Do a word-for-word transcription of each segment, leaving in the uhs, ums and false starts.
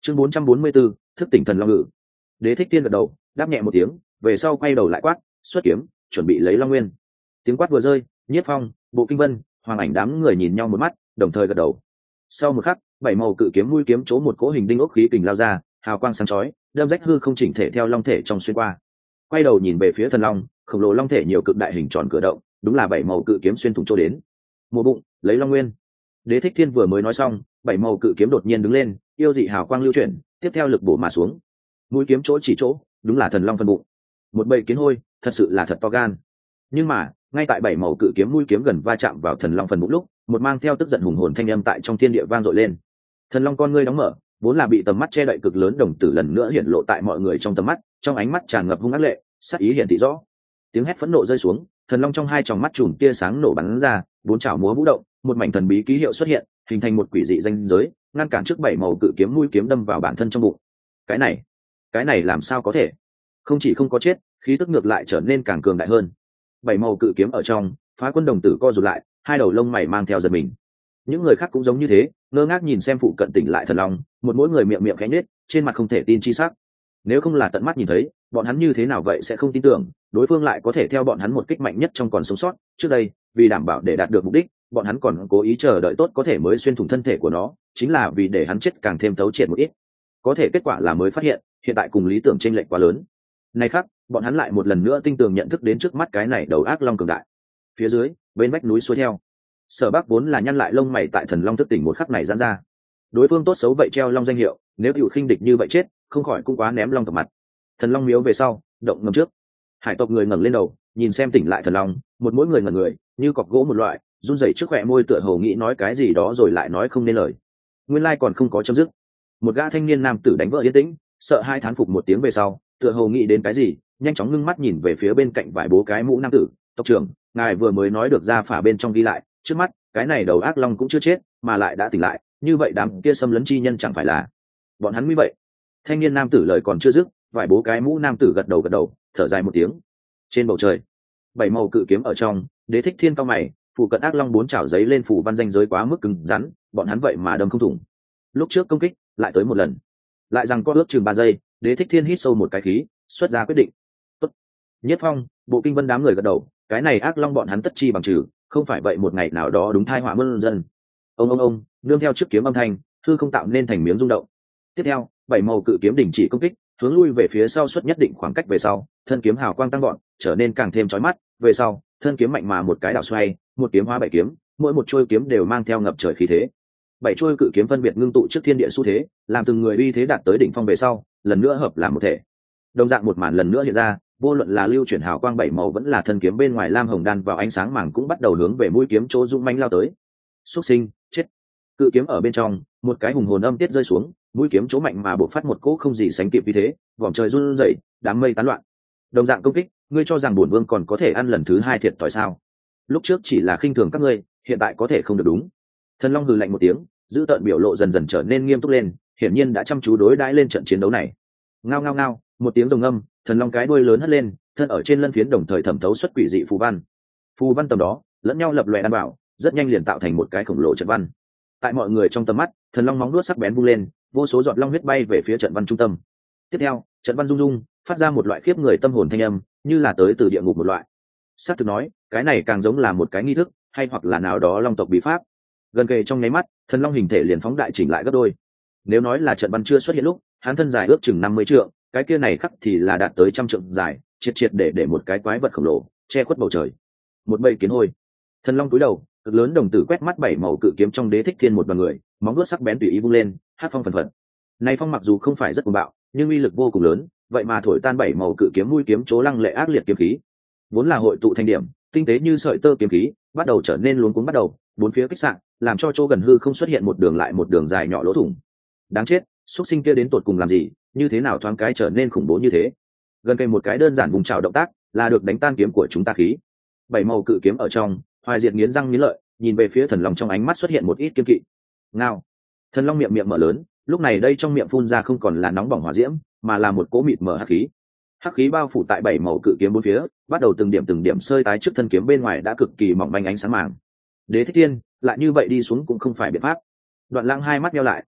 chương bốn trăm bốn mươi 4, thức tỉnh thần long ngự. Đế Thích Thiên gật đầu đáp nhẹ một tiếng, về sau quay đầu lại quát, xuất kiếm chuẩn bị lấy long nguyên. Tiếng quát vừa rơi, Nhiếp Phong, Bộ Kinh Vân, Hoàng Ảnh đám người nhìn nhau một mắt, đồng thời gật đầu. Sau một khắc, bảy màu cự kiếm mũi kiếm chỗ một cỗ hình đinh ốc khí kình lao ra, hào quang sáng chói, đâm rách hư không chỉnh thể theo long thể trong xuyên qua. Quay đầu nhìn về phía thần long, khổng lồ long thể nhiều cực đại hình tròn cửa động, đúng là bảy màu cự kiếm xuyên thủng chỗ đến. Mùa bụng, lấy long nguyên. Đế Thích Thiên vừa mới nói xong, bảy màu cự kiếm đột nhiên đứng lên, yêu dị hào quang lưu chuyển, tiếp theo lực bổ mà xuống. Mũi kiếm chỗ chỉ chỗ, đúng là thần long phân bụng. Một bầy kiến hôi, thật sự là thật to gan. Nhưng mà, ngay tại bảy màu cự kiếm mũi kiếm gần va chạm vào thần long phần bụng lúc, một mang theo tức giận hùng hồn thanh âm tại trong thiên địa vang dội lên. Thần long con ngươi đóng mở, vốn là bị tầm mắt che đậy cực lớn đồng tử lần nữa hiện lộ tại mọi người trong tầm mắt, trong ánh mắt tràn ngập hung ác lệ, sát ý hiện thị rõ. Tiếng hét phẫn nộ rơi xuống, thần long trong hai tròng mắt chùm tia sáng nổ bắn ra, bốn chảo múa vũ động, một mảnh thần bí ký hiệu xuất hiện, hình thành một quỷ dị danh giới, ngăn cản trước bảy màu cự kiếm mũi kiếm đâm vào bản thân trong bụng. Cái này, cái này làm sao có thể? Không chỉ không có chết, khí tức ngược lại trở nên càng cường đại hơn. Bảy màu cự kiếm ở trong, Phá Quân đồng tử co rụt lại, hai đầu lông mày mang theo giật mình. Những người khác cũng giống như thế, ngơ ngác nhìn xem phụ cận tỉnh lại thần long, một mỗi người miệng miệng khẽ nhếch, trên mặt không thể tin chi sắc. Nếu không là tận mắt nhìn thấy, bọn hắn như thế nào vậy sẽ không tin tưởng, đối phương lại có thể theo bọn hắn một kích mạnh nhất trong còn sống sót. Trước đây, vì đảm bảo để đạt được mục đích, bọn hắn còn cố ý chờ đợi tốt có thể mới xuyên thủng thân thể của nó, chính là vì để hắn chết càng thêm tấu triệt một ít. Có thể kết quả là mới phát hiện, hiện tại cùng lý tưởng chênh lệch quá lớn. Này khác, bọn hắn lại một lần nữa tinh tường nhận thức đến trước mắt cái này đầu ác long cường đại. Phía dưới, bên vách núi xuôi theo, Sở Bắc vốn là nhăn lại lông mày tại thần long thức tỉnh một khắc này giãn ra. Đối phương tốt xấu vậy treo long danh hiệu, nếu tiểu khinh địch như vậy chết, không khỏi cũng quá ném long tầm mặt. Thần long miếu về sau, động ngầm trước. Hải tộc người ngẩng lên đầu, nhìn xem tỉnh lại thần long, một mỗi người ngẩn người, như cọc gỗ một loại, run rẩy trước khóe môi tựa hồ nghĩ nói cái gì đó rồi lại nói không nên lời. Nguyên lai còn không có chấm dứt. Một gã thanh niên nam tử đánh vỡ yên tĩnh, sợ hai thán phục một tiếng về sau, tựa hồ nghĩ đến cái gì, nhanh chóng ngưng mắt nhìn về phía bên cạnh vài bố cái mũ nam tử. Tộc trưởng, ngài vừa mới nói được ra phả bên trong ghi lại, trước mắt cái này đầu ác long cũng chưa chết mà lại đã tỉnh lại, như vậy đám kia xâm lấn chi nhân chẳng phải là bọn hắn như vậy? Thanh niên nam tử lời còn chưa dứt, vài bố cái mũ nam tử gật đầu gật đầu, thở dài một tiếng. Trên bầu trời, bảy màu cự kiếm ở trong, Đế Thích Thiên cao mày, phụ cận ác long bốn chảo giấy lên phủ văn danh giới quá mức cứng rắn, bọn hắn vậy mà đâm không thủng. Lúc trước công kích lại tới một lần, lại rằng có ước chừng ba giây, Đế Thích Thiên hít sâu một cái khí, xuất ra quyết định. Tốt. Nhất Phong, Bộ Kinh Vân đám người gật đầu, cái này ác long bọn hắn tất chi bằng trừ, không phải vậy một ngày nào đó đúng thai họa muôn dân. Ông ông ông, nương theo trước kiếm âm thanh, hư không tạo nên thành miếng rung động. Tiếp theo, bảy màu cự kiếm đình chỉ công kích, hướng lui về phía sau suốt nhất định khoảng cách về sau, thân kiếm hào quang tăng gọn, trở nên càng thêm chói mắt. Về sau, thân kiếm mạnh mà một cái đảo xoay, một kiếm hóa bảy kiếm, mỗi một chuôi kiếm đều mang theo ngập trời khí thế. Bảy chuôi cự kiếm phân biệt ngưng tụ trước thiên địa xu thế, làm từng người uy thế đạt tới đỉnh phong về sau, lần nữa hợp làm một thể. Đồng dạng một màn lần nữa hiện ra, vô luận là lưu chuyển hào quang bảy màu vẫn là thân kiếm bên ngoài lam hồng đan vào ánh sáng màng cũng bắt đầu hướng về mũi kiếm chỗ dũng mãnh lao tới. Xuất sinh, chết. Cự kiếm ở bên trong, một cái hùng hồn âm tiết rơi xuống, mũi kiếm chỗ mạnh mà bộc phát một cỗ không gì sánh kịp vì thế, vòm trời run rẩy, đám mây tán loạn. Đồng dạng công kích, ngươi cho rằng bổn vương còn có thể ăn lần thứ hai thiệt thòi sao? Lúc trước chỉ là khinh thường các ngươi, hiện tại có thể không được đúng. Thần Long hừ lạnh một tiếng, giữ tợn biểu lộ dần dần trở nên nghiêm túc lên, hiển nhiên đã chăm chú đối đãi lên trận chiến đấu này. Ngao ngao ngao, một tiếng rồng ngâm, thần long cái đuôi lớn hất lên, thân ở trên lân phiến đồng thời thẩm thấu xuất quỷ dị phù văn. Phù văn tầm đó, lẫn nhau lập lòe đảm bảo, rất nhanh liền tạo thành một cái khổng lồ trận văn. Tại mọi người trong tầm mắt, thần long móng nuốt sắc bén vung lên, vô số giọt long huyết bay về phía trận văn trung tâm. Tiếp theo, trận văn rung rung, phát ra một loại khiếp người tâm hồn thanh âm, như là tới từ địa ngục một loại. Sát thực nói, cái này càng giống là một cái nghi thức, hay hoặc là nào đó long tộc bí pháp. Gần kề trong nháy mắt, thần long hình thể liền phóng đại chỉnh lại gấp đôi. Nếu nói là trận văn chưa xuất hiện lúc, hắn thân dài ước chừng năm mươi trượng, cái kia này khắc thì là đạt tới trăm trượng dài, triệt triệt để để một cái quái vật khổng lồ che khuất bầu trời. Một bầy kiến hôi. Thần long cúi đầu, cực lớn đồng tử quét mắt bảy màu cự kiếm trong Đế Thích Thiên một đoàn người, móng vuốt sắc bén tùy ý vung lên, hát phong phần phật. Này phong mặc dù không phải rất cuồng bạo, nhưng uy lực vô cùng lớn, vậy mà thổi tan bảy màu cự kiếm mũi kiếm chỗ lăng lệ ác liệt kiếm khí. Vốn là hội tụ thành điểm, tinh tế như sợi tơ kiếm khí, bắt đầu trở nên luống cuống bắt đầu, bốn phía kích sạn, làm cho chỗ gần hư không xuất hiện một đường lại một đường dài nhỏ lỗ thủng. Đáng chết, xuất sinh kia đến tột cùng làm gì, như thế nào thoáng cái trở nên khủng bố như thế? Gần cây một cái đơn giản vùng trào động tác, là được đánh tan kiếm của chúng ta khí. Bảy màu cự kiếm ở trong, Hoài Diệt nghiến răng nghiến lợi, nhìn về phía thần long trong ánh mắt xuất hiện một ít kiên kỵ. Ngao. Thần long miệng miệng mở lớn, lúc này đây trong miệng phun ra không còn là nóng bỏng hỏa diễm, mà là một cỗ mịt mờ hắc khí. Hắc khí bao phủ tại bảy màu cự kiếm bốn phía, bắt đầu từng điểm từng điểm sơi tái trước thân kiếm bên ngoài đã cực kỳ mỏng manh ánh sáng màng. Đế Thích Thiên, lại như vậy đi xuống cũng không phải biện pháp. Đoạn Lãng hai mắt nheo lại,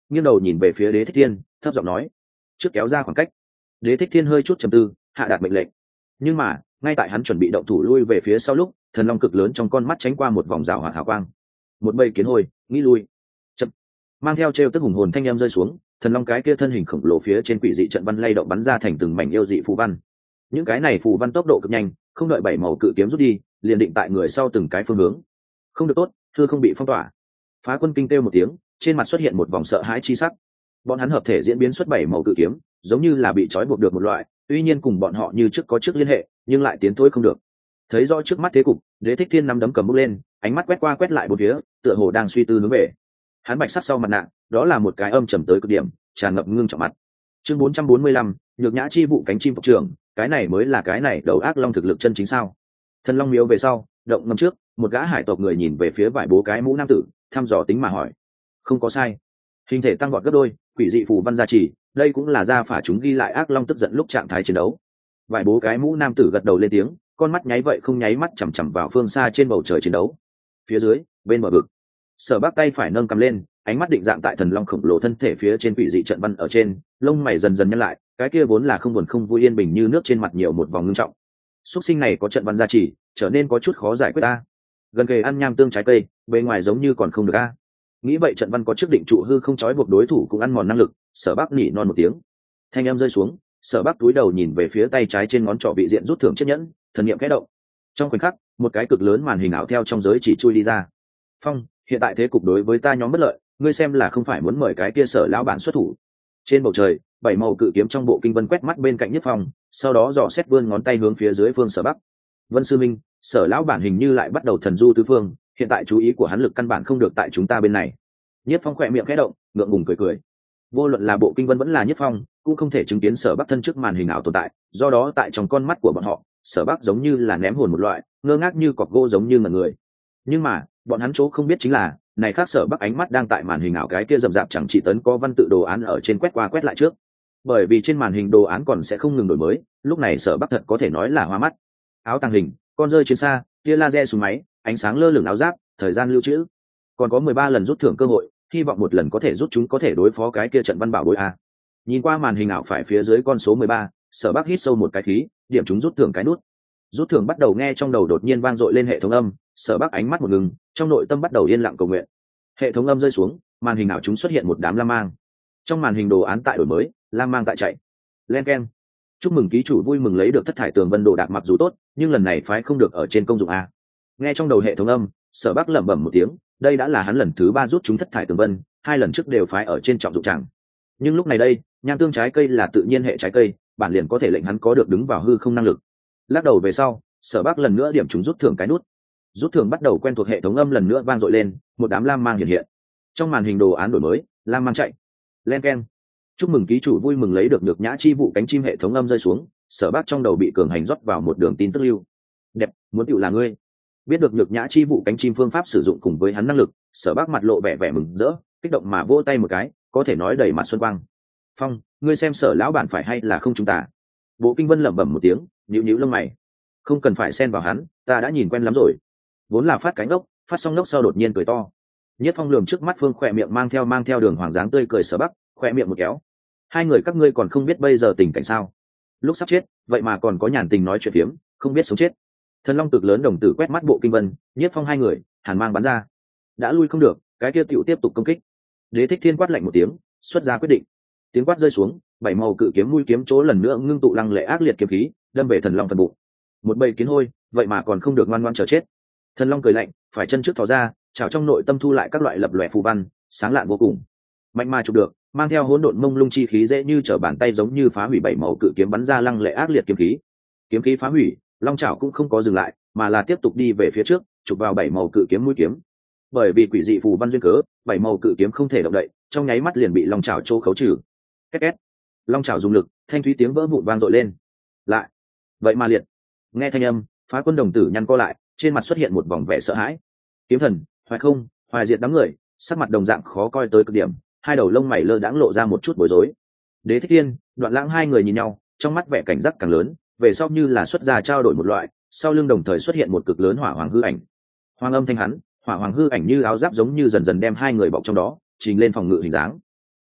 nghiêng đầu nhìn về phía Đế Thích Thiên, thấp giọng nói: trước kéo ra khoảng cách. Đế Thích Thiên hơi chút trầm tư, hạ đạt mệnh lệnh. Nhưng mà ngay tại hắn chuẩn bị động thủ lui về phía sau lúc, thần long cực lớn trong con mắt tránh qua một vòng rào hoạt hào quang. Một bầy kiến hồi nghĩ lui. Chậm. Mang theo trêu tức hùng hồn thanh em rơi xuống, thần long cái kia thân hình khổng lồ phía trên quỷ dị trận văn lay động bắn ra thành từng mảnh yêu dị phù văn. Những cái này phù văn tốc độ cực nhanh, không đợi bảy màu cự kiếm rút đi, liền định tại người sau từng cái phương hướng. Không được tốt, thưa không bị phong tỏa. Phá Quân kinh kêu một tiếng, trên mặt xuất hiện một vòng sợ hãi chi sắc. Bọn hắn hợp thể diễn biến xuất bảy màu cự kiếm, giống như là bị trói buộc được một loại, tuy nhiên cùng bọn họ như trước có trước liên hệ, nhưng lại tiến thối không được. Thấy rõ trước mắt thế cục, Đế Thích Thiên nắm đấm cầm bút lên, ánh mắt quét qua quét lại bốn phía, tựa hồ đang suy tư hướng về. Hắn bạch sắc sau mặt nạ, đó là một cái âm trầm tới cực điểm, tràn ngập ngưng trọng mặt. Chương bốn trăm bốn mươi lăm, nhược nhã chi vụ cánh chim tộc trưởng, cái này mới là cái này đầu ác long thực lực chân chính sao? Thần long miếu về sau, động ngầm trước, một gã hải tộc người nhìn về phía vải bố cái mũ nam tử, thăm dò tính mà hỏi: không có sai, hình thể tăng vọt gấp đôi, quỷ dị phù văn gia trì, đây cũng là gia phả chúng ghi lại ác long tức giận lúc trạng thái chiến đấu. Vải bố cái mũ nam tử gật đầu lên tiếng, con mắt nháy vậy không nháy mắt chằm chằm vào phương xa trên bầu trời chiến đấu. Phía dưới, bên bờ vực, Sở Bác tay phải nâng cầm lên, ánh mắt định dạng tại thần long khổng lồ thân thể phía trên quỷ dị trận văn ở trên, lông mày dần dần nhăn lại, cái kia vốn là không buồn không vui yên bình như nước trên mặt nhiều một vòng ngưng trọng. Súc sinh này có trận văn gia trì, trở nên có chút khó giải quyết ta. Gần kề ăn nham tương trái cây, bề ngoài giống như còn không được a. Nghĩ vậy trận văn có trước định trụ hư không trói buộc đối thủ cũng ăn mòn năng lực. Sở Bác nỉ non một tiếng, thanh âm rơi xuống, Sở Bác túi đầu nhìn về phía tay trái trên ngón trỏ vị diện rút thưởng chiếc nhẫn, thần niệm khẽ động. Trong khoảnh khắc, một cái cực lớn màn hình ảo theo trong giới chỉ chui đi ra. Phong, hiện tại thế cục đối với ta nhóm bất lợi, ngươi xem là không phải muốn mời cái kia Sở lão bản xuất thủ. Trên bầu trời, bảy màu cự kiếm trong bộ kinh vân quét mắt bên cạnh Nhất Phong, sau đó dò xét vươn ngón tay hướng phía dưới phương Sở Bắc. Vân sư minh, Sở lão bản hình như lại bắt đầu thần du tứ phương, hiện tại chú ý của hắn lực căn bản không được tại chúng ta bên này. Nhất Phong khỏe miệng khẽ động, ngượng ngùng cười cười. Vô luận là bộ kinh vân vẫn là Nhất Phong, cũng không thể chứng kiến Sở Bắc thân trước màn hình ảo tồn tại, do đó tại trong con mắt của bọn họ, Sở Bắc giống như là ném hồn một loại, ngơ ngác như cọc gỗ giống như ngẩn người. Nhưng mà bọn hắn chỗ không biết chính là, này khác Sở Bắc ánh mắt đang tại màn hình ảo cái kia rậm rạp chẳng chỉ tấn có văn tự đồ án ở trên quét qua quét lại trước. Bởi vì trên màn hình đồ án còn sẽ không ngừng đổi mới, lúc này Sở Bắc thật có thể nói là hoa mắt. Áo tàng hình, con rơi chiến xa, tia laser súng máy, ánh sáng lơ lửng áo giáp, thời gian lưu trữ, còn có mười ba lần rút thưởng cơ hội, hy vọng một lần có thể rút chúng có thể đối phó cái kia trận văn bảo bối a. Nhìn qua màn hình ảo phải phía dưới con số mười ba, Sở Bắc hít sâu một cái khí, điểm chúng rút thưởng cái nút. Rút thưởng bắt đầu nghe trong đầu đột nhiên vang dội lên hệ thống âm, Sở Bắc ánh mắt một ngừng, trong nội tâm bắt đầu yên lặng cầu nguyện. Hệ thống âm rơi xuống, màn hình ảo chúng xuất hiện một đám lam mang. Trong màn hình đồ án tại đổi mới, lam mang tại chạy. Len keng. Chúc mừng ký chủ vui mừng lấy được thất thải tường vân đồ đạc mặc dù tốt, nhưng lần này phái không được ở trên công dụng a. Nghe trong đầu hệ thống âm, Sở Bắc lẩm bẩm một tiếng, đây đã là hắn lần thứ ba rút chúng thất thải tường vân, hai lần trước đều phái ở trên trọng dụng chẳng. Nhưng lúc này đây, nham tương trái cây là tự nhiên hệ trái cây, bản liền có thể lệnh hắn có được đứng vào hư không năng lực. Lắc đầu về sau, Sở Bắc lần nữa điểm chúng rút thưởng cái nút. Rút thưởng bắt đầu quen thuộc hệ thống âm lần nữa vang dội lên, một đám lam mang hiện hiện. Trong màn hình đồ án đổi mới, lam mang chạy. Len keng. Chúc mừng ký chủ vui mừng lấy được nhược nhã chi vụ cánh chim hệ thống âm rơi xuống, Sở Bắc trong đầu bị cường hành rót vào một đường tin tức lưu. Đẹp, muốn tựu là ngươi. Biết được nhược nhã chi vụ cánh chim phương pháp sử dụng cùng với hắn năng lực, Sở Bắc mặt lộ vẻ vẻ mừng rỡ, kích động mà vỗ tay một cái, có thể nói đầy mặt xuân quang. Phong, ngươi xem Sở lão bản phải hay là không chúng ta? Bộ kinh vân lẩm bẩm một tiếng, nhíu nhíu lông mày. Không cần phải xen vào hắn, ta đã nhìn quen lắm rồi. Vốn là phát cánh ốc, phát xong nốc sau đột nhiên cười to. Nhất Phong lườm trước mắt phương khỏe miệng mang theo mang theo đường hoàng dáng tươi cười Sở Bắc, khỏe miệng một kéo. Hai người các ngươi còn không biết bây giờ tình cảnh sao? Lúc sắp chết, vậy mà còn có nhàn tình nói chuyện phiếm, không biết sống chết. Thần long cực lớn đồng tử quét mắt bộ kinh vân, Nhất Phong hai người, hàn mang bắn ra. Đã lui không được, cái kia tiểu tiếp tục công kích. Đế Thích Thiên quát lạnh một tiếng, xuất ra quyết định. Tiếng quát rơi xuống, bảy màu cự kiếm mũi kiếm chỗ lần nữa ngưng tụ lăng lệ ác liệt kiếm khí, đâm về thần long phần bụng. Một bầy kiến hôi, vậy mà còn không được ngoan ngoãn chờ chết. Thần long cười lạnh, phải chân trước thò ra, chảo trong nội tâm thu lại các loại lập lòe phù văn, sáng lạn vô cùng. Mạnh mà chụp được, mang theo hỗn độn mông lung chi khí dễ như trở bàn tay giống như phá hủy bảy màu cự kiếm bắn ra lăng lệ ác liệt kiếm khí. Kiếm khí phá hủy, long chảo cũng không có dừng lại, mà là tiếp tục đi về phía trước, chụp vào bảy màu cự kiếm mũi kiếm. Bởi vì quỷ dị phù văn duyên cớ, bảy màu cự kiếm không thể động đậy, trong nháy mắt liền bị long chảo trô khấu trừ. Két két. Long chảo dùng lực, thanh thúy tiếng vỡ vụn vang dội lên. Lại, vậy mà liệt. Nghe thanh âm, Phá Quân đồng tử nhăn co lại, trên mặt xuất hiện một vòng vẻ sợ hãi. Kiếm thần, Hoài Không, Hoài Diệt đám người, sắc mặt đồng dạng khó coi tới cực điểm, hai đầu lông mày lơ đãng lộ ra một chút bối rối. Đế Thích Thiên, Đoạn Lãng hai người nhìn nhau, trong mắt vẻ cảnh giác càng lớn, về sau như là xuất ra trao đổi một loại, sau lưng đồng thời xuất hiện một cực lớn hỏa hoàng hư ảnh. Hoàng âm thanh hắn, hỏa hoàng hư ảnh như áo giáp giống như dần dần đem hai người bọc trong đó, trình lên phòng ngự hình dáng.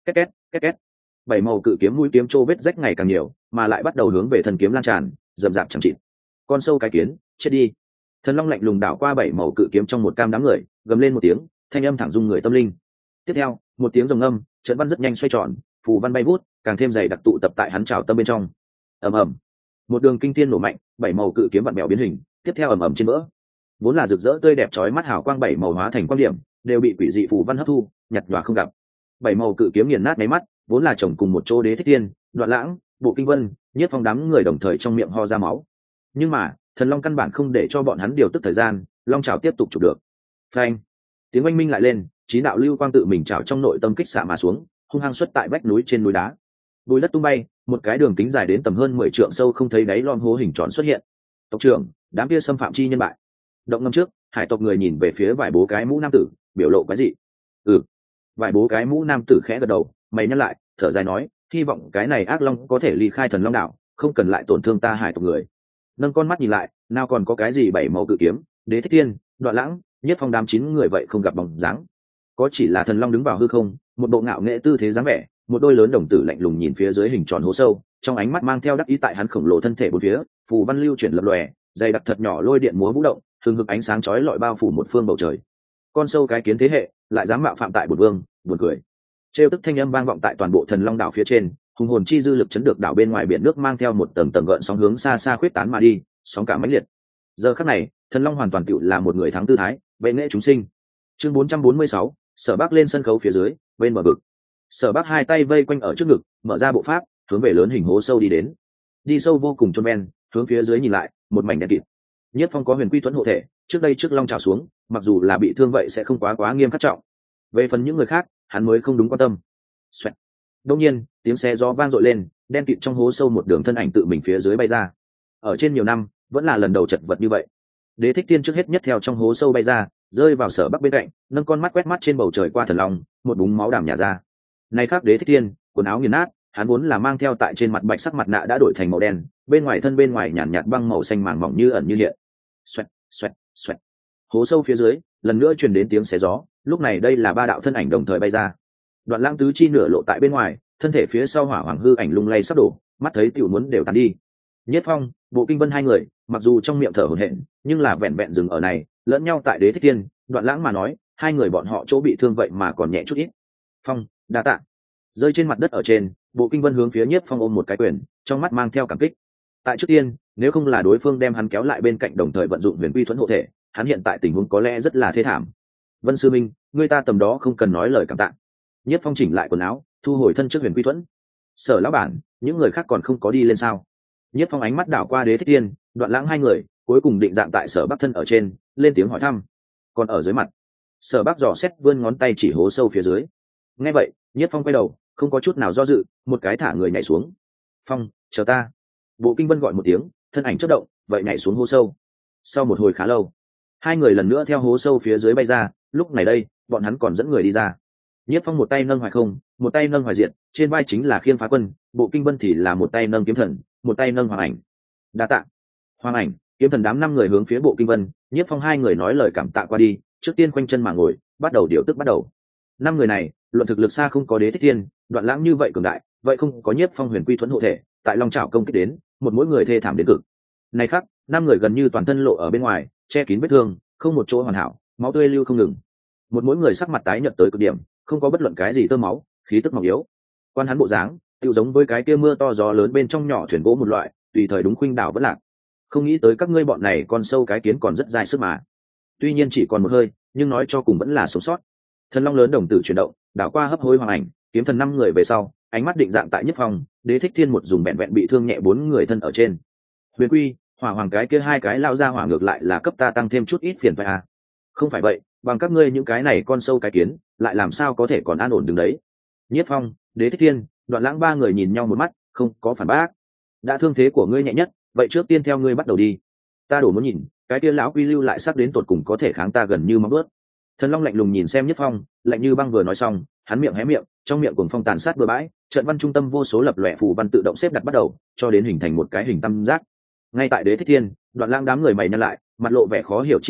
két két két két. Bảy màu cự kiếm mũi kiếm trô vết rách ngày càng nhiều, mà lại bắt đầu hướng về thần kiếm lan tràn, rậm rạp chẳng chịt. Con sâu cái kiến, chết đi. Thần long lạnh lùng đảo qua bảy màu cự kiếm trong một cam đám người, gầm lên một tiếng, thanh âm thẳng rung người tâm linh. Tiếp theo, một tiếng rồng âm, trận văn rất nhanh xoay tròn, phù văn bay vút, càng thêm dày đặc tụ tập tại hắn trào tâm bên trong. Ầm ầm, một đường kinh thiên nổ mạnh, bảy màu cự kiếm vặn mèo biến hình, tiếp theo ầm ầm trên vỡ. Vốn là rực rỡ tươi đẹp chói mắt hào quang bảy màu hóa thành quang điểm, đều bị quỷ dị phù văn hấp thu, nhạt nhòa không gặp. Bảy màu cự kiếm nghiền nát mấy mắt, vốn là chồng cùng một chỗ Đế Thích Tiên, Đoạn Lãng, Bộ Kinh Vân, Nhiếp Phong đám người đồng thời trong miệng ho ra máu. Nhưng mà, thần long căn bản không để cho bọn hắn điều tức thời gian, long chảo tiếp tục chụp được. Phanh! Tiếng oanh minh lại lên, chín đạo lưu quang tự mình chảo trong nội tâm kích xạ mà xuống, hung hăng xuất tại vách núi trên núi đá. Bùi đất tung bay, một cái đường kính dài đến tầm hơn mười trượng sâu không thấy đáy lom hố hình tròn xuất hiện. Tộc trưởng, đám kia xâm phạm chi nhân bại. Động ngâm trước, hải tộc người nhìn về phía vài bố cái mũ nam tử, biểu lộ cái gì? Ừ. Vài bố cái mũ nam tử khẽ gật đầu, mày nhắc lại, thở dài nói, hy vọng cái này ác long có thể ly khai thần long đảo, không cần lại tổn thương ta hải tộc người. Nâng con mắt nhìn lại, nào còn có cái gì bảy màu cự kiếm, Đế Thích Tiên, Đoạn Lãng, Nhất Phong đám chín người vậy không gặp bóng dáng. Có chỉ là thần long đứng vào hư không, một bộ ngạo nghệ tư thế dáng vẻ, một đôi lớn đồng tử lạnh lùng nhìn phía dưới hình tròn hố sâu, trong ánh mắt mang theo đắc ý tại hắn khổng lồ thân thể bốn phía, phù văn lưu chuyển lập lòe, dày đặc thật nhỏ lôi điện múa vũ động, thường hực ánh sáng chói lọi bao phủ một phương bầu trời. Con sâu cái kiến thế hệ, lại dám mạo phạm tại bổn vương, buồn cười. Trêu tức thanh âm vang vọng tại toàn bộ thần long đảo phía trên, hùng hồn chi dư lực chấn được đảo bên ngoài biển nước mang theo một tầng tầng gợn sóng hướng xa xa khuyết tán mà đi, sóng cả mãnh liệt. Giờ khắc này, thần long hoàn toàn tựu là một người thắng tư thái, bệ nghệ chúng sinh. Chương bốn trăm bốn mươi sáu, Sở Bắc lên sân khấu phía dưới, bên bờ vực. Sở Bắc hai tay vây quanh ở trước ngực, mở ra bộ pháp, hướng về lớn hình hố sâu đi đến. Đi sâu vô cùng chôn men, hướng phía dưới nhìn lại, một mảnh đen kịt. Nhất Phong có huyền quy thuẫn hộ thể, trước đây trước long trào xuống, mặc dù là bị thương vậy sẽ không quá quá nghiêm khắc trọng. Về phần những người khác, hắn mới không đúng quan tâm. Xoẹt. Đột nhiên, tiếng xe gió vang dội lên, đen kịt trong hố sâu một đường thân ảnh tự mình phía dưới bay ra. Ở trên nhiều năm, vẫn là lần đầu chật vật như vậy. Đế Thích Tiên trước hết nhất theo trong hố sâu bay ra, rơi vào Sở Bắc bên cạnh, nâng con mắt quét mắt trên bầu trời qua thần long, một búng máu đảm nhả ra. Này khác Đế Thích Tiên, quần áo nghiền nát, hắn vốn là mang theo tại trên mặt bạch sắc mặt nạ đã đổi thành màu đen, bên ngoài thân bên ngoài nhàn nhạt băng màu xanh màng mỏng như ẩn như hiện. Xoẹt, xoẹt, xoẹt. Hố sâu phía dưới, lần nữa truyền đến tiếng xé gió, lúc này đây là ba đạo thân ảnh đồng thời bay ra. Đoạn Lãng tứ chi nửa lộ tại bên ngoài, thân thể phía sau hỏa hoàng hư ảnh lung lay sắp đổ, mắt thấy tiểu muốn đều tàn đi. Nhất Phong, Bộ Kinh Vân hai người, mặc dù trong miệng thở hổn hển, nhưng là vẹn vẹn dừng ở này, lẫn nhau tại Đế Thích Tiên, Đoạn Lãng mà nói, hai người bọn họ chỗ bị thương vậy mà còn nhẹ chút ít. Phong, đa tạ. Rơi trên mặt đất ở trên, Bộ Kinh Vân hướng phía Nhất Phong ôm một cái quyền, trong mắt mang theo cảm kích. Tại trước tiên, nếu không là đối phương đem hắn kéo lại bên cạnh đồng thời vận dụng huyền quy thuẫn hộ thể, hắn hiện tại tình huống có lẽ rất là thê thảm. Vân sư minh, người ta tầm đó không cần nói lời cảm tạ. Nhất Phong chỉnh lại quần áo, thu hồi thân trước huyền quy thuẫn. Sở lão bản, những người khác còn không có đi lên sao? Nhất Phong ánh mắt đảo qua Đế Thích Tiên, Đoạn Lãng hai người, cuối cùng định dạng tại Sở Bắc thân ở trên, lên tiếng hỏi thăm. Còn ở dưới mặt, Sở Bắc dò xét vươn ngón tay chỉ hố sâu phía dưới. Nghe vậy, Nhất Phong quay đầu, không có chút nào do dự, một cái thả người nhảy xuống. Phong, chờ ta. Bộ Kinh Vân gọi một tiếng, thân ảnh chớp động, vậy nhảy xuống hố sâu. Sau một hồi khá lâu, hai người lần nữa theo hố sâu phía dưới bay ra, lúc này đây, bọn hắn còn dẫn người đi ra. Nhất Phong một tay nâng hoài không, một tay nâng hoài diện, trên vai chính là khiên phá quân, Bộ Kinh Vân thì là một tay nâng kiếm thần, một tay nâng hoàng ảnh. Đa tạ. Hoàng ảnh, kiếm thần đám năm người hướng phía Bộ Kinh Vân, Nhất Phong hai người nói lời cảm tạ qua đi, trước tiên quanh chân mà ngồi, bắt đầu điều tức bắt đầu. Năm người này, luận thực lực xa không có Đế Thích Tiên, Đoạn Lãng như vậy cường đại, vậy không có Nhất Phong huyền quy thuẫn hộ thể, tại long trảo công kích đến, một mỗi người thê thảm đến cực. Này khác, năm người gần như toàn thân lộ ở bên ngoài, che kín vết thương, không một chỗ hoàn hảo, máu tươi lưu không ngừng. Một mỗi người sắc mặt tái nhợt tới cực điểm, không có bất luận cái gì tơ máu, khí tức mỏng yếu. Quan hắn bộ dáng, tựu giống với cái kia mưa to gió lớn bên trong nhỏ thuyền gỗ một loại, tùy thời đúng khuynh đảo vẫn lạc. Không nghĩ tới các ngươi bọn này con sâu cái kiến còn rất dai sức mà. Tuy nhiên chỉ còn một hơi, nhưng nói cho cùng vẫn là sống sót. Thần long lớn đồng tử chuyển động, đảo qua hấp hối hoàng ảnh, kiếm thần năm người về sau, ánh mắt định dạng tại Nhất Phong, Đế Thích Thiên một dùng bẹn bẹn bị thương nhẹ bốn người thân ở trên. Huyền Quy, hỏa hoàng cái kia hai cái lao ra hỏa ngược lại là cấp ta tăng thêm chút ít phiền phải à? Không phải vậy, bằng các ngươi những cái này con sâu cái kiến, lại làm sao có thể còn an ổn đứng đấy? Nhất Phong, Đế Thích Thiên, Đoạn Lãng ba người nhìn nhau một mắt, không có phản bác. Đã thương thế của ngươi nhẹ nhất, vậy trước tiên theo ngươi bắt đầu đi. Ta đổ muốn nhìn, cái kia lão quy lưu lại sắc đến tột cùng có thể kháng ta gần như móng bước. Thần Long lạnh lùng nhìn xem Nhất Phong, lạnh như băng vừa nói xong, hắn miệng hé miệng, trong miệng cuồng phong tàn sát bừa bãi, trận văn trung tâm vô số lập lòe phù văn tự động xếp đặt bắt đầu, cho đến hình thành một cái hình tam giác. Ngay tại Đế Thích Thiên, Đoạn Lãng đám người mày nhăn lại, mặt lộ vẻ khó hiểu chi lúc,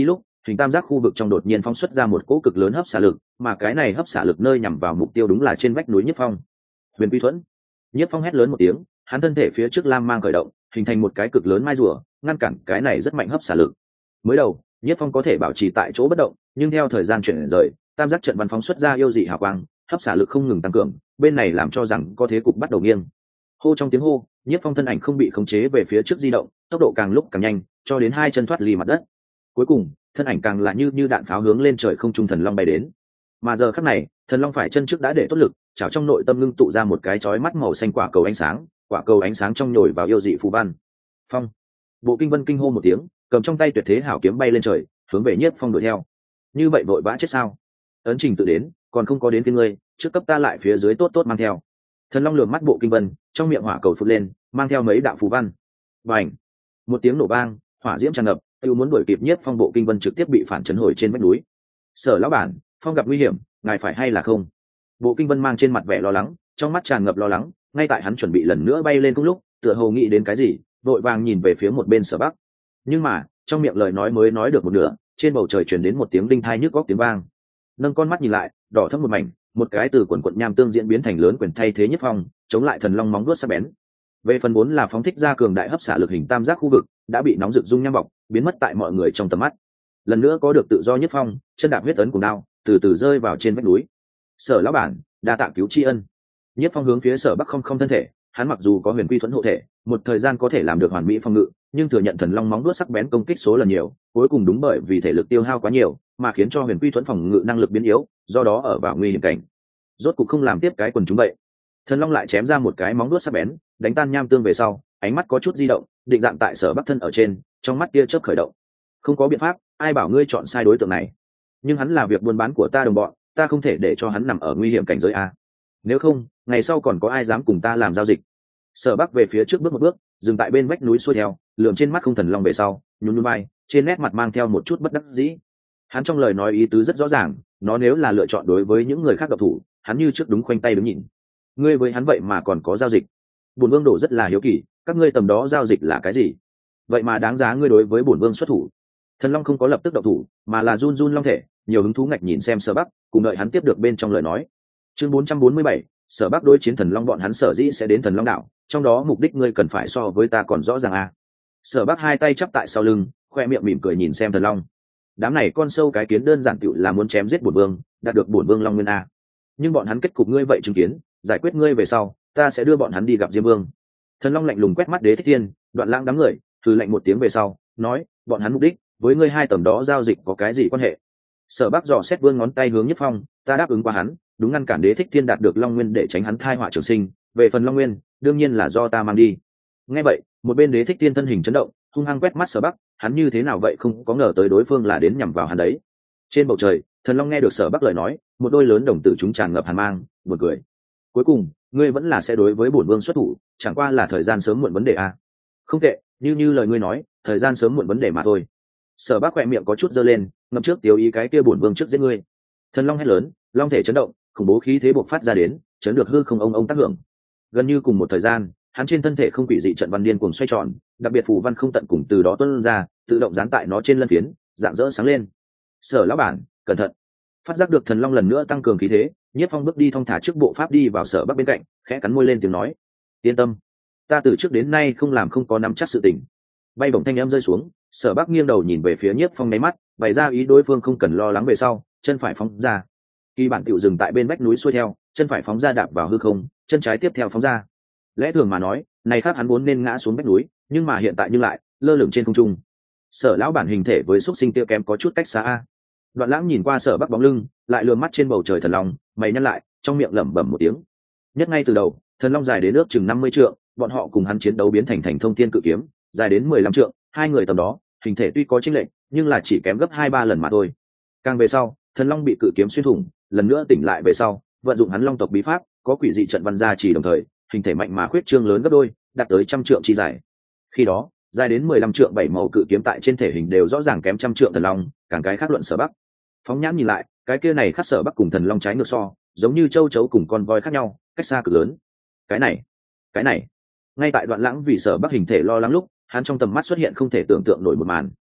hình tam giác khu vực trong đột nhiên phóng xuất ra một cỗ cực lớn hấp xả lực, mà cái này hấp xả lực nơi nhằm vào mục tiêu đúng là trên vách núi Nhiếp Phong. Huyền Quy Thuẫn. Nhiếp Phong hét lớn một tiếng, hắn thân thể phía trước lam mang khởi động, hình thành một cái cực lớn mai rùa, ngăn cản cái này rất mạnh hấp xả lực. Mới đầu, Nhiếp Phong có thể bảo trì tại chỗ bất động, nhưng theo thời gian chuyển rời, tam giác trận văn phóng xuất ra yêu dị hào quang, hấp xả lực không ngừng tăng cường, bên này làm cho rằng có thế cục bắt đầu nghiêng. Hô trong tiếng hô, Nhiếp Phong thân ảnh không bị khống chế về phía trước di động, tốc độ càng lúc càng nhanh, cho đến hai chân thoát ly mặt đất. Cuối cùng, thân ảnh càng là như như đạn pháo hướng lên trời không trung thần long bay đến. Mà giờ khắc này, thần long phải chân trước đã để tốt lực, chảo trong nội tâm ngưng tụ ra một cái chói mắt màu xanh quả cầu ánh sáng, quả cầu ánh sáng trong nhồi vào yêu dị phù văn. Phong. Bộ Kinh Vân kinh hô một tiếng, cầm trong tay tuyệt thế hảo kiếm bay lên trời, hướng về Nhiếp Phong đuổi theo. Như vậy vội vã chết sao? Ấn trình tự đến, còn không có đến phiên ngươi, trước cấp ta lại phía dưới tốt tốt mang theo. Thần long lườm mắt Bộ Kinh Vân, trong miệng hỏa cầu phụt lên, mang theo mấy đạo phù văn. Bành! Một tiếng nổ vang, hỏa diễm tràn ngập, tiêu muốn đuổi kịp Nhiếp Phong, Bộ Kinh Vân trực tiếp bị phản chấn hồi trên vách núi. Sở lão bản, Phong gặp nguy hiểm, ngài phải hay là không? Bộ Kinh Vân mang trên mặt vẻ lo lắng, trong mắt tràn ngập lo lắng, ngay tại hắn chuẩn bị lần nữa bay lên cùng lúc, tựa hồ nghĩ đến cái gì, vội vàng nhìn về phía một bên Sở Bắc. Nhưng mà, trong miệng lời nói mới nói được một nửa, trên bầu trời truyền đến một tiếng đinh thai nhức góc tiếng vang. Nâng con mắt nhìn lại, đỏ thẫm một mảnh, một cái từ quần quận nham tương diễn biến thành lớn quyền thay thế Nhiếp Phong, chống lại thần long móng vuốt sắc bén. Về phần bốn là phóng thích ra cường đại hấp xả lực hình tam giác khu vực, đã bị nóng rực dung nham bọc, biến mất tại mọi người trong tầm mắt. Lần nữa có được tự do Nhiếp Phong, chân đạp huyết ấn cùng đao, từ từ rơi vào trên vách núi. Sở lão bản, đa tạ cứu tri ân. Nhiếp Phong hướng phía Sở Bắc không không thân thể, hắn mặc dù có huyền quy thuẫn hộ thể, một thời gian có thể làm được hoàn mỹ phòng ngự, nhưng thừa nhận thần long móng vuốt sắc bén công kích số lần nhiều, cuối cùng đúng bởi vì thể lực tiêu hao quá nhiều, mà khiến cho huyền quy thuẫn phòng ngự năng lực biến yếu, do đó ở vào nguy hiểm cảnh. Rốt cục không làm tiếp cái quần chúng vậy. Thần long lại chém ra một cái móng vuốt sắc bén, đánh tan nham tương về sau, ánh mắt có chút di động, định dạng tại Sở Bắc thân ở trên, trong mắt kia chớp khởi động. Không có biện pháp, ai bảo ngươi chọn sai đối tượng này? Nhưng hắn là việc buôn bán của ta đồng bọn, ta không thể để cho hắn nằm ở nguy hiểm cảnh giới a. Nếu không, ngày sau còn có ai dám cùng ta làm giao dịch? Sở Bắc về phía trước bước một bước, dừng tại bên vách núi xuôi theo, lượm trên mắt không thần long về sau, nhún nhún vai, trên nét mặt mang theo một chút bất đắc dĩ. Hắn trong lời nói ý tứ rất rõ ràng, nó nếu là lựa chọn đối với những người khác độc thủ, hắn như trước đúng khoanh tay đứng nhìn. Ngươi với hắn vậy mà còn có giao dịch? Bổn Vương đổ rất là hiếu kỳ, các ngươi tầm đó giao dịch là cái gì? Vậy mà đáng giá ngươi đối với bổn Vương xuất thủ? Thần long không có lập tức độc thủ, mà là run run long thể, nhiều hứng thú ngạch nhìn xem Sở Bắc, cùng đợi hắn tiếp được bên trong lời nói. Chương bốn trăm bốn mươi bảy, Sở Bắc đối chiến thần long, bọn hắn sở dĩ sẽ đến thần long đảo, trong đó mục đích ngươi cần phải so với ta còn rõ ràng a. À. Sở Bắc hai tay chắp tại sau lưng, khoe miệng mỉm cười nhìn xem thần long. Đám này con sâu cái kiến đơn giản tựu là muốn chém giết bổn vương, đạt được bổn vương long nguyên a. Nhưng bọn hắn kết cục ngươi vậy chứng kiến, giải quyết ngươi về sau, ta sẽ đưa bọn hắn đi gặp Diêm Vương. Thần long lạnh lùng quét mắt Đế Thích Thiên, Đoạn Lãng đám người, thử lạnh một tiếng về sau, nói, bọn hắn mục đích với ngươi hai tầm đó giao dịch có cái gì quan hệ? Sở Bắc dò xét vươn ngón tay hướng Nhất Phong, ta đáp ứng qua hắn, đúng ngăn cản Đế Thích Thiên đạt được long nguyên để tránh hắn thai họa trường sinh, về phần long nguyên, đương nhiên là do ta mang đi. Nghe vậy, một bên Đế Thích Thiên thân hình chấn động, hung hăng quét mắt Sở Bắc, hắn như thế nào vậy không có ngờ tới đối phương là đến nhằm vào hắn đấy. Trên bầu trời, thần long nghe được Sở Bắc lời nói, một đôi lớn đồng tử chúng tràn ngập hàn mang, buồn cười. Cuối cùng, ngươi vẫn là sẽ đối với bổn vương xuất thủ, chẳng qua là thời gian sớm muộn vấn đề a. Không tệ, như như lời ngươi nói, thời gian sớm muộn vấn đề mà thôi. Sở Bắc khỏe miệng có chút giơ lên, ngậm trước tiêu ý cái kia bổn vương trước giết ngươi. Thần long hét lớn, long thể chấn động, khủng bố khí thế bộc phát ra đến, chấn được hư không ông ông tác hưởng. Gần như cùng một thời gian, hắn trên thân thể không quỷ dị trận văn điên cuồng xoay tròn, đặc biệt phù văn không tận cùng từ đó tuôn ra, tự động dán tại nó trên lân phiến, dạng dỡ sáng lên. Sở lão bản, cẩn thận! Phát giác được thần long lần nữa tăng cường khí thế, Nhiếp Phong bước đi thong thả trước bộ pháp đi vào Sở Bắc bên cạnh, khẽ cắn môi lên tiếng nói: yên tâm, ta từ trước đến nay không làm không có nắm chắc sự tình. Bay bổng thanh âm rơi xuống, Sở Bắc nghiêng đầu nhìn về phía Nhiếp Phong, nháy mắt bày ra ý đối phương không cần lo lắng về sau, chân phải phóng ra. Kỳ bản tiểu dừng tại bên vách núi xuôi theo, chân phải phóng ra đạp vào hư không, chân trái tiếp theo phóng ra. Lẽ thường mà nói, này khác hắn muốn nên ngã xuống vách núi, nhưng mà hiện tại nhưng lại lơ lửng trên không trung. Sở lão bản hình thể với xúc sinh tiêu kém có chút cách xa a. Đoạn Lãng nhìn qua Sở Bắc bóng lưng, lại lườm mắt trên bầu trời thần long, mày nhăn lại, trong miệng lẩm bẩm một tiếng. Nhất ngay từ đầu, thần long dài đến ước chừng năm mươi trượng, bọn họ cùng hắn chiến đấu biến thành thành thông thiên cự kiếm, dài đến mười lăm trượng, hai người tầm đó, hình thể tuy có chênh lệch, nhưng là chỉ kém gấp hai ba lần mà thôi. Càng về sau, thần long bị cự kiếm xuyên thủng, lần nữa tỉnh lại về sau, vận dụng hắn long tộc bí pháp, có quỷ dị trận văn gia chỉ đồng thời, hình thể mạnh mà khuyết trương lớn gấp đôi, đạt tới trăm trượng chi dài. Khi đó, dài đến mười lăm trượng bảy màu cự kiếm tại trên thể hình đều rõ ràng kém trăm trượng thần long, càng cái khác luận Sở Bắc. Phóng nhãn nhìn lại, cái kia này khác Sở Bắc cùng thần long trái ngược so, giống như châu chấu cùng con voi khác nhau, cách xa cực lớn. Cái này, cái này. Ngay tại Đoạn Lãng vì Sở Bắc hình thể lo lắng lúc, hắn trong tầm mắt xuất hiện không thể tưởng tượng nổi một màn.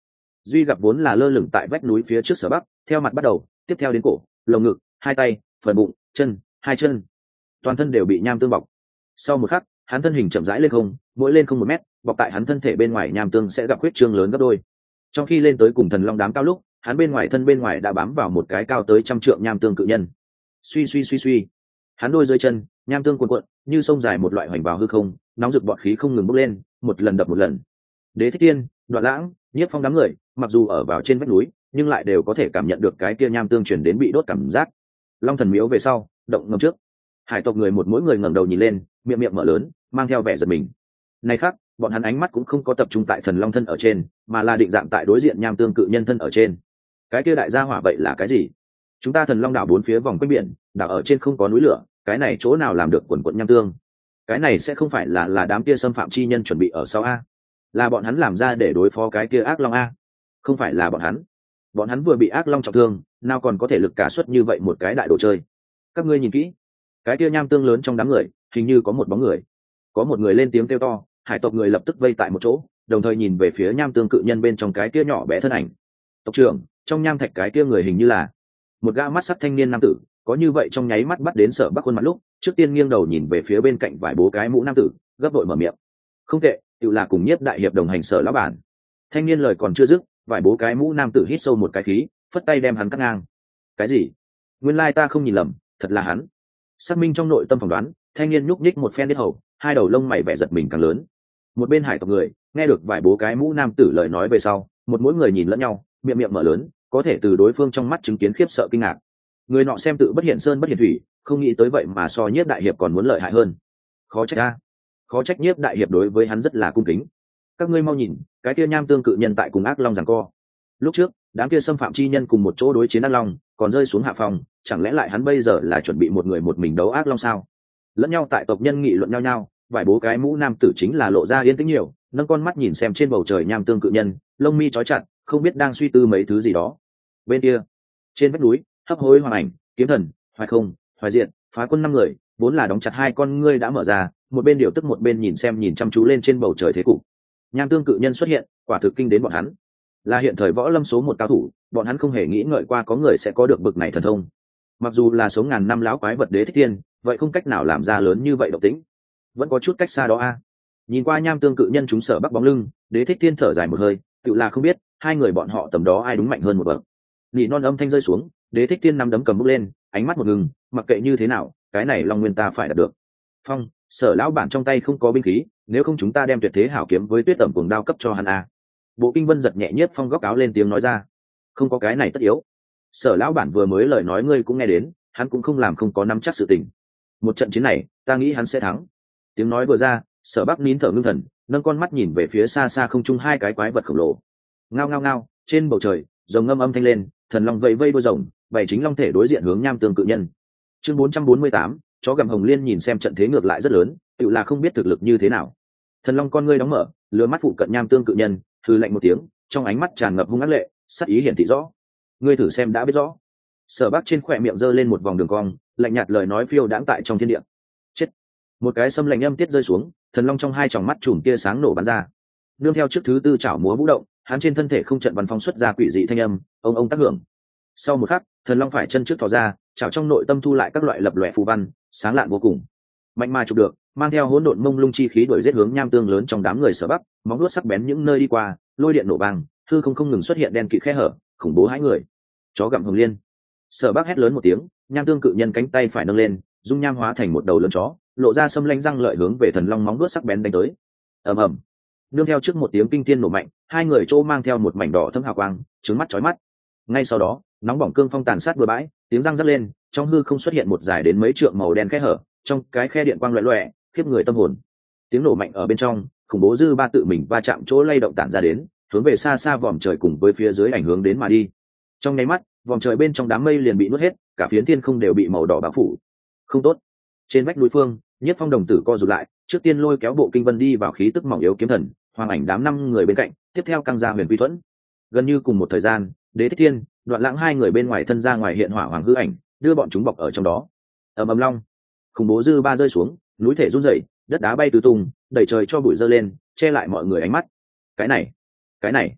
duy gặp vốn là lơ lửng tại vách núi phía trước Sở Bắc, theo mặt bắt đầu, tiếp theo đến cổ, lồng ngực, hai tay, phần bụng, chân, hai chân, toàn thân đều bị nham tương bọc. Sau một khắc, hắn thân hình chậm rãi lên không, mỗi lên không một mét, bọc tại hắn thân thể bên ngoài nham tương sẽ gặp huyết trương lớn gấp đôi. Trong khi lên tới cùng thần long đám cao lúc, hắn bên ngoài thân bên ngoài đã bám vào một cái cao tới trăm trượng nham tương cự nhân. Suy suy suy suy, hắn đôi dưới chân, nham tương cuộn cuộn, như sông dài một loại hoành vào hư không, nóng rực bọt khí không ngừng bốc lên, một lần đập một lần. Đế Thích Tiên, Đoạn Lãng, Nhiếp Phong đám người, mặc dù ở vào trên vách núi, nhưng lại đều có thể cảm nhận được cái kia nham tương truyền đến bị đốt cảm giác. Long Thần Miếu về sau, động ngầm trước. Hải tộc người một mỗi người ngẩng đầu nhìn lên, miệng miệng mở lớn, mang theo vẻ giật mình. Này khác, bọn hắn ánh mắt cũng không có tập trung tại thần long thân ở trên, mà là định dạng tại đối diện nham tương cự nhân thân ở trên. Cái kia đại gia hỏa vậy là cái gì? Chúng ta thần long đảo bốn phía vòng quanh biển, đảo ở trên không có núi lửa, cái này chỗ nào làm được quần quần nham tương? Cái này sẽ không phải là là đám kia xâm phạm chi nhân chuẩn bị ở sau a? Là bọn hắn làm ra để đối phó cái kia ác long a? Không phải là bọn hắn. Bọn hắn vừa bị ác long trọng thương, nào còn có thể lực cả suất như vậy một cái đại đồ chơi. Các ngươi nhìn kỹ, cái kia nham tương lớn trong đám người, hình như có một bóng người. Có một người lên tiếng kêu to, hải tộc người lập tức vây tại một chỗ, đồng thời nhìn về phía nham tương cự nhân bên trong cái kia nhỏ bé thân ảnh. Tộc trưởng, trong nham thạch cái kia người hình như là một gã mắt sắc thanh niên nam tử, có như vậy trong nháy mắt bắt đến Sở Bắc khuôn mặt lúc, trước tiên nghiêng đầu nhìn về phía bên cạnh vài bố cái mũ nam tử, gấp đội mở miệng. Không tệ, tự là cùng Nhiếp đại hiệp đồng hành Sở lão bản. Thanh niên lời còn chưa dứt, vài bố cái mũ nam tử hít sâu một cái khí, phất tay đem hắn cắt ngang. Cái gì? Nguyên lai ta không nhìn lầm, thật là hắn. Xác minh trong nội tâm phỏng đoán, thanh niên nhúc nhích một phen đít hầu, hai đầu lông mày vẻ giật mình càng lớn. Một bên hải tộc người nghe được vài bố cái mũ nam tử lời nói về sau, một mỗi người nhìn lẫn nhau, miệng miệng mở lớn, có thể từ đối phương trong mắt chứng kiến khiếp sợ kinh ngạc. Người nọ xem tự bất hiện sơn bất hiện thủy, không nghĩ tới vậy mà so Nhiếp đại hiệp còn muốn lợi hại hơn. Khó trách a, khó trách Nhiếp đại hiệp đối với hắn rất là cung kính. Các ngươi mau nhìn, cái kia nham tương cự nhân tại cùng ác long giằng co. Lúc trước, đám kia xâm phạm chi nhân cùng một chỗ đối chiến ác long, còn rơi xuống hạ phòng, chẳng lẽ lại hắn bây giờ là chuẩn bị một người một mình đấu ác long sao? Lẫn nhau tại tộc nhân nghị luận nhau nhau, vài bố cái mũ nam tử chính là lộ ra yên tĩnh nhiều, nâng con mắt nhìn xem trên bầu trời nham tương cự nhân, lông mi trói chặt, không biết đang suy tư mấy thứ gì đó. Bên kia, trên vách núi, hấp hối hoàng ảnh, kiếm thần, hoài không, hoài diện, phá quân năm người, vốn là đóng chặt hai con ngươi đã mở ra, một bên điều tức một bên nhìn xem nhìn chăm chú lên trên bầu trời thế cục. Nham tương cự nhân xuất hiện, quả thực kinh đến bọn hắn. Là hiện thời võ lâm số một cao thủ, bọn hắn không hề nghĩ ngợi qua có người sẽ có được bực này thần thông. Mặc dù là sống ngàn năm láo quái vật Đế Thích Tiên, vậy không cách nào làm ra lớn như vậy động tĩnh, vẫn có chút cách xa đó a. Nhìn qua nham tương cự nhân chúng Sở Bắc bóng lưng, Đế Thích Tiên thở dài một hơi, tự là không biết hai người bọn họ tầm đó ai đúng mạnh hơn một bậc. Nỉ non âm thanh rơi xuống, Đế Thích Tiên nắm đấm cầm bút lên, ánh mắt một ngừng, mặc kệ như thế nào, cái này Long Nguyên ta phải đạt được. Phong, Sở lão bản trong tay không có binh khí, nếu không chúng ta đem tuyệt thế hảo kiếm với tuyết tẩm cuồng đao cấp cho hắn a. Bộ Kinh Vân giật nhẹ Nhiếp Phong góc áo lên tiếng nói ra. Không có cái này tất yếu. Sở lão bản vừa mới lời nói ngươi cũng nghe đến, hắn cũng không làm không có nắm chắc sự tình. Một trận chiến này, ta nghĩ hắn sẽ thắng. Tiếng nói vừa ra, Sở Bắc nín thở ngưng thần, nâng con mắt nhìn về phía xa xa không trung hai cái quái vật khổng lồ. Ngao ngao ngao, trên bầu trời, rồng ngâm âm thanh lên, thần long vẫy vây đuôi rồng, bảy chính long thể đối diện hướng nham tương cự nhân. Chương bốn trăm bốn mươi tám, chó gầm Hồng Liên nhìn xem trận thế ngược lại rất lớn, tự là không biết thực lực như thế nào. Thần long con ngươi đóng mở, lừa mắt phụ cận nham tương cự nhân, hừ lạnh một tiếng, trong ánh mắt tràn ngập hung ác lệ, sắc ý hiển thị rõ. Ngươi thử xem đã biết rõ. Sở Bắc trên khỏe miệng giơ lên một vòng đường cong, lạnh nhạt lời nói phiêu đãng tại trong thiên địa. Chết. Một cái xâm lạnh âm tiết rơi xuống, thần long trong hai tròng mắt chùm tia sáng nổ bắn ra. Nương theo trước thứ tư chảo múa vũ động, hắn trên thân thể không trận văn phong xuất ra quỷ dị thanh âm, ông ông tác hưởng. Sau một khắc, thần long phải chân trước thò ra, chảo trong nội tâm thu lại các loại lập lòe phù văn, sáng lạn vô cùng. Mạnh mà chụp được, mang theo hỗn độn mông lung chi khí đuổi giết hướng nham tương lớn trong đám người Sở Bắc, móng vuốt sắc bén những nơi đi qua, lôi điện nổ vang, hư không không ngừng xuất hiện đen kịt khe hở, khủng bố hãi người. Chó gặm Hồng Liên. Sở Bắc hét lớn một tiếng, nham tương cự nhân cánh tay phải nâng lên, dung nham hóa thành một đầu lớn chó, lộ ra xâm lanh răng lợi hướng về thần long móng vuốt sắc bén đánh tới. Ầm ầm. Nương theo trước một tiếng kinh thiên nổ mạnh, hai người chỗ mang theo một mảnh đỏ thâm hào quang, trứng mắt chói mắt. Ngay sau đó, nóng bỏng cương phong tàn sát bừa bãi, tiếng răng rắc lên, trong hư không xuất hiện một dài đến mấy trượng màu đen khe hở, trong cái khe điện quang loẹt loẹt, khiếp người tâm hồn. Tiếng nổ mạnh ở bên trong, khủng bố dư ba tự mình va chạm chỗ lay động tản ra đến, hướng về xa xa vòm trời cùng với phía dưới ảnh hướng đến mà đi. Trong nháy mắt, vòm trời bên trong đám mây liền bị nuốt hết, cả phiến thiên không đều bị màu đỏ bao phủ. Không tốt. Trên vách núi phương, Nhiếp Phong đồng tử co rụt lại, trước tiên lôi kéo Bộ Kinh Vân đi vào khí tức mỏng yếu kiếm thần, hoàng ảnh đám năm người bên cạnh, tiếp theo căng ra Huyền Quy Thuẫn. Gần như cùng một thời gian, Đế Thích Thiên, Đoạn Lãng hai người bên ngoài thân ra ngoài hiện hỏa hoàng hư ảnh, đưa bọn chúng bọc ở trong đó. Ầm ầm long, khủng bố dư ba rơi xuống, núi thể rung rẩy, đất đá bay tứ tung, đầy trời cho bụi dơ lên, che lại mọi người ánh mắt. Cái này, cái này,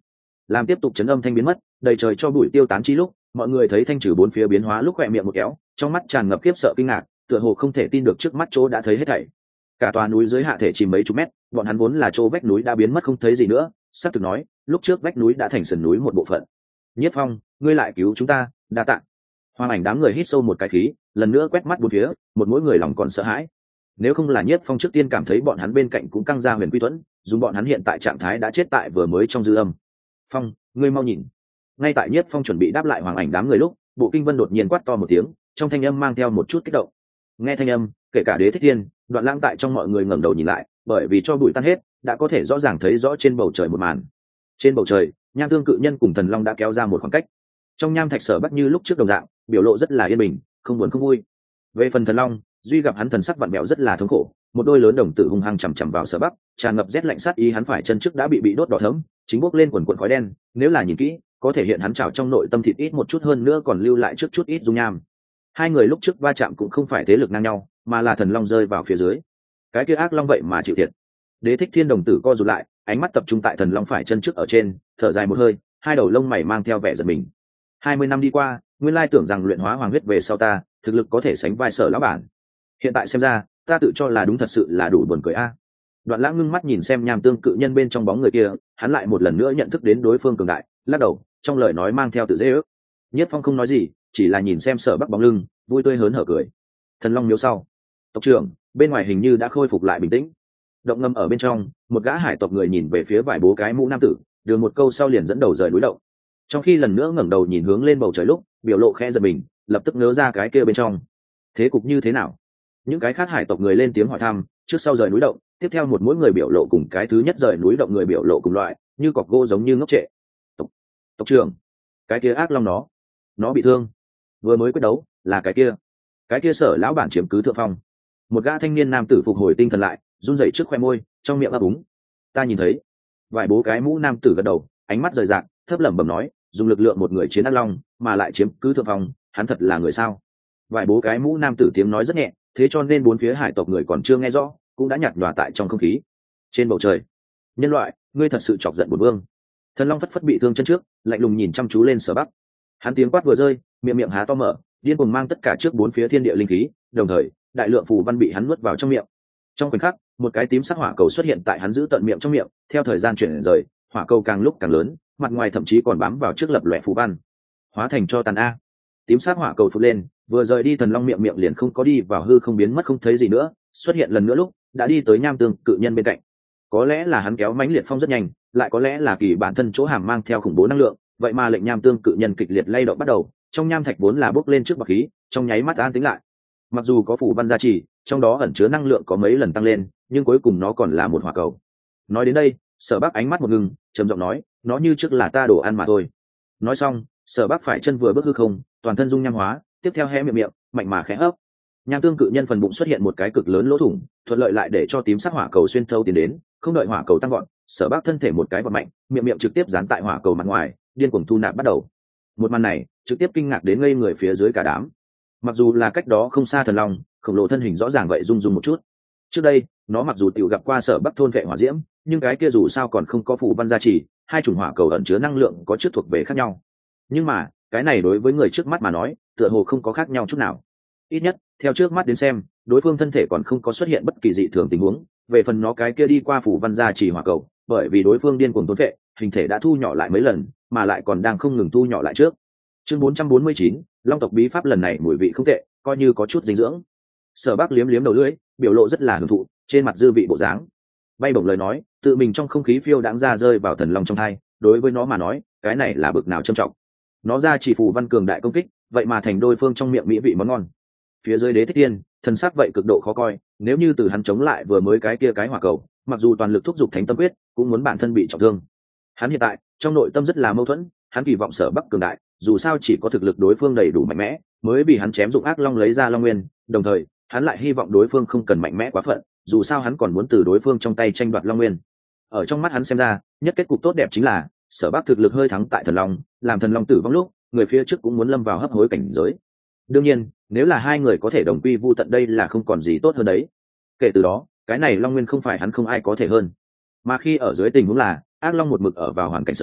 làm tiếp tục chấn âm thanh biến mất, đầy trời cho bụi tiêu tán chi lúc, mọi người thấy thanh trừ bốn phía biến hóa lúc khỏe miệng một kéo, trong mắt tràn ngập khiếp sợ kinh ngạc, tựa hồ không thể tin được trước mắt chỗ đã thấy hết thảy. Cả tòa núi dưới hạ thể chìm mấy chục mét, bọn hắn vốn là chỗ vách núi đã biến mất không thấy gì nữa, sắp thực nói, lúc trước vách núi đã thành sườn núi một bộ phận. Nhiếp Phong, ngươi lại cứu chúng ta, đa tạ. Hoàng Ảnh đám người hít sâu một cái khí, lần nữa quét mắt bốn phía, một mỗi người lòng còn sợ hãi. Nếu không là Nhiếp Phong trước tiên cảm thấy bọn hắn bên cạnh cũng căng ra Huyền Quy Tuẫn, dùng bọn hắn hiện tại trạng thái đã chết tại vừa mới trong dư âm. Phong, ngươi mau nhìn. Ngay tại Nhiếp Phong chuẩn bị đáp lại Hoàng Ảnh đám người lúc, Bộ Kinh Vân đột nhiên quát to một tiếng, trong thanh âm mang theo một chút kích động. Nghe thanh âm, kể cả Đế Thích Thiên, Đoạn Lãng tại trong mọi người ngẩng đầu nhìn lại, bởi vì cho bụi tan hết, đã có thể rõ ràng thấy rõ trên bầu trời một màn. Trên bầu trời, Nham Tương Cự Nhân cùng Thần Long đã kéo ra một khoảng cách. Trong Nham Thạch Sở Bắc như lúc trước đồng dạng, biểu lộ rất là yên bình, không buồn không vui. Về phần Thần Long, duy gặp hắn thần sắc vặn vẹo rất là thống khổ, một đôi lớn đồng tử hung hăng chằm chằm vào Sở Bắc, tràn ngập rét lạnh sát ý, hắn phải chân trước đã bị bị đốt đỏ thẫm, chính bốc lên quần quần khói đen, nếu là nhìn kỹ, có thể hiện hắn trào trong nội tâm thịt ít một chút hơn nữa còn lưu lại trước chút ít dung nham. Hai người lúc trước va chạm cũng không phải thế lực ngang nhau, mà là Thần Long rơi vào phía dưới. Cái kia ác long vậy mà chịu thiệt. Đế Thích Thiên đồng tử co rụt lại, ánh mắt tập trung tại Thần Long phải chân trước ở trên, thở dài một hơi, hai đầu lông mày mang theo vẻ giận mình. Hai mươi năm đi qua, nguyên lai tưởng rằng luyện hóa hoàng huyết về sau ta, thực lực có thể sánh vai Sở lão bản. Hiện tại xem ra, ta tự cho là đúng, thật sự là đủ buồn cười a. Đoạn Lãng ngưng mắt nhìn xem Nham Tương Cự Nhân bên trong bóng người kia, hắn lại một lần nữa nhận thức đến đối phương cường đại, lắc đầu, trong lời nói mang theo tự dễ ước. Nhất Phong không nói gì, chỉ là nhìn xem Sở Bắc bóng lưng, vui tươi hớn hở cười. Thần Long miếu sau, tộc trưởng, bên ngoài hình như đã khôi phục lại bình tĩnh. Động ngầm ở bên trong, một gã hải tộc người nhìn về phía vài bố cái mũ nam tử, đường một câu sau liền dẫn đầu rời núi động. Trong khi lần nữa ngẩng đầu nhìn hướng lên bầu trời lúc, biểu lộ khẽ giật mình, lập tức nhớ ra cái kia bên trong. Thế cục như thế nào? Những cái khác hải tộc người lên tiếng hỏi thăm, trước sau rời núi động, tiếp theo một mỗi người biểu lộ cùng cái thứ nhất rời núi động người biểu lộ cùng loại, như cọc gỗ giống như ngốc trệ. Tộc, tộc trưởng, cái kia ác long nó, nó bị thương. Vừa mới quyết đấu, là cái kia. Cái kia Sở lão bản chiếm cứ thượng phong. Một gã thanh niên nam tử phục hồi tinh thần lại, run rẩy trước khoe môi, trong miệng ấp úng. Ta nhìn thấy. Vài bố cái mũ nam tử gật đầu, ánh mắt rời rạc, thấp lẩm bẩm nói, dùng lực lượng một người chiến ác long, mà lại chiếm cứ thượng phong, hắn thật là người sao? Vài bố cái mũ nam tử tiếng nói rất nhẹ, thế cho nên bốn phía hải tộc người còn chưa nghe rõ, cũng đã nhạt nhòa tại trong không khí. Trên bầu trời, nhân loại, ngươi thật sự chọc giận bổn vương. Thần Long phất phất bị thương chân trước, lạnh lùng nhìn chăm chú lên Sở Bắc. Hắn tiếng quát vừa rơi, miệng miệng há to mở, điên cuồng mang tất cả trước bốn phía thiên địa linh khí, đồng thời, đại lượng phù văn bị hắn nuốt vào trong miệng. Trong khoảnh khắc, một cái tím sắc hỏa cầu xuất hiện tại hắn giữ tận miệng trong miệng, theo thời gian chuyển rời, hỏa cầu càng lúc càng lớn, mặt ngoài thậm chí còn bám vào trước lập loè phù văn. Hóa thành cho tàn a. Tím sắc hỏa cầu phụt lên, vừa rời đi Thần Long miệng miệng liền không có đi vào hư không biến mất không thấy gì nữa, xuất hiện lần nữa lúc đã đi tới Nham Tương Cự Nhân bên cạnh. Có lẽ là hắn kéo mãnh liệt phong rất nhanh, lại có lẽ là kỳ bản thân chỗ hàm mang theo khủng bố năng lượng, vậy mà lệnh Nham Tương Cự Nhân kịch liệt lay động bắt đầu, trong nham thạch vốn là bốc lên trước bạc khí, trong nháy mắt an tĩnh lại. Mặc dù có phù văn gia trì, trong đó ẩn chứa năng lượng có mấy lần tăng lên, nhưng cuối cùng nó còn là một hỏa cầu. Nói đến đây, Sở Bắc ánh mắt một ngừng, trầm giọng nói, nó như trước là ta đồ ăn mà thôi. Nói xong, Sở Bắc phải chân vừa bước hư không, toàn thân dung nham hóa, tiếp theo hé miệng miệng, mạnh mà khẽ hấp. Nham Tương Cự Nhân phần bụng xuất hiện một cái cực lớn lỗ thủng, thuận lợi lại để cho tím sắc hỏa cầu xuyên thấu tiến đến, không đợi hỏa cầu tăng gọn, Sở Bắc thân thể một cái vọt mạnh, miệng miệng trực tiếp dán tại hỏa cầu mặt ngoài, điên cuồng thu nạp bắt đầu. Một màn này, trực tiếp kinh ngạc đến ngây người phía dưới cả đám. Mặc dù là cách đó không xa Thần Long, khổng lồ thân hình rõ ràng vậy rung rung một chút. Trước đây, nó mặc dù tiểu gặp qua Sở Bắc thôn vệ hỏa diễm, nhưng cái kia dù sao còn không có phù văn gia trì, hai chủng hỏa cầu ẩn chứa năng lượng có chút thuộc về khác nhau. Nhưng mà, cái này đối với người trước mắt mà nói, tựa hồ không có khác nhau chút nào. Ít nhất, theo trước mắt đến xem, đối phương thân thể còn không có xuất hiện bất kỳ dị thường tình huống. Về phần nó cái kia đi qua phù văn gia trì hỏa cầu, bởi vì đối phương điên cuồng thôn vệ, hình thể đã thu nhỏ lại mấy lần, mà lại còn đang không ngừng thu nhỏ lại trước. Chương bốn trăm bốn mươi chín, Long tộc bí pháp lần này mùi vị không tệ, coi như có chút dinh dưỡng. Sở Bắc liếm liếm đầu lưỡi, biểu lộ rất là hưởng thụ, trên mặt dư vị bộ dáng. Bay bổng lời nói, tự mình trong không khí phiêu đãng ra rơi vào Thần Long trong hai, đối với nó mà nói, cái này là bực nào trân trọng. Nó ra chỉ phù văn cường đại công kích, vậy mà thành đối phương trong miệng mỹ vị món ngon. Phía dưới Đế Thích Tiên, thần sắc vậy cực độ khó coi, nếu như từ hắn chống lại vừa mới cái kia cái hỏa cầu, mặc dù toàn lực thúc giục Thánh Tâm Quyết, cũng muốn bản thân bị trọng thương. Hắn hiện tại, trong nội tâm rất là mâu thuẫn, hắn kỳ vọng Sở Bắc cường đại, dù sao chỉ có thực lực đối phương đầy đủ mạnh mẽ, mới bị hắn chém dụng ác long lấy ra long nguyên, đồng thời, hắn lại hy vọng đối phương không cần mạnh mẽ quá phận, dù sao hắn còn muốn từ đối phương trong tay tranh đoạt long nguyên. Ở trong mắt hắn xem ra, nhất kết cục tốt đẹp chính là Sở Bắc thực lực hơi thắng tại Thần Long, làm Thần Long tử vong lúc, người phía trước cũng muốn lâm vào hấp hối cảnh giới. Đương nhiên, nếu là hai người có thể đồng quy vu tận đây là không còn gì tốt hơn đấy. Kể từ đó, cái này long nguyên không phải hắn không ai có thể hơn. Mà khi ở dưới tình huống là ác long một mực ở vào hoàn cảnh xấu,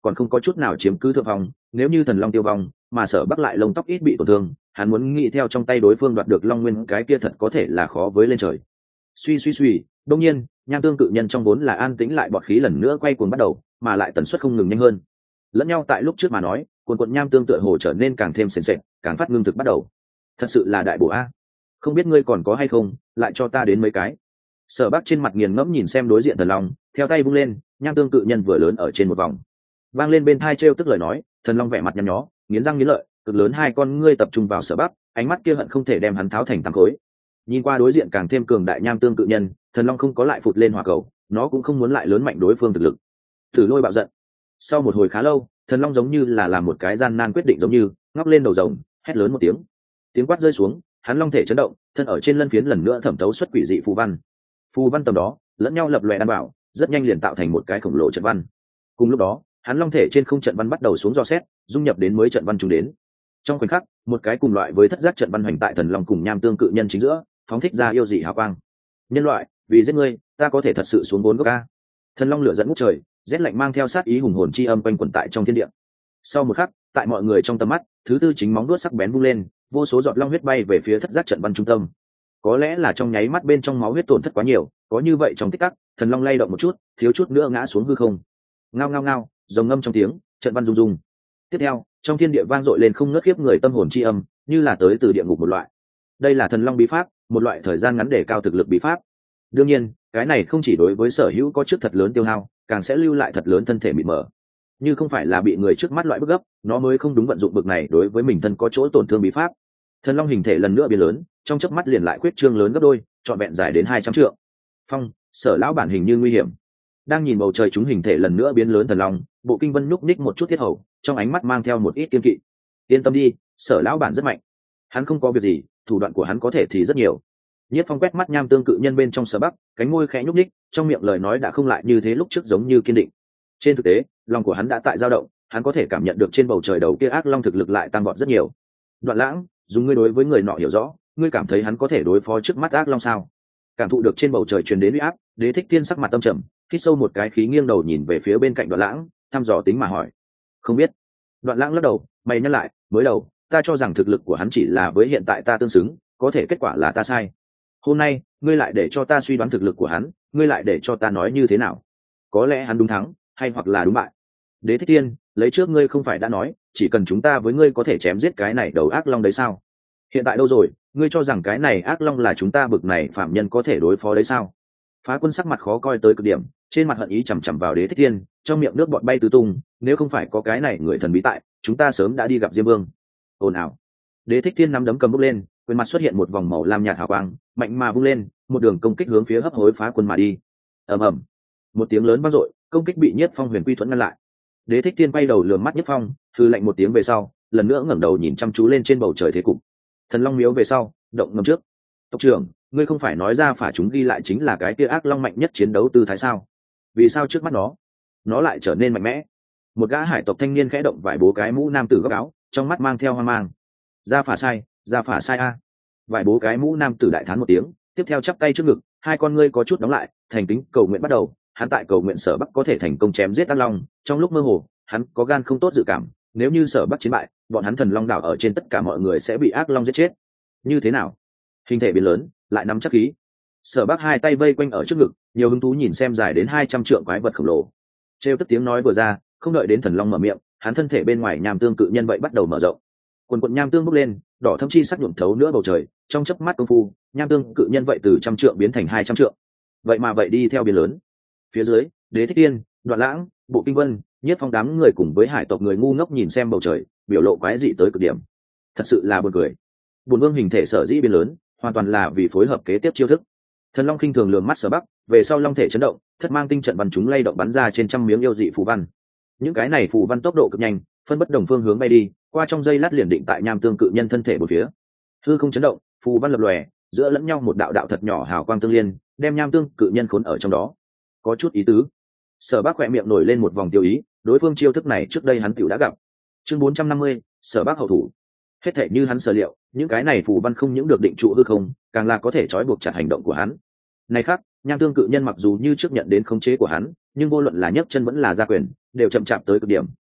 còn không có chút nào chiếm cứ thượng phong. Nếu như thần long tiêu vong mà Sở Bắc lại lông tóc ít bị tổn thương, hắn muốn nghĩ theo trong tay đối phương đoạt được long nguyên cái kia thật có thể là khó với lên trời. Suy suy suy, đương nhiên nham tương cự nhân trong vốn là an tĩnh lại bọt khí lần nữa quay cuồng bắt đầu, mà lại tần suất không ngừng nhanh hơn. Lẫn nhau tại lúc trước mà nói, cuồn cuộn nham tương tựa hồ trở nên càng thêm sền sệt, càng phát ngưng thực bắt đầu. Thật sự là đại bổ a, không biết ngươi còn có hay không, lại cho ta đến mấy cái. Sở Bắc trên mặt nghiền ngẫm nhìn xem đối diện thần long, theo tay vung lên, nham tương cự nhân vừa lớn ở trên một vòng, vang lên bên tai trêu tức lời nói. Thần long vẻ mặt nhăn nhó, nghiến răng nghiến lợi, cực lớn hai con ngươi tập trung vào Sở Bắc, ánh mắt kia hận không thể đem hắn tháo thành tám khối. Nhìn qua đối diện càng thêm cường đại nham tương cự nhân, thần long không có lại phụt lên hỏa cầu, nó cũng không muốn lại lớn mạnh đối phương thực lực. Thử lôi bạo giận. Sau một hồi khá lâu, thần long giống như là làm một cái gian nan quyết định giống như ngóc lên đầu rồng, hét lớn một tiếng. Tiếng quát rơi xuống, hắn long thể chấn động, thân ở trên lân phiến lần nữa thẩm thấu xuất quỷ dị phù văn. Phù văn tầm đó lẫn nhau lập lòe đan bảo, rất nhanh liền tạo thành một cái khổng lồ trận văn. Cùng lúc đó, hắn long thể trên không trận văn bắt đầu xuống dò xét, dung nhập đến mới trận văn chúng đến. Trong khoảnh khắc, một cái cùng loại với thất giác trận văn hoành tại thần long cùng nham tương cự nhân chính giữa, phóng thích ra yêu dị hào quang. Nhân loại, vì giết ngươi, ta có thể thật sự xuống bốn gốc ca. Thần long lửa dẫn ngút trời, rét lạnh mang theo sát ý hùng hồn chi âm quanh quẩn tại trong thiên địa. Sau một khắc, tại mọi người trong tầm mắt, thứ tư chính móng đuốt sắc bén vung lên, vô số giọt long huyết bay về phía thất giác trận văn trung tâm. Có lẽ là trong nháy mắt bên trong máu huyết tổn thất quá nhiều, có như vậy trong tích tắc, thần long lay động một chút, thiếu chút nữa ngã xuống hư không. Ngao ngao ngao, rồng ngâm trong tiếng, trận văn rung rung. Tiếp theo, trong thiên địa vang dội lên không ngớt khiếp người tâm hồn chi âm, như là tới từ địa ngục một loại. Đây là thần long bí pháp, một loại thời gian ngắn để cao thực lực bí pháp. Đương nhiên, cái này không chỉ đối với sở hữu có trước thật lớn tiêu hao, càng sẽ lưu lại thật lớn thân thể mịt mờ. Như không phải là bị người trước mắt loại bức gấp, nó mới không đúng vận dụng bực này đối với mình thân có chỗ tổn thương bí pháp. Thần long hình thể lần nữa biến lớn, trong chớp mắt liền lại khuyết trương lớn gấp đôi, trọn vẹn dài đến hai trăm trượng. Phong, Sở lão bản hình như nguy hiểm. Đang nhìn bầu trời chúng hình thể lần nữa biến lớn thần long, Bộ Kinh Vân nhúc nhích một chút thiết hầu, trong ánh mắt mang theo một ít kiên kỵ. Yên tâm đi, Sở lão bản rất mạnh. Hắn không có việc gì, thủ đoạn của hắn có thể thì rất nhiều. Nhiếp Phong quét mắt nham tương cự nhân bên trong Sở Bắc, cánh môi khẽ nhúc nhích, trong miệng lời nói đã không lại như thế lúc trước giống như kiên định. Trên thực tế, lòng của hắn đã tại dao động, hắn có thể cảm nhận được trên bầu trời đầu kia ác long thực lực lại tăng vọt rất nhiều. Đoạn Lãng, dùng ngươi đối với người nọ hiểu rõ, ngươi cảm thấy hắn có thể đối phó trước mắt ác long sao? Cảm thụ được trên bầu trời truyền đến uy áp, Đế Thích Thiên sắc mặt tâm trầm, hít sâu một cái khí, nghiêng đầu nhìn về phía bên cạnh Đoạn Lãng, thăm dò tính mà hỏi. Không biết. Đoạn Lãng lắc đầu, mày nhăn lại, mới đầu, ta cho rằng thực lực của hắn chỉ là với hiện tại ta tương xứng, có thể kết quả là ta sai. Hôm nay, ngươi lại để cho ta suy đoán thực lực của hắn, ngươi lại để cho ta nói như thế nào? Có lẽ hắn đúng thắng, hay hoặc là đúng bại. Đế Thích Thiên, lấy trước ngươi không phải đã nói, chỉ cần chúng ta với ngươi có thể chém giết cái này đầu ác long đấy sao? Hiện tại đâu rồi, ngươi cho rằng cái này ác long là chúng ta bực này phạm nhân có thể đối phó đấy sao? Phá Quân sắc mặt khó coi tới cực điểm, trên mặt hận ý chằm chằm vào Đế Thích Thiên, trong miệng nước bọt bay tứ tung, nếu không phải có cái này người thần bí tại, chúng ta sớm đã đi gặp Diêm Vương. Ồn ào. Đế Thích Thiên nắm đấm cầm bốc lên, bên mặt xuất hiện một vòng màu lam nhạt hào quang, mạnh mà vung lên, một đường công kích hướng phía hấp hối Phá Quân mà đi. Ầm ầm. Một tiếng lớn vang dội, công kích bị Nhiếp Phong Huyền Quy thuẫn ngăn lại. Đế Thích Thiên bay đầu lườm mắt Nhiếp Phong, hừ lạnh một tiếng về sau, lần nữa ngẩng đầu nhìn chăm chú lên trên bầu trời thế cục. Thần long miếu về sau, động ngầm trước. Tộc trưởng, ngươi không phải nói ra phả chúng ghi lại chính là cái kia ác long mạnh nhất chiến đấu tư thái sao? Vì sao trước mắt nó, nó lại trở nên mạnh mẽ? Một gã hải tộc thanh niên khẽ động vài bố cái mũ nam tử góc áo, trong mắt mang theo hoang mang. Ra phả sai, ra phả sai a. Vài bố cái mũ nam tử đại thán một tiếng, tiếp theo chắp tay trước ngực, hai con ngươi có chút đóng lại, thành kính cầu nguyện bắt đầu. Hắn tại cầu nguyện Sở Bắc có thể thành công chém giết ác long, trong lúc mơ hồ, hắn có gan không tốt dự cảm, nếu như Sở Bắc chiến bại, bọn hắn thần long đảo ở trên tất cả mọi người sẽ bị ác long giết chết. Như thế nào? Hình thể biến lớn, lại nắm chắc khí. Sở Bắc hai tay vây quanh ở trước ngực, nhiều hứng thú nhìn xem dài đến hai trăm trượng quái vật khổng lồ. Trêu tức tiếng nói vừa ra, không đợi đến thần long mở miệng, hắn thân thể bên ngoài nham tương cự nhân vậy bắt đầu mở rộng. Quần quần nham tương bốc lên, đỏ thâm chi sắc nhuộm thấu nữa bầu trời, trong chớp mắt công phu, nham tương cự nhân vậy từ trăm trượng biến thành hai trăm trượng. Vậy mà vậy đi theo biến lớn. Phía dưới, Đế Thích Tiên, Đoạn Lãng, Bộ Kinh Vân, Nhiếp Phong đám người cùng với hải tộc người ngu ngốc nhìn xem bầu trời, biểu lộ quái dị tới cực điểm. Thật sự là buồn cười. Bổn Vương hình thể sở dĩ biến lớn, hoàn toàn là vì phối hợp kế tiếp chiêu thức. Thần long khinh thường lườm mắt Sở Bắc, về sau long thể chấn động, thất mang tinh trận bắn chúng lay động bắn ra trên trăm miếng yêu dị phù văn. Những cái này phù văn tốc độ cực nhanh, phân bất đồng phương hướng bay đi, qua trong dây lát liền định tại nham tương cự nhân thân thể một phía. Hư không chấn động, phù văn lập lòe, giữa lẫn nhau một đạo đạo thật nhỏ hào quang tương liên, đem nham tương cự nhân khốn ở trong đó. Có chút ý tứ. Sở Bắc khỏe miệng nổi lên một vòng tiêu ý, đối phương chiêu thức này trước đây hắn tiểu đã gặp. Chương bốn trăm năm mươi, Sở Bắc hậu thủ. Hết thảy như hắn sở liệu, những cái này phù văn không những được định trụ hư không, càng là có thể trói buộc chặt hành động của hắn. Này khác, nham tương cự nhân mặc dù như trước nhận đến khống chế của hắn, nhưng vô luận là nhấc chân vẫn là ra quyền, đều chậm chạp tới cực điểm,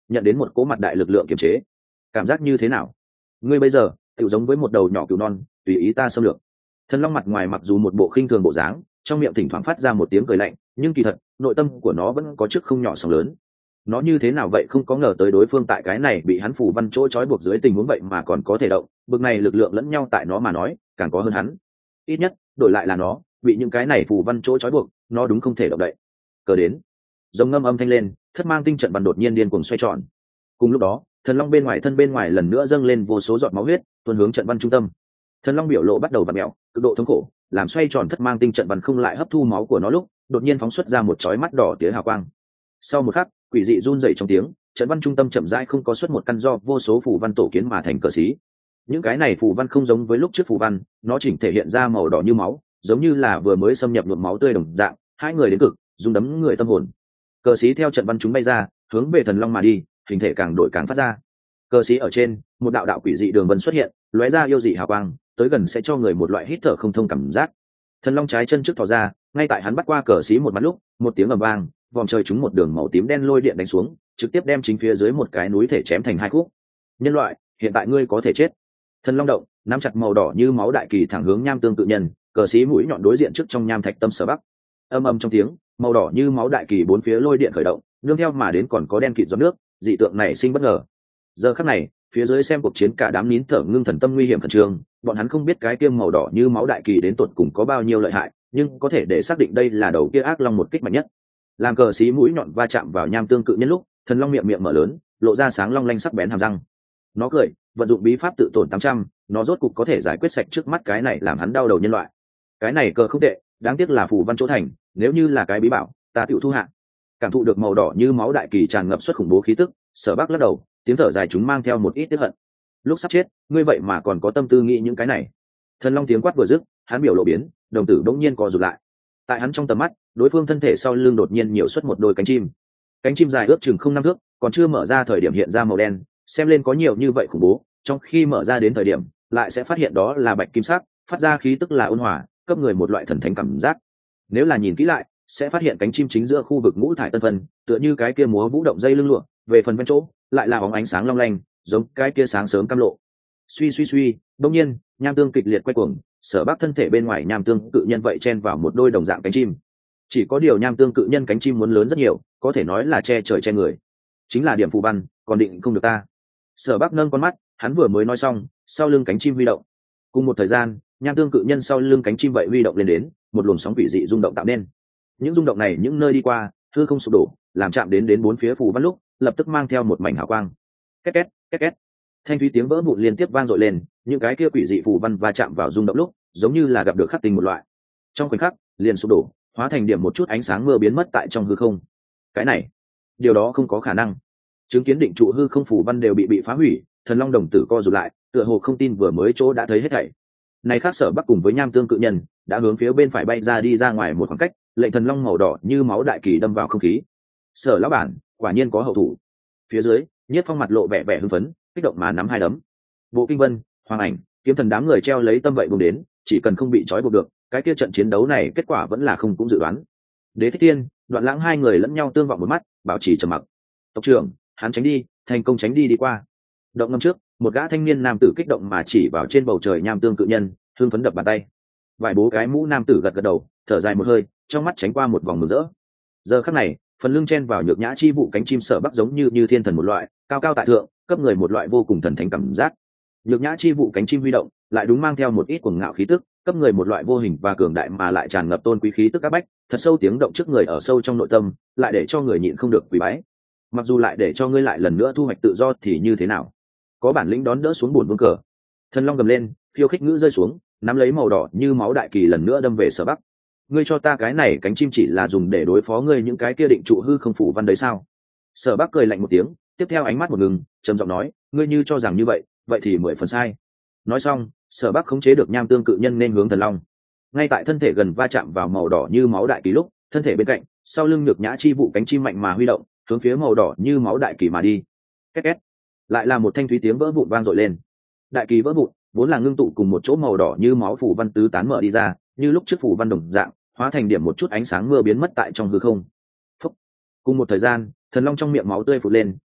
nhận đến một cỗ mặt đại lực lượng kiềm chế. Cảm giác như thế nào? Ngươi bây giờ tự giống với một đầu nhỏ cừu non, tùy ý ta xâm lược. Thần long mặt ngoài mặc dù một bộ khinh thường bộ dáng, trong miệng thỉnh thoảng phát ra một tiếng cười lạnh, nhưng kỳ thật nội tâm của nó vẫn có chức không nhỏ sóng lớn. Nó như thế nào vậy không có ngờ tới đối phương tại cái này bị hắn phủ văn chỗ trói buộc dưới tình huống vậy mà còn có thể động, bực này lực lượng lẫn nhau tại nó mà nói càng có hơn hắn. Ít nhất đổi lại là nó bị những cái này phủ văn chỗ trói buộc, nó đúng không thể động đậy. Cờ đến, giống ngâm âm thanh lên, thất mang tinh trận bàn đột nhiên điên cuồng xoay tròn. Cùng lúc đó, thần long bên ngoài thân bên ngoài lần nữa dâng lên vô số giọt máu huyết, tuôn hướng trận văn trung tâm. Thần long biểu lộ bắt đầu vặn mèo, cực độ thống khổ, làm xoay tròn thất mang tinh trận văn không lại hấp thu máu của nó lúc, đột nhiên phóng xuất ra một chói mắt đỏ tía hào quang. Sau một khắc, quỷ dị run rẩy trong tiếng, trận văn trung tâm chậm rãi không có xuất một căn do vô số phù văn tổ kiến mà thành cờ xí. Những cái này phù văn không giống với lúc trước phù văn, nó chỉnh thể hiện ra màu đỏ như máu, giống như là vừa mới xâm nhập nhuộm máu tươi đồng dạng, hai người đến cực, rung đấm người tâm hồn. Cờ xí theo trận văn chúng bay ra, hướng về thần long mà đi, hình thể càng đổi càng phát ra. Cờ xí ở trên, một đạo đạo quỷ dị đường vân xuất hiện, lóe ra yêu dị hào quang, tới gần sẽ cho người một loại hít thở không thông cảm giác. Thần long trái chân trước thò ra, ngay tại hắn bắt qua cờ xí một mắt lúc, một tiếng ầm vang, vòm trời trúng một đường màu tím đen lôi điện đánh xuống, trực tiếp đem chính phía dưới một cái núi thể chém thành hai khúc. Nhân loại, hiện tại ngươi có thể chết. Thần long động, nắm chặt màu đỏ như máu đại kỳ thẳng hướng nham tương tự nhân, cờ xí mũi nhọn đối diện trước trong nham thạch tâm sở bắc. Âm ầm trong tiếng, màu đỏ như máu đại kỳ bốn phía lôi điện khởi động, nương theo mà đến còn có đen kịt giọt nước, dị tượng này sinh bất ngờ. Giờ khắc này, phía dưới xem cuộc chiến cả đám nín thở ngưng thần tâm nguy hiểm khẩn trương, bọn hắn không biết cái tiêm màu đỏ như máu đại kỳ đến tột cùng có bao nhiêu lợi hại, nhưng có thể để xác định đây là đầu kia ác long một kích mạnh nhất. Làm cờ xí mũi nhọn va chạm vào nham tương cự nhân lúc, thần long miệng miệng mở lớn, lộ ra sáng long lanh sắc bén hàm răng. Nó cười, vận dụng bí pháp tự tổn tám trăm, nó rốt cục có thể giải quyết sạch trước mắt cái này làm hắn đau đầu nhân loại. Cái này cờ không tệ, đáng tiếc là phù văn chỗ thành, nếu như là cái bí bảo, ta tiểu thu hạ. Cảm thụ được màu đỏ như máu đại kỳ tràn ngập xuất khủng bố khí tức, Sở Bắc lắc đầu, tiếng thở dài chúng mang theo một ít tiếc hận. Lúc sắp chết, ngươi vậy mà còn có tâm tư nghĩ những cái này. Thần long tiếng quát vừa dứt, hắn biểu lộ biến, đồng tử đống nhiên co rụt lại. Tại hắn trong tầm mắt, đối phương thân thể sau lưng đột nhiên nhiều xuất một đôi cánh chim. Cánh chim dài ước chừng không năm thước, còn chưa mở ra thời điểm hiện ra màu đen, xem lên có nhiều như vậy khủng bố, trong khi mở ra đến thời điểm, lại sẽ phát hiện đó là bạch kim sắc, phát ra khí tức là ôn hòa, cấp người một loại thần thánh cảm giác. Nếu là nhìn kỹ lại, sẽ phát hiện cánh chim chính giữa khu vực ngũ thải tân phân, tựa như cái kia múa vũ động dây lưng lụa, về phần bên chỗ, lại là bóng ánh sáng long lanh, giống cái kia sáng sớm cam lộ. Suy suy suy, đột nhiên, nham tương kịch liệt quay cuồng, Sở Bắc thân thể bên ngoài nham tương cự nhân vậy chen vào một đôi đồng dạng cánh chim. Chỉ có điều nham tương cự nhân cánh chim muốn lớn rất nhiều, có thể nói là che trời che người. Chính là điểm phù văn, còn định không được ta. Sở Bắc nâng con mắt, hắn vừa mới nói xong, sau lưng cánh chim huy động. Cùng một thời gian, nham tương cự nhân sau lưng cánh chim vậy huy động lên đến, một luồng sóng quỷ dị rung động tạo nên. Những rung động này những nơi đi qua, hư không sụp đổ, làm chạm đến đến bốn phía phù văn lúc, lập tức mang theo một mảnh hào quang. Két két, két két. Thanh thúy tiếng vỡ vụn liên tiếp vang dội lên, những cái kia quỷ dị phù văn va chạm vào rung động lúc, giống như là gặp được khắc tinh một loại. Trong khoảnh khắc, liền sụp đổ, hóa thành điểm một chút ánh sáng mưa biến mất tại trong hư không. Cái này, điều đó không có khả năng. Chứng kiến định trụ hư không phù văn đều bị bị phá hủy, thần long đồng tử co rụt lại, tựa hồ không tin vừa mới chỗ đã thấy hết thảy. Này khác Sở Bắc cùng với nham tương cự nhân đã hướng phía bên phải bay ra đi ra ngoài một khoảng cách, lệnh thần long màu đỏ như máu đại kỳ đâm vào không khí. Sở lão bản, quả nhiên có hậu thủ. Phía dưới, Nhiếp Phong mặt lộ vẻ vẻ hưng phấn, kích động mà nắm hai đấm. Bộ Kinh Vân, Hoàng Ảnh, Kiếm Thần đám người treo lấy tâm vậy vùng đến, chỉ cần không bị trói buộc được, cái kia trận chiến đấu này kết quả vẫn là không cũng dự đoán. Đế Thích Tiên, Đoạn Lãng hai người lẫn nhau tương vọng một mắt, bảo trì trầm mặc. Tộc trưởng, hắn tránh đi, thành công tránh đi đi qua. Động ngâm trước, một gã thanh niên nam tử kích động mà chỉ vào trên bầu trời nham tương cự nhân, hưng phấn đập bàn tay. Vài bố cái mũ nam tử gật gật đầu, thở dài một hơi, trong mắt tránh qua một vòng mừng rỡ. Giờ khắc này, phần lưng chen vào nhược nhã chi vụ cánh chim Sở Bắc giống như như thiên thần một loại, cao cao tại thượng, cấp người một loại vô cùng thần thánh cảm giác. Nhược nhã chi vụ cánh chim huy động, lại đúng mang theo một ít cuồng ngạo khí tức, cấp người một loại vô hình và cường đại mà lại tràn ngập tôn quý khí tức áp bách, thật sâu tiếng động trước người ở sâu trong nội tâm, lại để cho người nhịn không được quỳ bái. Mặc dù lại để cho ngươi lại lần nữa thu hoạch tự do thì như thế nào? Có bản lĩnh đón đỡ xuống buồn vương cờ. Thần long gầm lên, phiêu khích ngữ rơi xuống, nắm lấy màu đỏ như máu đại kỳ lần nữa đâm về Sở Bắc. Ngươi cho ta cái này cánh chim chỉ là dùng để đối phó ngươi những cái kia định trụ hư không phủ văn đấy sao? Sở Bắc cười lạnh một tiếng, tiếp theo ánh mắt một ngừng, trầm giọng nói, ngươi như cho rằng như vậy, vậy thì mười phần sai. Nói xong, Sở Bắc khống chế được nham tương cự nhân nên hướng thần long. Ngay tại thân thể gần va chạm vào màu đỏ như máu đại kỳ lúc, thân thể bên cạnh, sau lưng nhược nhã chi vụ cánh chim mạnh mà huy động, hướng phía màu đỏ như máu đại kỳ mà đi. Két két. Lại là một thanh thúy tiếng vỡ vụn vang dội lên. Đại kỳ vỡ vụn, vốn là ngưng tụ cùng một chỗ màu đỏ như máu phủ văn tứ tán mở đi ra, như lúc trước phủ văn đồng dạng, hóa thành điểm một chút ánh sáng mưa biến mất tại trong hư không. Phúc. Cùng một thời gian, thần long trong miệng máu tươi phụt lên,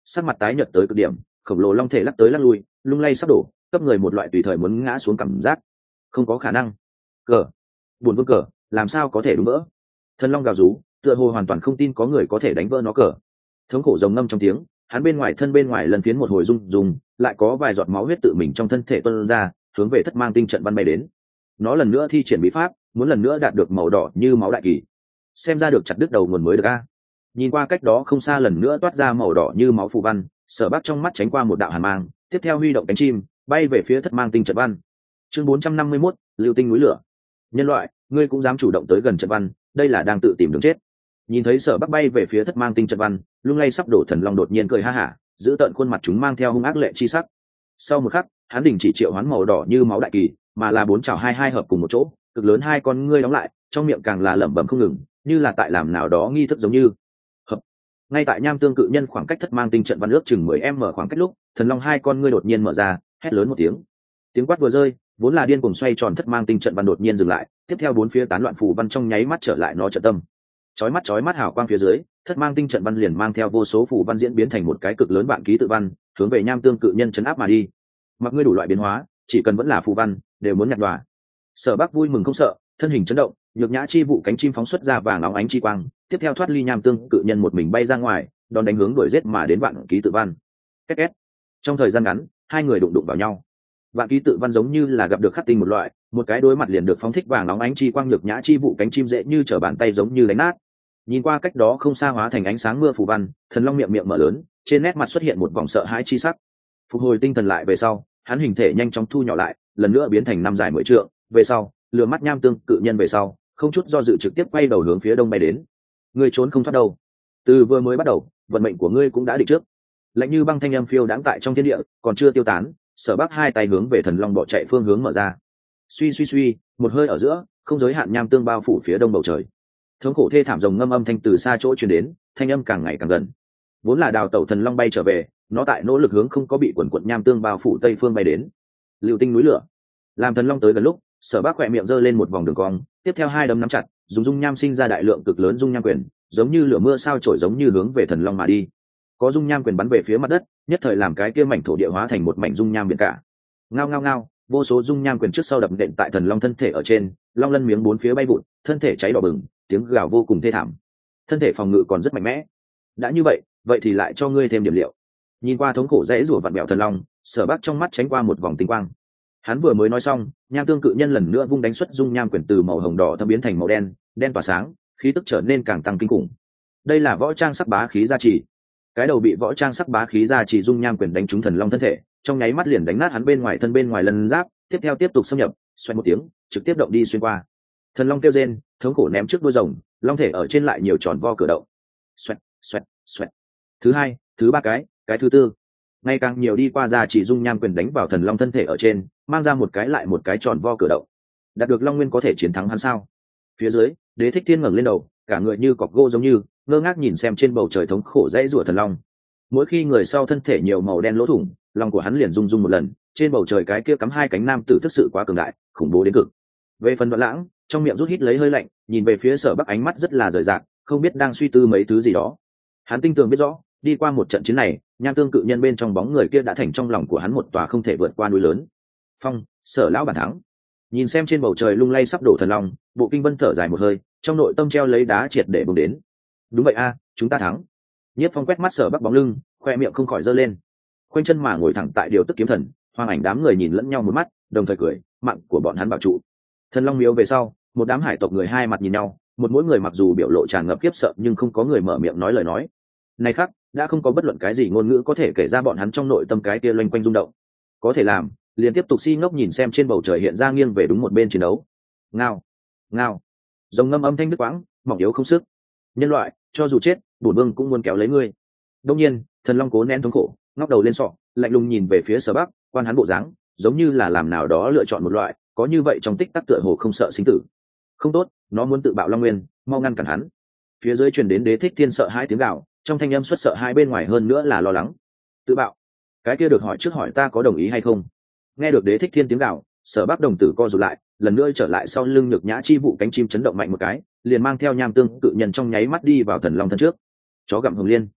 sắc mặt tái nhợt tới cực điểm, khổng lồ long thể lắc tới lắc lui, lung lay sắp đổ, cấp người một loại tùy thời muốn ngã xuống cảm giác. Không có khả năng. Cờ, buồn vương cờ, làm sao có thể đúng vỡ? Thần long gào rú, tựa hồ hoàn toàn không tin có người có thể đánh vỡ nó cờ. Thống khổ rồng ngâm trong tiếng, hắn bên ngoài thân bên ngoài lần phiến một hồi rung rung, lại có vài giọt máu huyết tự mình trong thân thể tuôn ra, hướng về thất mang tinh trận văn bay đến. Nó lần nữa thi triển bí pháp, muốn lần nữa đạt được màu đỏ như máu đại kỳ. Xem ra được chặt đứt đầu nguồn mới được a. Nhìn qua cách đó không xa lần nữa toát ra màu đỏ như máu phù văn, Sở Bắc trong mắt tránh qua một đạo hàn mang, tiếp theo huy động cánh chim, bay về phía thất mang tinh trận văn. Chương bốn trăm năm mươi mốt, lưu tinh núi lửa. Nhân loại, ngươi cũng dám chủ động tới gần trận văn, đây là đang tự tìm đường chết. Nhìn thấy Sở Bắc bay về phía thất mang tinh trận văn, lung lay sắp đổ thần long đột nhiên cười ha hả, giữ tợn khuôn mặt chúng mang theo hung ác lệ chi sắc. Sau một khắc, hắn đình chỉ triệu hoán màu đỏ như máu đại kỳ, mà là bốn chảo hai hai hợp cùng một chỗ, cực lớn hai con ngươi đóng lại, trong miệng càng là lẩm bẩm không ngừng, như là tại làm nào đó nghi thức giống như. Hợp. Ngay tại nham tương cự nhân khoảng cách thất mang tinh trận văn ước chừng mười m khoảng cách lúc, thần long hai con ngươi đột nhiên mở ra, hét lớn một tiếng. Tiếng quát vừa rơi, vốn là điên cuồng xoay tròn thất mang tinh trận văn đột nhiên dừng lại, tiếp theo bốn phía tán loạn phù văn trong nháy mắt trở lại nó trận tâm. Chói mắt chói mắt hào quang phía dưới, thất mang tinh trận văn liền mang theo vô số phù văn diễn biến thành một cái cực lớn vạn ký tự văn, hướng về nham tương cự nhân chấn áp mà đi. Mặc ngươi đủ loại biến hóa, chỉ cần vẫn là phù văn, đều muốn nhặt đòa. Sở Bắc vui mừng không sợ, thân hình chấn động, nhược nhã chi vụ cánh chim phóng xuất ra vàng óng ánh chi quang, tiếp theo thoát ly nham tương cự nhân một mình bay ra ngoài, đón đánh hướng đuổi giết mà đến vạn ký tự văn. Két két. Trong thời gian ngắn, hai người đụng đụng vào nhau. Vạn ký tự văn giống như là gặp được khắc tinh một loại, một cái đối mặt liền được phóng thích vàng óng ánh chi quang, nhược nhã chi vụ cánh chim dễ như trở bàn tay giống như đánh nát. Nhìn qua cách đó không xa hóa thành ánh sáng mưa phù văn, thần long miệng miệng mở lớn, trên nét mặt xuất hiện một vòng sợ hãi chi sắc. Phục hồi tinh thần lại về sau, hắn hình thể nhanh chóng thu nhỏ lại, lần nữa biến thành năm dài mười trượng, về sau, lừa mắt nham tương cự nhân về sau, không chút do dự trực tiếp quay đầu hướng phía đông bay đến. Ngươi trốn không thoát đâu. Từ vừa mới bắt đầu, vận mệnh của ngươi cũng đã định trước. Lạnh như băng thanh âm phiêu đãng tại trong thiên địa, còn chưa tiêu tán, Sở Bắc hai tay hướng về thần long bỏ chạy phương hướng mở ra. Suy suy suy, một hơi ở giữa, không giới hạn nham tương bao phủ phía đông bầu trời. Thống khổ thê thảm rồng ngâm âm thanh từ xa chỗ truyền đến, thanh âm càng ngày càng gần. Vốn là đào tẩu thần long bay trở về, nó tại nỗ lực hướng không có bị quần quận nham tương bao phủ tây phương bay đến. Lưu tinh núi lửa. Làm thần long tới gần lúc, Sở Bắc khỏe miệng giơ lên một vòng đường cong, tiếp theo hai đấm nắm chặt, dùng dung nham sinh ra đại lượng cực lớn dung nham quyền, giống như lửa mưa sao chổi giống như hướng về thần long mà đi. Có dung nham quyền bắn về phía mặt đất, nhất thời làm cái kia mảnh thổ địa hóa thành một mảnh dung nham biển cả. Ngao ngao ngao, vô số dung nham quyền trước sau đập nện tại thần long thân thể ở trên, long lân miếng bốn phía bay vụn, thân thể cháy đỏ bừng, tiếng gào vô cùng thê thảm. Thân thể phòng ngự còn rất mạnh mẽ. Đã như vậy, vậy thì lại cho ngươi thêm điểm liệu. Nhìn qua thống khổ dễ rủa vặn bẹo thần long, Sở Bắc trong mắt tránh qua một vòng tinh quang. Hắn vừa mới nói xong, nham tương cự nhân lần nữa vung đánh xuất dung nham quyền từ màu hồng đỏ thâm biến thành màu đen, đen tỏa sáng, khí tức trở nên càng tăng kinh khủng. Đây là võ trang sắc bá khí gia trì. Cái đầu bị võ trang sắc bá khí gia trì dung nham quyền đánh trúng thần long thân thể, trong nháy mắt liền đánh nát hắn bên ngoài thân bên ngoài lân giáp, tiếp theo tiếp tục xâm nhập, xoay một tiếng, trực tiếp động đi xuyên qua. Thần long kêu rên, thống khổ ném trước đuôi rồng, long thể ở trên lại nhiều tròn vo cửa động. Xoẹt, xoẹt, xoẹt. Thứ hai, thứ ba cái, cái thứ tư. Ngày càng nhiều đi qua ra chỉ dung nham quyền đánh vào thần long thân thể ở trên, mang ra một cái lại một cái tròn vo cửa động. Đạt được long nguyên có thể chiến thắng hắn sao? Phía dưới, Đế Thích Thiên ngẩng lên đầu, cả người như cọc gỗ giống như, ngơ ngác nhìn xem trên bầu trời thống khổ dãy rủa thần long. Mỗi khi người sau thân thể nhiều màu đen lỗ thủng, lòng của hắn liền rung rung một lần, trên bầu trời cái kia cắm hai cánh nam tử thực sự quá cường đại, khủng bố đến cực. Về phần Đoạn Lãng, trong miệng rút hít lấy hơi lạnh, nhìn về phía Sở Bắc ánh mắt rất là rời rạc, không biết đang suy tư mấy thứ gì đó. Hắn tinh tường biết rõ, đi qua một trận chiến này, nham tương cự nhân bên trong bóng người kia đã thành trong lòng của hắn một tòa không thể vượt qua núi lớn. Phong, Sở lão bản thắng. Nhìn xem trên bầu trời lung lay sắp đổ thần long, Bộ Kinh Vân thở dài một hơi, trong nội tâm treo lấy đá triệt để bùng đến. Đúng vậy a, chúng ta thắng. Nhiếp Phong quét mắt Sở Bắc bóng lưng, khoe miệng không khỏi giơ lên. Khoanh chân mà ngồi thẳng tại điều tức kiếm thần, Hoàng Ảnh đám người nhìn lẫn nhau một mắt, đồng thời cười, mạng của bọn hắn bảo trụ. Thần long miếu về sau, một đám hải tộc người hai mặt nhìn nhau, một mỗi người mặc dù biểu lộ tràn ngập khiếp sợ nhưng không có người mở miệng nói lời nói. Này khác, đã không có bất luận cái gì ngôn ngữ có thể kể ra bọn hắn trong nội tâm cái kia loanh quanh rung động. Có thể làm, liền tiếp tục si ngốc nhìn xem trên bầu trời hiện ra nghiêng về đúng một bên chiến đấu. Ngao, ngao, rồng ngâm âm thanh đứt quãng, mỏng yếu không sức. Nhân loại, cho dù chết, bổn vương cũng muốn kéo lấy ngươi. Đông nhiên, thần long cố nén thống khổ, ngóc đầu lên sọ, lạnh lùng nhìn về phía Sở Bắc, quan hắn bộ dáng, giống như là làm nào đó lựa chọn một loại, có như vậy trong tích tắc tựa hồ không sợ sinh tử. Không tốt, nó muốn tự bạo long nguyên, mau ngăn cản hắn. Phía dưới truyền đến Đế Thích Thiên sợ hai tiếng gào, trong thanh âm xuất sợ hai bên ngoài hơn nữa là lo lắng. Tự bạo? Cái kia được hỏi trước hỏi ta có đồng ý hay không? Nghe được Đế Thích Thiên tiếng gào, Sở Bắc đồng tử co rụt lại, lần nữa trở lại sau lưng nhược nhã chi vụ cánh chim chấn động mạnh một cái, liền mang theo nham tương cự nhân trong nháy mắt đi vào thần long thân trước. Chó gặm hồng liên.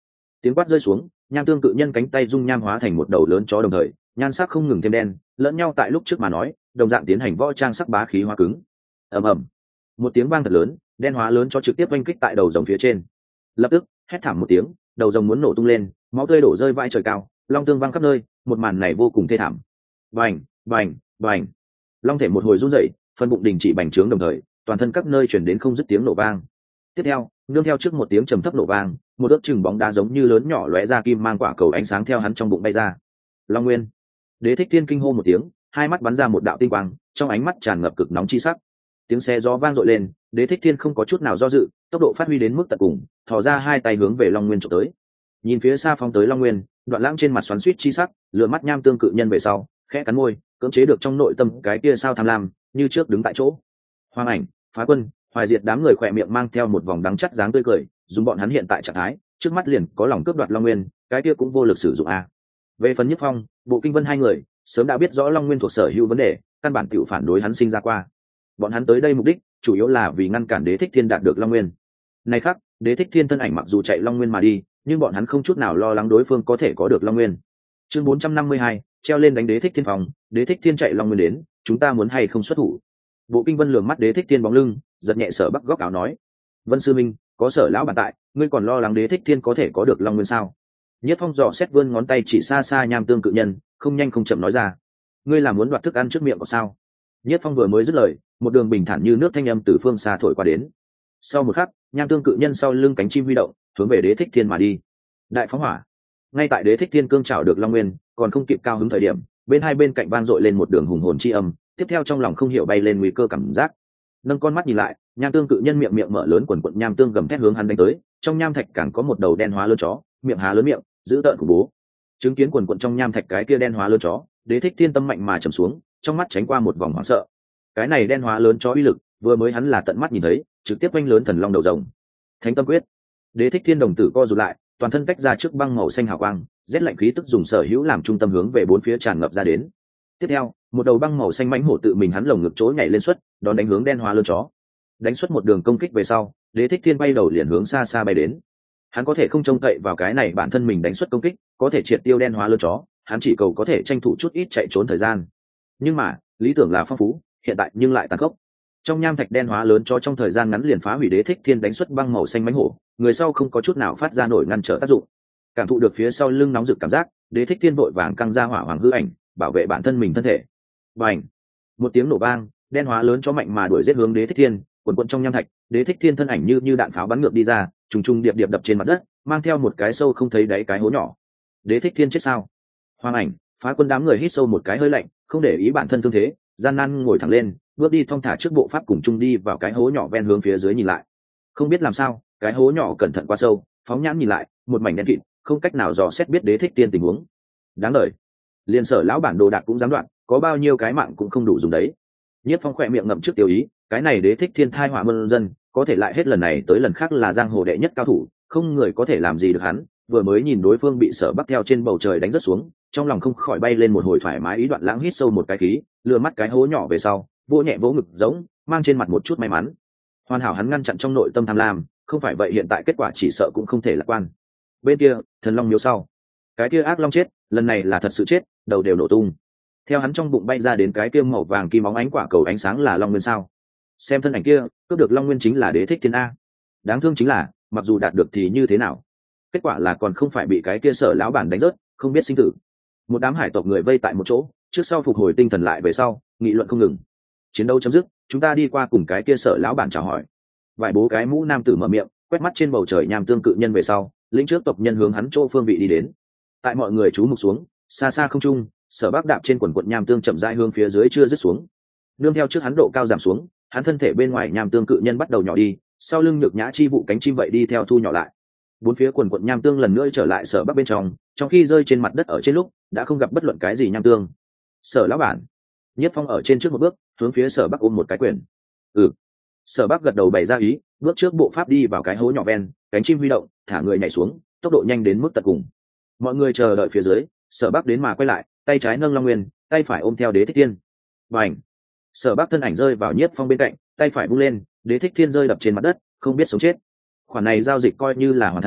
Tiếng quát rơi xuống, nham tương cự nhân cánh tay dung nham hóa thành một đầu lớn chó, đồng thời nhan sắc không ngừng thêm đen lẫn nhau. Tại lúc trước mà nói, đồng dạng tiến hành võ trang sắc bá khí hóa cứng. ầm ầm, một tiếng vang thật lớn, đen hóa lớn cho trực tiếp oanh kích tại đầu rồng phía trên. Lập tức hét thảm một tiếng, đầu rồng muốn nổ tung lên, máu tươi đổ rơi vãi trời cao, long tương văng khắp nơi. Một màn này vô cùng thê thảm. Bành bành bành, long thể một hồi run rẩy, phần bụng đình chỉ bành trướng, đồng thời toàn thân các nơi chuyển đến không dứt tiếng nổ vang. Tiếp theo nương theo trước một tiếng trầm thấp nổ vang, một ước chừng bóng đá giống như lớn nhỏ lóe ra kim mang quả cầu ánh sáng theo hắn trong bụng bay ra. Long nguyên. Đế thích thiên kinh hô một tiếng, hai mắt bắn ra một đạo tinh quang, trong ánh mắt tràn ngập cực nóng chi sắc. Tiếng xe gió vang dội lên, đế thích thiên không có chút nào do dự, tốc độ phát huy đến mức tận cùng, thò ra hai tay hướng về long nguyên trộm tới. Nhìn phía xa phóng tới long nguyên, Đoạn Lãng trên mặt xoắn xuýt chi sắc, lừa mắt nham tương cự nhân về sau, khẽ cắn môi, cưỡng chế được trong nội tâm cái kia sao tham lam, như trước đứng tại chỗ. Hoàng Ảnh, Phá Quân, Hoài Diệt đám người khỏe miệng mang theo một vòng đắng chắt dáng tươi cười, dùng bọn hắn hiện tại trạng thái, trước mắt liền có lòng cướp đoạt long nguyên, cái kia cũng vô lực sử dụng a. Về phần Nhất Phong, Bộ Kinh Vân hai người, sớm đã biết rõ long nguyên thuộc sở hữu vấn đề, căn bản tiểu phản đối hắn sinh ra qua. Bọn hắn tới đây mục đích chủ yếu là vì ngăn cản Đế Thích Thiên đạt được long nguyên. Này khác, Đế Thích Thiên thân ảnh mặc dù chạy long nguyên mà đi, nhưng bọn hắn không chút nào lo lắng đối phương có thể có được long nguyên. Chương bốn trăm năm mươi hai, treo lên đánh Đế Thích Thiên phòng, Đế Thích Thiên chạy long nguyên đến, chúng ta muốn hay không xuất thủ? Bộ Kinh Vân lườm mắt Đế Thích Thiên bóng lưng, giật nhẹ Sở Bắc góc áo nói: Vân sư minh, có Sở lão bản tại, ngươi còn lo lắng Đế Thích Thiên có thể có được long nguyên sao? Nhất Phong dò xét vươn ngón tay chỉ xa xa nham tương cự nhân, không nhanh không chậm nói ra: ngươi là muốn đoạt thức ăn trước miệng có sao? Nhất Phong vừa mới dứt lời, một đường bình thản như nước thanh âm từ phương xa thổi qua đến. Sau một khắc, nham tương cự nhân sau lưng cánh chim huy động, hướng về Đế Thích Thiên mà đi. Đại phóng hỏa. Ngay tại Đế Thích Thiên cương trảo được long nguyên, còn không kịp cao hứng thời điểm, bên hai bên cạnh vang dội lên một đường hùng hồn chi âm, tiếp theo trong lòng không hiểu bay lên nguy cơ cảm giác. Nâng con mắt nhìn lại, nham tương cự nhân miệng miệng mở lớn, quần quần nham tương gầm thét hướng hắn đánh tới, trong nham thạch càng có một đầu đen hóa lớn chó, miệng há lớn miệng, giữ tợn khủng bố. Chứng kiến quần quần trong nham thạch cái kia đen hóa lớn chó, Đế Thích Thiên tâm mạnh mà trầm xuống, trong mắt tránh qua một vòng hoảng sợ. Cái này đen hóa lớn chó uy lực, vừa mới hắn là tận mắt nhìn thấy, trực tiếp oanh lớn thần long đầu rồng. Thánh tâm quyết. Đế Thích Thiên đồng tử co rụt lại, toàn thân tách ra trước băng màu xanh hào quang, rét lạnh khí tức dùng sở hữu làm trung tâm hướng về bốn phía tràn ngập ra đến. Tiếp theo, một đầu băng màu xanh mãnh hổ tự mình hắn lồng ngực chỗ nhảy lên xuất, đón đánh hướng đen hóa lớn chó. Đánh xuất một đường công kích về sau, Đế Thích Thiên bay đầu liền hướng xa xa bay đến. Hắn có thể không trông cậy vào cái này bản thân mình đánh xuất công kích, có thể triệt tiêu đen hóa lớn chó, hắn chỉ cầu có thể tranh thủ chút ít chạy trốn thời gian. Nhưng mà, lý tưởng là phong phú, hiện tại nhưng lại tàn khốc. Trong nham thạch đen hóa lớn chó trong thời gian ngắn liền phá hủy Đế Thích Thiên đánh xuất băng màu xanh mãnh hổ, người sau không có chút nào phát ra nổi ngăn trở tác dụng. Cảm thụ được phía sau lưng nóng rực cảm giác, Đế Thích Thiên vội vàng căng ra hỏa hoàng hư ảnh, bảo vệ bản thân mình thân thể. Bành! Một tiếng nổ vang, đen hóa lớn chó mạnh mà đuổi giết hướng Đế Thích Thiên, quần quần trong nham thạch, Đế Thích Thiên thân ảnh như như đạn pháo bắn ngược đi ra, trùng trùng điệp điệp đập trên mặt đất, mang theo một cái sâu không thấy đáy cái hố nhỏ. Đế Thích Thiên chết sao? Hoàng Ảnh, Phá Quân đám người hít sâu một cái hơi lạnh, không để ý bản thân thương thế, gian nan ngồi thẳng lên, bước đi thong thả trước bộ pháp cùng chung đi vào cái hố nhỏ ven hướng phía dưới nhìn lại. Không biết làm sao, cái hố nhỏ cẩn thận quá sâu, phóng nhãn nhìn lại, một mảnh đen kịt, không cách nào dò xét biết Đế Thích Thiên tình huống. Đáng đời, liên Sở lão bản đồ đạc cũng dám đoạn, có bao nhiêu cái mạng cũng không đủ dùng đấy. Nhất Phong khỏe miệng ngậm trước tiêu ý, cái này Đế Thích Thiên thai họa muôn dân, có thể lại hết lần này tới lần khác là giang hồ đệ nhất cao thủ, không người có thể làm gì được hắn. Vừa mới nhìn đối phương bị Sở Bắc theo trên bầu trời đánh rất xuống, trong lòng không khỏi bay lên một hồi thoải mái ý. Đoạn Lãng hít sâu một cái khí, lừa mắt cái hố nhỏ về sau, vỗ nhẹ vỗ ngực giống, mang trên mặt một chút may mắn. Hoàn hảo hắn ngăn chặn trong nội tâm tham lam, không phải vậy hiện tại kết quả chỉ sợ cũng không thể lạc quan. Bên kia, thần long miếu sau, cái kia ác long chết, lần này là thật sự chết, đầu đều nổ tung. Theo hắn trong bụng bay ra đến cái kia màu vàng kim óng ánh quả cầu ánh sáng là long nguyên sao? Xem thân ảnh kia, cướp được long nguyên chính là Đế Thích Thiên a. Đáng thương chính là, mặc dù đạt được thì như thế nào, kết quả là còn không phải bị cái kia Sở lão bản đánh rớt, không biết sinh tử. Một đám hải tộc người vây tại một chỗ, trước sau phục hồi tinh thần lại về sau, nghị luận không ngừng. Chiến đấu chấm dứt, chúng ta đi qua cùng cái kia Sở lão bản chào hỏi. Vài bố cái mũ nam tử mở miệng, quét mắt trên bầu trời nham tương cự nhân về sau, lĩnh trước tộc nhân hướng hắn chỗ phương vị đi đến. Tại mọi người chú mục xuống, xa xa không trung, Sở Bắc đạp trên quần quần nham tương chậm rãi hướng phía dưới chưa dứt xuống. Nương theo trước hắn độ cao giảm xuống, hắn thân thể bên ngoài nham tương cự nhân bắt đầu nhỏ đi, sau lưng nhược nhã chi vụ cánh chim vậy đi theo thu nhỏ lại. Bốn phía quần quần nham tương lần nữa trở lại Sở Bắc bên trong, trong khi rơi trên mặt đất ở trên lúc, đã không gặp bất luận cái gì nham tương. Sở lão bản, Nhất Phong ở trên trước một bước, hướng phía Sở Bắc ôm một cái quyền. Ừ. Sở Bắc gật đầu bày ra ý, bước trước bộ pháp đi vào cái hố nhỏ ven, cánh chim huy động, thả người nhảy xuống, tốc độ nhanh đến mức tận cùng. Mọi người chờ đợi phía dưới, Sở Bắc đến mà quay lại, tay trái nâng long nguyên, tay phải ôm theo Đế Thích Thiên. Bành! Sở Bắc thân ảnh rơi vào Nhiếp Phong bên cạnh, tay phải vung lên, Đế Thích Thiên rơi đập trên mặt đất, không biết sống chết. Khoản này giao dịch coi như là hoàn thành,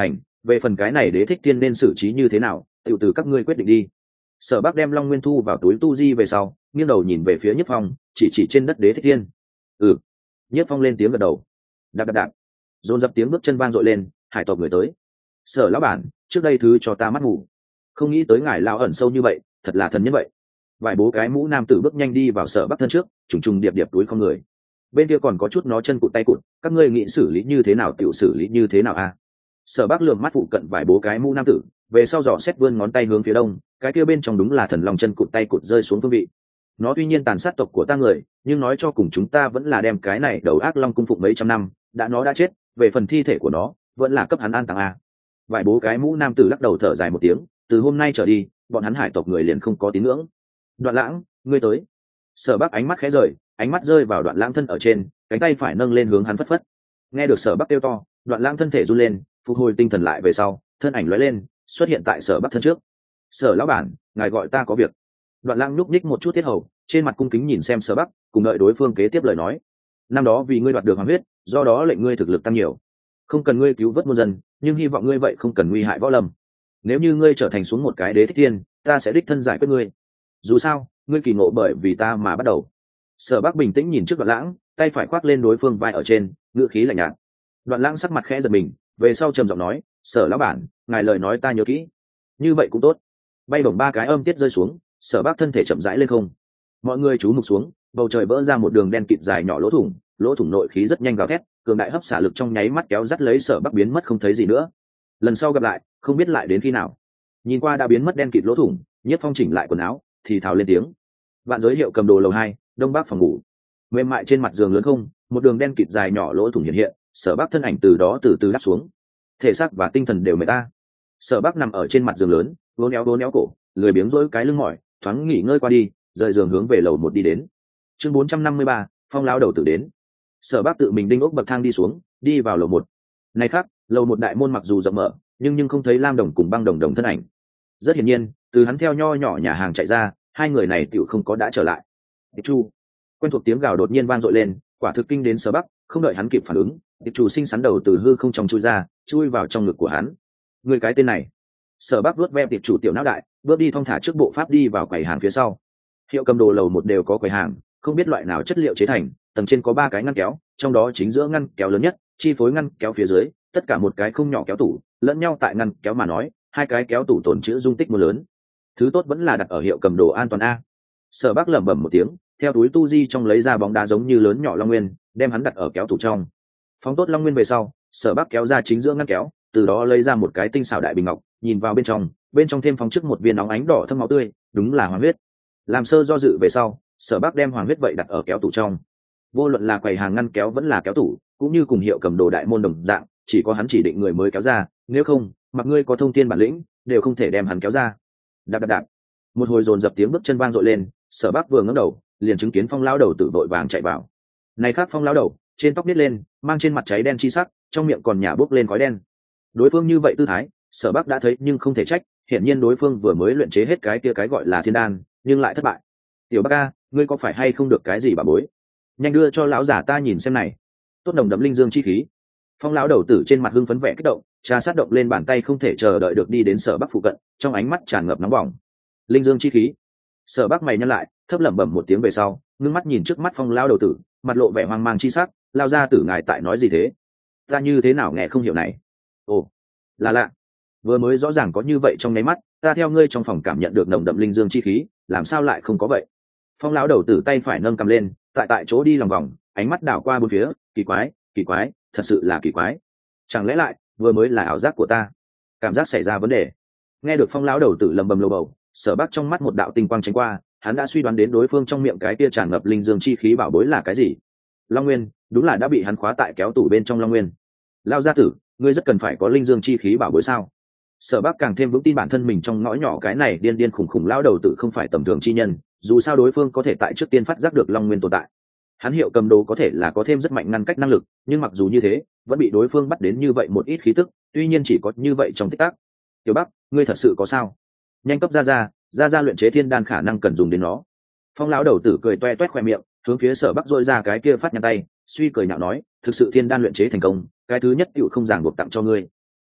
về phần cái này đế thích thiên nên xử trí như thế nào tự từ các ngươi quyết định đi. Sở Bắc đem long nguyên thu vào túi tu di về sau, nghiêng đầu nhìn về phía Nhất Phong, chỉ chỉ trên đất đế thích thiên. Ừ. Nhất Phong lên tiếng gật đầu. Đạp đạp đạp. Dồn dập tiếng bước chân vang dội lên, hải tộc người tới. Sở lão bản, trước đây thứ cho ta mắt ngủ, không nghĩ tới ngài lão ẩn sâu như vậy, thật là thần nhân vậy. Vài bố cái mũ nam tử bước nhanh đi vào Sở Bắc thân trước, trùng trùng điệp điệp túi không người. Bên kia còn có chút nó chân cụt tay cụt, các ngươi nghĩ xử lý như thế nào tiểu xử lý như thế nào a? À? Sở Bắc lườm mắt phụ cận vài bố cái mũ nam tử, về sau dò xét vươn ngón tay hướng phía đông, cái kia bên trong đúng là thần long chân cụt tay cụt rơi xuống phương vị. Nó tuy nhiên tàn sát tộc của ta người, nhưng nói cho cùng chúng ta vẫn là đem cái này đầu ác long cung phụng mấy trăm năm, đã nó đã chết, về phần thi thể của nó vẫn là cấp hắn an táng a. Vài bố cái mũ nam tử lắc đầu thở dài một tiếng, từ hôm nay trở đi, bọn hắn hải tộc người liền không có tín ngưỡng. Đoạn Lãng, ngươi tới. Sở Bắc ánh mắt khẽ rời, ánh mắt rơi vào Đoạn Lãng thân ở trên, cánh tay phải nâng lên hướng hắn phất phất. Nghe được Sở Bắc kêu to, Đoạn Lãng thân thể run lên, phục hồi tinh thần lại về sau, thân ảnh lóe lên, xuất hiện tại Sở Bắc thân trước. Sở lão bản, ngài gọi ta có việc. Đoạn Lãng nhúc nhích một chút tiết hầu, trên mặt cung kính nhìn xem Sở Bắc, cùng đợi đối phương kế tiếp lời nói. Năm đó vì ngươi đoạt được hoàng huyết, do đó lệnh ngươi thực lực tăng nhiều, không cần ngươi cứu vớt muôn dân, nhưng hy vọng ngươi vậy không cần nguy hại võ lâm. Nếu như ngươi trở thành xuống một cái đế thích thiên, ta sẽ đích thân giải quyết ngươi. Dù sao, ngươi kỳ ngộ bởi vì ta mà bắt đầu. Sở Bắc bình tĩnh nhìn trước Đoạn Lãng, tay phải khoác lên đối phương vai ở trên, ngữ khí lạnh nhạt. Đoạn Lãng sắc mặt khẽ giật mình, về sau trầm giọng nói, Sở lão bản, ngài lời nói ta nhớ kỹ. Như vậy cũng tốt. Bay bổng ba cái âm tiết rơi xuống, Sở Bắc thân thể chậm rãi lên không. Mọi người chú mục xuống, bầu trời vỡ ra một đường đen kịt dài nhỏ lỗ thủng, lỗ thủng nội khí rất nhanh gào thét, cường đại hấp xả lực trong nháy mắt kéo dắt lấy Sở Bắc biến mất không thấy gì nữa. Lần sau gặp lại, không biết lại đến khi nào. Nhìn qua đã biến mất đen kịt lỗ thủng, Nhiếp Phong chỉnh lại quần áo, thì thào lên tiếng. Vạn giới hiệu cầm đồ lầu hai, đông bắc phòng ngủ. Mềm mại trên mặt giường lớn không, một đường đen kịt dài nhỏ lỗ thủng hiện hiện, Sở Bắc thân ảnh từ đó từ từ đáp xuống. Thể xác và tinh thần đều mệt ta. Sở Bắc nằm ở trên mặt giường lớn, vốn éo vốn éo cổ, lười biếng rỗi cái lưng mỏi, thoáng nghỉ ngơi qua đi, rời giường hướng về lầu một đi đến. Chương bốn trăm năm mươi ba, Phong lão đầu tử đến. Sở Bắc tự mình đinh ốc bậc thang đi xuống, đi vào lầu một. Này khác, lầu một đại môn mặc dù rộng mở, nhưng nhưng không thấy Lam Đồng cùng Băng Đồng Đồng thân ảnh. Rất hiển nhiên, từ hắn theo nho nhỏ nhà hàng chạy ra, hai người này tựu không có đã trở lại. Tiệp Chu, quen thuộc tiếng gào đột nhiên vang dội lên, quả thực kinh đến Sở Bắc, không đợi hắn kịp phản ứng, Tiệp Chu sinh sắn đầu từ hư không trong chui ra, chui vào trong ngực của hắn. Người cái tên này. Sở Bắc vuốt ve Tiệp Chu tiểu não đại, bước đi thong thả trước bộ pháp đi vào quầy hàng phía sau. Hiệu cầm đồ lầu một đều có quầy hàng, không biết loại nào chất liệu chế thành, tầng trên có ba cái ngăn kéo, trong đó chính giữa ngăn kéo lớn nhất, chi phối ngăn kéo phía dưới, tất cả một cái không nhỏ kéo tủ, lẫn nhau tại ngăn kéo mà nói, hai cái kéo tủ tồn trữ dung tích một lớn. Thứ tốt vẫn là đặt ở hiệu cầm đồ an toàn a. Sở Bắc lẩm bẩm một tiếng, theo túi tu di trong lấy ra bóng đá giống như lớn nhỏ long nguyên, đem hắn đặt ở kéo tủ trong. Phóng tốt long nguyên về sau, Sở Bắc kéo ra chính giữa ngăn kéo, từ đó lấy ra một cái tinh xảo đại bình ngọc, nhìn vào bên trong, bên trong thêm phóng trước một viên óng ánh đỏ thâm máu tươi, đúng là hoàng huyết. Làm sơ do dự về sau, Sở Bắc đem hoàng huyết vậy đặt ở kéo tủ trong. Vô luận là quầy hàng ngăn kéo vẫn là kéo tủ, cũng như cùng hiệu cầm đồ đại môn đồng dạng, chỉ có hắn chỉ định người mới kéo ra, nếu không, mặc ngươi có thông thiên bản lĩnh, đều không thể đem hắn kéo ra. Đạp đạp đạp. Một hồi dồn dập tiếng bước chân vang dội lên, Sở Bắc vừa ngẩng đầu, liền chứng kiến Phong lão đầu tử vội vàng chạy vào. Này khác Phong lão đầu, trên tóc nít lên, mang trên mặt cháy đen chi sắc, trong miệng còn nhả bốc lên khói đen. Đối phương như vậy tư thái, Sở Bắc đã thấy nhưng không thể trách, hiển nhiên đối phương vừa mới luyện chế hết cái kia cái gọi là thiên đan, nhưng lại thất bại. Tiểu Bắc a, ngươi có phải hay không được cái gì bà bối? Nhanh đưa cho lão giả ta nhìn xem này. Tốt nồng đậm linh dương chi khí. Phong lão đầu tử trên mặt hưng phấn vẻ kích động, trà sát động lên bàn tay không thể chờ đợi được đi đến Sở Bắc phụ cận, trong ánh mắt tràn ngập nóng bỏng. Linh dương chi khí. Sở Bắc mày nhăn lại, thấp lẩm bẩm một tiếng về sau, ngưng mắt nhìn trước mắt Phong lão đầu tử, mặt lộ vẻ hoang mang chi sắc, lao ra tử ngài tại nói gì thế? Ta như thế nào nghe không hiểu này? Ồ, là lạ. Vừa mới rõ ràng có như vậy trong nháy mắt, ta theo ngươi trong phòng cảm nhận được nồng đậm linh dương chi khí, làm sao lại không có vậy? Phong lão đầu tử tay phải nâng cầm lên, tại tại chỗ đi lòng vòng, ánh mắt đảo qua bốn phía, kỳ quái, kỳ quái, thật sự là kỳ quái. Chẳng lẽ lại vừa mới là ảo giác của ta? Cảm giác xảy ra vấn đề. Nghe được Phong lão đầu tử lầm bầm lầu bầu, Sở Bắc trong mắt một đạo tinh quang tránh qua, hắn đã suy đoán đến đối phương trong miệng cái kia tràn ngập linh dương chi khí bảo bối là cái gì. Long Nguyên, đúng là đã bị hắn khóa tại kéo tủ bên trong Long Nguyên. Lao gia tử, ngươi rất cần phải có linh dương chi khí bảo bối sao? Sở Bắc càng thêm vững tin bản thân mình trong ngõ nhỏ cái này điên điên khủng khủng lão đầu tử không phải tầm thường chi nhân, dù sao đối phương có thể tại trước tiên phát giác được Long Nguyên tồn tại. Hắn hiệu cầm đồ có thể là có thêm rất mạnh ngăn cách năng lực, nhưng mặc dù như thế, vẫn bị đối phương bắt đến như vậy một ít khí tức, tuy nhiên chỉ có như vậy trong tích tắc. Tiểu Bắc, ngươi thật sự có sao? Nhanh cấp ra ra, ra ra luyện chế thiên đan khả năng cần dùng đến nó. Phong lão đầu tử cười toe toét khoe miệng, hướng phía Sở Bắc dội ra cái kia phát nhăn tay, suy cười nhạo nói, thực sự thiên đan luyện chế thành công, cái thứ nhất tựu không ràng buộc tặng cho ngươi.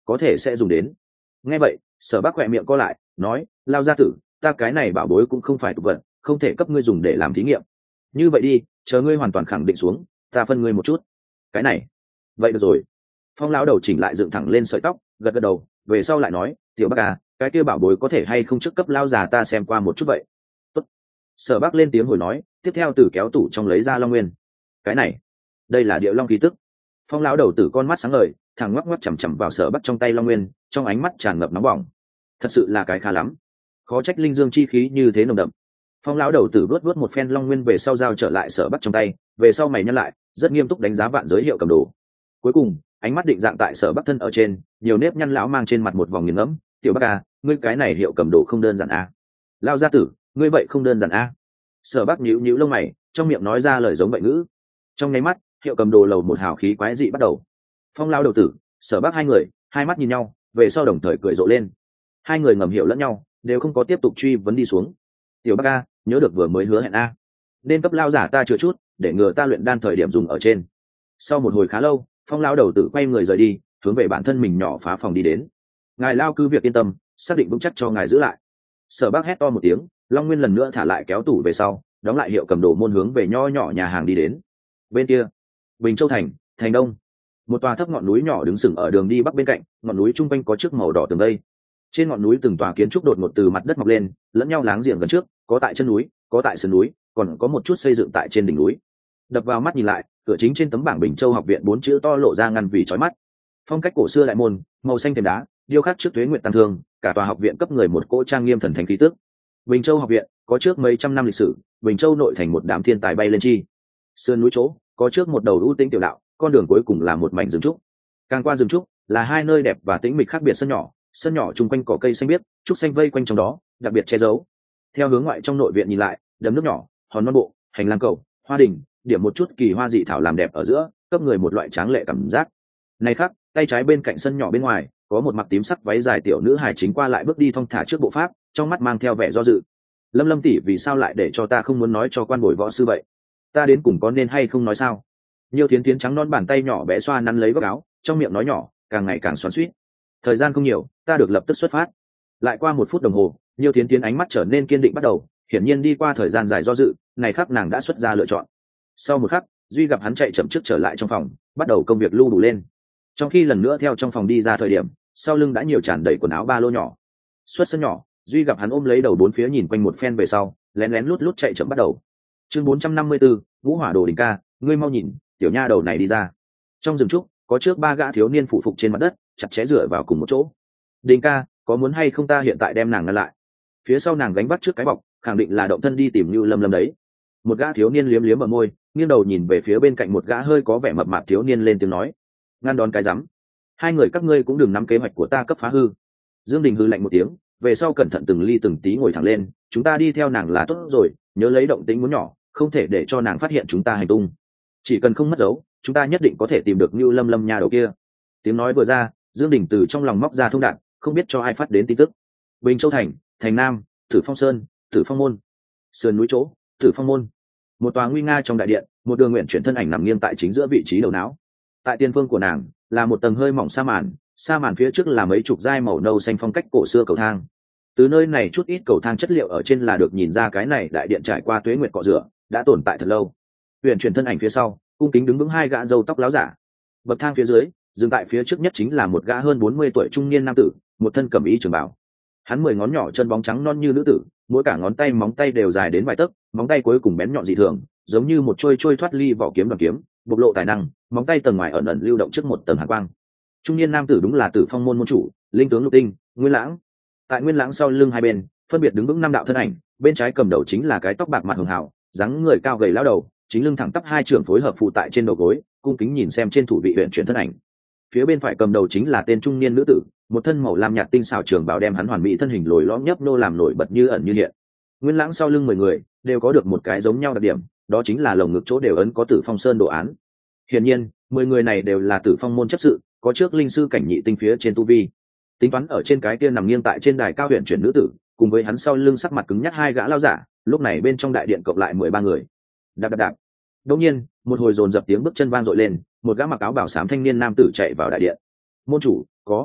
có thể sẽ dùng đến. Nghe vậy Sở Bắc khỏe miệng co lại, nói, lao gia tử, ta cái này bảo bối cũng không phải tục vật, không thể cấp ngươi dùng để làm thí nghiệm. Như vậy đi, chờ ngươi hoàn toàn khẳng định xuống, ta phân ngươi một chút. Cái này, vậy được rồi. Phong lão đầu chỉnh lại dựng thẳng lên sợi tóc, gật gật đầu, về sau lại nói, tiểu Bắc à, cái kia bảo bối có thể hay không trước cấp lao già ta xem qua một chút vậy. Tốt. Sở Bắc lên tiếng hồi nói, tiếp theo từ kéo tủ trong lấy ra long nguyên. Cái này, đây là điệu long khí tức. Phong lão đầu tử con mắt sáng ngời, thằng ngoắc ngoắc chằm chằm vào Sở Bắc trong tay long nguyên, trong ánh mắt tràn ngập nóng bỏng. Thật sự là cái khá lắm, khó trách linh dương chi khí như thế nồng đậm. Phong lão đầu tử vuốt vuốt một phen long nguyên về sau giao trở lại Sở Bắc trong tay, về sau mày nhăn lại, rất nghiêm túc đánh giá vạn giới hiệu cầm đồ. Cuối cùng ánh mắt định dạng tại Sở Bắc thân ở trên, nhiều nếp nhăn lão mang trên mặt một vòng nghiền ngẫm, tiểu Bắc à, ngươi cái này hiệu cầm đồ không đơn giản à? Lao gia tử, ngươi vậy không đơn giản à? Sở Bắc nhíu nhíu lông mày, trong miệng nói ra lời giống vậy ngữ. Trong nháy mắt hiệu cầm đồ lầu một hào khí quái dị bắt đầu. Phong lão đầu tử, Sở Bắc hai người hai mắt nhìn nhau, về sau đồng thời cười rộ lên. Hai người ngầm hiểu lẫn nhau, đều không có tiếp tục truy vấn đi xuống. Tiểu Bắc a, nhớ được vừa mới hứa hẹn a, nên cấp lao giả ta chữa chút để ngừa ta luyện đan thời điểm dùng ở trên. Sau một hồi khá lâu, Phong lão đầu tử quay người rời đi, hướng về bản thân mình nhỏ phá phòng đi đến. Ngài lao cứ việc yên tâm, xác định vững chắc cho ngài giữ lại. Sở Bắc hét to một tiếng, long nguyên lần nữa thả lại kéo tủ về sau, đóng lại hiệu cầm đồ môn, hướng về nho nhỏ nhà hàng đi đến. Bên kia Bình Châu thành, thành đông, một tòa thấp ngọn núi nhỏ đứng sừng ở đường đi bắc bên cạnh, ngọn núi trung quanh có chiếc màu đỏ tường đây. Trên ngọn núi từng tòa kiến trúc đột ngột từ mặt đất mọc lên, lẫn nhau láng giềng gần trước, có tại chân núi, có tại sườn núi, còn có một chút xây dựng tại trên đỉnh núi. Đập vào mắt nhìn lại, cửa chính trên tấm bảng Bình Châu học viện bốn chữ to lộ ra ngăn vì chói mắt. Phong cách cổ xưa đại môn, màu xanh thềm đá, điêu khắc trước tuế nguyệt tăng thương, cả tòa học viện cấp người một cỗ trang nghiêm thần thánh khí tức. Bình Châu học viện có trước mấy trăm năm lịch sử, Bình Châu nội thành một đám thiên tài bay lên chi. Sườn núi chỗ có trước một đầu ưu tĩnh tiểu đạo, con đường cuối cùng là một mảnh rừng trúc. Càng qua rừng trúc là hai nơi đẹp và tĩnh mịch khác biệt sân nhỏ, sân nhỏ chung quanh cỏ cây xanh biếc, trúc xanh vây quanh trong đó, đặc biệt che giấu. Theo hướng ngoại trong nội viện nhìn lại, đầm nước nhỏ, hòn non bộ, hành lang cầu, hoa đình, điểm một chút kỳ hoa dị thảo làm đẹp ở giữa, cấp người một loại tráng lệ cảm giác. Này khác, tay trái bên cạnh sân nhỏ bên ngoài, có một mặc tím sắc váy dài tiểu nữ hài chính qua lại bước đi thong thả trước bộ pháp, trong mắt mang theo vẻ do dự. Lâm Lâm tỷ vì sao lại để cho ta không muốn nói cho quan bồi võ sư vậy? Ta đến cùng có nên hay không nói sao? Nhiều Thiến Thiến trắng non bàn tay nhỏ bé xoa nắn lấy góc áo, trong miệng nói nhỏ, càng ngày càng xoắn xuýt. Thời gian không nhiều, ta được lập tức xuất phát. Lại qua một phút đồng hồ, Nhiều Thiến Thiến ánh mắt trở nên kiên định bắt đầu, hiển nhiên đi qua thời gian dài do dự, này khắc nàng đã xuất ra lựa chọn. Sau một khắc, Duy gặp hắn chạy chậm trước trở lại trong phòng, bắt đầu công việc lưu đủ lên. Trong khi lần nữa theo trong phòng đi ra thời điểm, sau lưng đã nhiều tràn đầy quần áo ba lô nhỏ. Xuất sân nhỏ, Duy gặp hắn ôm lấy đầu bốn phía nhìn quanh một phen về sau, lén lén lút lút chạy chậm bắt đầu. Chương bốn trăm năm mươi tư, Ngũ Hỏa Đồ Đỉnh ca, ngươi mau nhìn, tiểu nha đầu này đi ra. Trong rừng trúc, có trước ba gã thiếu niên phụ phục trên mặt đất, chặt chẽ dựa vào cùng một chỗ. Đình ca, có muốn hay không ta hiện tại đem nàng ngăn lại? Phía sau nàng gánh bắt trước cái bọc, khẳng định là động thân đi tìm Như Lâm Lâm đấy. Một gã thiếu niên liếm liếm ở môi, nghiêng đầu nhìn về phía bên cạnh một gã hơi có vẻ mập mạp thiếu niên lên tiếng nói, ngăn đón cái rắm. Hai người các ngươi cũng đừng nắm kế hoạch của ta cấp phá hư. Dương Đình hư lạnh một tiếng, về sau cẩn thận từng ly từng tí ngồi thẳng lên, chúng ta đi theo nàng là tốt rồi, nhớ lấy động tĩnh muốn nhỏ, không thể để cho nàng phát hiện chúng ta hành tung. Chỉ cần không mất dấu, chúng ta nhất định có thể tìm được Như Lâm Lâm nhà đầu kia. Tiếng nói vừa ra, Dương Đình từ trong lòng móc ra thông đạn, không biết cho ai phát đến tin tức. Bình Châu thành, thành Nam, Tử Phong Sơn, Tử Phong môn. Sườn núi chỗ, Tử Phong môn. Một tòa nguy nga trong đại điện, một đường nguyện chuyển thân ảnh nằm nghiêng tại chính giữa vị trí đầu não. Tại tiên phương của nàng là một tầng hơi mỏng sa màn, sa màn phía trước là mấy chục giai màu nâu xanh phong cách cổ xưa cầu thang. Từ nơi này chút ít cầu thang chất liệu ở trên là được nhìn ra cái này đại điện trải qua tuế nguyệt cọ rửa, đã tồn tại thật lâu. Huyền chuyển thân ảnh phía sau, cung kính đứng vững hai gã râu tóc láo giả. Bậc thang phía dưới, dừng tại phía trước nhất chính là một gã hơn bốn mươi tuổi trung niên nam tử, một thân cẩm y trường bào. Hắn mười ngón nhỏ chân bóng trắng non như nữ tử, mỗi cả ngón tay móng tay đều dài đến vài tấc, móng tay cuối cùng bén nhọn dị thường, giống như một trôi trôi thoát ly vỏ kiếm đoàn kiếm, bộc lộ tài năng, móng tay tầng ngoài ẩn ẩn lưu động trước một tầng hàn quang. Trung niên nam tử đúng là Tử Phong môn môn chủ, linh tướng Lục Tinh, Nguyên Lãng. Tại Nguyên Lãng sau lưng hai bên, phân biệt đứng vững năm đạo thân ảnh, bên trái cầm đầu chính là cái tóc bạc mặt hường hào, dáng người cao gầy lão đầu, chính lưng thẳng tắp hai trưởng phối hợp phụ tại trên đầu gối, cung kính nhìn xem trên thủ vị huyện chuyển thân ảnh. Phía bên phải cầm đầu chính là tên trung niên nữ tử, một thân màu lam nhạt tinh xảo trường bào đem hắn hoàn mỹ thân hình lồi lõm nhấp nô làm nổi bật như ẩn như hiện. Nguyên Lãng sau lưng mười người đều có được một cái giống nhau đặc điểm, đó chính là lồng ngực chỗ đều ấn có Tử Phong Sơn đồ án. Hiển nhiên, mười người này đều là Tử Phong môn chấp sự, có trước linh sư cảnh nhị tinh phía trên tu vi. Tính toán ở trên cái kia nằm nghiêng tại trên đài cao huyện chuyển nữ tử, cùng với hắn sau lưng sắc mặt cứng nhắc hai gã lao giả, lúc này bên trong đại điện cộng lại mười ba người. Đạp đạp đạp. Đột nhiên, một hồi dồn dập tiếng bước chân vang dội lên, một gã mặc áo bảo xám thanh niên nam tử chạy vào đại điện. Môn chủ, có.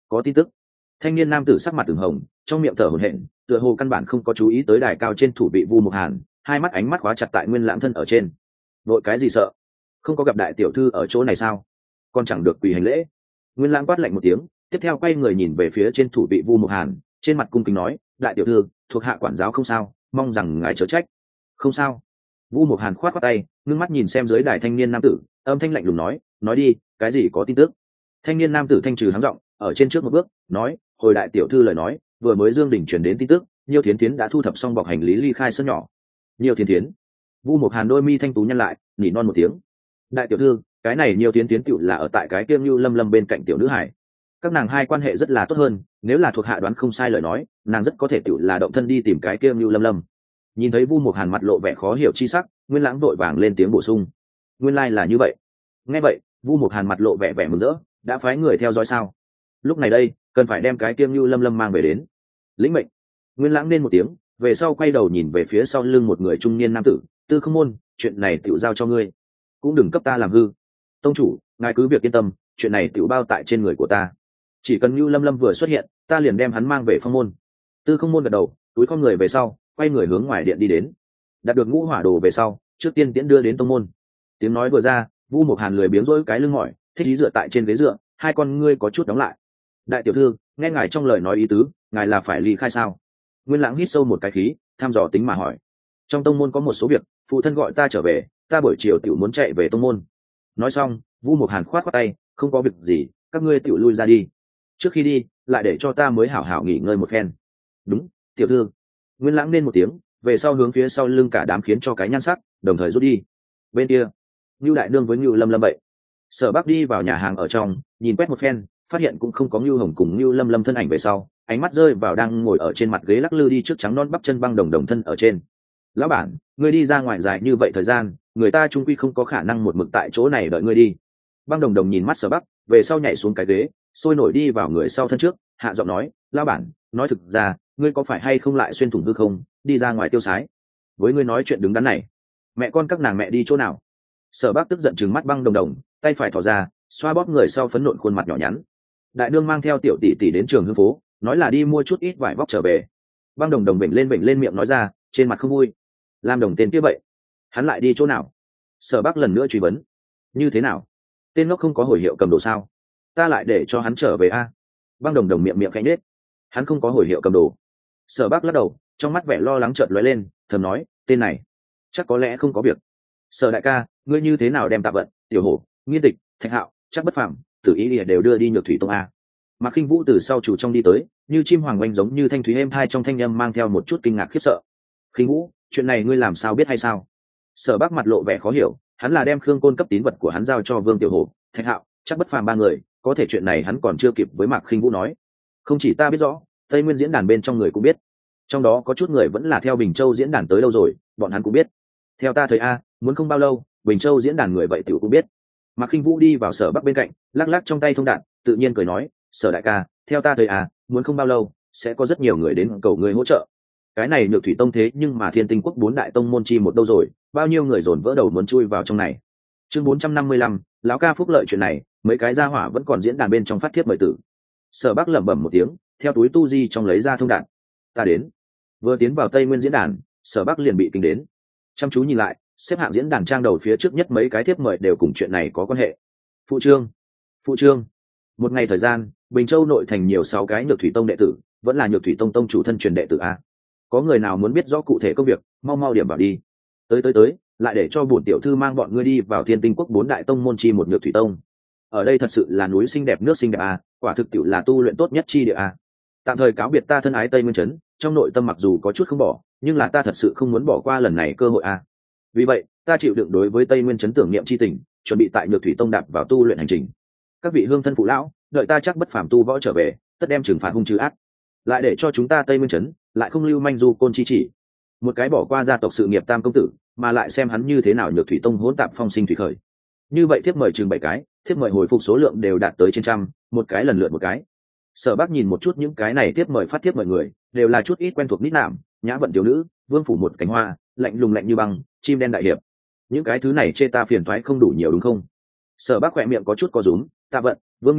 có tin tức. Thanh niên nam tử sắc mặt ửng hồng, trong miệng thở hổn hển, tựa hồ căn bản không có chú ý tới đài cao trên thủ vị Vu Mục Hàn, hai mắt ánh mắt khóa chặt tại Nguyên Lãng thân ở trên. Vội cái gì sợ? Không có gặp đại tiểu thư ở chỗ này sao? Còn chẳng được quỳ hành lễ. Nguyên Lãng quát lạnh một tiếng, tiếp theo quay người nhìn về phía trên thủ vị Vu Mục Hàn, trên mặt cung kính nói, đại tiểu thư, thuộc hạ quản giáo không sao, mong rằng ngài chớ trách. Không sao. Vu Mục Hàn khoát khoát tay, ngưng mắt nhìn xem dưới đài thanh niên nam tử, âm thanh lạnh lùng nói, nói đi, cái gì có tin tức? Thanh niên nam tử thanh trừ hắng giọng, ở trên trước một bước, nói, hồi đại tiểu thư lời nói, vừa mới Dương Đình truyền đến tin tức, Nhiêu Thiến Thiến đã thu thập xong bọc hành lý ly khai sân nhỏ. Nhiêu Thiến Thiến? Vu Mục Hàn đôi mi thanh tú nhăn lại, nỉ non một tiếng. Đại tiểu thư, cái này Nhiêu Thiến Thiến tựu là ở tại cái kiêm Nưu Lâm Lâm bên cạnh tiểu nữ hải. Các nàng hai quan hệ rất là tốt hơn, nếu là thuộc hạ đoán không sai lời nói, nàng rất có thể tựu là động thân đi tìm cái kiêm Nưu Lâm Lâm. Nhìn thấy Vu Mục Hàn mặt lộ vẻ khó hiểu chi sắc, Nguyên Lãng vội vàng lên tiếng bổ sung. Nguyên lai là như vậy. Nghe vậy, Vu Mục Hàn mặt lộ vẻ vẻ mừng rỡ, đã phái người theo dõi sao? Lúc này đây, cần phải đem cái kiêm Nưu Lâm Lâm mang về đến. Lĩnh mệnh. Nguyên Lãng nên một tiếng, về sau quay đầu nhìn về phía sau lưng một người trung niên nam tử, Tư Không Môn, chuyện này tựu giao cho ngươi, cũng đừng cấp ta làm hư. Tông chủ, ngài cứ việc yên tâm, chuyện này tựu bao tại trên người của ta, chỉ cần Nưu Lâm Lâm vừa xuất hiện, ta liền đem hắn mang về Phong Môn. Tư Không Môn gật đầu, túi con người về sau, quay người hướng ngoài điện đi đến. Đạt được ngũ hỏa đồ về sau, trước tiên tiễn đưa đến tông môn. Tiếng nói vừa ra, Vu Mục Hàn lười biếng rỗi cái lưng mỏi, thích ý dựa tại trên ghế dựa, hai con ngươi có chút đóng lại. Đại tiểu thư, nghe ngài trong lời nói ý tứ, ngài là phải ly khai sao? Nguyên Lãng hít sâu một cái khí, thăm dò tính mà hỏi. Trong tông môn có một số việc, phụ thân gọi ta trở về, ta buổi chiều tiểu muốn chạy về tông môn. Nói xong, Vu Mục Hàn khoát khoát tay, không có việc gì, các ngươi tiểu lui ra đi. Trước khi đi, lại để cho ta mới hảo hảo nghỉ ngơi một phen. Đúng, tiểu thư. Nguyên Lãng nên một tiếng, về sau hướng phía sau lưng cả đám khiến cho cái nhan sắc, đồng thời rút đi. Bên kia, Nưu đại nương với Nưu Lâm Lâm vậy. Sở Bắc đi vào nhà hàng ở trong, nhìn quét một phen, phát hiện cũng không có Nưu Hồng cùng Nưu Lâm Lâm thân ảnh về sau, ánh mắt rơi vào đang ngồi ở trên mặt ghế lắc lư đi trước trắng non bắp chân băng đồng đồng thân ở trên. Lão bản, ngươi đi ra ngoài dài như vậy thời gian, người ta trung quy không có khả năng một mực tại chỗ này đợi ngươi đi. Băng đồng đồng nhìn mắt Sở Bắc, về sau nhảy xuống cái ghế, sôi nổi đi vào người sau thân trước, hạ giọng nói, lão bản, nói thực ra, ngươi có phải hay không lại xuyên thủng hư không, đi ra ngoài tiêu sái? Với ngươi nói chuyện đứng đắn này, mẹ con các nàng mẹ đi chỗ nào? Sở Bắc tức giận trừng mắt băng đồng đồng, tay phải thò ra, xoa bóp người sau phấn nộn khuôn mặt nhỏ nhắn. Đại nương mang theo tiểu tỷ tỷ đến trường hương phố, nói là đi mua chút ít vải vóc trở về. Băng đồng đồng bệnh lên bệnh lên miệng nói ra, trên mặt không vui. Lam đồng tên kia vậy, hắn lại đi chỗ nào? Sở Bắc lần nữa truy vấn. Như thế nào? Tên ngốc không có hồi hiệu cầm đồ sao? Ta lại để cho hắn trở về a. Băng đồng đồng miệng miệng khẽ nhếch. Hắn không có hồi hiệu cầm đồ. Sở Bắc lắc đầu, trong mắt vẻ lo lắng chợt lóe lên, thầm nói, tên này chắc có lẽ không có việc. Sở đại ca, ngươi như thế nào đem Tạ Vận, Tiểu Hổ, Nghiên Tịch, Thạch Hạo, chắc bất phàm, Tử Ý Lìa đều đưa đi Nhược Thủy Tông a? Mạc Khinh Vũ từ sau chủ trong đi tới, như chim hoàng oanh giống như thanh thúy êm thai trong thanh âm mang theo một chút kinh ngạc khiếp sợ. Khinh Vũ, chuyện này ngươi làm sao biết hay sao? Sở Bắc mặt lộ vẻ khó hiểu, hắn là đem Khương Côn cấp tín vật của hắn giao cho Vương Tiểu Hổ, Thạch Hạo, chắc bất phàm ba người, có thể chuyện này hắn còn chưa kịp với Mạc Khinh Vũ nói. Không chỉ ta biết rõ, Tây Nguyên diễn đàn bên trong người cũng biết, trong đó có chút người vẫn là theo Bình Châu diễn đàn tới lâu rồi, bọn hắn cũng biết. Theo ta thấy a, muốn không bao lâu, Bình Châu diễn đàn người vậy tiểu cũng biết. Mạc Khinh Vũ đi vào Sở Bắc bên cạnh, lắc lắc trong tay thông đạn, tự nhiên cười nói, Sở đại ca, theo ta thấy a, muốn không bao lâu, sẽ có rất nhiều người đến cầu người hỗ trợ. Cái này Nhược Thủy Tông thế nhưng mà Thiên Tinh Quốc bốn đại tông môn chi một đâu rồi, bao nhiêu người dồn vỡ đầu muốn chui vào trong này. Chương bốn trăm năm mươi lăm, lão ca phúc lợi chuyện này, mấy cái gia hỏa vẫn còn diễn đàn bên trong phát thiết mời tử. Sở Bắc lẩm bẩm một tiếng, theo túi tu di trong lấy ra thông đạn. Ta đến. Vừa tiến vào Tây Nguyên diễn đàn, Sở Bắc liền bị kinh đến. Chăm chú nhìn lại, xếp hạng diễn đàn trang đầu phía trước nhất mấy cái thiếp mời đều cùng chuyện này có quan hệ. Phụ trương, phụ trương. Một ngày thời gian, Bình Châu nội thành nhiều sáu cái Nhược Thủy Tông đệ tử, vẫn là Nhược Thủy Tông tông chủ thân truyền đệ tử a. Có người nào muốn biết rõ cụ thể công việc, mau mau điểm vào đi. Tới tới tới, lại để cho bổn tiểu thư mang bọn ngươi đi vào Thiên Tinh Quốc bốn đại tông môn chi một Nhược Thủy Tông. Ở đây thật sự là núi xinh đẹp nước xinh đẹp a, quả thực tiểu là tu luyện tốt nhất chi địa a. Tạm thời cáo biệt ta thân ái Tây Nguyên trấn, trong nội tâm mặc dù có chút không bỏ, nhưng là ta thật sự không muốn bỏ qua lần này cơ hội a. Vì vậy, ta chịu đựng đối với Tây Nguyên trấn tưởng niệm chi tình, chuẩn bị tại Nhược Thủy Tông đạp vào tu luyện hành trình. Các vị hương thân phụ lão, đợi ta chắc bất phàm tu võ trở về, tất đem trừng phạt hung trừ ác. Lại để cho chúng ta Tây Nguyên trấn lại không lưu manh du côn chi chỉ. Một cái bỏ qua gia tộc sự nghiệp tam công tử, mà lại xem hắn như thế nào Nhược Thủy Tông hỗn tạp phong sinh thủy khởi. Như vậy thiếp mời chừng bảy cái, thiếp mời hồi phục số lượng đều đạt tới trên trăm, một cái lần lượt một cái. Sở Bắc nhìn một chút những cái này thiếp mời phát thiếp mời người, đều là chút ít quen thuộc nít nạm, nhã vận tiểu nữ, vương phủ một cánh hoa, lạnh lùng lạnh như băng, chim đen đại hiệp. Những cái thứ này chê ta phiền toái không đủ nhiều đúng không? Sở Bắc khỏe miệng có chút co rúm, Tạ Vận, Vương Nghiên Tịch,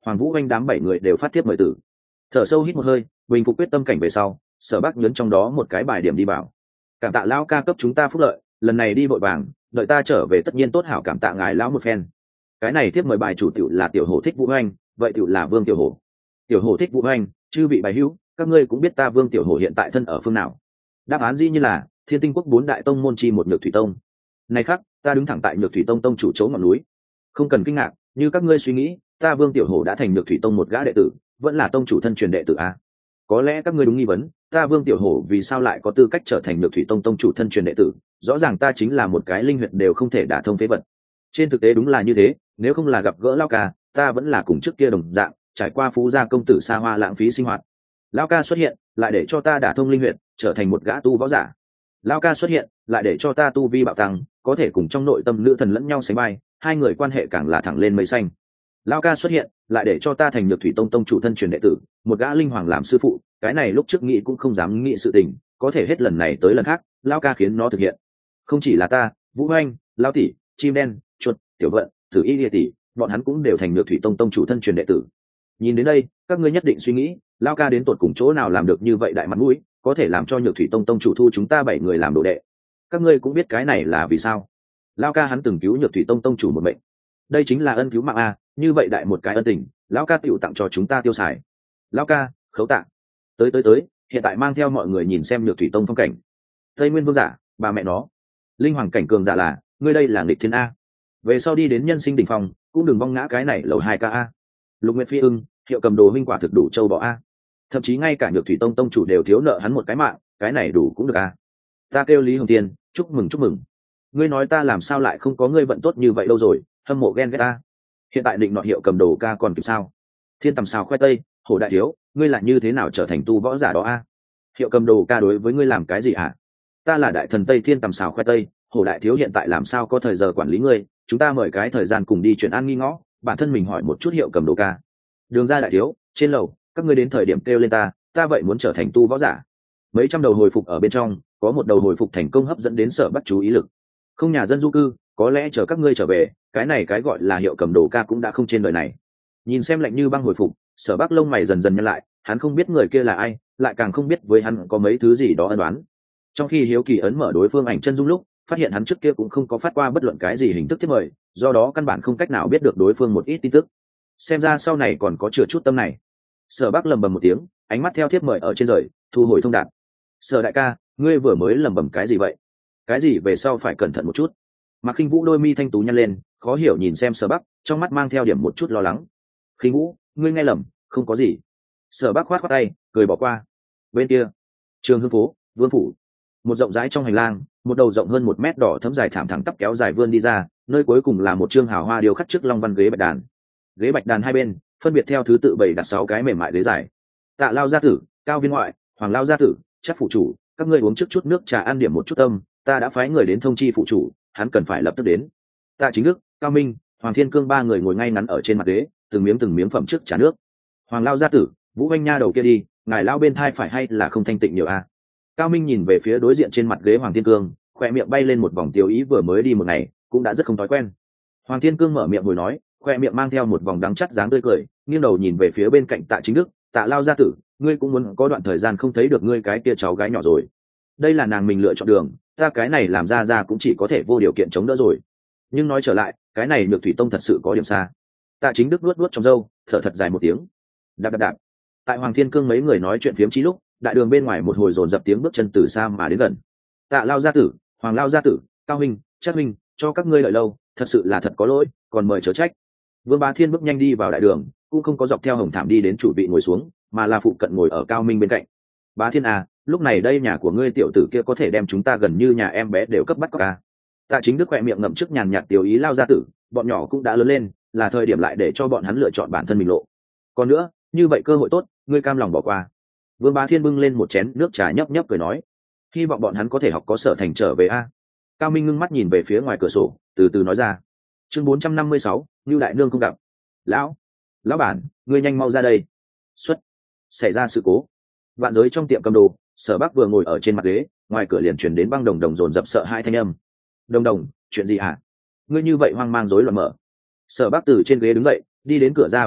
Hoàng Vũ Anh đám bảy người đều phát tiếp mời tử. Thở sâu hít một hơi, bình phục quyết tâm cảnh về sau, Sở Bắc nhấn trong đó một cái bài điểm đi vào. Cảm tạ lão ca cấp chúng ta phúc lợi, lần này đi vội vàng, đợi ta trở về tất nhiên tốt hảo cảm tạ ngài lão một phen. Cái này tiếp mời bài chủ tiểu là tiểu hổ thích Vũ Anh, vậy tiểu là Vương tiểu hổ. Tiểu hổ thích Vũ Anh, chư vị bài hữu, các ngươi cũng biết ta Vương tiểu hổ hiện tại thân ở phương nào. Đáp án dĩ như là Thiên Tinh Quốc bốn đại tông môn chi một Nhược Thủy Tông. Này khác, ta đứng thẳng tại Nhược Thủy Tông tông chủ chỗ ngọn núi. Không cần kinh ngạc, như các ngươi suy nghĩ, ta Vương tiểu hổ đã thành Nhược Thủy Tông một gã đệ tử, vẫn là tông chủ thân truyền đệ tử a. Có lẽ các ngươi đúng nghi vấn, ta Vương tiểu hổ vì sao lại có tư cách trở thành Nhược Thủy Tông tông chủ thân truyền đệ tử? Rõ ràng ta chính là một cái linh huyệt đều không thể đả thông phế vật. Trên thực tế đúng là như thế, nếu không là gặp gỡ Lão ca, ta vẫn là cùng trước kia đồng dạng, trải qua phú gia công tử xa hoa lãng phí sinh hoạt. Lão ca xuất hiện, lại để cho ta đả thông linh huyệt, trở thành một gã tu võ giả. Lão ca xuất hiện, lại để cho ta tu vi bạo tăng, có thể cùng trong nội tâm nữ thần lẫn nhau sánh vai, hai người quan hệ càng là thẳng lên mây xanh. Lão ca xuất hiện, lại để cho ta thành Nhược Thủy Tông tông chủ thân truyền đệ tử, một gã linh hoàng làm sư phụ, cái này lúc trước nghĩ cũng không dám nghĩ sự tình, có thể hết lần này tới lần khác, Lão ca khiến nó thực hiện. Không chỉ là ta, Vũ Anh, Lão tỷ, chim đen, chuột, tiểu vận, Tử Y Liệt tỷ, bọn hắn cũng đều thành Nhược Thủy Tông tông chủ thân truyền đệ tử. Nhìn đến đây, các ngươi nhất định suy nghĩ, Lão ca đến tột cùng chỗ nào làm được như vậy đại mặt mũi, có thể làm cho Nhược Thủy Tông tông chủ thu chúng ta bảy người làm đồ đệ. Các ngươi cũng biết cái này là vì sao? Lão ca hắn từng cứu Nhược Thủy Tông tông chủ một mệnh. Đây chính là ân cứu mạng a, như vậy đại một cái ân tình, lão ca tiểu tặng cho chúng ta tiêu xài. Lão ca, khấu tạ. Tới tới tới, hiện tại mang theo mọi người nhìn xem Nhược Thủy Tông phong cảnh. Tây Nguyên Vương giả, bà mẹ nó. Linh hoàng cảnh cường giả là, ngươi đây là nghịch thiên a. Về sau đi đến nhân sinh đỉnh phong, cũng đừng vong ngã cái này lầu hai ca a. Lục Nguyệt Phi ưng, Hiệu Cầm Đồ huynh quả thực đủ châu bò a. Thậm chí ngay cả Nhược Thủy Tông tông chủ đều thiếu nợ hắn một cái mạng, cái này đủ cũng được a. Ta kêu Lý Hồng Tiên, chúc mừng chúc mừng. Ngươi nói ta làm sao lại không có ngươi vận tốt như vậy đâu rồi, hâm mộ ghen ghét ta. Hiện tại định nọ Hiệu Cầm Đồ ca còn kịp sao? Thiên Tầm Sào khoe tây, Hổ đại thiếu, ngươi là như thế nào trở thành tu võ giả đó a? Hiệu Cầm Đồ ca đối với ngươi làm cái gì hả? Ta là đại thần Tây Thiên Tầm Sào khoe tây, Hổ đại thiếu hiện tại làm sao có thời giờ quản lý ngươi, chúng ta mời cái thời gian cùng đi chuyện ăn nghi ngõ, bản thân mình hỏi một chút Hiệu Cầm Đồ ca. Đường ra đại thiếu, trên lầu, các ngươi đến thời điểm kêu lên ta, ta vậy muốn trở thành tu võ giả. Mấy trăm đầu hồi phục ở bên trong, có một đầu hồi phục thành công hấp dẫn đến Sở Bắc chú ý lực. Không nhà dân du cư, có lẽ chờ các ngươi trở về, cái này cái gọi là Hiệu Cầm Đồ ca cũng đã không trên đời này. Nhìn xem lạnh như băng hồi phục, Sở Bắc lông mày dần dần nhăn lại, hắn không biết người kia là ai, lại càng không biết với hắn có mấy thứ gì đó ân đoán. Trong khi hiếu kỳ ấn mở đối phương ảnh chân dung lúc, phát hiện hắn trước kia cũng không có phát qua bất luận cái gì hình thức thiết mời, do đó căn bản không cách nào biết được đối phương một ít tin tức. Xem ra sau này còn có chừa chút tâm này. Sở Bắc lầm bầm một tiếng, ánh mắt theo thiết mời ở trên rời, thu hồi thông đạt. Sở đại ca, ngươi vừa mới lầm bầm cái gì vậy? Cái gì về sau phải cẩn thận một chút. Mạc Khinh Vũ đôi mi thanh tú nhăn lên, khó hiểu nhìn xem Sở Bắc, trong mắt mang theo điểm một chút lo lắng. Khinh Vũ, ngươi nghe lầm, không có gì. Sở Bắc khoát khoát tay, cười bỏ qua. Bên kia, Trường Hưng phố, Vương phủ. Một rộng rãi trong hành lang, một đầu rộng hơn một mét đỏ thấm dài thảm thẳng tắp kéo dài vươn đi ra, nơi cuối cùng là một chương hào hoa điêu khắc trước long văn ghế bạch đàn. Ghế bạch đàn hai bên, phân biệt theo thứ tự bày đặt sáu cái mềm mại ghế dài. Tạ Lao gia tử, Cao Viên ngoại, Hoàng Lao gia tử, chắc phụ chủ, các ngươi uống trước chút nước trà ăn điểm một chút tâm, ta đã phái người đến thông chi phụ chủ, hắn cần phải lập tức đến. Tạ Chính Đức, Cao Minh, Hoàng Thiên Cương ba người ngồi ngay ngắn ở trên mặt ghế, từng miếng từng miếng phẩm trước trà nước. Hoàng Lao gia tử, Vũ Anh nha đầu kia đi, ngài lao bên thai phải hay là không thanh tịnh nhiều a? Cao Minh nhìn về phía đối diện trên mặt ghế Hoàng Thiên Cương, khoe miệng bay lên một vòng tiêu ý, vừa mới đi một ngày, cũng đã rất không thói quen. Hoàng Thiên Cương mở miệng ngồi nói, khoe miệng mang theo một vòng đắng chắt dáng tươi cười, nghiêng đầu nhìn về phía bên cạnh Tạ Chính Đức, Tạ Lao gia tử, ngươi cũng muốn có đoạn thời gian không thấy được ngươi cái kia cháu gái nhỏ rồi. Đây là nàng mình lựa chọn đường, ta cái này làm ra ra cũng chỉ có thể vô điều kiện chống đỡ rồi. Nhưng nói trở lại, cái này Nhược Thủy Tông thật sự có điểm xa. Tạ Chính Đức nuốt nuốt trong râu, thở thật dài một tiếng. Đạp đạp đạp. Tại Hoàng Thiên Cương mấy người nói chuyện phiếm chí lúc, đại đường bên ngoài một hồi dồn dập tiếng bước chân từ xa mà đến gần. Tạ Lao gia tử, Hoàng Lao gia tử, Cao huynh, Trác huynh, cho các ngươi đợi lâu, thật sự là thật có lỗi, còn mời chớ trách. Vương Bá Thiên bước nhanh đi vào đại đường, cũng không có dọc theo hồng thảm đi đến chủ vị ngồi xuống, mà là phụ cận ngồi ở Cao Minh bên cạnh. Bá Thiên à, lúc này đây nhà của ngươi tiểu tử kia có thể đem chúng ta gần như nhà em bé đều cấp bắt cóc à? Tạ Chính Đức khỏe miệng ngậm trước nhàn nhạt tiểu ý Lao gia tử, bọn nhỏ cũng đã lớn lên, là thời điểm lại để cho bọn hắn lựa chọn bản thân mình lộ. Còn nữa, như vậy cơ hội tốt, ngươi cam lòng bỏ qua? Vương Bá Thiên bưng lên một chén nước trà nhấp nhấp cười nói, hy vọng bọn hắn có thể học có sở thành trở về a. Cao Minh ngưng mắt nhìn về phía ngoài cửa sổ, từ từ nói ra. Chương bốn trăm năm mươi sáu, Nưu đại nương không gặp. Lão, lão bản, ngươi nhanh mau ra đây. Xuất, xảy ra sự cố. Vạn giới trong tiệm cầm đồ, Sở Bắc vừa ngồi ở trên mặt ghế, ngoài cửa liền truyền đến băng đồng đồng dồn dập sợ hai thanh âm. Đồng đồng, chuyện gì hả? Ngươi như vậy hoang mang rối loạn mở. Sở Bắc từ trên ghế đứng dậy, đi đến cửa ra vào lúc,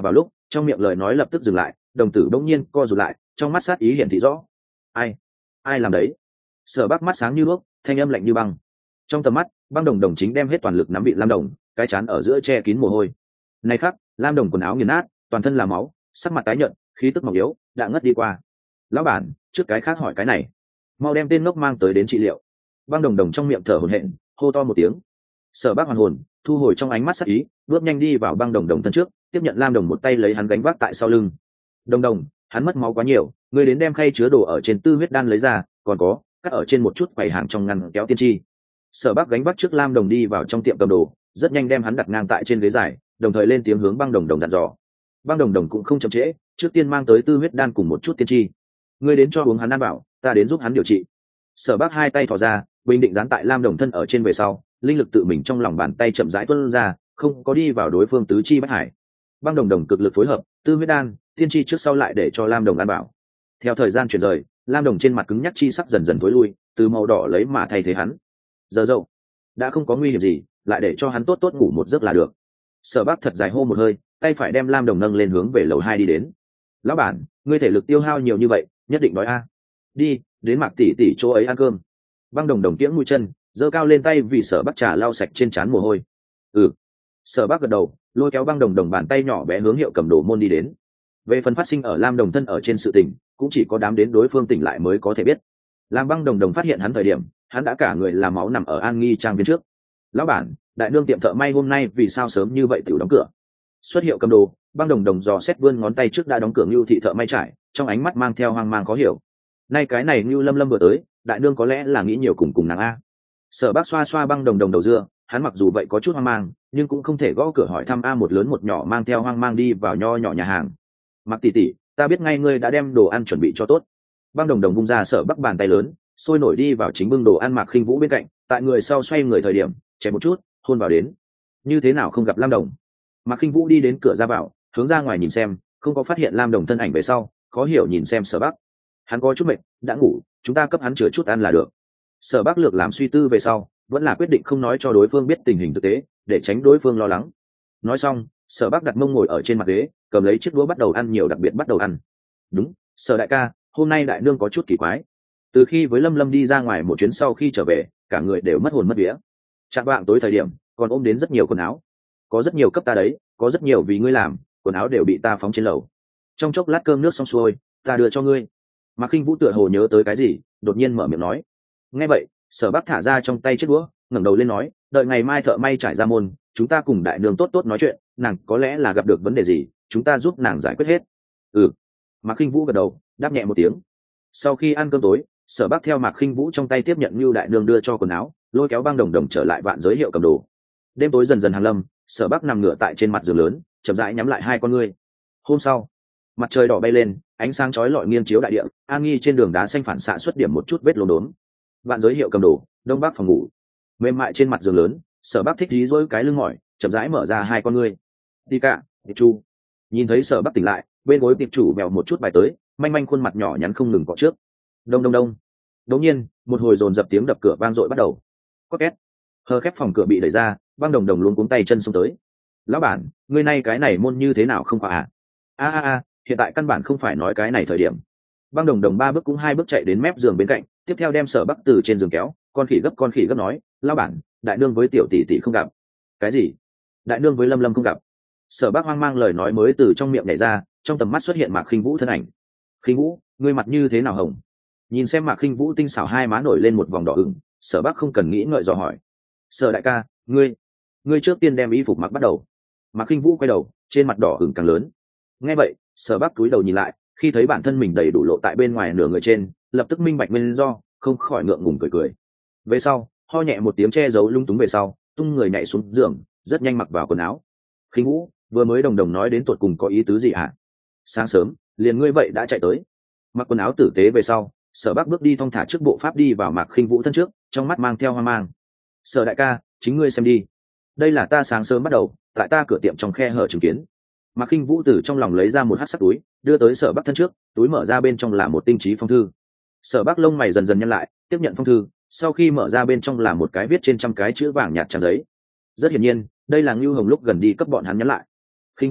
trong miệng lời nói lập tức dừng lại, đồng tử bỗng nhiên co rụt lại, trong mắt sát ý hiển thị rõ. Ai? Ai làm đấy? Sở Bắc mắt sáng như đuốc, thanh âm lạnh như băng. Trong tầm mắt, Băng Đồng Đồng chính đem hết toàn lực nắm vị Lam Đồng, cái chán ở giữa che kín mồ hôi. Này khắc, Lam Đồng quần áo nghiền nát, toàn thân là máu, sắc mặt tái nhợt, khí tức mỏng yếu, đã ngất đi qua. Lão bản, trước cái khác hỏi cái này, mau đem tên ngốc mang tới đến trị liệu. Băng Đồng Đồng trong miệng thở hổn hển, hô to một tiếng. Sở Bắc hoàn hồn, thu hồi trong ánh mắt sắc ý, bước nhanh đi vào Băng Đồng Đồng thân trước, tiếp nhận Lam Đồng một tay lấy hắn gánh vác tại sau lưng. Đồng Đồng, hắn mất máu quá nhiều, ngươi đến đem khay chứa đồ ở trên tư huyết đan lấy ra, còn có cắt ở trên một chút quầy hàng trong ngăn kéo tiên tri. Sở Bắc gánh vác trước Lam Đồng đi vào trong tiệm cầm đồ, rất nhanh đem hắn đặt ngang tại trên ghế dài, đồng thời lên tiếng hướng Băng Đồng Đồng dặn dò. Băng Đồng Đồng cũng không chậm trễ, trước tiên mang tới tư huyết đan cùng một chút tiên tri. Ngươi đến cho uống hắn ăn bảo, ta đến giúp hắn điều trị. Sở Bắc hai tay thò ra, bình định dán tại Lam Đồng thân ở trên về sau, linh lực tự mình trong lòng bàn tay chậm rãi tuôn ra, không có đi vào đối phương tứ chi bách hải. Băng Đồng Đồng cực lực phối hợp, tư huyết đan, tiên tri trước sau lại để cho Lam Đồng ăn bảo. Theo thời gian chuyển rời, Lam Đồng trên mặt cứng nhắc chi sắc dần dần tối lui, từ màu đỏ lấy mà thay thế hắn. Giờ dậu, đã không có nguy hiểm gì, lại để cho hắn tốt tốt ngủ một giấc là được. Sở Bắc thật dài hô một hơi, tay phải đem Lam Đồng nâng lên hướng về lầu hai đi đến. Lão bản, ngươi thể lực tiêu hao nhiều như vậy, nhất định đói a. Đi, đến Mạc tỷ tỷ chỗ ấy ăn cơm. Băng Đồng Đồng kiễng mũi chân, giơ cao lên tay vì Sở Bắc trà lau sạch trên trán mồ hôi. Ừ. Sở Bắc gật đầu, lôi kéo Băng Đồng Đồng bàn tay nhỏ bé hướng hiệu cầm đồ môn đi đến. Về phần phát sinh ở Lam Đồng thân ở trên sự tình, cũng chỉ có đám đến đối phương tỉnh lại mới có thể biết. Làm Băng Đồng Đồng phát hiện hắn thời điểm, hắn đã cả người làm máu nằm ở An Nghi trang viên trước. Lão bản, đại nương tiệm thợ may hôm nay vì sao sớm như vậy tiểu đóng cửa? Xuất hiệu cầm đồ, Băng Đồng Đồng dò xét vươn ngón tay trước đã đóng cửa Ngưu thị thợ may trải, trong ánh mắt mang theo hoang mang khó hiểu. Nay cái này Ngưu Lâm Lâm vừa tới, đại nương có lẽ là nghĩ nhiều cùng cùng nàng a. Sở Bác xoa xoa Băng Đồng Đồng đầu dưa, hắn mặc dù vậy có chút hoang mang, nhưng cũng không thể gõ cửa hỏi thăm a một lớn một nhỏ mang theo hoang mang đi vào nho nhỏ nhà hàng. Mặc tỷ tỷ, ta biết ngay ngươi đã đem đồ ăn chuẩn bị cho tốt. Băng Đồng Đồng bung ra Sở Bắc bàn tay lớn, sôi nổi đi vào chính bưng đồ ăn Mạc Khinh Vũ bên cạnh, tại người sau xoay người thời điểm, chém một chút, hôn vào đến. Như thế nào không gặp Lam Đồng? Mạc Khinh Vũ đi đến cửa ra vào, hướng ra ngoài nhìn xem, không có phát hiện Lam Đồng thân ảnh về sau, khó hiểu nhìn xem Sở Bắc. Hắn có chút mệt, đã ngủ, chúng ta cấp hắn chừa chút ăn là được. Sở Bắc lược làm suy tư về sau, vẫn là quyết định không nói cho đối phương biết tình hình thực tế, để tránh đối phương lo lắng. Nói xong, Sở Bắc đặt mông ngồi ở trên mặt ghế, cầm lấy chiếc đũa bắt đầu ăn nhiều, đặc biệt bắt đầu ăn. Đúng, Sở đại ca, hôm nay đại nương có chút kỳ quái. Từ khi với Lâm Lâm đi ra ngoài một chuyến sau khi trở về, cả người đều mất hồn mất vía. Trạng vạng tối thời điểm, còn ôm đến rất nhiều quần áo, có rất nhiều cấp ta đấy, có rất nhiều vì ngươi làm, quần áo đều bị ta phóng trên lầu. Trong chốc lát cơm nước xong xuôi, ta đưa cho ngươi. Mạc Khinh Vũ tựa hồ nhớ tới cái gì, đột nhiên mở miệng nói. Nghe vậy, Sở Bắc thả ra trong tay chiếc đũa, ngẩng đầu lên nói, đợi ngày mai thợ may trải ra môn, chúng ta cùng đại nương tốt tốt nói chuyện, nàng có lẽ là gặp được vấn đề gì, chúng ta giúp nàng giải quyết hết. Ừ. Mạc Khinh Vũ gật đầu, đáp nhẹ một tiếng. Sau khi ăn cơm tối, Sở Bắc theo Mạc Khinh Vũ trong tay tiếp nhận Nưu đại nương đưa cho quần áo, lôi kéo Băng Đồng Đồng trở lại vạn giới hiệu cầm đồ. Đêm tối dần dần hàng lâm, Sở Bắc nằm ngửa tại trên mặt giường lớn, chậm rãi nhắm lại hai con ngươi. Hôm sau, mặt trời đỏ bay lên, ánh sáng chói lọi nghiêng chiếu đại địa, An Nghi trên đường đá xanh phản xạ xuất điểm một chút vết lốm đốm. Vạn giới hiệu cầm đồ, đông bắc phòng ngủ. Mềm mại trên mặt giường lớn, Sở Bắc thích dí dỗi cái lưng mỏi, chậm rãi mở ra hai con ngươi. Đi cả, Tiệp Chu. Nhìn thấy Sở Bắc tỉnh lại, bên gối Tiệp Chủ bèo một chút bài tới, manh manh khuôn mặt nhỏ nhắn không ngừng cọ trước. Đông đông đông. Đột nhiên, một hồi dồn dập tiếng đập cửa vang dội bắt đầu. Có két. Hờ khép phòng cửa bị đẩy ra, Băng Đồng Đồng luống cuống tay chân xông tới. Lão bản, ngươi nay cái này môn như thế nào không khóa à? A a a, hiện tại căn bản không phải nói cái này thời điểm. Băng Đồng Đồng ba bước cũng hai bước chạy đến mép giường bên cạnh, tiếp theo đem Sở Bắc từ trên giường kéo, con khỉ gấp con khỉ gấp nói, lão bản, đại nương với tiểu tỷ tỷ không gặp. Cái gì? Đại nương với Lâm Lâm không gặp? Sở Bắc hoang mang lời nói mới từ trong miệng nhảy ra, trong tầm mắt xuất hiện Mạc Khinh Vũ thân ảnh. Khinh Vũ, ngươi mặt như thế nào hồng? Nhìn xem Mạc Khinh Vũ tinh xảo hai má nổi lên một vòng đỏ ửng, Sở Bắc không cần nghĩ ngợi dò hỏi. Sở đại ca, ngươi, ngươi trước tiên đem y phục mặc bắt đầu. Mạc Khinh Vũ quay đầu, trên mặt đỏ ửng càng lớn. Nghe vậy, Sở Bắc cúi đầu nhìn lại, khi thấy bản thân mình đầy đủ lộ tại bên ngoài nửa người trên, lập tức minh bạch nguyên do, không khỏi ngượng ngùng cười cười. Về sau, ho nhẹ một tiếng che giấu lung túng về sau, tung người nhảy xuống giường, rất nhanh mặc vào quần áo. Khinh Vũ, vừa mới Đồng Đồng nói đến tuột cùng có ý tứ gì hả? Sáng sớm, liền ngươi vậy đã chạy tới. Mặc quần áo tử tế về sau, Sở Bắc bước đi thong thả trước bộ pháp đi vào Mạc Khinh Vũ thân trước, trong mắt mang theo hoang mang. Sở đại ca, chính ngươi xem đi. Đây là ta sáng sớm bắt đầu, tại ta cửa tiệm trong khe hở chứng kiến. Mạc Khinh Vũ từ trong lòng lấy ra một hắc sắc túi, đưa tới Sở Bắc thân trước, túi mở ra bên trong là một tinh trí phong thư. Sở Bắc lông mày dần dần nhăn lại, tiếp nhận phong thư, sau khi mở ra bên trong là một cái viết trên trăm cái chữ vàng nhạt trang giấy. Rất hiển nhiên, đây là Ngưu Hồng lúc gần đi cấp bọn hắn nhắn lại. Khinh Vũ,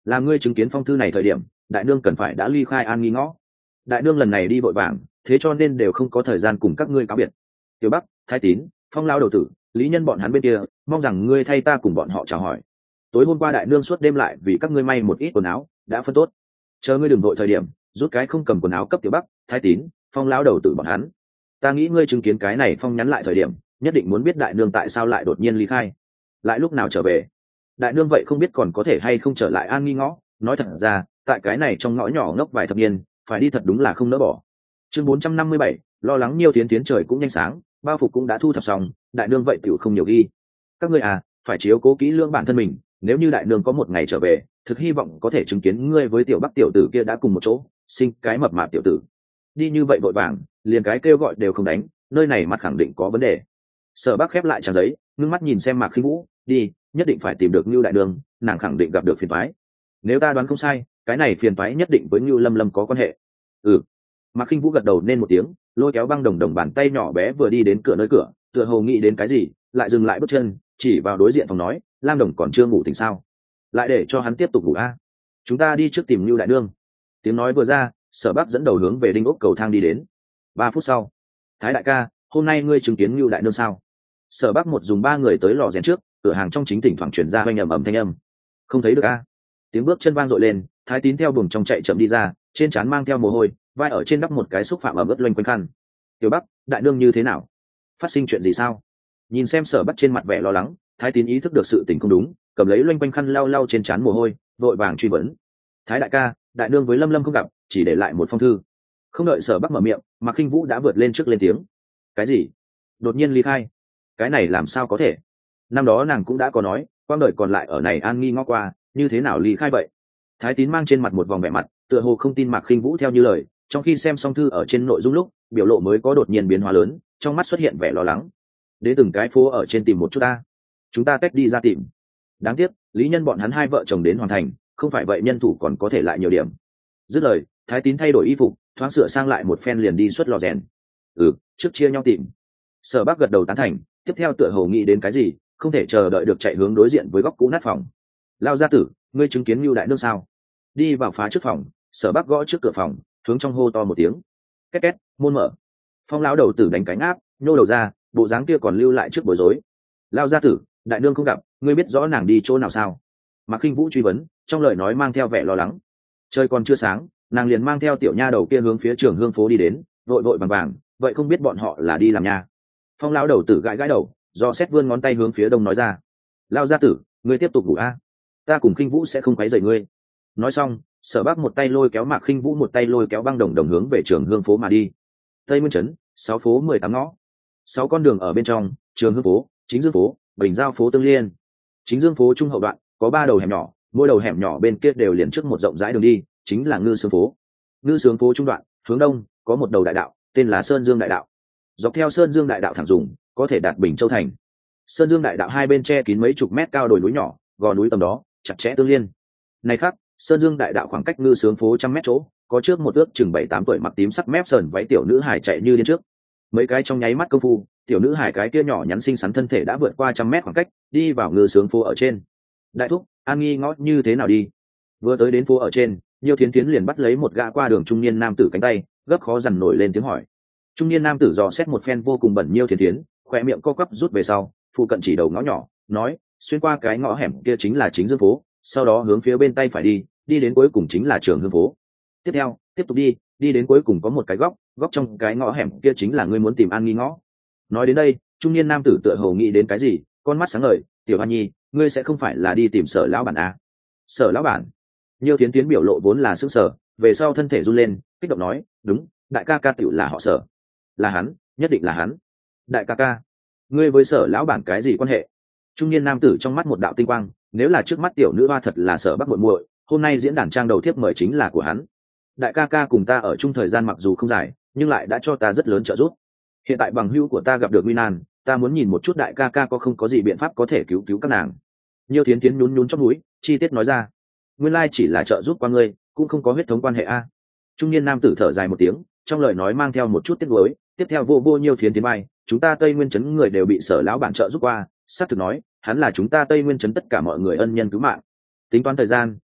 là ngươi chứng kiến phong thư này thời điểm đại nương cần phải đã ly khai An Nghi ngõ. Đại nương lần này đi vội vàng, thế cho nên đều không có thời gian cùng các ngươi cáo biệt. Tiểu Bắc, Thái Tín, Phong lão đầu tử, Lý Nhân bọn hắn bên kia, mong rằng ngươi thay ta cùng bọn họ chào hỏi. Tối hôm qua đại nương suốt đêm lại vì các ngươi may một ít quần áo, đã phân tốt. Chờ ngươi đừng vội thời điểm, rút cái không cầm quần áo cấp Tiểu Bắc, Thái Tín, Phong lão đầu tử bọn hắn. Ta nghĩ ngươi chứng kiến cái này Phong nhắn lại thời điểm, nhất định muốn biết đại nương tại sao lại đột nhiên ly khai, lại lúc nào trở về. Đại nương vậy không biết còn có thể hay không trở lại An Nghi ngõ. Nói thật ra, tại cái này trong ngõ nhỏ ngốc vài thập niên, phải đi thật đúng là không nỡ bỏ. Chương bốn trăm năm mươi bảy, lo lắng Nhiêu Tiến Tiến trời cũng nhanh sáng, bao phục cũng đã thu thập xong, đại nương vậy tiểu không nhiều ghi. Các ngươi à, phải chiếu cố kỹ lưỡng bản thân mình, nếu như đại nương có một ngày trở về, thực hy vọng có thể chứng kiến ngươi với tiểu Bắc tiểu tử kia đã cùng một chỗ, sinh cái mập mạp tiểu tử. Đi như vậy vội vàng, liền cái kêu gọi đều không đánh, nơi này mặt khẳng định có vấn đề. Sở Bắc khép lại trang giấy, ngưng mắt nhìn xem Mạc Khinh Vũ, đi, nhất định phải tìm được Nưu đại nương, nàng khẳng định gặp được phiền toái. Nếu ta đoán không sai, cái này phiền toái nhất định với Nưu Lâm Lâm có quan hệ. Ừ. Mạc Khinh Vũ gật đầu nên một tiếng, lôi kéo băng đồng đồng bàn tay nhỏ bé vừa đi đến cửa nơi cửa, tựa hồ nghĩ đến cái gì, lại dừng lại bước chân, chỉ vào đối diện phòng nói, Lam Đồng còn chưa ngủ tỉnh sao? Lại để cho hắn tiếp tục ngủ a. À? Chúng ta đi trước tìm Nưu đại nương. Tiếng nói vừa ra, Sở Bắc dẫn đầu hướng về đinh ốc cầu thang đi đến. Ba phút sau, Thái đại ca, hôm nay ngươi chứng kiến Nưu đại nương sao? Sở Bắc một dùng ba người tới lò rèn trước, cửa hàng trong chính thỉnh thoảng truyền ra oanh ầm ầm thanh âm. Không thấy được a. À? Tiếng bước chân vang dội lên, Thái Tín theo buồng trong chạy chậm đi ra, trên trán mang theo mồ hôi, vai ở trên đắp một cái xúc phạm ẩm ướt loanh quanh khăn. Tiểu Bắc, đại nương như thế nào? Phát sinh chuyện gì sao? Nhìn xem Sở Bắc trên mặt vẻ lo lắng, Thái Tín ý thức được sự tình không đúng, cầm lấy loanh quanh khăn lau lau trên trán mồ hôi, vội vàng truy vấn. Thái đại ca, đại nương với Lâm Lâm không gặp, chỉ để lại một phong thư. Không đợi Sở Bắc mở miệng, Mạc Khinh Vũ đã vượt lên trước lên tiếng. Cái gì? Đột nhiên ly khai? Cái này làm sao có thể? Năm đó nàng cũng đã có nói, quang đời còn lại ở này An Nghi ngõ qua, như thế nào ly khai vậy? Thái Tín mang trên mặt một vòng vẻ mặt, tựa hồ không tin Mạc Khinh Vũ theo như lời, trong khi xem xong thư ở trên nội dung lúc, biểu lộ mới có đột nhiên biến hóa lớn, trong mắt xuất hiện vẻ lo lắng. Đến từng cái phố ở trên tìm một chút ta, chúng ta tách đi ra tìm. Đáng tiếc, Lý Nhân bọn hắn hai vợ chồng đến hoàn thành, không phải vậy nhân thủ còn có thể lại nhiều điểm. Dứt lời, Thái Tín thay đổi y phục, thoáng sửa sang lại một phen liền đi xuất lò rèn. Ừ, trước chia nhau tìm. Sở Bắc gật đầu tán thành, tiếp theo tựa hồ nghĩ đến cái gì, không thể chờ đợi được chạy hướng đối diện với góc cũ nát phòng. Lao gia tử, ngươi chứng kiến Nưu đại nương sao? Đi vào phá trước phòng, Sở Bắc gõ trước cửa phòng, hướng trong hô to một tiếng. Két két, môn mở. Phong lão đầu tử đánh cánh áp, nhô đầu ra, bộ dáng kia còn lưu lại trước bối rối. Lao gia tử, đại nương không gặp, ngươi biết rõ nàng đi chỗ nào sao? Mạc Khinh Vũ truy vấn, trong lời nói mang theo vẻ lo lắng. Trời còn chưa sáng, nàng liền mang theo tiểu nha đầu kia hướng phía Trường Hương phố đi đến, vội vội vàng vàng, vậy không biết bọn họ là đi làm nha. Phong lão đầu tử gãi gãi đầu, do xét vươn ngón tay hướng phía đông nói ra. Lao gia tử, ngươi tiếp tục ngủ a, ta cùng Khinh Vũ sẽ không quấy rầy ngươi. Nói xong, Sở Bắc một tay lôi kéo Mạc Khinh Vũ một tay lôi kéo băng đồng đồng hướng về Trường Hương phố mà đi. Tây Nguyên trấn, sáu phố mười tám ngõ, sáu con đường ở bên trong, Trường Hương phố, Chính Dương phố, Bình Giao phố tương liên. Chính Dương phố trung hậu đoạn có ba đầu hẻm nhỏ, mỗi đầu hẻm nhỏ bên kia đều liền trước một rộng rãi đường đi, chính là Ngư Sướng phố. Ngư Sướng phố trung đoạn, hướng đông có một đầu đại đạo, tên là Sơn Dương đại đạo. Dọc theo Sơn Dương đại đạo thẳng dùng, có thể đạt Bình Châu thành. Sơn Dương đại đạo hai bên che kín mấy chục mét cao đồi núi nhỏ, gò núi tầm đó, chặt chẽ tương liên. Này khác, Sơn Dương đại đạo khoảng cách Ngư Sướng phố trăm mét chỗ, có trước một ước chừng bảy tám tuổi mặc tím sắc mép sờn váy tiểu nữ hải chạy như điên trước. Mấy cái trong nháy mắt công phu, tiểu nữ hải cái kia nhỏ nhắn xinh xắn thân thể đã vượt qua trăm mét khoảng cách, đi vào Ngư Sướng phố ở trên. Đại thúc, An Nghi ngõ như thế nào đi? Vừa tới đến phố ở trên, Nhiêu Thiến Thiến liền bắt lấy một gã qua đường trung niên nam tử cánh tay, gấp khó dằn nổi lên tiếng hỏi. Trung niên nam tử dò xét một phen vô cùng bẩn Nhiêu Thiến Thiến, khỏe miệng co quắp rút về sau, phụ cận chỉ đầu ngõ nhỏ, nói, xuyên qua cái ngõ hẻm kia chính là Chính Dương phố, sau đó hướng phía bên tay phải đi, đi đến cuối cùng chính là Trường Hương phố. Tiếp theo, tiếp tục đi, đi đến cuối cùng có một cái góc, góc trong cái ngõ hẻm kia chính là ngươi muốn tìm An Nghi ngõ. Nói đến đây, trung niên nam tử tựa hồ nghĩ đến cái gì, con mắt sáng ngời, tiểu An Nhi, ngươi sẽ không phải là đi tìm Sở lão bản à? Sở lão bản? Nhiêu Thiến Thiến biểu lộ vốn là sững sờ, về sau thân thể run lên, kích động nói, đúng, đại ca ca tiểu là họ Sở, là hắn, nhất định là hắn. Đại ca ca, ngươi với Sở lão bản cái gì quan hệ? Trung niên nam tử trong mắt một đạo tinh quang, nếu là trước mắt tiểu nữ hoa thật là Sở Bắc muội muội, hôm nay diễn đàn trang đầu thiếp mời chính là của hắn. Đại ca ca cùng ta ở chung thời gian mặc dù không dài, nhưng lại đã cho ta rất lớn trợ giúp. Hiện tại bằng hữu của ta gặp được nguy nan, ta muốn nhìn một chút đại ca ca có không có gì biện pháp có thể cứu cứu các nàng. Nhiêu Thiến Thiến nhún nhún trong núi, chi tiết nói ra. Nguyên lai chỉ là trợ giúp qua ngươi, cũng không có huyết thống quan hệ a. Trung niên nam tử thở dài một tiếng, trong lời nói mang theo một chút tiếc nuối, tiếp theo vô vô Nhiêu Thiến Thiến bay, chúng ta Tây Nguyên trấn người đều bị Sở lão bản trợ giúp qua, sát thực nói, hắn là chúng ta Tây Nguyên trấn tất cả mọi người ân nhân cứu mạng. Tính toán thời gian,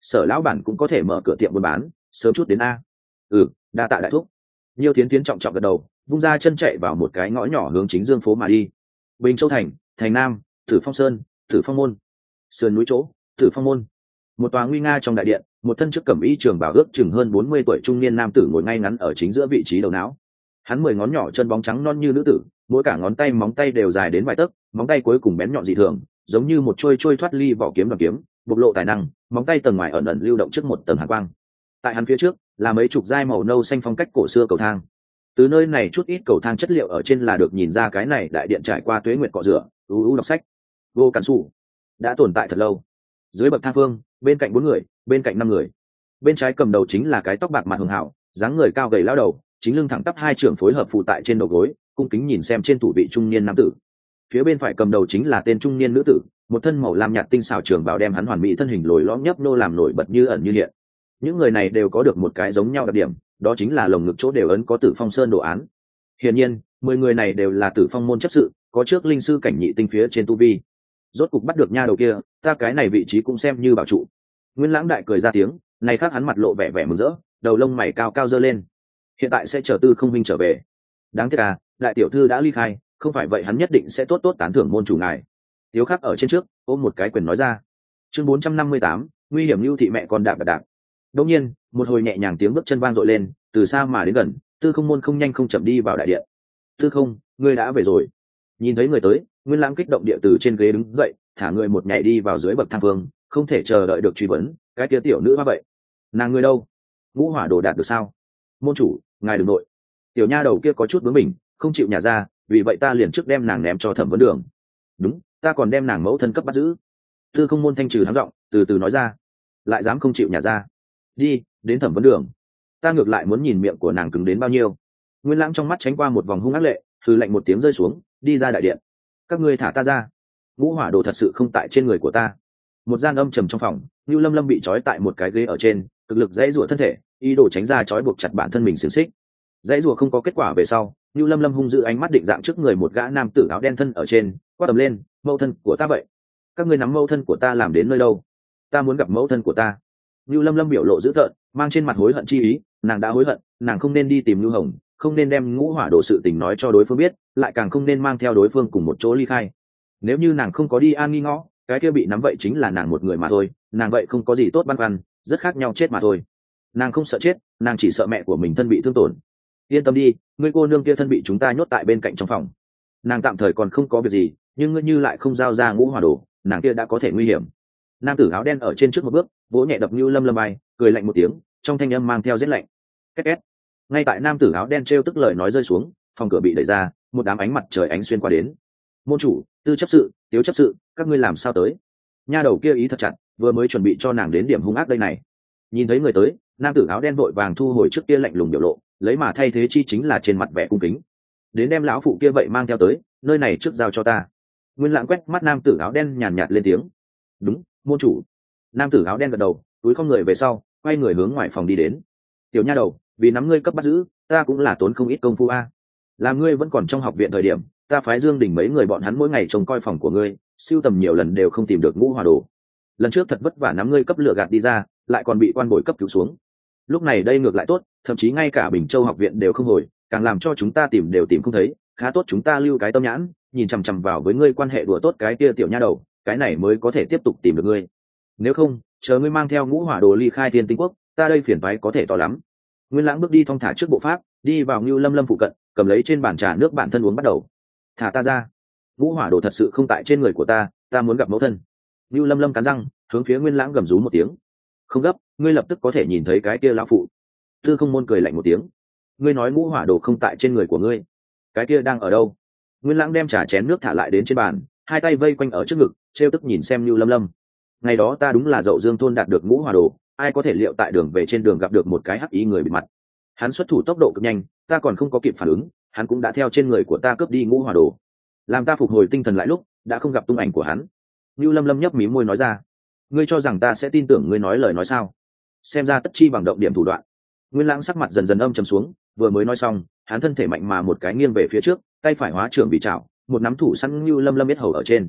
Sở lão bản cũng có thể mở cửa tiệm buôn bán, sớm chút đến a. Ừ, đa tạ đại thúc. Nhiêu Thiến Thiến trọng trọng gật đầu, vung ra chân chạy vào một cái ngõ nhỏ hướng chính dương phố mà đi. Bình Châu thành, thành Nam, Tử Phong Sơn, Tử Phong môn. Sườn núi chỗ, Tử Phong môn. Một tòa nguy nga trong đại điện, một thân chức cẩm y trường bảo ước chừng hơn bốn mươi tuổi trung niên nam tử ngồi ngay ngắn ở chính giữa vị trí đầu não. Hắn mười ngón nhỏ chân bóng trắng non như nữ tử, mỗi cả ngón tay móng tay đều dài đến vài tấc, móng tay cuối cùng bén nhọn dị thường, giống như một trôi trôi thoát ly vỏ kiếm đoàn kiếm, bộc lộ tài năng, móng tay tầng ngoài ẩn ẩn lưu động trước một tầng hàn quang. Tại hắn phía trước là mấy chục giai màu nâu xanh phong cách cổ xưa cầu thang. Từ nơi này chút ít cầu thang chất liệu ở trên là được nhìn ra cái này đại điện trải qua tuế nguyệt cọ rửa, u u đọc sách. Vô Cản Sủ đã tồn tại thật lâu. Dưới bậc thang phương, bên cạnh bốn người, bên cạnh năm người. Bên trái cầm đầu chính là cái tóc bạc mặt hường hảo, dáng người cao gầy lão đầu, chính lưng thẳng tắp hai trưởng phối hợp phụ tại trên đầu gối, cung kính nhìn xem trên thủ vị trung niên nam tử. Phía bên phải cầm đầu chính là tên trung niên nữ tử, một thân màu lam nhạt tinh xảo trường bào đem hắn hoàn mỹ thân hình lồi lõm nhấp nô làm nổi bật như ẩn như hiện. Những người này đều có được một cái giống nhau đặc điểm, đó chính là lồng ngực chỗ đều ấn có Tử Phong Sơn đồ án. Hiển nhiên, mười người này đều là Tử Phong môn chấp sự, có trước linh sư cảnh nhị tinh phía trên tu vi. Rốt cục bắt được nha đầu kia, ta cái này vị trí cũng xem như bảo trụ. Nguyên Lãng đại cười ra tiếng, này khác hắn mặt lộ vẻ vẻ mừng rỡ, đầu lông mày cao cao giơ lên. Hiện tại sẽ chờ Tư Không huynh trở về. Đáng tiếc à, đại tiểu thư đã ly khai, không phải vậy hắn nhất định sẽ tốt tốt tán thưởng môn chủ ngài. Tiếu Khắc ở trên trước, ôm một cái quyền nói ra. Chương bốn trăm năm mươi tám, nguy hiểm lưu thị mẹ con đạp đạp. Đột nhiên, một hồi nhẹ nhàng tiếng bước chân vang dội lên, từ xa mà đến gần, Tư Không môn không nhanh không chậm đi vào đại điện. Tư Không, ngươi đã về rồi. Nhìn thấy người tới, Nguyên Lãng kích động địa từ trên ghế đứng dậy, thả người một nhảy đi vào dưới bậc thang phương, không thể chờ đợi được truy vấn, cái kia tiểu nữ hoa vậy, nàng ngươi đâu? Ngũ Hỏa Đồ đạt được sao? Môn chủ, ngài đừng nội. Tiểu nha đầu kia có chút bướng mình, không chịu nhả ra, vì vậy ta liền trước đem nàng ném cho Thẩm Vấn Đường. Đúng, ta còn đem nàng mẫu thân cấp bắt giữ. Tư Không môn thanh trừ hám giọng, từ từ nói ra, lại dám không chịu nhả ra. Đi, đến Thẩm Vấn Đường. Ta ngược lại muốn nhìn miệng của nàng cứng đến bao nhiêu. Nguyên Lãng trong mắt tránh qua một vòng hung ác lệ, hừ lạnh một tiếng rơi xuống, đi ra đại điện. Các ngươi thả ta ra. Ngũ Hỏa Đồ thật sự không tại trên người của ta. Một gian âm trầm trong phòng, Nưu Lâm Lâm bị trói tại một cái ghế ở trên, cực lực dãy rủa thân thể, ý đồ tránh ra trói buộc chặt bản thân mình xiềng xích. Dãy rủa không có kết quả về sau, Nưu Lâm Lâm hung dữ ánh mắt định dạng trước người một gã nam tử áo đen thân ở trên, quát tầm lên, mẫu thân của ta vậy. Các ngươi nắm mẫu thân của ta làm đến nơi đâu? Ta muốn gặp mẫu thân của ta. Nưu Lâm Lâm biểu lộ dữ tợn, mang trên mặt hối hận chi ý, nàng đã hối hận, nàng không nên đi tìm Nưu Hồng, không nên đem Ngũ Hỏa Đồ sự tình nói cho đối phương biết, lại càng không nên mang theo đối phương cùng một chỗ ly khai. Nếu như nàng không có đi an nghi ngõ, cái kia bị nắm vậy chính là nàng một người mà thôi, nàng vậy không có gì tốt băn khoăn, rất khác nhau chết mà thôi. Nàng không sợ chết, nàng chỉ sợ mẹ của mình thân bị thương tổn. Yên tâm đi, ngươi cô nương kia thân bị chúng ta nhốt tại bên cạnh trong phòng, nàng tạm thời còn không có việc gì, nhưng ngươi như lại không giao ra Ngũ Hỏa Đồ, nàng kia đã có thể nguy hiểm. Nam tử áo đen ở trên trước một bước, vỗ nhẹ đập Nưu Lâm Lâm bay, cười lạnh một tiếng, trong thanh âm mang theo rét lạnh. Két két. Ngay tại nam tử áo đen trêu tức lời nói rơi xuống, phòng cửa bị đẩy ra, một đám ánh mặt trời ánh xuyên qua đến. Môn chủ, Tư chấp sự, Tiếu chấp sự, các ngươi làm sao tới? Nha đầu kia ý thật chặt, vừa mới chuẩn bị cho nàng đến điểm hung ác đây này. Nhìn thấy người tới, nam tử áo đen vội vàng thu hồi trước kia lạnh lùng biểu lộ, lấy mà thay thế chi chính là trên mặt vẻ cung kính. Đến đem lão phụ kia vậy mang theo tới, nơi này trước giao cho ta. Nguyên Lãng quét mắt nam tử áo đen nhàn nhạt lên tiếng. Đúng, môn chủ. Nam tử áo đen gật đầu, túi không người về sau, quay người hướng ngoài phòng đi đến. Tiểu nha đầu, vì nắm ngươi cấp bắt giữ, ta cũng là tốn không ít công phu a. Làm ngươi vẫn còn trong học viện thời điểm, ta phái Dương Đình mấy người bọn hắn mỗi ngày trông coi phòng của ngươi, siêu tầm nhiều lần đều không tìm được Ngũ Hỏa Đồ. Lần trước thật vất vả nắm ngươi cấp lửa gạt đi ra, lại còn bị quan bồi cấp cứu xuống. Lúc này đây ngược lại tốt, thậm chí ngay cả Bình Châu học viện đều không hồi, càng làm cho chúng ta tìm đều tìm không thấy, khá tốt chúng ta lưu cái tâm nhãn, nhìn chằm chằm vào với ngươi quan hệ đùa tốt cái kia tiểu nha đầu, cái này mới có thể tiếp tục tìm được ngươi. Nếu không, chờ ngươi mang theo Ngũ Hỏa Đồ ly khai Thiên Tinh Quốc, ta đây phiền toái có thể to lắm. Nguyên Lãng bước đi thong thả trước bộ pháp, đi vào Nưu Lâm Lâm phụ cận, cầm lấy trên bàn trà nước bản thân uống bắt đầu. Thả ta ra. Ngũ Hỏa Đồ thật sự không tại trên người của ta, ta muốn gặp mẫu thân. Nưu Lâm Lâm cắn răng, hướng phía Nguyên Lãng gầm rú một tiếng. Không gấp, ngươi lập tức có thể nhìn thấy cái kia lão phụ. Tư Không môn cười lạnh một tiếng. Ngươi nói Ngũ Hỏa Đồ không tại trên người của ngươi, cái kia đang ở đâu? Nguyên Lãng đem trà chén nước thả lại đến trên bàn, hai tay vây quanh ở trước ngực, trêu tức nhìn xem Nưu Lâm Lâm. Ngày đó ta đúng là Dậu Dương thôn đạt được Ngũ Hỏa Đồ, ai có thể liệu tại đường về trên đường gặp được một cái hắc ý người bị mặt. Hắn xuất thủ tốc độ cực nhanh, ta còn không có kịp phản ứng, hắn cũng đã theo trên người của ta cướp đi Ngũ Hỏa Đồ. Làm ta phục hồi tinh thần lại lúc, đã không gặp tung ảnh của hắn. Nưu Lâm Lâm nhấp mí môi nói ra, ngươi cho rằng ta sẽ tin tưởng ngươi nói lời nói sao? Xem ra tất chi bằng động điểm thủ đoạn. Nguyên Lãng sắc mặt dần dần âm trầm xuống, vừa mới nói xong, hắn thân thể mạnh mà một cái nghiêng về phía trước, tay phải hóa trưởng bị chảo, một nắm thủ săn Nưu Lâm Lâm biết hầu ở trên.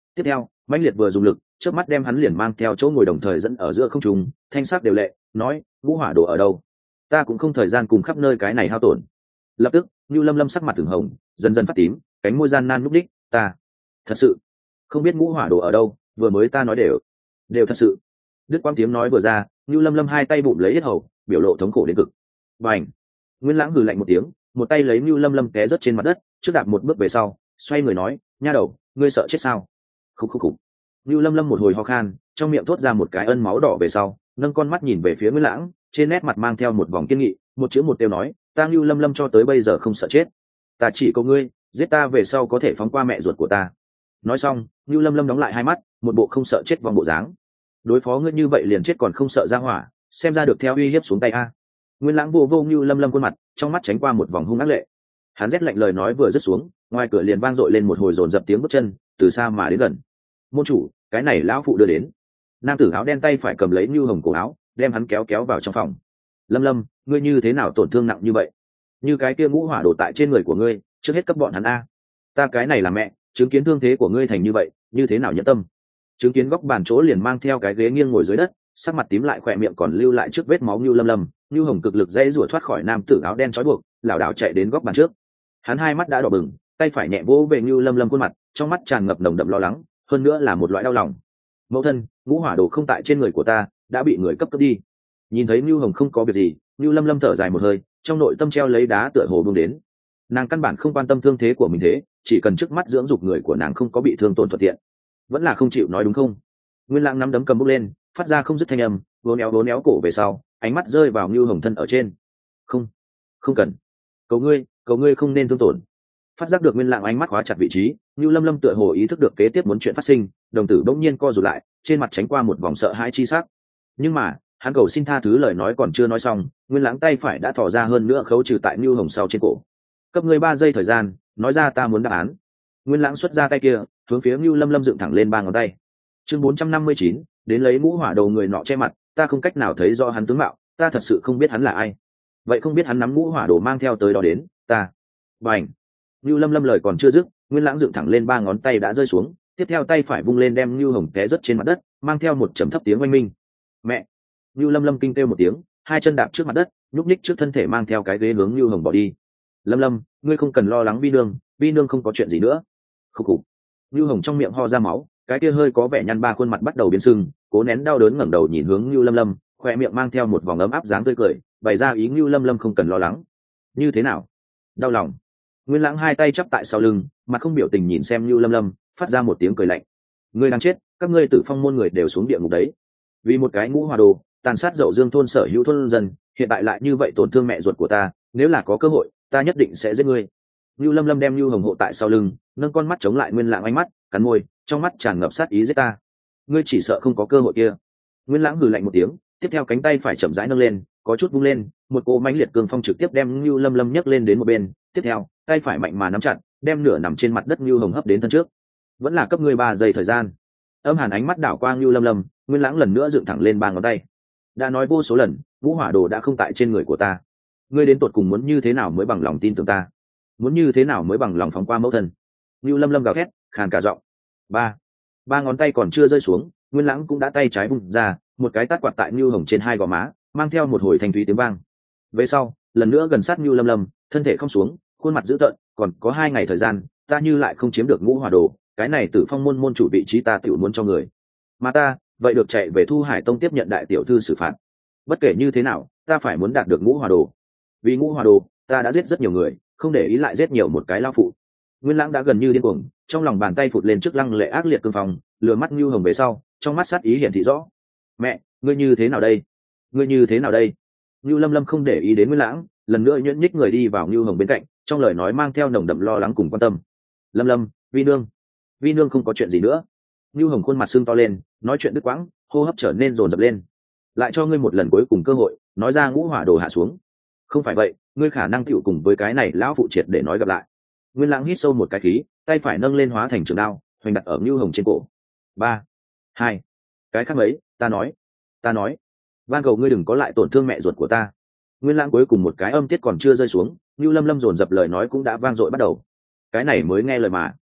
tiếp theo mãnh liệt vừa dùng lực trước mắt đem hắn liền mang theo chỗ ngồi đồng thời dẫn ở giữa không trung, thanh sắc đều lệ nói ngũ hỏa đồ ở đâu, ta cũng không thời gian cùng khắp nơi cái này hao tổn. Lập tức Nưu Lâm Lâm sắc mặt từng hồng dần dần phát tím, cánh môi gian nan núp đích, ta thật sự không biết ngũ hỏa đồ ở đâu, vừa mới ta nói đều đều thật sự. Đức quang tiếng nói vừa ra, Nưu Lâm Lâm hai tay bụng lấy hết hầu, biểu lộ thống khổ đến cực. Bành! Nguyên Lãng hừ lạnh một tiếng, một tay lấy Nưu Lâm Lâm té rớt trên mặt đất, trước đạp một bước về sau, xoay người nói, nha đầu, ngươi sợ chết sao? Khục khục khục. Nưu Lâm Lâm một hồi ho khan, trong miệng thốt ra một cái ân máu đỏ về sau, nâng con mắt nhìn về phía Nguyên Lãng, trên nét mặt mang theo một vòng kiên nghị, một chữ một tiêu nói, ta Nưu Lâm Lâm cho tới bây giờ không sợ chết. Ta chỉ cầu ngươi, giết ta về sau có thể phóng qua mẹ ruột của ta. Nói xong, Nưu Lâm Lâm đóng lại hai mắt, một bộ không sợ chết vòng bộ dáng. Đối phó ngươi như vậy liền chết còn không sợ ra hỏa, xem ra được theo uy hiếp xuống tay a. Nguyên Lãng vô vô Nưu Lâm Lâm khuôn mặt, trong mắt tránh qua một vòng hung ác lệ. Hắn rét lạnh lời nói vừa dứt xuống, ngoài cửa liền vang dội lên một hồi dồn dập tiếng bước chân, từ xa mà đến gần. Môn chủ, cái này lão phụ đưa đến. Nam tử áo đen tay phải cầm lấy Nưu Hồng cổ áo, đem hắn kéo kéo vào trong phòng. Lâm Lâm, ngươi như thế nào tổn thương nặng như vậy? Như cái kia ngũ hỏa đổ tại trên người của ngươi, trước hết cấp bọn hắn a. Ta cái này là mẹ, chứng kiến thương thế của ngươi thành như vậy, như thế nào nhẫn tâm? Chứng kiến góc bàn chỗ liền mang theo cái ghế nghiêng ngồi dưới đất, sắc mặt tím lại khỏe miệng còn lưu lại trước vết máu Nưu Lâm Lâm, Nưu Hồng cực lực dãy rủa thoát khỏi nam tử áo đen trói buộc, lảo đảo chạy đến góc bàn trước. Hắn hai mắt đã đỏ bừng, tay phải nhẹ vỗ về Nưu Lâm Lâm khuôn mặt, trong mắt tràn ngập nồng đậm lo lắng, hơn nữa là một loại đau lòng. Mẫu thân, ngũ hỏa đồ không tại trên người của ta, đã bị người cấp cấp đi. Nhìn thấy Nưu Hồng không có việc gì, Nưu Lâm Lâm thở dài một hơi, trong nội tâm treo lấy đá tựa hồ buông đến. Nàng căn bản không quan tâm thương thế của mình thế, chỉ cần trước mắt dưỡng dục người của nàng không có bị thương tổn thuận tiện. Vẫn là không chịu nói đúng không? Nguyên Lãng nắm đấm cầm bút lên, phát ra không dứt thanh âm, vốn éo vốn éo cổ về sau, ánh mắt rơi vào Nưu Hồng thân ở trên. Không, không cần. Cầu ngươi, cầu ngươi không nên thương tổn. Phát giác được Nguyên Lãng ánh mắt khóa chặt vị trí, Nưu Lâm Lâm tựa hồ ý thức được kế tiếp muốn chuyện phát sinh, đồng tử bỗng nhiên co rụt lại, trên mặt tránh qua một vòng sợ hãi chi sắc. Nhưng mà, hắn cầu xin tha thứ lời nói còn chưa nói xong, Nguyên Lãng tay phải đã thò ra hơn nữa khấu trừ tại Nưu Hồng sau trên cổ. Cấp ngươi ba giây thời gian, nói ra ta muốn đáp án. Nguyên Lãng xuất ra tay kia, hướng phía Nưu Lâm Lâm dựng thẳng lên ba ngón tay. Chương bốn trăm năm mươi chín, đến lấy mũ hỏa đầu người nọ che mặt, ta không cách nào thấy rõ hắn tướng mạo, ta thật sự không biết hắn là ai. Vậy không biết hắn nắm mũ hỏa đồ mang theo tới đó đến, ta. Bành. Nưu Lâm Lâm lời còn chưa dứt, Nguyên Lãng dựng thẳng lên ba ngón tay đã rơi xuống, tiếp theo tay phải vung lên đem Nưu Hồng té rớt trên mặt đất, mang theo một trầm thấp tiếng oanh minh. Mẹ. Nưu Lâm Lâm kinh kêu một tiếng, hai chân đạp trước mặt đất, nhúc nhích trước thân thể mang theo cái ghế hướng Nưu Hồng bỏ đi. Lâm Lâm, ngươi không cần lo lắng Vi nương, Vi nương không có chuyện gì nữa. Khục khục. Nưu Hồng trong miệng ho ra máu, cái kia hơi có vẻ nhăn ba khuôn mặt bắt đầu biến sưng, cố nén đau đớn ngẩng đầu nhìn hướng Nưu Lâm Lâm, khoe miệng mang theo một vòng ấm áp dáng tươi cười, bày ra ý Nưu Lâm Lâm không cần lo lắng. Như thế nào? Đau lòng. Nguyên Lãng hai tay chắp tại sau lưng, mặt không biểu tình nhìn xem Nưu Lâm Lâm, phát ra một tiếng cười lạnh. Ngươi đang chết, các ngươi Tử Phong môn người đều xuống địa ngục đấy. Vì một cái ngũ hòa đồ, tàn sát Dậu Dương thôn sở hữu thôn dân, hiện tại lại như vậy tổn thương mẹ ruột của ta, nếu là có cơ hội, ta nhất định sẽ giết ngươi. Nưu Lâm Lâm đem Nưu Hồng hộ tại sau lưng, nâng con mắt chống lại Nguyên Lãng ánh mắt, cắn môi, trong mắt tràn ngập sát ý giết ta. Ngươi chỉ sợ không có cơ hội kia. Nguyên Lãng hừ lạnh một tiếng, tiếp theo cánh tay phải chậm rãi nâng lên, có chút vung lên, một cỗ mãnh liệt cường phong trực tiếp đem Nưu Lâm Lâm nhấc lên đến một bên, tiếp theo, tay phải mạnh mà nắm chặt, đem nửa nằm trên mặt đất Nưu Hồng hấp đến thân trước. Vẫn là cấp ngươi ba giây thời gian. Âm hàn ánh mắt đảo qua Nưu Lâm Lâm, Nguyên Lãng lần nữa dựng thẳng lên ba ngón tay. Đã nói vô số lần, ngũ hỏa đồ đã không tại trên người của ta. Ngươi đến tột cùng muốn như thế nào mới bằng lòng tin tưởng ta? Muốn như thế nào mới bằng lòng phóng qua mẫu thân? Nưu Lâm Lâm gào thét, khàn cả giọng. Ba, ba ngón tay còn chưa rơi xuống, Nguyên Lãng cũng đã tay trái bung ra, một cái tát quạt tại Nưu Hồng trên hai gò má, mang theo một hồi thanh thúy tiếng vang. Về sau, lần nữa gần sát Nưu Lâm Lâm, thân thể không xuống, khuôn mặt dữ tợn, còn có hai ngày thời gian, ta như lại không chiếm được ngũ hỏa đồ, cái này Tử Phong môn môn chủ vị trí ta tiểu muốn cho người. Mà ta, vậy được chạy về Thu Hải Tông tiếp nhận đại tiểu thư xử phạt. Bất kể như thế nào, ta phải muốn đạt được ngũ hỏa đồ. Vì ngũ hỏa đồ, ta đã giết rất nhiều người, không để ý lại giết nhiều một cái lao phụ. Nguyên Lãng đã gần như điên cuồng, trong lòng bàn tay phụt lên trước lăng lệ ác liệt cương phong, lừa mắt Nưu Hồng về sau, trong mắt sát ý hiển thị rõ. Mẹ, ngươi như thế nào đây? Ngươi như thế nào đây? Nưu Lâm Lâm không để ý đến Nguyên Lãng, lần nữa nhuyễn nhích người đi vào Nưu Hồng bên cạnh, trong lời nói mang theo nồng đậm lo lắng cùng quan tâm. Lâm Lâm, Vi nương, Vi nương không có chuyện gì nữa. Nưu Hồng khuôn mặt sưng to lên, nói chuyện đứt quãng, hô hấp trở nên dồn dập lên. Lại cho ngươi một lần cuối cùng cơ hội, nói ra ngũ hỏa đồ hạ xuống. Không phải vậy, ngươi khả năng tựu cùng với cái này lão phụ triệt để nói gặp lại. Nguyên Lãng hít sâu một cái khí, tay phải nâng lên hóa thành trường đao, hoành đặt ở Nưu Hồng trên cổ. Ba, hai, cái khác mấy, ta nói, ta nói, van cầu ngươi đừng có lại tổn thương mẹ ruột của ta. Nguyên Lãng cuối cùng một cái âm tiết còn chưa rơi xuống, Nưu Lâm Lâm dồn dập lời nói cũng đã vang dội bắt đầu. Cái này mới nghe lời mà.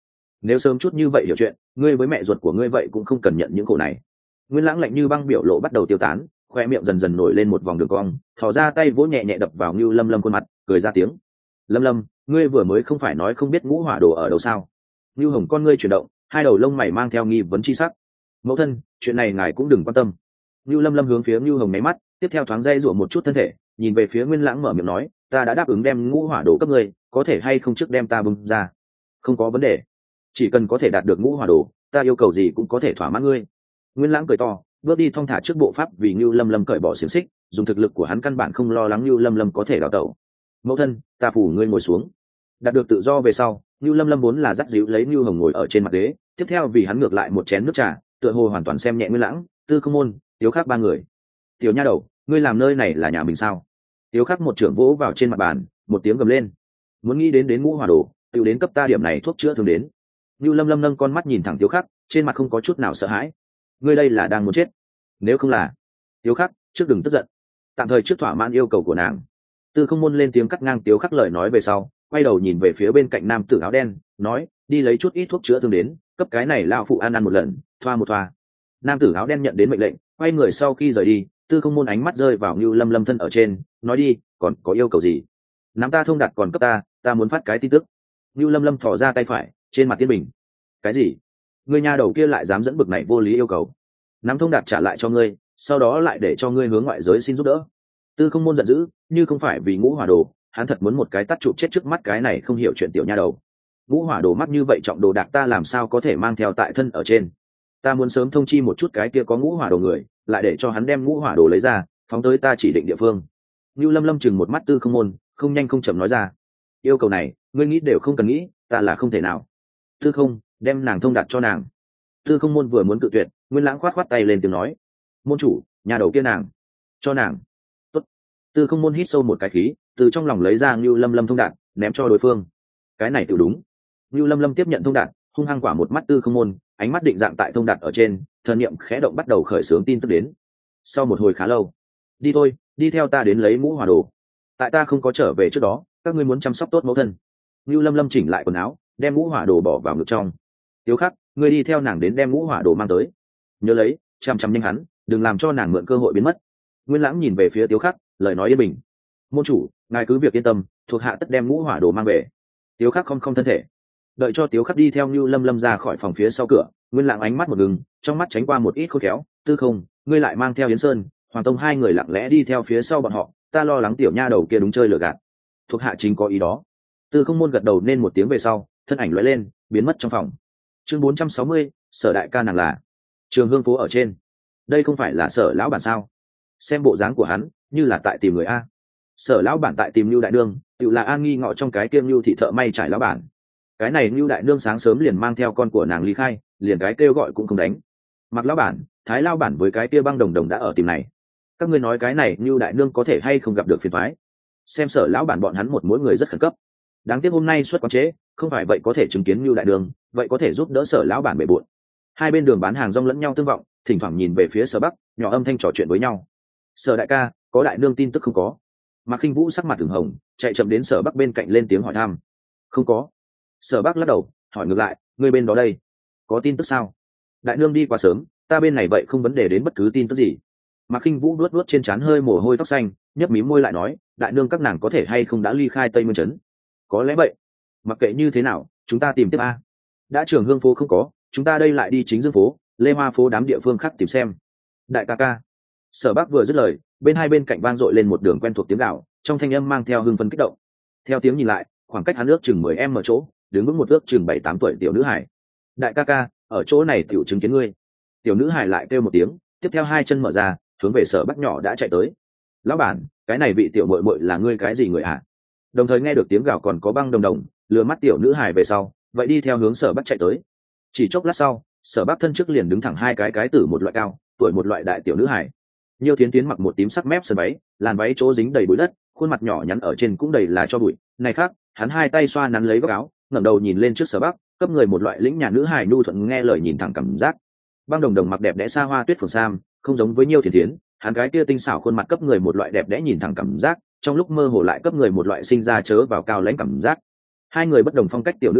nếu sớm chút như vậy hiểu chuyện, ngươi với mẹ ruột của ngươi vậy cũng không cần nhận những khổ này. Nguyên Lãng lạnh như băng biểu lộ bắt đầu tiêu tán, khoe miệng dần dần nổi lên một vòng đường cong, thò ra tay vỗ nhẹ nhẹ đập vào Nưu Lâm Lâm khuôn mặt, cười ra tiếng. Lâm Lâm, ngươi vừa mới không phải nói không biết ngũ hỏa đồ ở đâu sao? Nưu Hồng con ngươi chuyển động, hai đầu lông mày mang theo nghi vấn chi sắc. Mẫu thân, chuyện này ngài cũng đừng quan tâm. Nưu Lâm Lâm hướng phía Nưu Hồng nháy mắt, tiếp theo thoáng dây rủa một chút thân thể, nhìn về phía Nguyên Lãng mở miệng nói, ta đã đáp ứng đem ngũ hỏa đồ cấp ngươi, có thể hay không trước đem ta bung ra? Không có vấn đề, chỉ cần có thể đạt được ngũ hỏa đồ, ta yêu cầu gì cũng có thể thỏa mãn ngươi. Nguyên Lãng cười to, bước đi thong thả trước bộ pháp vì Nưu Lâm Lâm cởi bỏ xiềng xích, dùng thực lực của hắn căn bản không lo lắng Nưu Lâm Lâm có thể đào tẩu. Mẫu thân, ta phủ ngươi ngồi xuống. Đạt được tự do về sau, Nưu Lâm Lâm vốn là dắt dịu lấy Nưu Hồng ngồi ở trên mặt ghế, tiếp theo vì hắn ngược lại một chén nước trà, tựa hồ hoàn toàn xem nhẹ Nguyên Lãng, Tư Không Môn, Tiếu Khắc ba người. Tiểu nha đầu, ngươi làm nơi này là nhà mình sao? Tiếu Khắc một trưởng vỗ vào trên mặt bàn, một tiếng gầm lên. Muốn nghĩ đến đến ngũ hỏa đồ, tự đến cấp ta điểm này thuốc chữa thương đến. Nưu Lâm Lâm nâng con mắt nhìn thẳng Tiếu Khắc, trên mặt không có chút nào sợ hãi. Ngươi đây là đang muốn chết? Nếu không là, Tiếu Khắc, trước đừng tức giận. Tạm thời trước thỏa mãn yêu cầu của nàng. Tư Không Môn lên tiếng cắt ngang Tiếu Khắc lời nói về sau, quay đầu nhìn về phía bên cạnh nam tử áo đen, nói, đi lấy chút ít thuốc chữa thương đến, cấp cái này lão phụ ăn ăn một lần, thoa một thoa. Nam tử áo đen nhận đến mệnh lệnh, quay người sau khi rời đi, Tư Không Môn ánh mắt rơi vào Nưu Lâm Lâm thân ở trên, nói đi, còn có yêu cầu gì? Nắm ta thông đạt còn cấp ta, ta muốn phát cái tin tức. Nưu Lâm Lâm thò ra tay phải, trên mặt Tiên Bình. Cái gì? Ngươi nha đầu kia lại dám dẫn bực này vô lý yêu cầu? Nắm thông đạt trả lại cho ngươi, sau đó lại để cho ngươi hướng ngoại giới xin giúp đỡ. Tư Không Môn giận dữ, như không phải vì ngũ hỏa đồ, hắn thật muốn một cái tắt chụp chết trước mắt cái này không hiểu chuyện tiểu nha đầu. Ngũ hỏa đồ mắc như vậy trọng đồ đạc ta làm sao có thể mang theo tại thân ở trên? Ta muốn sớm thông chi một chút cái kia có ngũ hỏa đồ người, lại để cho hắn đem ngũ hỏa đồ lấy ra, phóng tới ta chỉ định địa phương. Nưu Lâm Lâm chừng một mắt Tư Không Môn, không nhanh không chậm nói ra. Yêu cầu này, ngươi nghĩ đều không cần nghĩ, ta là không thể nào. Tư Không, đem nàng thông đạt cho nàng. Tư Không Môn vừa muốn cự tuyệt, Nguyên Lãng khoát khoát tay lên tiếng nói. Môn chủ, nhà đầu kia nàng, cho nàng. Tốt. Tư Không Môn hít sâu một cái khí, từ trong lòng lấy ra Nưu Lâm Lâm thông đạt, ném cho đối phương. Cái này tự đúng. Nưu Lâm Lâm tiếp nhận thông đạt, hung hăng quả một mắt Tư Không Môn, ánh mắt định dạng tại thông đạt ở trên, thần niệm khẽ động bắt đầu khởi xướng tin tức đến. Sau một hồi khá lâu, đi thôi, đi theo ta đến lấy mũ hỏa đồ. Tại ta không có trở về trước đó, các ngươi muốn chăm sóc tốt mẫu thân. Nưu Lâm Lâm chỉnh lại quần áo, đem mũ hỏa đồ bỏ vào ngực trong. Tiếu Khắc, ngươi đi theo nàng đến đem mũ hỏa đồ mang tới. Nhớ lấy, chăm chăm nhanh hắn, đừng làm cho nàng mượn cơ hội biến mất. Nguyên Lãng nhìn về phía Tiếu Khắc, lời nói yên bình. Môn chủ, ngài cứ việc yên tâm, thuộc hạ tất đem mũ hỏa đồ mang về. Tiếu Khắc không không thân thể. Đợi cho Tiếu Khắc đi theo Nưu Lâm Lâm ra khỏi phòng phía sau cửa, Nguyên Lãng ánh mắt một ngừng, trong mắt tránh qua một ít khôn khéo. Tư Không, ngươi lại mang theo Yến Sơn, Hoàng Tông hai người lặng lẽ đi theo phía sau bọn họ, ta lo lắng tiểu nha đầu kia đúng chơi lừa gạt. Thuộc hạ chính có ý đó. Tư Không Môn gật đầu nên một tiếng về sau, thân ảnh lóe lên, biến mất trong phòng. Chương bốn trăm sáu mươi, Sở đại ca nàng là Trường Hương phố ở trên. Đây không phải là Sở lão bản sao? Xem bộ dáng của hắn, như là tại tìm người a. Sở lão bản tại tìm Nưu đại nương, tự là an nghi ngọ trong cái kiêm Nưu thị thợ may trải lão bản. Cái này Nưu đại nương sáng sớm liền mang theo con của nàng ly khai, liền cái kêu gọi cũng không đánh. Mặc lão bản, Thái lão bản với cái kia băng đồng đồng đã ở tìm này. Các ngươi nói cái này Nưu đại nương có thể hay không gặp được phiền toái? Xem Sở lão bản bọn hắn một mỗi người rất khẩn cấp. Đáng tiếc hôm nay xuất quán chế, không phải vậy có thể chứng kiến Nưu đại nương, vậy có thể giúp đỡ Sở lão bản bề bộn. Hai bên đường bán hàng rong lẫn nhau tương vọng, thỉnh thoảng nhìn về phía Sở Bắc, nhỏ âm thanh trò chuyện với nhau. Sở đại ca, có đại nương tin tức không có? Mạc Khinh Vũ sắc mặt ửng hồng, chạy chậm đến Sở Bắc bên cạnh lên tiếng hỏi thăm. Không có. Sở Bắc lắc đầu, hỏi ngược lại, ngươi bên đó đây, có tin tức sao? Đại nương đi quá sớm, ta bên này vậy không vấn đề đến bất cứ tin tức gì. Mạc Khinh Vũ vuốt vuốt trên trán hơi mồ hôi tóc xanh, nhấp mím môi lại nói, đại nương các nàng có thể hay không đã ly khai Tây Môn trấn? Có lẽ vậy. Mặc kệ như thế nào, chúng ta tìm tiếp a. Đã Trường Hương phố không có, chúng ta đây lại đi Chính Dương phố, Lê Hoa phố đám địa phương khác tìm xem. Đại ca ca. Sở Bắc vừa dứt lời, bên hai bên cạnh vang dội lên một đường quen thuộc tiếng gào, trong thanh âm mang theo hưng phấn kích động. Theo tiếng nhìn lại, khoảng cách hắn ước chừng mười em ở chỗ, đứng vững một ước chừng bảy tám tuổi tiểu nữ hải. Đại ca ca, ở chỗ này tiểu chứng kiến ngươi. Tiểu nữ hải lại kêu một tiếng, tiếp theo hai chân mở ra, hướng về Sở Bắc nhỏ đã chạy tới. Lão bản, cái này vị tiểu muội muội là ngươi cái gì người ạ? À? Đồng thời nghe được tiếng gào còn có băng đồng đồng, lừa mắt tiểu nữ hải về sau, vậy đi theo hướng Sở Bắc chạy tới. Chỉ chốc lát sau, Sở Bắc thân trước liền đứng thẳng hai cái cái tử một loại cao, tuổi một loại đại tiểu nữ hải. Nhiêu Thiến Thiến mặc một tím sắc mép sườn váy, làn váy chỗ dính đầy bụi đất, khuôn mặt nhỏ nhắn ở trên cũng đầy là cho bụi. Này khác, hắn hai tay xoa nắn lấy góc áo, ngẩng đầu nhìn lên trước Sở Bắc, cấp người một loại lĩnh nhà nữ hài nhu thuận nghe lời nhìn thẳng cảm giác. Băng đồng đồng mặc đẹp đẽ xa hoa tuyết phường sam, không giống với Nhiêu Thiến Thiến, hắn cái kia tinh xảo khuôn mặt cấp người một loại đẹp đẽ nhìn thẳng cảm giác, trong lúc mơ hồ lại cấp người một loại sinh ra chớ vào cao lãnh cảm giác. Hai người bất đồng phong cách tiểu nữ hài,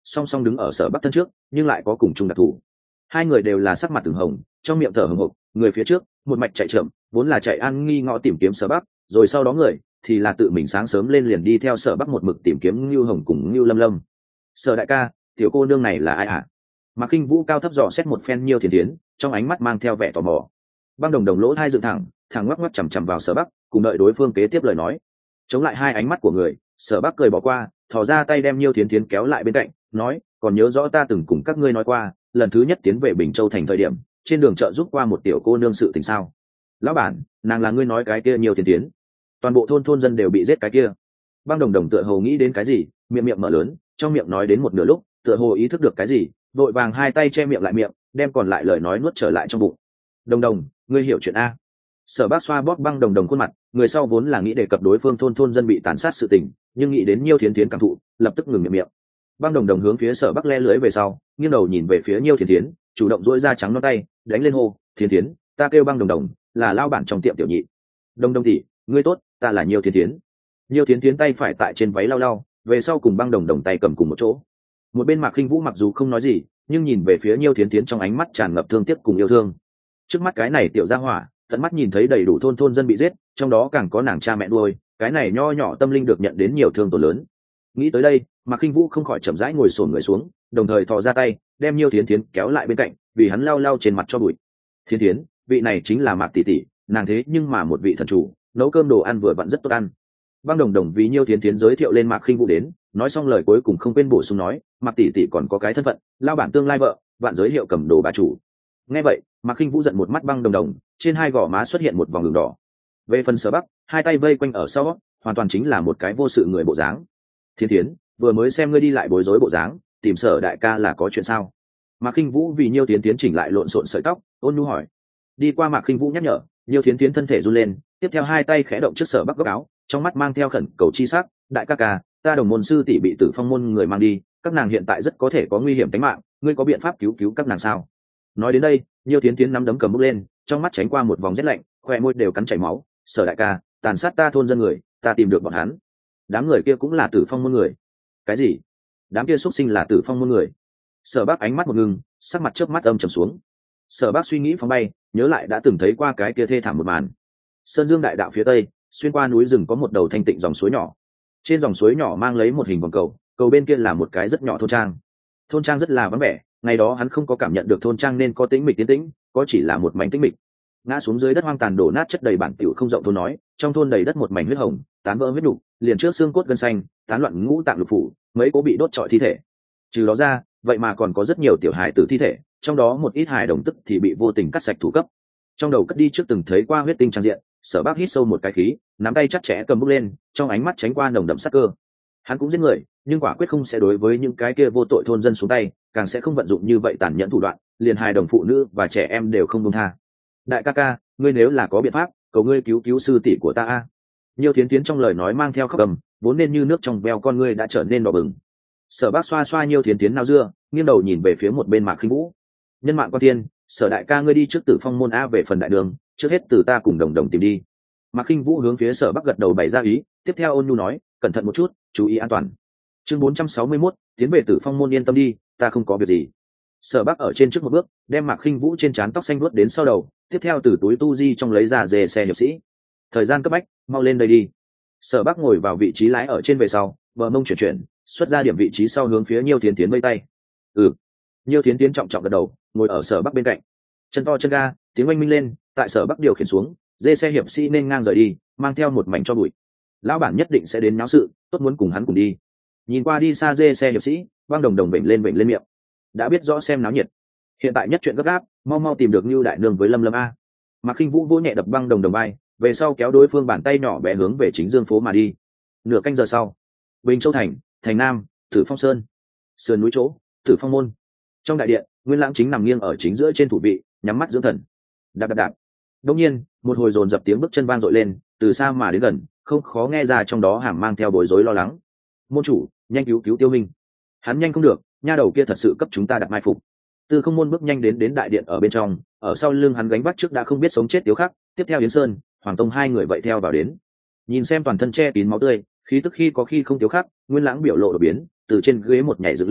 song song đứng ở Sở Bắc thân trước, nhưng lại có cùng chung đặc thù. Hai người đều là sắc mặt từng hồng, trong miệng thở hổn hộc, người phía trước một mạch chạy chậm, vốn là chạy an nghi ngõ tìm kiếm Sở Bắc, rồi sau đó người thì là tự mình sáng sớm lên liền đi theo Sở Bắc một mực tìm kiếm Nưu Hồng cùng Nưu Lâm Lâm. Sở đại ca, tiểu cô nương này là ai ạ? À? Mạc Khinh Vũ cao thấp dò xét một phen Nhiêu Thiến Thiến, trong ánh mắt mang theo vẻ tò mò. Băng Đồng Đồng lỗ hai dựng thẳng, thẳng ngoắc ngoắc chằm chằm vào Sở Bắc, cùng đợi đối phương kế tiếp lời nói. Chống lại hai ánh mắt của người, Sở Bắc cười bỏ qua, thò ra tay đem Nhiêu Thiến Thiến kéo lại bên cạnh, nói, còn nhớ rõ ta từng cùng các ngươi nói qua, lần thứ nhất tiến về Bình Châu thành thời điểm, trên đường chợ giúp qua một tiểu cô nương sự tình sao? Lão bản, nàng là ngươi nói cái kia Nhiêu Thiến Thiến. Toàn bộ thôn thôn dân đều bị giết cái kia. Băng Đồng Đồng tựa hồ nghĩ đến cái gì, miệng miệng mở lớn, trong miệng nói đến một nửa lúc, tựa hồ ý thức được cái gì, vội vàng hai tay che miệng lại miệng, đem còn lại lời nói nuốt trở lại trong bụng. Đồng Đồng, ngươi hiểu chuyện a? Sở Bác xoa bóp Băng Đồng Đồng khuôn mặt, người sau vốn là nghĩ đề cập đối phương thôn thôn dân bị tàn sát sự tình, nhưng nghĩ đến Nhiêu Thiến Thiến cảm thụ, lập tức ngừng miệng miệng. Băng Đồng Đồng hướng phía Sở Bắc le lưới về sau, nghiêng đầu nhìn về phía Nhiêu Thiến Thiến, chủ động duỗi ra trắng non tay, đánh lên hô, "Thiến Thiến, ta kêu Băng Đồng Đồng, là lao bản trong tiệm tiểu nhị." "Đồng Đồng tỷ, ngươi tốt, ta là Nhiêu Thiến Thiến." Nhiêu Thiến Thiến tay phải tại trên váy lau lau, về sau cùng Băng Đồng Đồng tay cầm cùng một chỗ. Một bên Mạc Khinh Vũ mặc dù không nói gì, nhưng nhìn về phía Nhiêu Thiến Thiến trong ánh mắt tràn ngập thương tiếc cùng yêu thương. Trước mắt cái này tiểu gia hỏa, tận mắt nhìn thấy đầy đủ thôn thôn dân bị giết, trong đó càng có nàng cha mẹ nuôi, cái này nho nhỏ tâm linh được nhận đến nhiều thương tổn lớn. Nghĩ tới đây, Mạc Khinh Vũ không khỏi chậm rãi ngồi xổm người xuống, đồng thời thò ra tay, đem Nhiêu Thiến Thiến kéo lại bên cạnh, vì hắn lau lau trên mặt cho bụi. "Thiến Thiến, vị này chính là Mạc tỷ tỷ, nàng thế nhưng mà một vị thần chủ, nấu cơm đồ ăn vừa vặn rất tốt ăn." Băng Đồng Đồng vì Nhiêu Thiến Thiến giới thiệu lên Mạc Khinh Vũ đến, nói xong lời cuối cùng không quên bổ sung nói, Mạc tỷ tỷ còn có cái thân phận, lao bản tương lai vợ, vạn giới hiệu cầm đồ bà chủ. Nghe vậy, Mạc Khinh Vũ giận một mắt Băng Đồng Đồng, trên hai gò má xuất hiện một vòng đường đỏ. Về phần Sở Bắc, hai tay vây quanh ở sau, hoàn toàn chính là một cái vô sự người bộ dáng. "Thiến Thiến, vừa mới xem ngươi đi lại bối rối bộ dáng, tìm Sở đại ca là có chuyện sao?" Mạc Khinh Vũ vì Nhiêu Thiến Thiến chỉnh lại lộn xộn sợi tóc, ôn nhu hỏi. Đi qua Mạc Khinh Vũ nhắc nhở, Nhiêu Thiến Thiến thân thể run lên, tiếp theo hai tay khẽ động trước Sở Bắc góc áo, trong mắt mang theo khẩn cầu chi sắc, "Đại ca ca, ta đồng môn sư tỷ bị Tử Phong môn người mang đi, các nàng hiện tại rất có thể có nguy hiểm tính mạng, ngươi có biện pháp cứu cứu các nàng sao?" Nói đến đây, Nhiêu Thiến Thiến nắm đấm cầm bút lên, trong mắt tránh qua một vòng rét lạnh, khóe môi đều cắn chảy máu, "Sở đại ca, tàn sát ta thôn dân người, ta tìm được bọn hắn. Đám người kia cũng là Tử Phong môn người." "Cái gì? Đám kia xuất sinh là Tử Phong môn người?" Sở Bác ánh mắt một ngưng, sắc mặt chớp mắt âm trầm xuống. Sở Bác suy nghĩ phóng bay, nhớ lại đã từng thấy qua cái kia thê thảm một màn. Sơn Dương đại đạo phía tây, xuyên qua núi rừng có một đầu thanh tịnh dòng suối nhỏ. Trên dòng suối nhỏ mang lấy một hình vòng cầu, cầu bên kia là một cái rất nhỏ thôn trang. Thôn trang rất là vắng vẻ, ngày đó hắn không có cảm nhận được thôn trang nên có tĩnh mịch tiến tĩnh, có chỉ là một mảnh tĩnh mịch. Ngã xuống dưới đất hoang tàn đổ nát chất đầy bản tiểu không rộng thôn nói, trong thôn đầy đất một mảnh huyết hồng, tán vỡ huyết nục, liền trước xương cốt gân xanh, tán loạn ngũ tạng lục phủ, mấy cố bị đốt trọi thi thể. Trừ đó ra, vậy mà còn có rất nhiều tiểu hài tử thi thể, trong đó một ít hài đồng tức thì bị vô tình cắt sạch thủ cấp. Trong đầu cất đi trước từng thấy qua huyết tinh trang diện, Sở Bác hít sâu một cái khí, nắm tay chặt chẽ cầm bút lên, trong ánh mắt tránh qua nồng đậm sát cơ. Hắn cũng giết người, nhưng quả quyết không sẽ đối với những cái kia vô tội thôn dân xuống tay, càng sẽ không vận dụng như vậy tàn nhẫn thủ đoạn, liền hài đồng phụ nữ và trẻ em đều không buông tha. "Đại ca ca, ngươi nếu là có biện pháp, cầu ngươi cứu cứu sư tỷ của ta a." Nhiêu Thiến Thiến trong lời nói mang theo khóc cầm, vốn nên như nước trong veo con ngươi đã trở nên đỏ bừng. Sở Bác xoa xoa Nhiêu Thiến Thiến nao dưa, nghiêng đầu nhìn về phía một bên Mạc Khinh Vũ. "Nhân mạng quan tiên, Sở đại ca ngươi đi trước Tử Phong môn a về phần đại đường, trước hết từ ta cùng Đồng Đồng tìm đi." Mạc Khinh Vũ hướng phía Sở Bắc gật đầu bày ra ý, tiếp theo ôn nhu nói, "Cẩn thận một chút, chú ý an toàn." Chương bốn trăm sáu mươi mốt, tiến về Tử Phong môn, yên tâm đi, ta không có việc gì. Sở Bắc ở trên trước một bước, đem Mạc Khinh Vũ trên trán tóc xanh vuốt đến sau đầu, tiếp theo từ túi tu di trong lấy ra dề xe hiệp sĩ. "Thời gian cấp bách, mau lên đây đi." Sở Bắc ngồi vào vị trí lái ở trên về sau, bờ mông chuyển chuyển, xuất ra điểm vị trí sau hướng phía Nhiêu Thiến Thiến vây tay. "Ừ." Nhiêu Thiến Thiến trọng trọng gật đầu, ngồi ở Sở Bắc bên cạnh. Chân to chân ga, tiếng oanh minh lên, tại Sở Bắc điều khiển xuống, dê xe hiệp sĩ nên ngang rời đi, mang theo một mảnh cho bụi. Lão bản nhất định sẽ đến náo sự, tốt muốn cùng hắn cùng đi. Nhìn qua đi xa dê xe hiệp sĩ, Băng Đồng Đồng bệnh lên bệnh lên miệng. Đã biết rõ xem náo nhiệt, hiện tại nhất chuyện gấp gáp, mau mau tìm được Nưu đại nương với Lâm Lâm a. Mạc Khinh Vũ vỗ nhẹ đập Băng Đồng Đồng vai, về sau kéo đối phương bàn tay nhỏ bé hướng về chính dương phố mà đi. Nửa canh giờ sau, Bình Châu thành, thành Nam, Tử Phong Sơn, sườn núi chỗ, Tử Phong môn. Trong đại điện, Nguyên Lãng chính nằm nghiêng ở chính giữa trên thủ vị, nhắm mắt dưỡng thần. Đạp đạp đạp. Đột nhiên, một hồi dồn dập tiếng bước chân vang dội lên, từ xa mà đến gần, không khó nghe ra trong đó hàm mang theo bối rối lo lắng. "Môn chủ, nhanh cứu cứu Tiêu Minh. Hắn nhanh không được, nha đầu kia thật sự cấp chúng ta đặt mai phục." Tư Không Môn bước nhanh đến đến đại điện ở bên trong, ở sau lưng hắn gánh vác trước đã không biết sống chết Tiếu Khắc, tiếp theo Yến Sơn, Hoàng Tông hai người vậy theo vào đến. Nhìn xem toàn thân che kín máu tươi, khí tức khi có khi không Tiếu Khắc, Nguyên Lãng biểu lộ đột biến, từ trên ghế một nhảy dựng lên,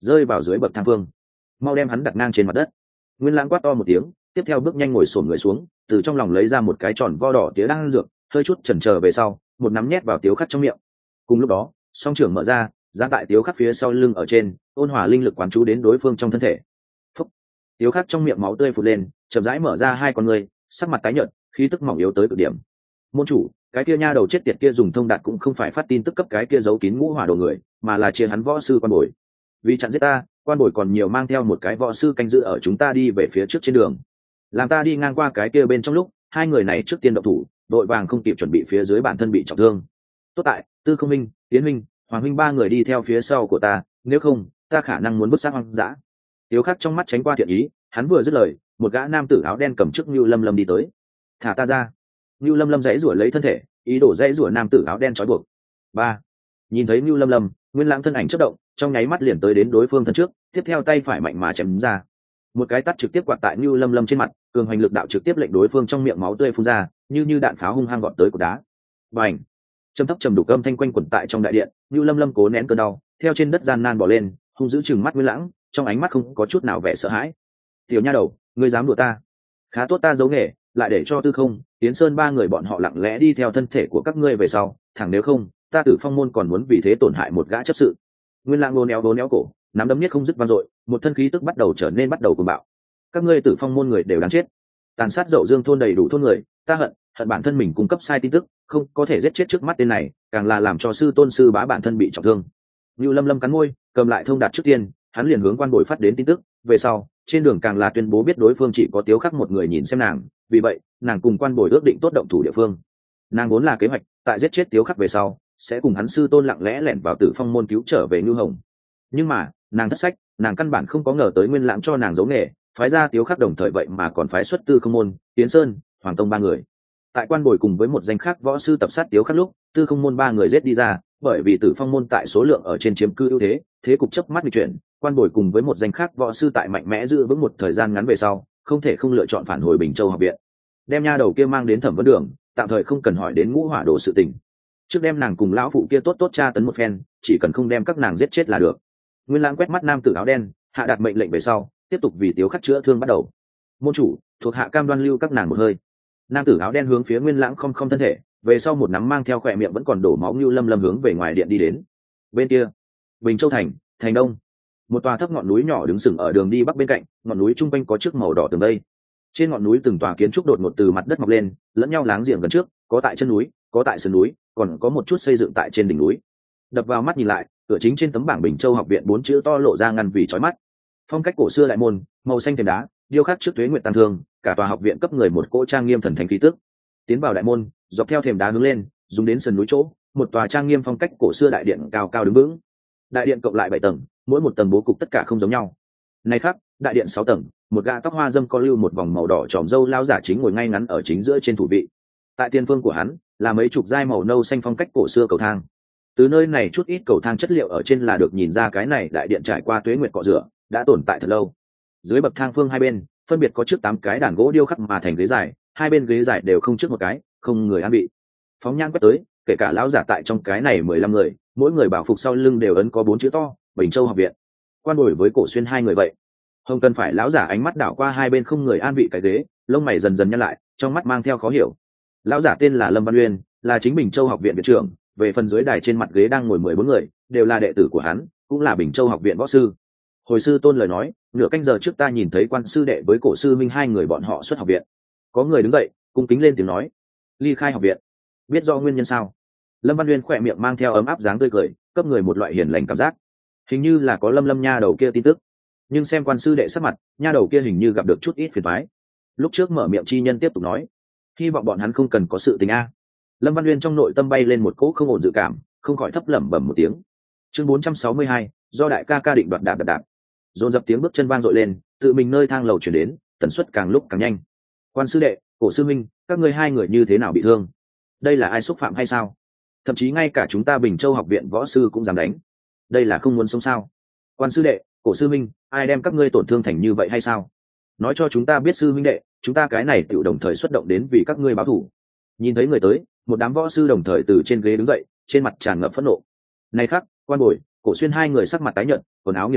rơi vào dưới bậc thang phương. Mau đem hắn đặt ngang trên mặt đất. Nguyên Lãng quát to một tiếng, tiếp theo bước nhanh ngồi xổm người xuống, từ trong lòng lấy ra một cái tròn vo đỏ tía đang ăn dược, hơi chút chần chờ về sau, một nắm nhét vào Tiếu Khắc trong miệng. Cùng lúc đó, song trưởng mở ra, giáng tại Tiếu Khắc phía sau lưng ở trên, ôn hòa linh lực quán chú đến đối phương trong thân thể. Phúc. Tiếu Khắc trong miệng máu tươi phụt lên, chậm rãi mở ra hai con người, sắc mặt tái nhợt, khí tức mỏng yếu tới cực điểm. Môn chủ, cái kia nha đầu chết tiệt kia dùng thông đạt cũng không phải phát tin tức cấp cái kia giấu kín ngũ hỏa đồ người, mà là chia hắn võ sư Quan Bồi. Vì chặn giết ta, Quan Bồi còn nhiều mang theo một cái võ sư canh giữ ở chúng ta đi về phía trước trên đường. Làm ta đi ngang qua cái kia bên trong lúc, hai người này trước tiên động thủ, đội vàng không kịp chuẩn bị phía dưới bản thân bị trọng thương. Tốt tại, Tư Không Minh, Tiến Minh, Hoàng Minh ba người đi theo phía sau của ta, nếu không, ta khả năng muốn vứt xác hoang dã. Tiếu Khắc trong mắt tránh qua thiện ý, hắn vừa dứt lời, một gã nam tử áo đen cầm chức Nưu Lâm Lâm đi tới. Thả ta ra. Nưu Lâm Lâm dãy rủa lấy thân thể, ý đồ dãy rủa nam tử áo đen trói buộc. Ba. Nhìn thấy Nưu Lâm Lâm, Nguyên Lãng thân ảnh chớp động, trong nháy mắt liền tới đến đối phương thân trước, tiếp theo tay phải mạnh mà chém ra. Một cái tát trực tiếp quạt tại Nưu Lâm Lâm trên mặt, cường hành lực đạo trực tiếp lệnh đối phương trong miệng máu tươi phun ra, như như đạn pháo hung hăng gọt tới cột đá. Bành! Trầm thấp trầm đục âm thanh quanh quẩn tại trong đại điện, Nưu Lâm Lâm cố nén cơn đau, theo trên đất gian nan bò lên, hung dữ chừng mắt Nguyên Lãng, trong ánh mắt không có chút nào vẻ sợ hãi. Tiểu nha đầu, ngươi dám đùa ta? Khá tốt ta giấu nghề, lại để cho Tư Không, Tiến Sơn ba người bọn họ lặng lẽ đi theo thân thể của các ngươi về sau, thẳng nếu không, ta Tử Phong môn còn muốn vì thế tổn hại một gã chấp sự. Nguyên Lãng uốn éo uốn éo cổ, nắm đấm nhất không dứt vang dội, một thân khí tức bắt đầu trở nên bắt đầu cuồng bạo. Các ngươi Tử Phong môn người đều đáng chết. Tàn sát Dậu Dương thôn đầy đủ thôn người, ta hận, hận bản thân mình cung cấp sai tin tức, không có thể giết chết trước mắt tên này, càng là làm cho sư tôn sư bá bản thân bị trọng thương. Nưu Lâm Lâm cắn môi, cầm lại thông đạt trước tiên, hắn liền hướng Quan Bồi phát đến tin tức, về sau, trên đường càng là tuyên bố biết đối phương chỉ có Tiếu Khắc một người nhìn xem nàng, vì vậy, nàng cùng Quan Bồi ước định tốt động thủ địa phương. Nàng vốn là kế hoạch, tại giết chết Tiếu Khắc về sau, sẽ cùng hắn sư tôn lặng lẽ lẻn vào Tử Phong môn cứu trở về Ngưu Hồng. Nhưng mà, nàng thất sách, nàng căn bản không có ngờ tới Nguyên Lãng cho nàng giấu nghề, phái ra Tiếu Khắc đồng thời vậy mà còn phái xuất Tư Không môn, Tiến Sơn, Hoàng Tông ba người. Tại Quan Bồi cùng với một danh khác võ sư tập sát Tiếu Khắc lúc, Tư Không môn ba người giết đi ra, bởi vì Tử Phong môn tại số lượng ở trên chiếm cư ưu thế, thế cục chớp mắt nghịch chuyển, Quan Bồi cùng với một danh khác võ sư tại mạnh mẽ giữ vững một thời gian ngắn về sau, không thể không lựa chọn phản hồi Bình Châu học viện, đem nha đầu kia mang đến Thẩm Vấn Đường, tạm thời không cần hỏi đến ngũ hỏa đồ sự tình. Trước đem nàng cùng lão phụ kia tốt tốt tra tấn một phen, chỉ cần không đem các nàng giết chết là được. Nguyên Lãng quét mắt nam tử áo đen, hạ đạt mệnh lệnh về sau, tiếp tục vì Tiếu Khắc chữa thương bắt đầu. Môn chủ, thuộc hạ cam đoan lưu các nàng một hơi. Nam tử áo đen hướng phía Nguyên Lãng không không thân thể, về sau một nắm mang theo khỏe miệng vẫn còn đổ máu Nưu Lâm Lâm hướng về ngoài điện đi đến. Bên kia, Bình Châu thành, thành đông, một tòa thấp ngọn núi nhỏ đứng sừng ở đường đi bắc bên cạnh, ngọn núi trung quanh có chiếc màu đỏ tường đây. Trên ngọn núi từng tòa kiến trúc đột ngột từ mặt đất mọc lên, lẫn nhau láng giềng gần trước, có tại chân núi, có tại sườn núi, còn có một chút xây dựng tại trên đỉnh núi. Đập vào mắt nhìn lại, cửa chính trên tấm bảng Bình Châu học viện bốn chữ to lộ ra ngăn vì chói mắt. Phong cách cổ xưa đại môn, màu xanh thềm đá, điêu khắc trước tuế nguyệt tam thương, cả tòa học viện cấp người một cỗ trang nghiêm thần thánh khí tức. Tiến vào đại môn, dọc theo thềm đá hướng lên, dùng đến sườn núi chỗ, một tòa trang nghiêm phong cách cổ xưa đại điện cao cao đứng vững. Đại điện cộng lại bảy tầng, mỗi một tầng bố cục tất cả không giống nhau. Này khác, đại điện sáu tầng, một gã tóc hoa dâm có lưu một vòng màu đỏ tròm râu lao giả chính ngồi ngay ngắn ở chính giữa trên thủ vị. Tại tiền phương của hắn là mấy chục giai màu nâu xanh phong cách cổ xưa cầu thang. Từ nơi này chút ít cầu thang chất liệu ở trên là được nhìn ra cái này đại điện trải qua tuế nguyệt cọ rửa, đã tồn tại thật lâu. Dưới bậc thang phương hai bên, phân biệt có trước tám cái đàn gỗ điêu khắc mà thành ghế dài, hai bên ghế dài đều không trước một cái, không người an vị. Phóng nhãn quét tới, kể cả lão giả tại trong cái này mười lăm người, mỗi người bảo phục sau lưng đều ấn có bốn chữ to, Bình Châu học viện. Quan Bồi với Cổ Xuyên hai người vậy. Không cần phải lão giả ánh mắt đảo qua hai bên không người an vị cái ghế, lông mày dần dần nhăn lại, trong mắt mang theo khó hiểu. Lão giả tên là Lâm Văn Uyên, là chính Bình Châu học viện viện trưởng, về phần dưới đài trên mặt ghế đang ngồi mười bốn người, đều là đệ tử của hắn, cũng là Bình Châu học viện võ sư. Hồi sư tôn lời nói, nửa canh giờ trước ta nhìn thấy Quan sư đệ với Cổ sư minh hai người bọn họ xuất học viện. Có người đứng dậy, cung kính lên tiếng nói, ly khai học viện. Biết do nguyên nhân sao? Lâm Văn Uyên khỏe miệng mang theo ấm áp dáng tươi cười, cấp người một loại hiền lành cảm giác. Hình như là có Lâm Lâm nha đầu kia tin tức, nhưng xem Quan sư đệ sắc mặt, nha đầu kia hình như gặp được chút ít phiền toái. Lúc trước mở miệng chi nhân tiếp tục nói, hy vọng bọn hắn không cần có sự tình a. Lâm Văn Uyên trong nội tâm bay lên một cỗ không ổn dự cảm, không khỏi thấp lẩm bẩm một tiếng. Chương bốn trăm sáu mươi hai, do đại ca ca định đoạt đạp đạp đạp. Dồn dập tiếng bước chân vang dội lên, tự mình nơi thang lầu chuyển đến, tần suất càng lúc càng nhanh. Quan sư đệ, Cổ sư minh, các ngươi hai người như thế nào bị thương? Đây là ai xúc phạm hay sao? Thậm chí ngay cả chúng ta Bình Châu học viện võ sư cũng dám đánh. Đây là không muốn sống sao? Quan sư đệ, Cổ sư minh, ai đem các ngươi tổn thương thành như vậy hay sao? Nói cho chúng ta biết sư minh đệ, chúng ta cái này tự đồng thời xuất động đến vì các ngươi báo thù. Nhìn thấy người tới, một đám võ sư đồng thời từ trên ghế đứng dậy, trên mặt tràn ngập phẫn nộ. Này khắc, Quan Bồi, Cổ Xuyên hai người sắc mặt tái nhợt, quần áo nghiền nát,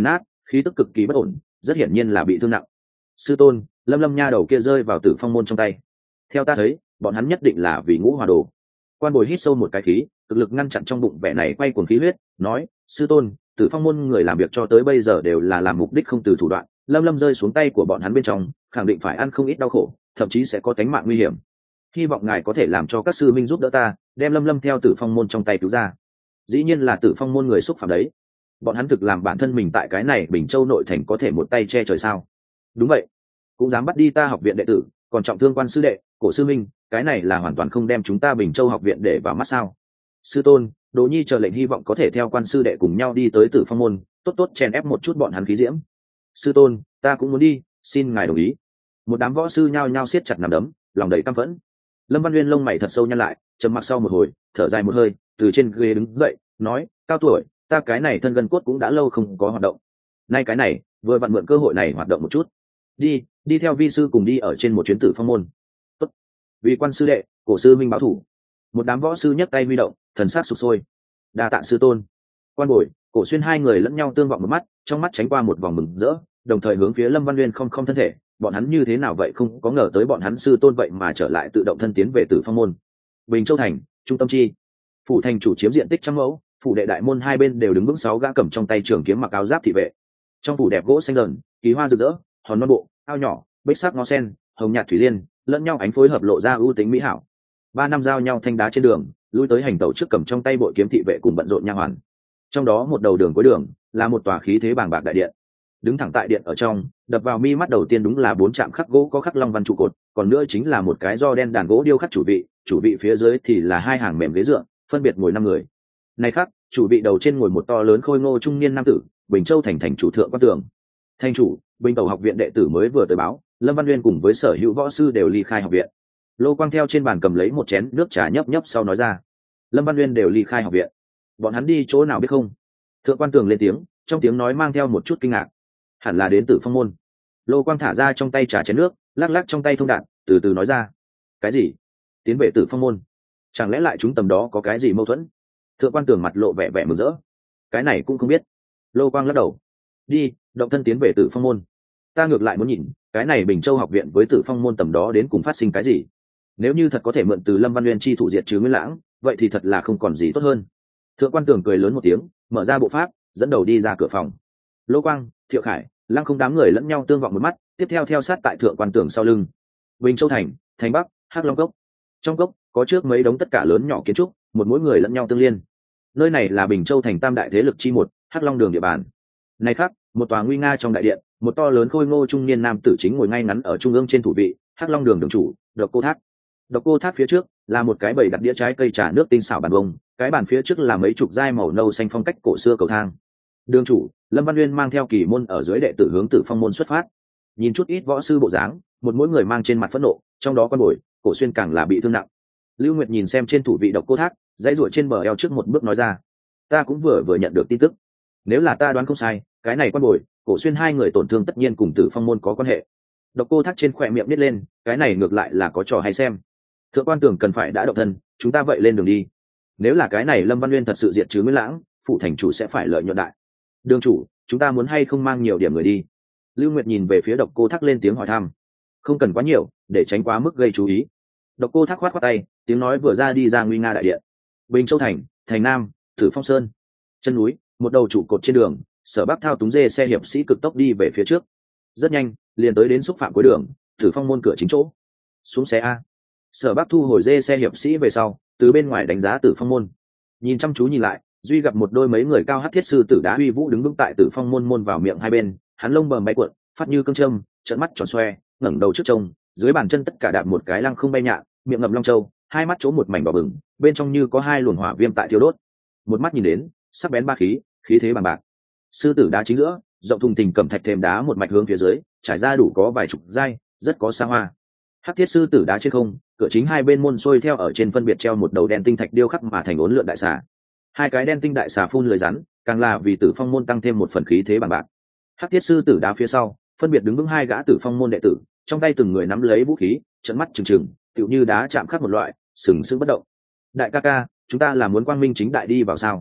khí tức cực kỳ bất ổn, rất hiển nhiên là bị thương nặng. Sư tôn, lâm lâm nha đầu kia rơi vào tử phong môn trong tay. Theo ta thấy, bọn hắn nhất định là vì ngũ hòa đồ. Quan Bồi hít sâu một cái khí, cực lực ngăn chặn trong bụng vẻ này quay cuồng khí huyết, nói: sư tôn, tử phong môn người làm việc cho tới bây giờ đều là làm mục đích không từ thủ đoạn, lâm lâm rơi xuống tay của bọn hắn bên trong, khẳng định phải ăn không ít đau khổ, thậm chí sẽ có tính mạng nguy hiểm. Hy vọng ngài có thể làm cho các sư minh giúp đỡ ta, đem lâm lâm theo tử phong môn trong tay cứu ra. Dĩ nhiên là tử phong môn người xúc phạm đấy. Bọn hắn thực làm bản thân mình tại cái này Bình Châu nội thành có thể một tay che trời sao? Đúng vậy, cũng dám bắt đi ta học viện đệ tử, còn trọng thương quan sư đệ, cổ sư minh, cái này là hoàn toàn không đem chúng ta Bình Châu học viện để vào mắt sao? Sư tôn, Đỗ Nhi chờ lệnh hy vọng có thể theo quan sư đệ cùng nhau đi tới tử phong môn, tốt tốt chèn ép một chút bọn hắn khí diễm. Sư tôn, ta cũng muốn đi, xin ngài đồng ý. Một đám võ sư nhao nhao siết chặt nắm đấm, lòng đầy căm phẫn. Lâm Văn Nguyên lông mày thật sâu nhăn lại, trầm mặc sau một hồi, thở dài một hơi, từ trên ghế đứng dậy, nói: cao tuổi, ta cái này thân gân cốt cũng đã lâu không có hoạt động, nay cái này vừa vặn mượn cơ hội này hoạt động một chút. Đi, đi theo vi sư cùng đi ở trên một chuyến tử phong môn. Tốt. Vì quan sư đệ, cổ sư minh báo thủ. Một đám võ sư nhấc tay huy động, thần sắc sục sôi. Đa tạ sư tôn. Quan Bồi, Cổ Xuyên hai người lẫn nhau tương vọng một mắt, trong mắt tránh qua một vòng mừng rỡ, đồng thời hướng phía Lâm Văn Nguyên không không thân thể. Bọn hắn như thế nào vậy không có ngờ tới bọn hắn sư tôn vậy mà trở lại tự động thân tiến về tử phong môn. Bình Châu thành, trung tâm chi. Phủ thành chủ chiếm diện tích trăm mẫu, phủ đệ đại môn hai bên đều đứng vững sáu gã cầm trong tay trường kiếm mặc áo giáp thị vệ. Trong phủ đẹp gỗ xanh rờn, kỳ hoa rực rỡ, hòn non bộ, ao nhỏ, bích sắc ngó sen, hồng nhạt thủy liên, lẫn nhau ánh phối hợp lộ ra ưu tính mỹ hảo. Ba năm giao nhau thanh đá trên đường, lui tới hành tẩu trước cầm trong tay bội kiếm thị vệ cùng bận rộn nha hoàn. Trong đó một đầu đường cuối đường là một tòa khí thế bàng bạc đại điện. Đứng thẳng tại điện ở trong, đập vào mi mắt đầu tiên đúng là bốn trạm khắc gỗ có khắc long văn trụ cột, còn nữa chính là một cái do đen đàn gỗ điêu khắc chủ vị, chủ vị phía dưới thì là hai hàng mềm ghế dựa, phân biệt ngồi năm người. Này khác, chủ vị đầu trên ngồi một to lớn khôi ngô trung niên nam tử, Bình Châu thành thành chủ Thượng Quan Tường. Thành chủ, Bình Tàu học viện đệ tử mới vừa tới báo, Lâm Văn Nguyên cùng với sở hữu võ sư đều ly khai học viện. Lô Quang theo trên bàn cầm lấy một chén nước trà nhấp nhấp sau nói ra: Lâm Văn Nguyên đều ly khai học viện, bọn hắn đi chỗ nào biết không? Thượng Quan Tường lên tiếng, trong tiếng nói mang theo một chút kinh ngạc. Hẳn là đến Tử Phong môn. Lô Quang thả ra trong tay trà chén nước, lắc lắc trong tay thông đạn, từ từ nói ra: cái gì? Tiến về Tử Phong môn? Chẳng lẽ lại chúng tầm đó có cái gì mâu thuẫn? Thượng Quan Tường mặt lộ vẻ vẻ mừng rỡ. Cái này cũng không biết. Lô Quang lắc đầu. Đi, động thân tiến về Tử Phong môn. Ta ngược lại muốn nhìn, cái này Bình Châu học viện với Tử Phong môn tầm đó đến cùng phát sinh cái gì. Nếu như thật có thể mượn từ Lâm Văn Nguyên chi thủ diệt trừ Nguyên Lãng, vậy thì thật là không còn gì tốt hơn. Thượng Quan Tường cười lớn một tiếng, mở ra bộ pháp, dẫn đầu đi ra cửa phòng. Lô Quang, Thiệu Khải, Lăng Không đám người lẫn nhau tương vọng một mắt, tiếp theo theo sát tại Thượng Quan Tường sau lưng. Bình Châu thành, thành Bắc, Hắc Long cốc. Trong cốc có trước mấy đống tất cả lớn nhỏ kiến trúc, một mỗi người lẫn nhau tương liên. Nơi này là Bình Châu thành tam đại thế lực chi một, Hắc Long đường địa bàn. Này khác, một tòa nguy nga trong đại điện, một to lớn khôi ngô trung niên nam tử chính ngồi ngay ngắn ở trung ương trên thủ vị, Hắc Long đường đường chủ, Độc Cô Thác. Độc Cô Thác phía trước là một cái bầy đặt đĩa trái cây trà nước tinh xảo bàn bông, cái bàn phía trước là mấy chục giai màu nâu xanh phong cách cổ xưa cầu thang. Đường chủ, Lâm Văn Nguyên mang theo kỳ môn ở dưới đệ tử hướng Tử Phong môn xuất phát. Nhìn chút ít võ sư bộ dáng, một mỗi người mang trên mặt phẫn nộ, trong đó Quan Bồi, Cổ Xuyên càng là bị thương nặng. Lưu Nguyệt nhìn xem trên thủ vị Độc Cô Thác, dãy ruổi trên bờ eo trước một bước nói ra: ta cũng vừa vừa nhận được tin tức, nếu là ta đoán không sai, cái này Quan Bồi, Cổ Xuyên hai người tổn thương tất nhiên cùng Tử Phong môn có quan hệ. Độc Cô Thác trên khỏe miệng nít lên, cái này ngược lại là có trò hay xem. Thượng Quan Tường cần phải đã động thân, chúng ta vậy lên đường đi. Nếu là cái này Lâm Văn Nguyên thật sự diệt trừ Nguyên Lãng, phụ thành chủ sẽ phải lợi nhuận đại. Đường chủ, chúng ta muốn hay không mang nhiều điểm người đi? Lưu Nguyệt nhìn về phía Độc Cô Thác lên tiếng hỏi thăm. Không cần quá nhiều, để tránh quá mức gây chú ý. Độc Cô Thác khoát khoát tay, tiếng nói vừa ra đi ra nguy nga đại điện. Bình Châu thành, thành Nam, Tử Phong sơn. Chân núi, một đầu trụ cột trên đường, Sở Bắc thao túng dê xe hiệp sĩ cực tốc đi về phía trước. Rất nhanh, liền tới đến xúc phạm cuối đường, Tử Phong môn cửa chính chỗ. Xuống xe a. Sở Bắc thu hồi dê xe hiệp sĩ về sau, từ bên ngoài đánh giá Tử Phong môn. Nhìn chăm chú nhìn lại, duy gặp một đôi mấy người cao hắc thiết sư tử đá uy vũ đứng vững tại Tử Phong môn môn vào miệng hai bên, hắn lông bờm bay cuộn, phát như cương châm, trợn mắt tròn xoe, ngẩng đầu trước trông, dưới bàn chân tất cả đạp một cái lăng không bay nhạn, miệng ngậm long châu, hai mắt chỗ một mảnh đỏ bừng, bên trong như có hai luồng hỏa viêm tại thiêu đốt. Một mắt nhìn đến, sắc bén ba khí, khí thế bằng bạc. Sư tử đá chính giữa, rộng thùng thình cầm thạch thềm đá một mạch hướng phía dưới, trải ra đủ có vài chục giai, rất có xa hoa. Hắc thiết sư tử đá trên không, cửa chính hai bên môn xuôi theo ở trên phân biệt treo một đầu đen tinh thạch điêu khắc mà thành uốn lượn đại xà. Hai cái đen tinh đại xà phun lưỡi rắn, càng là vì Tử Phong môn tăng thêm một phần khí thế bằng bạc. Hắc thiết sư tử đá phía sau, phân biệt đứng vững hai gã Tử Phong môn đệ tử, trong tay từng người nắm lấy vũ khí, trợn mắt trừng trừng, tựu như đá chạm khắc một loại, sừng sững bất động. Đại ca ca, chúng ta là muốn quang minh chính đại đi vào sao?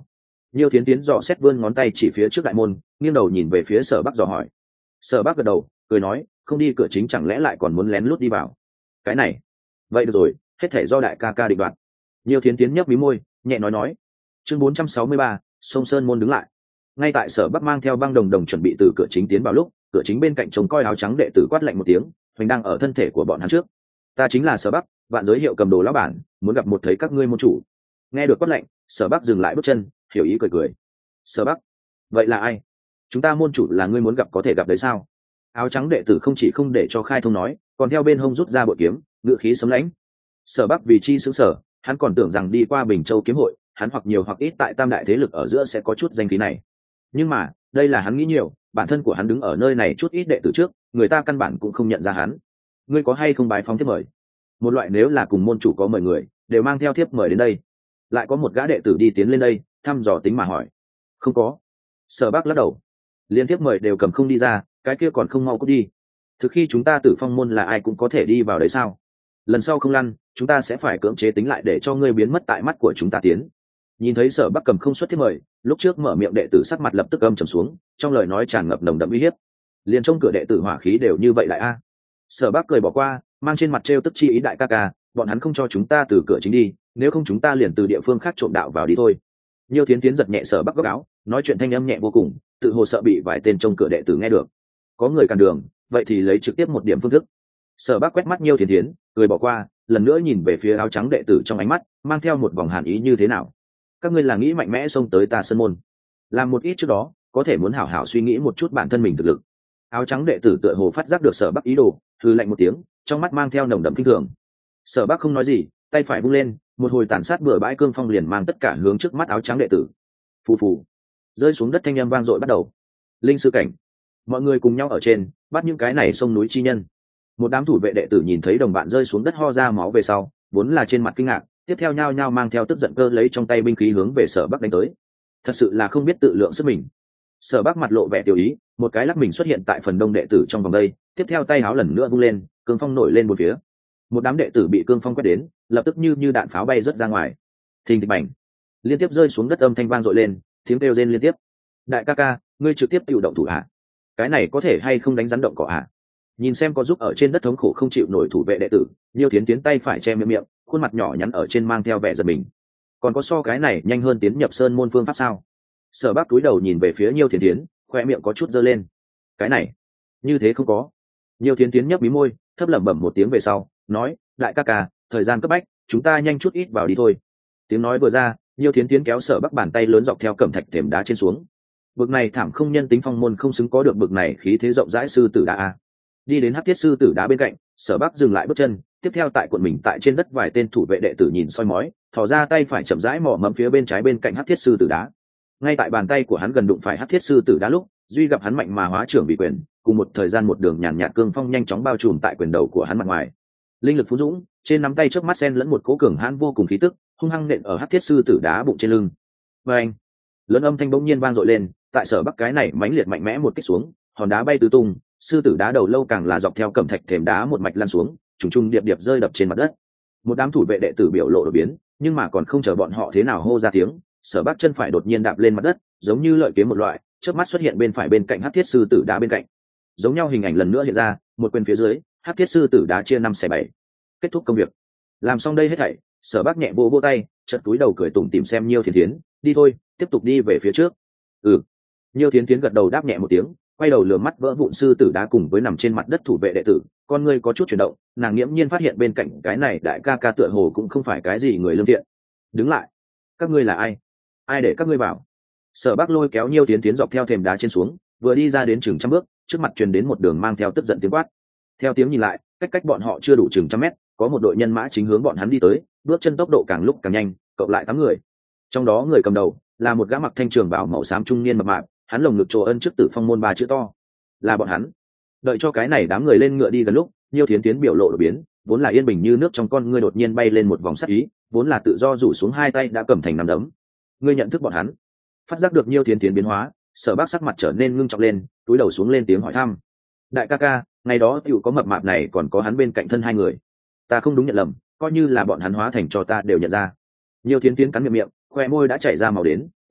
Nhiêu Thiến Tiến dò xét vươn ngón tay chỉ phía trước đại môn, nghiêng đầu nhìn về phía Sở Bắc dò hỏi. Sở Bắc gật đầu cười nói, không đi cửa chính chẳng lẽ lại còn muốn lén lút đi vào? Cái này, vậy được rồi, hết thể do đại ca ca định đoạt. Nhiêu Thiến Tiến nhấp mí môi, nhẹ nói nói. Chương bốn trăm sáu mươi ba, sông Sơn môn đứng lại. Ngay tại Sở Bắc mang theo băng đồng đồng chuẩn bị từ cửa chính tiến vào lúc, cửa chính bên cạnh trông coi áo trắng đệ tử quát lạnh một tiếng, mình đang ở thân thể của bọn hắn trước. Ta chính là Sở Bắc, vạn giới hiệu cầm đồ lão bản, muốn gặp một thấy các ngươi môn chủ. Nghe được quát lạnh, Sở Bắc dừng lại bước chân, hiểu ý cười cười. Sở Bắc, vậy là ai? Chúng ta môn chủ là ngươi muốn gặp có thể gặp đấy sao? Áo trắng đệ tử không chỉ không để cho khai thông nói, còn theo bên hông rút ra bội kiếm, ngự khí sấm lãnh. Sở Bắc vì chi sững sở, hắn còn tưởng rằng đi qua Bình Châu kiếm hội, hắn hoặc nhiều hoặc ít tại tam đại thế lực ở giữa sẽ có chút danh khí này. Nhưng mà, đây là hắn nghĩ nhiều, bản thân của hắn đứng ở nơi này chút ít đệ tử trước, người ta căn bản cũng không nhận ra hắn. Ngươi có hay không bái phóng thiếp mời? Một loại nếu là cùng môn chủ có mời người, đều mang theo thiếp mời đến đây. Lại có một gã đệ tử đi tiến lên đây, thăm dò tính mà hỏi. Không có. Sở Bắc lắc đầu. Liên tiếp mời đều cầm không đi ra, cái kia còn không mau cút đi. Thực khi chúng ta Tử Phong môn là ai cũng có thể đi vào đấy sao? Lần sau không lăn, chúng ta sẽ phải cưỡng chế tính lại để cho ngươi biến mất tại mắt của chúng ta tiến. Nhìn thấy Sở Bắc cầm không xuất thiếp mời, lúc trước mở miệng đệ tử sắc mặt lập tức âm trầm xuống, trong lời nói tràn ngập nồng đậm uy hiếp. Liền trong cửa đệ tử hỏa khí đều như vậy lại a. Sở Bắc cười bỏ qua, mang trên mặt trêu tức chi ý đại ca ca, bọn hắn không cho chúng ta từ cửa chính đi, nếu không chúng ta liền từ địa phương khác trộm đạo vào đi thôi. Nhiêu Thiến Tiến giật nhẹ Sở Bắc góc áo, nói chuyện thanh âm nhẹ vô cùng, tự hồ sợ bị vài tên trong cửa đệ tử nghe được. Có người cản đường, vậy thì lấy trực tiếp một điểm phương thức. Sở Bắc quét mắt Nhiêu Thiến Tiến, cười bỏ qua, lần nữa nhìn về phía áo trắng đệ tử trong ánh mắt, mang theo một vòng hàn ý như thế nào. Các ngươi là nghĩ mạnh mẽ xông tới ta sơn môn, làm một ít trước đó, có thể muốn hảo hảo suy nghĩ một chút bản thân mình thực lực. Áo trắng đệ tử tựa hồ phát giác được Sở Bắc ý đồ, hừ lạnh một tiếng, trong mắt mang theo nồng đậm kinh thường. Sở Bắc không nói gì, tay phải vung lên, một hồi tàn sát bừa bãi cương phong liền mang tất cả hướng trước mắt áo trắng đệ tử. Phù phù, rơi xuống đất thanh âm vang dội bắt đầu. Linh sư cảnh, mọi người cùng nhau ở trên, bắt những cái này sông núi chi nhân. Một đám thủ vệ đệ tử nhìn thấy đồng bạn rơi xuống đất ho ra máu về sau, vốn là trên mặt kinh ngạc, tiếp theo nhao nhao mang theo tức giận cơ lấy trong tay binh khí hướng về Sở Bắc đánh tới. Thật sự là không biết tự lượng sức mình. Sở Bắc mặt lộ vẻ tiểu ý, một cái lắc mình xuất hiện tại phần đông đệ tử trong vòng đây, tiếp theo tay áo lần nữa vung lên, cương phong nổi lên một phía. Một đám đệ tử bị cương phong quét đến, lập tức như như đạn pháo bay rớt ra ngoài. Thình thịch bành, liên tiếp rơi xuống đất âm thanh vang dội lên, tiếng kêu rên liên tiếp. Đại ca ca, ngươi trực tiếp tự động thủ hạ, cái này có thể hay không đánh rắn động cỏ hạ? Nhìn xem có giúp ở trên đất thống khổ không chịu nổi thủ vệ đệ tử, Nhiêu Thiến Tiến tay phải che miệng miệng, khuôn mặt nhỏ nhắn ở trên mang theo vẻ giật mình. Còn có so cái này nhanh hơn tiến nhập sơn môn phương pháp sao? Sở Bắc cúi đầu nhìn về phía Nhiêu Thiến Tiến, khoe miệng có chút giơ lên. Cái này, như thế không có. Nhiêu Thiến Tiến nhấp mí môi, thấp lẩm bẩm một tiếng về sau, nói, đại ca ca, thời gian cấp bách, chúng ta nhanh chút ít vào đi thôi. Tiếng nói vừa ra, Nhiêu Thiến Tiến kéo Sở Bắc bàn tay lớn dọc theo cẩm thạch thềm đá trên xuống. Bực này thảm không nhân tính phong môn không xứng có được bực này khí thế rộng rãi sư tử đá a. Đi đến hắc thiết sư tử đá bên cạnh, Sở Bắc dừng lại bước chân, tiếp theo tại quận mình tại trên đất vài tên thủ vệ đệ tử nhìn soi mói, thò ra tay phải chậm rãi mò mẫm phía bên trái bên cạnh hắc thiết sư tử đá. Ngay tại bàn tay của hắn gần đụng phải hắc thiết sư tử đá lúc, duy gặp hắn mạnh mà hóa trưởng bị quyền, cùng một thời gian một đường nhàn nhạt cương phong nhanh chóng bao trùm tại quyền đầu của hắn mặt ngoài. Linh lực phú dũng, trên nắm tay trước mắt sen lẫn một cố cường hãn vô cùng khí tức, hung hăng nện ở hắc thiết sư tử đá bụng trên lưng. Và anh, lớn âm thanh bỗng nhiên vang dội lên, tại Sở Bắc cái này mãnh liệt mạnh mẽ một kích xuống, hòn đá bay tứ tung, sư tử đá đầu lâu càng là dọc theo cẩm thạch thềm đá một mạch lăn xuống, trùng trùng điệp điệp rơi đập trên mặt đất. Một đám thủ vệ đệ tử biểu lộ đổi biến, nhưng mà còn không chờ bọn họ thế nào hô ra tiếng, Sở Bắc chân phải đột nhiên đạp lên mặt đất, giống như lợi kiếm một loại, chớp mắt xuất hiện bên phải bên cạnh hắc thiết sư tử đá bên cạnh. Giống nhau hình ảnh lần nữa hiện ra, một quyền phía dưới, hắc thiết sư tử đá chia năm xẻ bảy. Kết thúc công việc. Làm xong đây hết thảy, Sở Bắc nhẹ vỗ vỗ tay, chợt túi đầu cười tủm tỉm xem Nhiêu Thiến Thiến, đi thôi, tiếp tục đi về phía trước. Ừ. Nhiêu Thiến Thiến gật đầu đáp nhẹ một tiếng, quay đầu lườm mắt vỡ vụn sư tử đá cùng với nằm trên mặt đất thủ vệ đệ tử, con ngươi có chút chuyển động, nàng nghiễm nhiên phát hiện bên cạnh cái này đại ca ca tựa hồ cũng không phải cái gì người lương thiện. Đứng lại, các ngươi là ai? Ai để các ngươi vào? Sở Bắc lôi kéo Nhiêu Thiến Thiến dọc theo thềm đá trên xuống, vừa đi ra đến chừng trăm bước, trước mặt truyền đến một đường mang theo tức giận tiếng quát. Theo tiếng nhìn lại, cách cách bọn họ chưa đủ chừng trăm mét, có một đội nhân mã chính hướng bọn hắn đi tới, bước chân tốc độ càng lúc càng nhanh, cộng lại tám người. Trong đó người cầm đầu là một gã mặc thanh trường bào màu xám trung niên mập mạp, hắn lồng ngực trồ ân trước Tử Phong môn ba chữ to. Là bọn hắn. Đợi cho cái này đám người lên ngựa đi gần lúc, Nhiêu Thiến Thiến biểu lộ đổi biến, vốn là yên bình như nước trong con ngươi đột nhiên bay lên một vòng sắc ý, vốn là tự do rủ xuống hai tay đã cầm thành nắm đấm. Ngươi nhận thức bọn hắn? Phát giác được Nhiêu Thiến Thiến biến hóa, Sở Bắc sắc mặt trở nên ngưng trọng lên, túi đầu xuống lên tiếng hỏi thăm. Đại ca ca, ngày đó tiểu có mập mạp này còn có hắn bên cạnh thân hai người. Ta không đúng nhận lầm, coi như là bọn hắn hóa thành cho ta đều nhận ra. Nhiêu Thiến Thiến cắn miệng miệng, khoe môi đã chảy ra màu đến,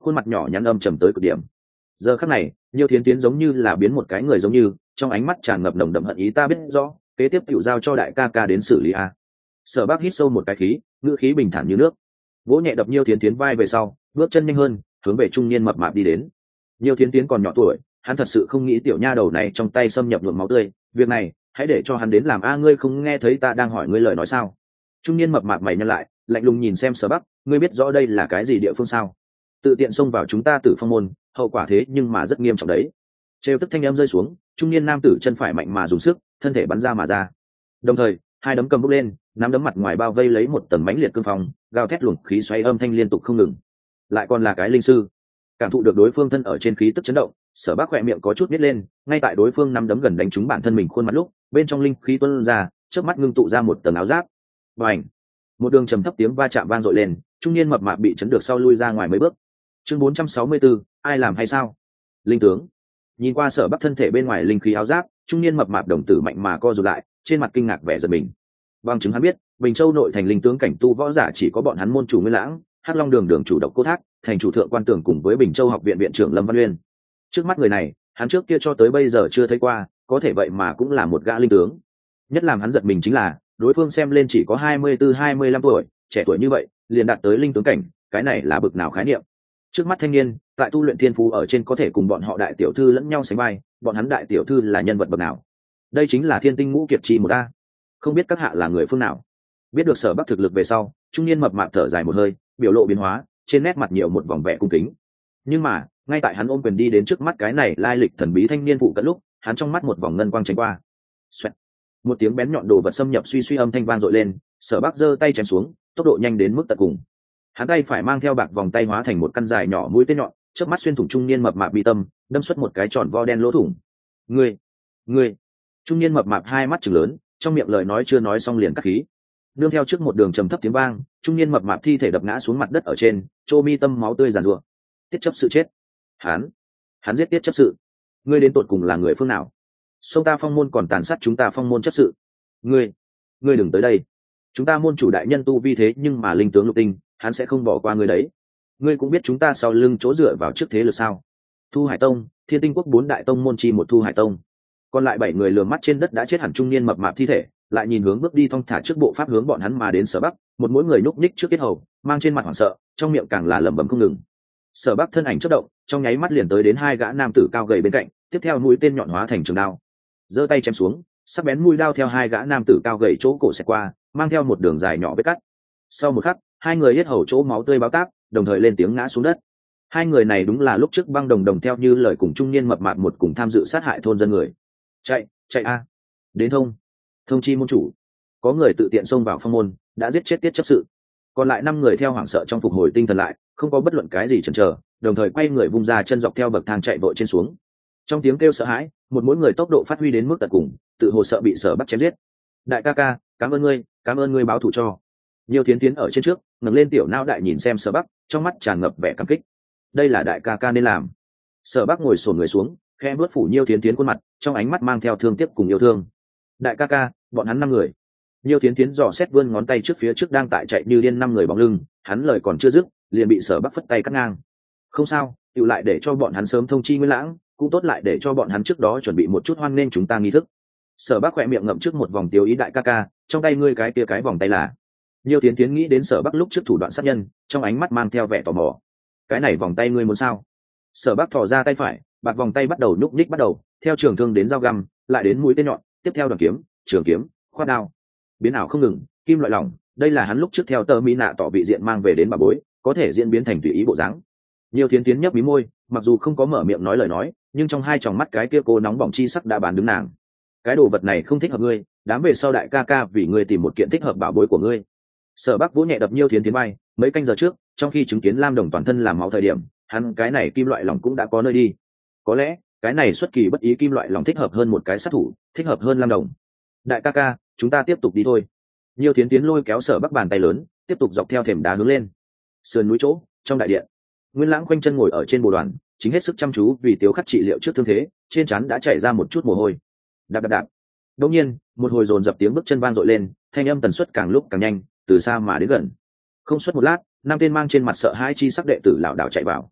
khuôn mặt nhỏ nhắn âm trầm tới cực điểm. Giờ khắc này Nhiêu Thiến Tiến giống như là biến một cái người giống như, trong ánh mắt tràn ngập nồng đậm hận ý. Ta biết rõ kế tiếp tiểu giao cho đại ca ca đến xử lý a. Sở Bắc hít sâu một cái khí, ngữ khí bình thản như nước, vỗ nhẹ đập Nhiêu Thiến Tiến vai về sau, bước chân nhanh hơn, hướng về trung niên mập mạp đi đến. Nhiêu Thiến Tiến còn nhỏ tuổi, hắn thật sự không nghĩ tiểu nha đầu này trong tay xâm nhập nhuộm máu tươi, việc này hãy để cho hắn đến làm. A ngươi không nghe thấy ta đang hỏi ngươi lời nói sao? Trung niên mập mạp mày nhăn lại, lạnh lùng nhìn xem Sở Bắc, ngươi biết rõ đây là cái gì địa phương sao? Tự tiện xông vào chúng ta Tử Phong môn, hậu quả thế nhưng mà rất nghiêm trọng đấy. Trêu tức thanh âm rơi xuống, trung niên nam tử chân phải mạnh mà dùng sức, thân thể bắn ra mà ra. Đồng thời hai đấm cầm bốc lên, nắm đấm mặt ngoài bao vây lấy một tầng mãnh liệt cương phong, gào thét luồng khí xoáy âm thanh liên tục không ngừng. Lại còn là cái linh sư. Cảm thụ được đối phương thân ở trên khí tức chấn động, Sở Bắc khỏe miệng có chút nít lên, ngay tại đối phương nắm đấm gần đánh trúng bản thân mình khuôn mặt lúc, bên trong linh khí tuôn ra, chớp mắt ngưng tụ ra một tầng áo giáp. Bành! Một đường trầm thấp tiếng va chạm vang dội lên, trung niên mập mạp bị chấn được sau lui ra ngoài mấy bước. Chương bốn trăm sáu mươi tư, ai làm hay sao? Linh tướng. Nhìn qua Sở Bắc thân thể bên ngoài linh khí áo giáp, trung niên mập mạp đồng tử mạnh mà co rụt lại, trên mặt kinh ngạc vẻ giật mình. Bằng chứng hắn biết, Bình Châu nội thành linh tướng cảnh tu võ giả chỉ có bọn hắn môn chủ Nguyên Lãng, Hắc Long Đường đường chủ Độc Cô Thác, thành chủ Thượng Quan Tưởng cùng với Bình Châu học viện viện trưởng Lâm Văn Uyên. Trước mắt người này, hắn trước kia cho tới bây giờ chưa thấy qua, có thể vậy mà cũng là một gã linh tướng. Nhất làm hắn giật mình chính là, đối phương xem lên chỉ có hai mươi tư hai mươi lăm tuổi, trẻ tuổi như vậy, liền đạt tới linh tướng cảnh, cái này là bực nào khái niệm. Trước mắt thanh niên, tại tu luyện thiên phú ở trên có thể cùng bọn họ đại tiểu thư lẫn nhau sánh vai, bọn hắn đại tiểu thư là nhân vật bậc nào? Đây chính là Thiên Tinh Ngũ Kiệt chi một a. Không biết các hạ là người phương nào? Biết được Sở Bắc thực lực về sau, trung niên mập mạp thở dài một hơi, biểu lộ biến hóa, trên nét mặt nhiều một vòng vẻ cung kính. Nhưng mà ngay tại hắn ôm quyền đi đến trước mắt cái này lai lịch thần bí thanh niên phụ cận lúc, hắn trong mắt một vòng ngân quang tránh qua. Xoẹt. Một tiếng bén nhọn đồ vật xâm nhập suy suy âm thanh vang dội lên, Sở Bắc giơ tay chém xuống, tốc độ nhanh đến mức tận cùng. Hắn tay phải mang theo bạc vòng tay hóa thành một căn dài nhỏ mũi tên nhọn, chớp mắt xuyên thủng trung niên mập mạp bị tâm, đâm xuất một cái tròn vo đen lỗ thủng. Ngươi, ngươi! Trung niên mập mạp hai mắt trừng lớn, trong miệng lời nói chưa nói xong liền cắt khí. Nương theo trước một đường trầm thấp tiếng vang, trung niên mập mạp thi thể đập ngã xuống mặt đất ở trên, chỗ mi tâm máu tươi giàn rủa. Tiết chấp sự chết. Hắn, hắn giết tiết chấp sự. Ngươi đến tột cùng là người phương nào? Sông ta Phong môn còn tàn sát chúng ta Phong môn chấp sự. Ngươi, ngươi đừng tới đây. Chúng ta môn chủ đại nhân tu vi thế nhưng mà linh tướng lục tinh, hắn sẽ không bỏ qua ngươi đấy. Ngươi cũng biết chúng ta sau lưng chỗ dựa vào trước thế lực sao? Thu Hải Tông, Thiên Tinh Quốc bốn đại tông môn chi một Thu Hải Tông. Còn lại bảy người lườm mắt trên đất đã chết hẳn trung niên mập mạp thi thể, lại nhìn hướng bước đi thong thả trước bộ pháp hướng bọn hắn mà đến Sở Bắc, một mỗi người núp ních trước yết hầu, mang trên mặt hoảng sợ, trong miệng càng là lẩm bẩm không ngừng. Sở Bắc thân ảnh chớp động, trong nháy mắt liền tới đến hai gã nam tử cao gầy bên cạnh, tiếp theo mũi tên nhọn hóa thành trường đao, giơ tay chém xuống, sắc bén mũi đao theo hai gã nam tử cao gầy chỗ cổ xẹt qua, mang theo một đường dài nhỏ vết cắt. Sau một khắc, hai người yết hầu chỗ máu tươi báo táp, đồng thời lên tiếng ngã xuống đất. Hai người này đúng là lúc trước Băng Đồng Đồng theo như lời cùng trung niên mập mạp một cùng tham dự sát hại thôn dân người. Chạy, chạy a! Đến thông, thông chi môn chủ, có người tự tiện xông vào Phong môn, đã giết chết tiết chấp sự. Còn lại năm người theo hoảng sợ trong phục hồi tinh thần lại, không có bất luận cái gì chần chờ, đồng thời quay người vung ra chân dọc theo bậc thang chạy vội trên xuống. Trong tiếng kêu sợ hãi, một mỗi người tốc độ phát huy đến mức tận cùng, tự hồ sợ bị Sở Bắc chém giết. Đại ca ca, cảm ơn ngươi, cảm ơn ngươi báo thù cho. Nhiều Thiến Tiến ở trên trước, ngẩng lên tiểu não đại nhìn xem Sở Bắc, trong mắt tràn ngập vẻ cảm kích. Đây là đại ca ca nên làm. Sở Bắc ngồi xổm người xuống, khẽ bước phủ Nhiêu Thiến Tiến khuôn mặt, trong ánh mắt mang theo thương tiếc cùng yêu thương. Đại ca ca, bọn hắn năm người. Nhiêu Thiến Tiến dò xét vươn ngón tay trước phía trước đang tại chạy như điên năm người bóng lưng, hắn lời còn chưa dứt, liền bị Sở Bắc phất tay cắt ngang. Không sao, tự lại để cho bọn hắn sớm thông chi Nguyên Lãng, cũng tốt lại để cho bọn hắn trước đó chuẩn bị một chút hoan nên chúng ta nghi thức. Sở Bắc khỏe miệng ngậm trước một vòng tiêu ý. Đại ca ca, trong tay ngươi cái kia cái vòng tay là? Nhiêu Thiến Tiến nghĩ đến Sở Bắc lúc trước thủ đoạn sát nhân, trong ánh mắt mang theo vẻ tò mò. Cái này vòng tay ngươi muốn sao? Sở Bắc thò ra tay phải, bạc vòng tay bắt đầu nhúc nhích bắt đầu, theo trường thương đến dao găm, lại đến mũi tên nhọn, tiếp theo đoàn kiếm, trường kiếm, khoát đao, biến ảo không ngừng, kim loại lỏng. Đây là hắn lúc trước theo tơ mỹ nạ tỏ vị diện mang về đến bà bối, có thể diễn biến thành tùy ý bộ dáng. Nhiều Thiến Tiến nhấp mí môi, mặc dù không có mở miệng nói lời nói, nhưng trong hai tròng mắt cái kia cô nóng bỏng chi sắc đã bán đứng nàng. Cái đồ vật này không thích hợp ngươi, đám về sau đại ca ca vì ngươi tìm một kiện thích hợp bảo bối của ngươi. Sở Bắc vỗ nhẹ đập Nhiêu Thiến Tiến vai, mấy canh giờ trước, trong khi chứng kiến Lam Đồng toàn thân làm máu thời điểm, hắn cái này kim loại lỏng cũng đã có nơi đi. Có lẽ cái này xuất kỳ bất ý kim loại lỏng thích hợp hơn một cái sát thủ, thích hợp hơn Lam Đồng. Đại ca ca, chúng ta tiếp tục đi thôi. Nhiêu Thiến Tiến lôi kéo Sở Bắc bàn tay lớn, tiếp tục dọc theo thềm đá hướng lên. Sườn núi chỗ, trong đại điện, Nguyên Lãng khoanh chân ngồi ở trên bồ đoàn, chính hết sức chăm chú vì Tiếu Khắc trị liệu trước thương thế, trên trán đã chảy ra một chút mồ hôi. Đạp đạp đạp. Đột nhiên, một hồi dồn dập tiếng bước chân vang dội lên, thanh âm tần suất càng lúc càng nhanh, từ xa mà đến gần. Không suốt một lát, năm tên mang trên mặt sợ hãi chi sắc đệ tử lảo đảo chạy vào.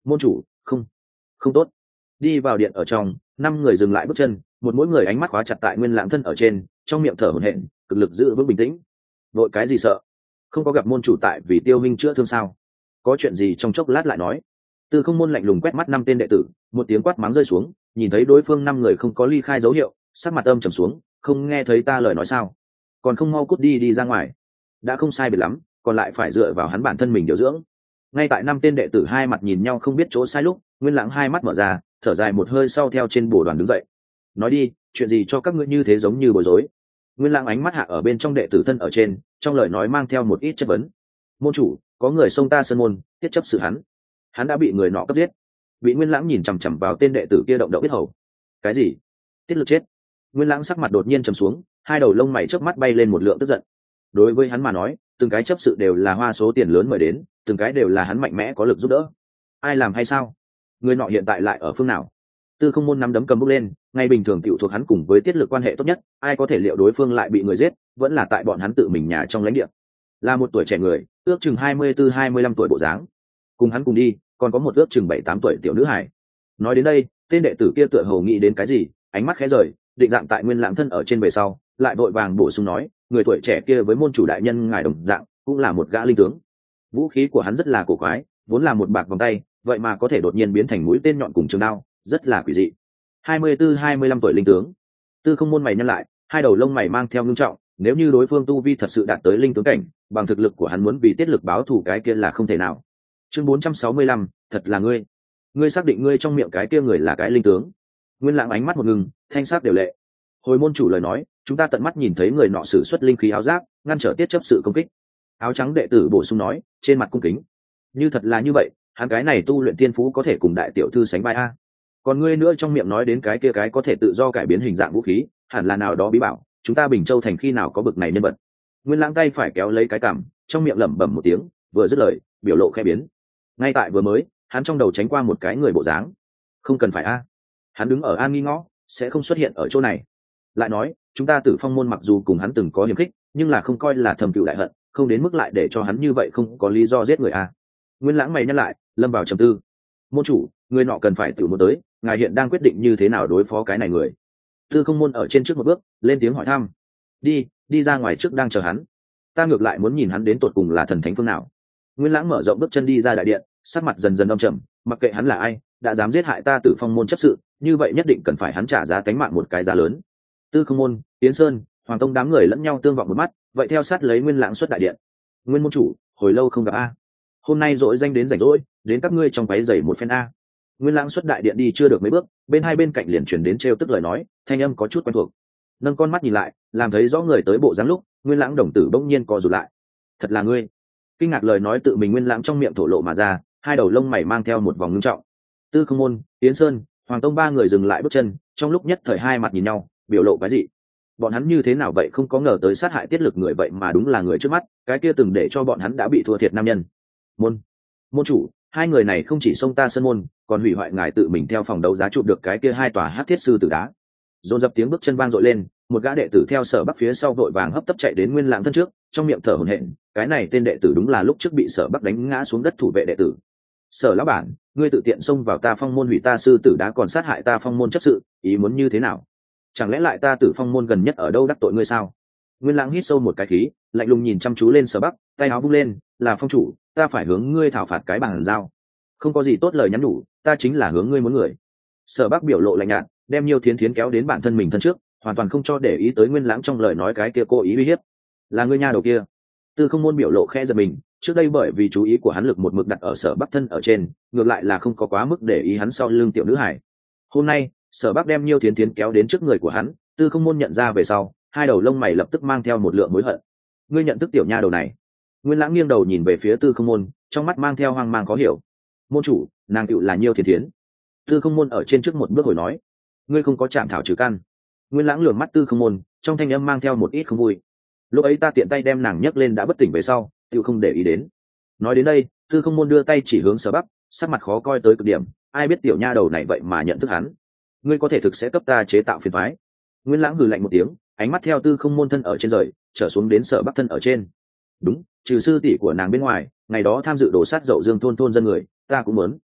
môn chủ không không tốt. Đi vào điện ở trong, năm người dừng lại bước chân, một mỗi người ánh mắt khóa chặt tại Nguyên Lãng thân ở trên, trong miệng thở hổn hển, cực lực giữ vững bình tĩnh. Đội cái gì sợ? Không có gặp môn chủ tại vì Tiêu Minh chữa thương sao? Có chuyện gì trong chốc lát lại nói. Tư Không Môn lạnh lùng quét mắt năm tên đệ tử, một tiếng quát mắng rơi xuống, nhìn thấy đối phương năm người không có ly khai dấu hiệu, sắc mặt âm trầm xuống, không nghe thấy ta lời nói sao? Còn không mau cút đi đi ra ngoài. Đã không sai biệt lắm, còn lại phải dựa vào hắn bản thân mình điều dưỡng. Ngay tại năm tên đệ tử hai mặt nhìn nhau không biết chỗ sai lúc, Nguyên Lãng hai mắt mở ra, thở dài một hơi sau theo trên bồ đoàn đứng dậy. Nói đi, chuyện gì cho các ngươi như thế giống như bối rối? Nguyên Lãng ánh mắt hạ ở bên trong đệ tử thân ở trên, trong lời nói mang theo một ít chất vấn. Môn chủ, có người xông ta sơn môn, tiết chấp sự hắn. Hắn đã bị người nọ cấp giết. Bị Nguyên Lãng nhìn chằm chằm vào tên đệ tử kia động động biết hầu. Cái gì? Tiết lực chết? Nguyên Lãng sắc mặt đột nhiên trầm xuống, hai đầu lông mày chớp mắt bay lên một lượng tức giận. Đối với hắn mà nói, từng cái chấp sự đều là hoa số tiền lớn mời đến, từng cái đều là hắn mạnh mẽ có lực giúp đỡ. Ai làm hay sao? Người nọ hiện tại lại ở phương nào? Tư Không Môn nắm đấm cầm bút lên, ngay bình thường tiểu thuộc hắn cùng với Tiết Lực quan hệ tốt nhất, ai có thể liệu đối phương lại bị người giết, vẫn là tại bọn hắn tự mình nhà trong lãnh địa. Là một tuổi trẻ người, ước chừng hai mươi tư hai mươi lăm tuổi bộ dáng. Cùng hắn cùng đi, còn có một ước chừng bảy tám tuổi tiểu nữ hải. Nói đến đây, tên đệ tử kia tựa hồ nghĩ đến cái gì, ánh mắt khẽ rời, định dạng tại Nguyên Lãng thân ở trên về sau, lại vội vàng bổ sung nói, người tuổi trẻ kia với môn chủ đại nhân ngài đồng dạng, cũng là một gã linh tướng. Vũ khí của hắn rất là cổ quái, vốn là một bạc vòng tay, vậy mà có thể đột nhiên biến thành mũi tên nhọn cùng trường đao, rất là quỷ dị. hai mươi tư hai mươi lăm tuổi linh tướng. Tư Không Môn mày nhăn lại, hai đầu lông mày mang theo ngưng trọng, nếu như đối phương tu vi thật sự đạt tới linh tướng cảnh, bằng thực lực của hắn muốn vì Tiết Lực báo thù cái kia là không thể nào. Chương bốn trăm sáu mươi lăm, thật là ngươi. Ngươi xác định ngươi trong miệng cái kia người là cái linh tướng? Nguyên Lãng ánh mắt một ngừng, thanh sắc đều lệ. Hồi môn chủ lời nói, chúng ta tận mắt nhìn thấy người nọ sử xuất linh khí áo giáp, ngăn trở Tiết chấp sự công kích. Áo trắng đệ tử bổ sung nói, trên mặt cung kính. Như thật là như vậy, hắn cái này tu luyện tiên phú có thể cùng đại tiểu thư sánh vai a. Còn ngươi nữa trong miệng nói đến cái kia cái có thể tự do cải biến hình dạng vũ khí, hẳn là nào đó bí bảo, chúng ta Bình Châu thành khi nào có bực này nhân vật. Nguyên Lãng tay phải kéo lấy cái cằm, trong miệng lẩm bẩm một tiếng, vừa dứt lời, biểu lộ khẽ biến. Ngay tại vừa mới, hắn trong đầu tránh qua một cái người bộ dáng. Không cần phải a. Hắn đứng ở an nghi ngõ, sẽ không xuất hiện ở chỗ này. Lại nói, chúng ta Tử Phong môn mặc dù cùng hắn từng có hiềm khích, nhưng là không coi là thầm cựu đại hận, không đến mức lại để cho hắn như vậy không có lý do giết người a. Nguyên Lãng mày nhăn lại, lâm vào trầm tư. Môn chủ, người nọ cần phải tự muốn tới, ngài hiện đang quyết định như thế nào đối phó cái này người? Tư Không Môn ở trên trước một bước, lên tiếng hỏi thăm. Đi, đi ra ngoài trước đang chờ hắn. Ta ngược lại muốn nhìn hắn đến tột cùng là thần thánh phương nào. Nguyên Lãng mở rộng bước chân đi ra đại điện, sắc mặt dần dần âm trầm, mặc kệ hắn là ai, đã dám giết hại ta Tử Phong môn chấp sự, như vậy nhất định cần phải hắn trả giá tánh mạng một cái giá lớn. Tư Không Môn, Tiến Sơn, Hoàng Tông đám người lẫn nhau tương vọng một mắt, vậy theo sát lấy Nguyên Lãng xuất đại điện. Nguyên môn chủ, hồi lâu không gặp a. Hôm nay dội danh đến rảnh rỗi, đến các ngươi trong váy giày một phen a. Nguyên Lãng xuất đại điện đi chưa được mấy bước, bên hai bên cạnh liền chuyển đến trêu tức lời nói, thanh âm có chút quen thuộc. Nâng con mắt nhìn lại, làm thấy rõ người tới bộ dáng lúc, Nguyên Lãng đồng tử bỗng nhiên co rụt lại. Thật là ngươi. Kinh ngạc lời nói tự mình Nguyên Lãng trong miệng thổ lộ mà ra, hai đầu lông mày mang theo một vòng ngưng trọng. Tư Không Môn, Tiến Sơn, Hoàng Tông ba người dừng lại bước chân, trong lúc nhất thời hai mặt nhìn nhau, biểu lộ cái gì? Bọn hắn như thế nào vậy không có ngờ tới sát hại Tiết Lực người vậy mà đúng là người trước mắt, cái kia từng để cho bọn hắn đã bị thua thiệt nam nhân. Môn, môn chủ, hai người này không chỉ xông ta sơn môn, còn hủy hoại ngài tự mình theo phòng đấu giá chụp được cái kia hai tòa hắc thiết sư tử đá. Dồn dập tiếng bước chân vang dội lên, một gã đệ tử theo Sở Bắc phía sau vội vàng hấp tấp chạy đến Nguyên Lãng thân trước, trong miệng thở hổn hển, cái này tên đệ tử đúng là lúc trước bị Sở Bắc đánh ngã xuống đất thủ vệ đệ tử. Sở lão bản, ngươi tự tiện xông vào ta Phong môn hủy ta sư tử đá còn sát hại ta Phong môn chấp sự, ý muốn như thế nào? Chẳng lẽ lại ta Tử Phong môn gần nhất ở đâu đắc tội ngươi sao? Nguyên Lãng hít sâu một cái khí, lạnh lùng nhìn chăm chú lên Sở Bắc, tay áo vung lên, là phong chủ, ta phải hướng ngươi thảo phạt cái bàn giao. Không có gì tốt lời nhắn nhủ, ta chính là hướng ngươi muốn người. Sở Bắc biểu lộ lạnh nhạt, đem Nhiêu Thiến Thiến kéo đến bản thân mình thân trước, hoàn toàn không cho để ý tới Nguyên Lãng trong lời nói cái kia cố ý uy hiếp. Là ngươi nha đầu kia. Tư Không Môn biểu lộ khẽ giật mình, trước đây bởi vì chú ý của hắn lực một mực đặt ở Sở Bắc thân ở trên, ngược lại là không có quá mức để ý hắn sau lưng tiểu nữ hải. Hôm nay, Sở Bắc đem Nhiêu Thiến Thiến kéo đến trước người của hắn, Tư Không Môn nhận ra về sau, hai đầu lông mày lập tức mang theo một lượng hối hận. Ngươi nhận thức tiểu nha đầu này? Nguyên Lãng nghiêng đầu nhìn về phía Tư Không Môn, trong mắt mang theo hoang mang khó hiểu. Môn chủ, nàng tựu là Nhiêu Thiến Thiến. Tư Không Môn ở trên trước một bước hồi nói. Ngươi không có chạm thảo trừ căn. Nguyên Lãng lườm mắt Tư Không Môn, trong thanh âm mang theo một ít không vui. Lúc ấy ta tiện tay đem nàng nhấc lên đã bất tỉnh về sau, tựu không để ý đến. Nói đến đây, Tư Không Môn đưa tay chỉ hướng Sở Bắc, sắc mặt khó coi tới cực điểm, ai biết tiểu nha đầu này vậy mà nhận thức hắn. Ngươi có thể thực sẽ cấp ta chế tạo phiền toái. Nguyên Lãng hừ lạnh một tiếng, ánh mắt theo Tư Không Môn thân ở trên rời, trở xuống đến Sở Bắc thân ở trên. Đúng, trừ sư tỷ của nàng bên ngoài, ngày đó tham dự đổ sát dậu dương thôn thôn dân người, ta cũng muốn.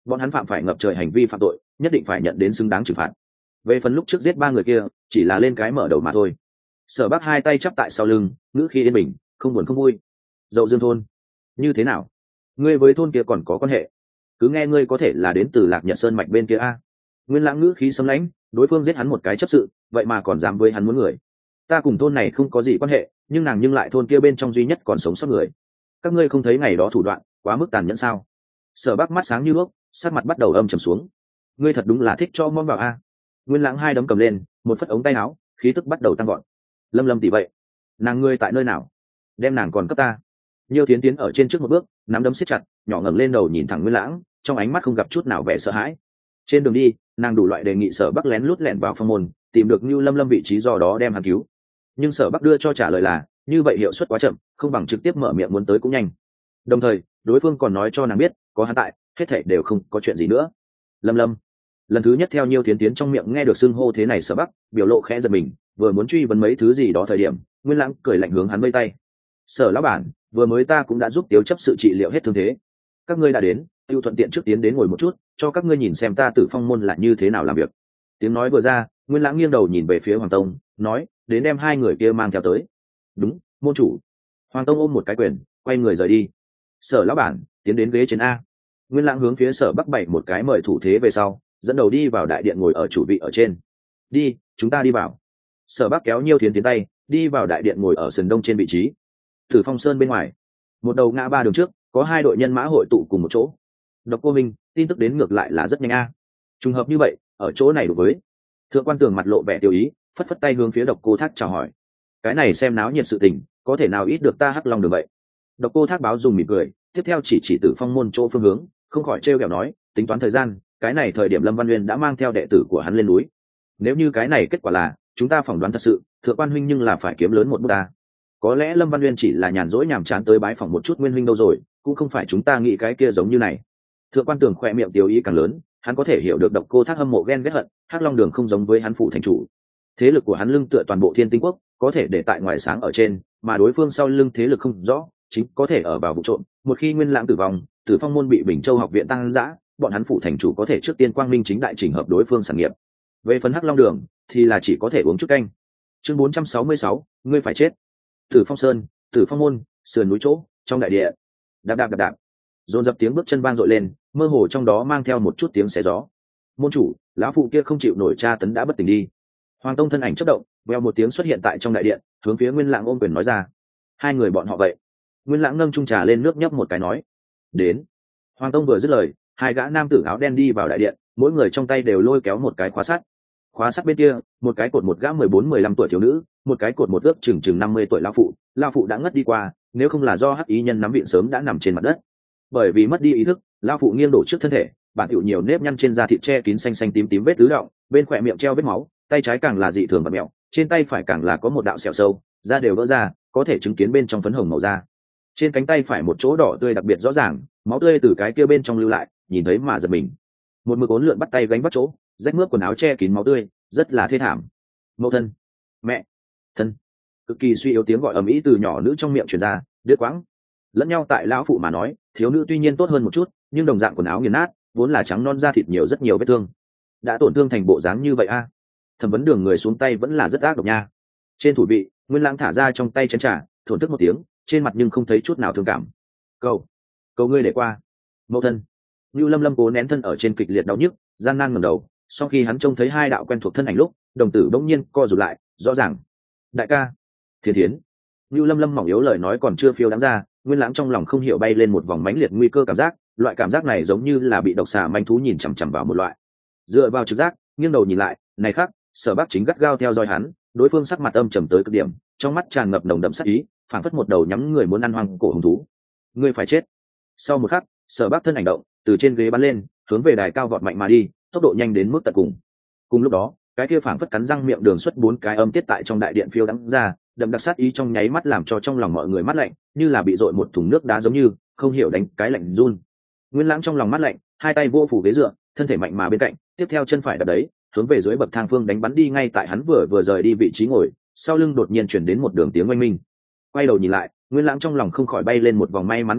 bọn hắn phạm phải ngập trời hành vi phạm tội, nhất định phải nhận đến xứng đáng trừng phạt. Về phần lúc trước giết ba người kia, chỉ là lên cái mở đầu mà thôi. Sở Bắc hai tay chắp tại sau lưng, ngữ khí yên bình, không buồn không vui. Dậu Dương thôn, như thế nào? Ngươi với thôn kia còn có quan hệ? Cứ nghe ngươi có thể là đến từ Lạc Nhật Sơn mạch bên kia a. Nguyên Lãng ngữ khí sấm lãnh, đối phương giết hắn một cái chấp sự, vậy mà còn dám với hắn muốn người. Ta cùng thôn này không có gì quan hệ, nhưng nàng nhưng lại thôn kia bên trong duy nhất còn sống sót người. Các ngươi không thấy ngày đó thủ đoạn quá mức tàn nhẫn sao? Sở Bắc mắt sáng như đuốc, sắc mặt bắt đầu âm trầm xuống. Ngươi thật đúng là thích cho món vào a. Nguyên Lãng hai đấm cầm lên, một phất ống tay áo, khí tức bắt đầu tăng gọn. Lâm Lâm tỷ vậy, nàng ngươi tại nơi nào? Đem nàng còn cấp ta. Nhiều Tiến tiến ở trên trước một bước, nắm đấm siết chặt, nhỏ ngẩng lên đầu nhìn thẳng Nguyên Lãng, trong ánh mắt không gặp chút nào vẻ sợ hãi. Trên đường đi, nàng đủ loại đề nghị Sở Bắc lén lút lẻn vào phong môn, tìm được Nưu Lâm Lâm vị trí do đó đem hắn cứu. Nhưng Sở Bắc đưa cho trả lời là, như vậy hiệu suất quá chậm, không bằng trực tiếp mở miệng muốn tới cũng nhanh. Đồng thời, đối phương còn nói cho nàng biết, có hắn tại, hết thảy đều không có chuyện gì nữa. Lâm Lâm. Lần thứ nhất theo Nhiêu Tiến tiến trong miệng nghe được xưng hô thế này Sở Bắc, biểu lộ khẽ giật mình, vừa muốn truy vấn mấy thứ gì đó thời điểm, Nguyên Lãng cười lạnh hướng hắn vây tay. Sở lão bản, vừa mới ta cũng đã giúp Tiếu chấp sự trị liệu hết thương thế. Các ngươi đã đến, tiêu thuận tiện trước tiến đến ngồi một chút, cho các ngươi nhìn xem ta Tử Phong môn là như thế nào làm việc. Tiếng nói vừa ra, Nguyên Lãng nghiêng đầu nhìn về phía Hoàng Tông, nói, đến đem hai người kia mang theo tới. Đúng, môn chủ. Hoàng Tông ôm một cái quyền, quay người rời đi. Sở lão bản, tiến đến ghế trên a. Nguyên Lãng hướng phía Sở Bắc bảy một cái mời thủ thế về sau, dẫn đầu đi vào đại điện ngồi ở chủ vị ở trên. Đi, chúng ta đi vào. Sở Bắc kéo Nhiêu Thiến tiến tay, đi vào đại điện ngồi ở sườn đông trên vị trí. Tử Phong Sơn bên ngoài, một đầu ngã ba đường trước, có hai đội nhân mã hội tụ cùng một chỗ. Độc Cô Minh, tin tức đến ngược lại là rất nhanh a. Trùng hợp như vậy, ở chỗ này đối với Thượng Quan Tường mặt lộ vẻ tiêu ý, phất phất tay hướng phía Độc Cô Thác chào hỏi. Cái này xem náo nhiệt sự tình, có thể nào ít được ta Hắc Long được vậy. Độc Cô Thác báo dùng mỉm cười, tiếp theo chỉ chỉ Tử Phong môn chỗ phương hướng, không khỏi trêu ghẹo nói, tính toán thời gian, cái này thời điểm Lâm Văn Nguyên đã mang theo đệ tử của hắn lên núi. Nếu như cái này kết quả là chúng ta phỏng đoán thật sự, Thượng Quan huynh nhưng là phải kiếm lớn một bút ta. Có lẽ Lâm Văn Nguyên chỉ là nhàn rỗi nhàm chán tới bái phỏng một chút Nguyên huynh đâu rồi, cũng không phải chúng ta nghĩ cái kia giống như này. Thượng Quan Tường khỏe miệng tiêu ý càng lớn, hắn có thể hiểu được Độc Cô Thác hâm mộ ghen ghét hận, Hắc Long Đường không giống với hắn phụ thành chủ. Thế lực của hắn lưng tựa toàn bộ Thiên Tinh Quốc, có thể để tại ngoài sáng ở trên, mà đối phương sau lưng thế lực không rõ, chính có thể ở vào vụ trộm. Một khi Nguyên Lãng tử vong, Tử Phong môn bị Bình Châu học viện tăng dã, bọn hắn phụ thành chủ có thể trước tiên quang minh chính đại chỉnh hợp đối phương sản nghiệp. Về phần Hắc Long Đường thì là chỉ có thể uống chút canh. Chương bốn trăm sáu mươi sáu, ngươi phải chết. Tử Phong Sơn, Tử Phong môn, sườn núi chỗ, trong đại địa. Đạp đạp đạp đạp. Dồn dập tiếng bước chân vang dội lên, mơ hồ trong đó mang theo một chút tiếng xé gió. Môn chủ, lão phụ kia không chịu nổi tra tấn đã bất tỉnh đi. Hoàng Tông thân ảnh chớp động, veo một tiếng xuất hiện tại trong đại điện, hướng phía Nguyên Lãng ôm quyền nói ra. Hai người bọn họ vậy. Nguyên Lãng nâng chung trà lên nước nhấp một cái nói. Đến. Hoàng Tông vừa dứt lời, hai gã nam tử áo đen đi vào đại điện, mỗi người trong tay đều lôi kéo một cái khóa sắt. Khóa sắt bên kia, một cái cột một gã mười bốn mười lăm tuổi thiếu nữ, một cái cột một ước chừng chừng năm mươi tuổi lão phụ, lão phụ đã ngất đi qua, nếu không là do hắc ý nhân nắm viện sớm đã nằm trên mặt đất. Bởi vì mất đi ý thức, lão phụ nghiêng đổ trước thân thể, bản tiểu nhiều nếp nhăn trên da thịt che kín xanh xanh tím tím vết tứ động, bên khỏe miệng treo vết máu, tay trái càng là dị thường và mẹo, trên tay phải càng là có một đạo sẹo sâu, da đều vỡ ra, có thể chứng kiến bên trong phấn hồng màu da. Trên cánh tay phải một chỗ đỏ tươi đặc biệt rõ ràng, máu tươi từ cái kia bên trong lưu lại, nhìn thấy mà giật mình. Một mực ốn lượn bắt tay gánh bắt chỗ, rách mướp quần áo che kín máu tươi, rất là thê thảm. Mẫu thân, mẹ, thân, cực kỳ suy yếu tiếng gọi ầm ĩ từ nhỏ nữ trong miệng truyền ra, đứt quãng. Lẫn nhau tại lão phụ mà nói, thiếu nữ tuy nhiên tốt hơn một chút, nhưng đồng dạng quần áo nghiền nát, vốn là trắng non da thịt nhiều rất nhiều vết thương. Đã tổn thương thành bộ dáng như vậy a. À? Thẩm vấn Đường người xuống tay vẫn là rất ác độc nha. Trên thủ vị, Nguyên Lãng thả ra trong tay chén trà, thổn thức một tiếng, trên mặt nhưng không thấy chút nào thương cảm. Cầu, cầu ngươi để qua. Mẫu thân. Nưu Lâm Lâm cố nén thân ở trên kịch liệt đau nhức, gian nan ngẩng đầu, sau khi hắn trông thấy hai đạo quen thuộc thân ảnh lúc, đồng tử bỗng nhiên co rụt lại, rõ ràng. Đại ca, Thiên Thiến. Nưu Lâm Lâm mỏng yếu lời nói còn chưa phiêu đáng ra, Nguyên Lãng trong lòng không hiểu bay lên một vòng mãnh liệt nguy cơ cảm giác, loại cảm giác này giống như là bị độc xà manh thú nhìn chằm chằm vào một loại. Dựa vào trực giác, nghiêng đầu nhìn lại, này khác, Sở Bắc chính gắt gao theo dõi hắn, đối phương sắc mặt âm trầm tới cực điểm, trong mắt tràn ngập nồng đậm sát ý, phảng phất một đầu nhắm người muốn ăn hoang cổ hùng thú. Ngươi phải chết. Sau một khắc, Sở Bắc thân hành động, từ trên ghế bắn lên, hướng về đài cao vọt mạnh mà đi, tốc độ nhanh đến mức tận cùng. Cùng lúc đó, cái kia phảng phất cắn răng miệng đường xuất bốn cái âm tiết tại trong đại điện phiêu đắng ra, đậm đặc sát ý trong nháy mắt làm cho trong lòng mọi người mát lạnh, như là bị dội một thùng nước đá giống như, không hiểu đánh cái lạnh run. Nguyên Lãng trong lòng mát lạnh, hai tay vô phủ ghế dựa, thân thể mạnh mà bên cạnh, tiếp theo chân phải đập đấy, hướng về dưới bậc thang phương đánh bắn đi ngay tại hắn vừa vừa rời đi vị trí ngồi, sau lưng đột nhiên truyền đến một đường tiếng oanh minh. Quay đầu nhìn lại, Nguyên Lãng trong lòng không khỏi bay lên một vòng may mắn cảm giác,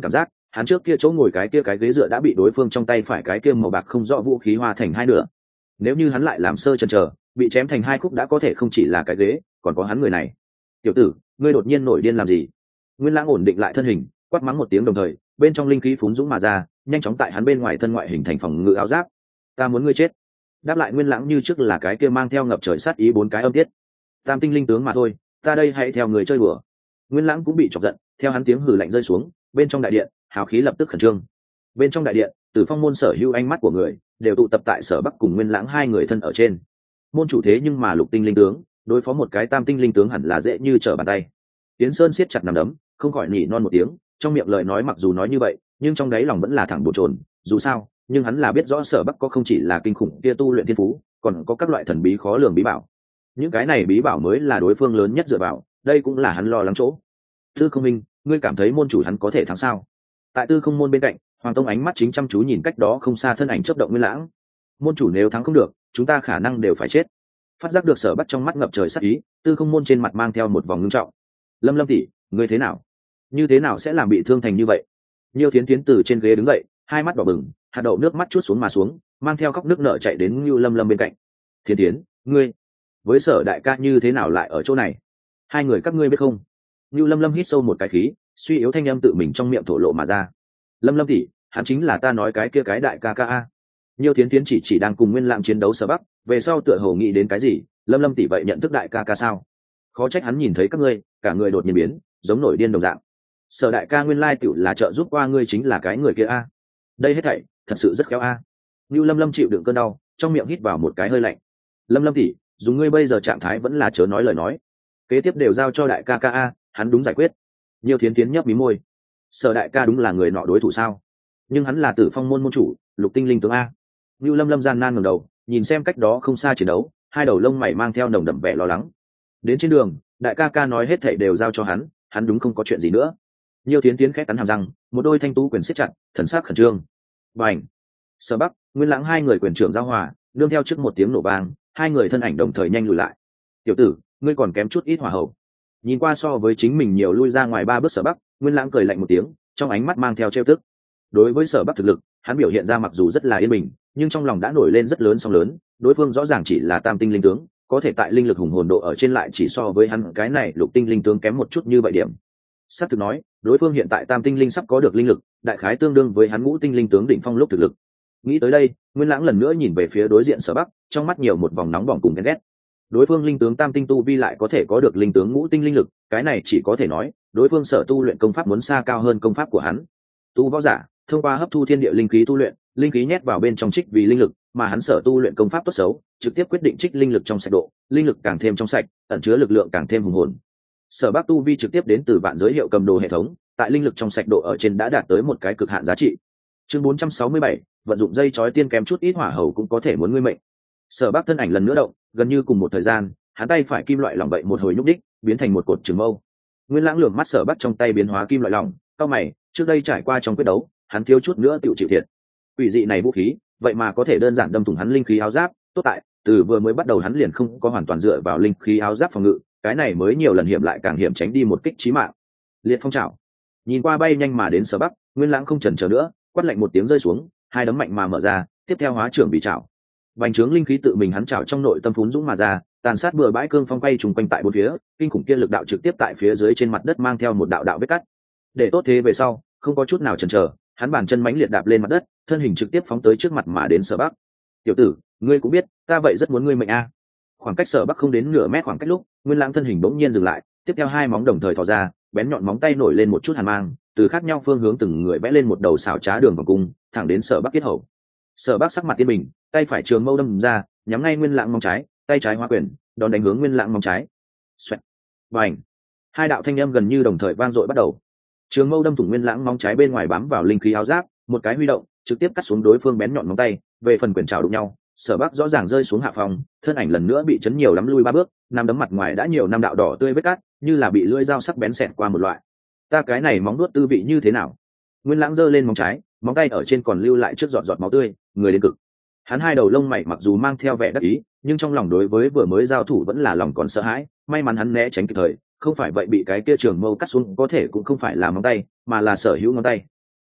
hắn trước kia chỗ ngồi cái kia cái ghế dựa đã bị đối phương trong tay phải cái kia màu bạc không rõ vũ khí hoa thành hai nửa. Nếu như hắn lại làm sơ chần chờ, bị chém thành hai khúc đã có thể không chỉ là cái ghế, còn có hắn người này. Tiểu tử, ngươi đột nhiên nổi điên làm gì? Nguyên Lãng ổn định lại thân hình, quát mắng một tiếng đồng thời, bên trong linh khí phún dũng mà ra, nhanh chóng tại hắn bên ngoài thân ngoại hình thành phòng ngự áo giáp. Ta muốn ngươi chết. Đáp lại Nguyên Lãng như trước là cái kia mang theo ngập trời sát ý bốn cái âm tiết. Tam tinh linh tướng mà thôi, ta đây hãy theo người chơi đùa. Nguyên Lãng cũng bị chọc giận, theo hắn tiếng hừ lạnh rơi xuống, bên trong đại điện, hào khí lập tức khẩn trương. Bên trong đại điện, Tử Phong môn sở hữu ánh mắt của người đều tụ tập tại Sở Bắc cùng Nguyên Lãng hai người thân ở trên. Môn chủ thế nhưng mà lục tinh linh tướng, đối phó một cái tam tinh linh tướng hẳn là dễ như trở bàn tay. Tiến Sơn siết chặt nắm đấm, không khỏi nỉ non một tiếng, trong miệng lời nói mặc dù nói như vậy, nhưng trong đáy lòng vẫn là thẳng bồn chồn. Dù sao, nhưng hắn là biết rõ Sở Bắc có không chỉ là kinh khủng kia tu luyện thiên phú, còn có các loại thần bí khó lường bí bảo. Những cái này bí bảo mới là đối phương lớn nhất dựa vào, đây cũng là hắn lo lắng chỗ. Tư Không Minh, ngươi cảm thấy môn chủ hắn có thể thắng sao? Tại Tư Không môn bên cạnh, Hoàng Tông ánh mắt chính chăm chú nhìn cách đó không xa thân ảnh chớp động Nguyên Lãng. Môn chủ nếu thắng không được, chúng ta khả năng đều phải chết. Phát giác được Sở Bắc trong mắt ngập trời sát ý, Tư Không môn trên mặt mang theo một vòng ngưng trọng. Lâm Lâm tỷ, ngươi thế nào? Như thế nào sẽ làm bị thương thành như vậy? Nhiêu Thiến Thiến từ trên ghế đứng dậy, hai mắt đỏ bừng, hạt đậu nước mắt chút xuống mà xuống, mang theo khóc nước nở chạy đến Nhiêu Lâm Lâm bên cạnh. Thiến Thiến, ngươi, với Sở đại ca như thế nào lại ở chỗ này? Hai người các ngươi biết không? Nhiêu Lâm Lâm hít sâu một cái khí, suy yếu thanh âm tự mình trong miệng thổ lộ mà ra. Lâm Lâm tỷ, hắn chính là ta nói cái kia cái đại ca ca a. Nhiêu Thiến Thiến chỉ chỉ đang cùng Nguyên Lãng chiến đấu Sở Bắc, về sau tựa hồ nghĩ đến cái gì, Lâm Lâm tỷ vậy nhận thức đại ca ca sao? Khó trách hắn nhìn thấy các ngươi, cả người đột nhiên biến, giống nổi điên đồng dạng. Sở đại ca nguyên lai tiểu là trợ giúp qua ngươi chính là cái người kia a. Đây hết thảy, thật sự rất khéo a. Nưu Lâm Lâm chịu đựng cơn đau, trong miệng hít vào một cái hơi lạnh. Lâm Lâm tỷ, dùng ngươi bây giờ trạng thái vẫn là chớ nói lời nói. Kế tiếp đều giao cho đại ca ca a, hắn đúng giải quyết. Nhiêu Thiến Thiến nhấp mí môi. Sở đại ca đúng là người nọ đối thủ sao? Nhưng hắn là Tử Phong môn môn chủ, lục tinh linh tướng a. Nưu Lâm Lâm gian nan ngẩng đầu, nhìn xem cách đó không xa chiến đấu, hai đầu lông mày mang theo nồng đậm vẻ lo lắng. Đến trên đường, đại ca ca nói hết thảy đều giao cho hắn, hắn đúng không có chuyện gì nữa. Nhiêu Thiến Thiến khẽ cắn hàm răng, một đôi thanh tú quyền siết chặt, thần sắc khẩn trương. Bành! Sở Bắc, Nguyên Lãng hai người quyền trưởng giao hòa, nương theo trước một tiếng nổ vang, hai người thân ảnh đồng thời nhanh lùi lại. Tiểu tử, ngươi còn kém chút ít hỏa hậu. Nhìn qua so với chính mình nhiều lui ra ngoài ba bước Sở Bắc, Nguyên Lãng cười lạnh một tiếng, trong ánh mắt mang theo trêu tức. Đối với Sở Bắc thực lực, hắn biểu hiện ra mặc dù rất là yên bình, nhưng trong lòng đã nổi lên rất lớn sóng lớn. Đối phương rõ ràng chỉ là tam tinh linh tướng, có thể tại linh lực hùng hồn độ ở trên lại chỉ so với hắn cái này lục tinh linh tướng kém một chút như vậy điểm. Sắp thực nói, đối phương hiện tại tam tinh linh sắp có được linh lực, đại khái tương đương với hắn ngũ tinh linh tướng đỉnh phong lúc thực lực. Nghĩ tới đây, Nguyên Lãng lần nữa nhìn về phía đối diện Sở Bắc, trong mắt nhiều một vòng nóng bỏng cùng ghen ghét. Đối phương linh tướng tam tinh tu vi lại có thể có được linh tướng ngũ tinh linh lực, cái này chỉ có thể nói, đối phương sở tu luyện công pháp muốn xa cao hơn công pháp của hắn. Tu võ giả, thông qua hấp thu thiên địa linh khí tu luyện, linh khí nhét vào bên trong trích vì linh lực, mà hắn sở tu luyện công pháp tốt xấu, trực tiếp quyết định trích linh lực trong sạch độ, linh lực càng thêm trong sạch, ẩn chứa lực lượng càng thêm hùng hồn. Sở Bắc tu vi trực tiếp đến từ vạn giới hiệu cầm đồ hệ thống, tại linh lực trong sạch độ ở trên đã đạt tới một cái cực hạn giá trị. Chương bốn trăm sáu mươi bảy, vận dụng dây chói tiên kém chút ít hỏa hầu cũng có thể muốn ngươi mệnh. Sở Bắc thân ảnh lần nữa động, gần như cùng một thời gian, hắn tay phải kim loại lỏng vậy một hồi nhúc đích, biến thành một cột trường mâu. Nguyên Lãng lườm mắt Sở Bắc trong tay biến hóa kim loại lỏng, cau mày, trước đây trải qua trong quyết đấu, hắn thiếu chút nữa tự chịu thiệt. Quỷ dị này vũ khí, vậy mà có thể đơn giản đâm thủng hắn linh khí áo giáp, tốt tại, từ vừa mới bắt đầu hắn liền không có hoàn toàn dựa vào linh khí áo giáp phòng ngự, cái này mới nhiều lần hiểm lại càng hiểm tránh đi một kích chí mạng. Liệt phong trảo. Nhìn qua bay nhanh mà đến Sở Bắc, Nguyên Lãng không chần chờ nữa, quát lạnh một tiếng rơi xuống, hai đấm mạnh mà mở ra, tiếp theo hóa trưởng bị trảo. Bành trướng linh khí tự mình hắn trảo trong nội tâm phún dũng mà ra, tàn sát bừa bãi cương phong quay trùng quanh tại bốn phía, kinh khủng kia lực đạo trực tiếp tại phía dưới trên mặt đất mang theo một đạo đạo vết cắt. Để tốt thế về sau, không có chút nào chần chờ, hắn bàn chân mãnh liệt đạp lên mặt đất, thân hình trực tiếp phóng tới trước mặt mà đến Sở Bắc. Tiểu tử, ngươi cũng biết, ta vậy rất muốn ngươi mệnh a. Khoảng cách Sở Bắc không đến nửa mét khoảng cách lúc, Nguyên Lãng thân hình bỗng nhiên dừng lại, tiếp theo hai móng đồng thời thò ra, bén nhọn móng tay nổi lên một chút hàn mang, từ khác nhau phương hướng từng người vẽ lên một đầu xảo trá đường vòng cung, thẳng đến Sở Bắc kết hầu. Sở Bắc sắc mặt tiên bình, tay phải trường mâu đâm ra, nhắm ngay Nguyên Lãng móng trái, tay trái hóa quyền, đón đánh hướng Nguyên Lãng móng trái. Xoẹt. Bành. Hai đạo thanh âm gần như đồng thời vang dội bắt đầu. Trường mâu đâm thủng Nguyên Lãng móng trái bên ngoài bám vào linh khí áo giáp, một cái huy động, trực tiếp cắt xuống đối phương bén nhọn móng tay, về phần quyền trảo đụng nhau, Sở Bắc rõ ràng rơi xuống hạ phòng, thân ảnh lần nữa bị chấn nhiều lắm lui ba bước, năm đấm mặt ngoài đã nhiều năm đạo đỏ tươi vết cắt, như là bị lưỡi dao sắc bén xẹt qua một loại. Ta cái này móng nuốt tư vị như thế nào? Nguyên Lãng giơ lên móng trái, móng tay ở trên còn lưu lại trước giọt giọt máu tươi, người đến cực. Hắn hai đầu lông mày mặc dù mang theo vẻ đắc ý, nhưng trong lòng đối với vừa mới giao thủ vẫn là lòng còn sợ hãi, may mắn hắn né tránh kịp thời, không phải vậy bị cái kia trường mâu cắt xuống có thể cũng không phải là móng tay, mà là sở hữu ngón tay.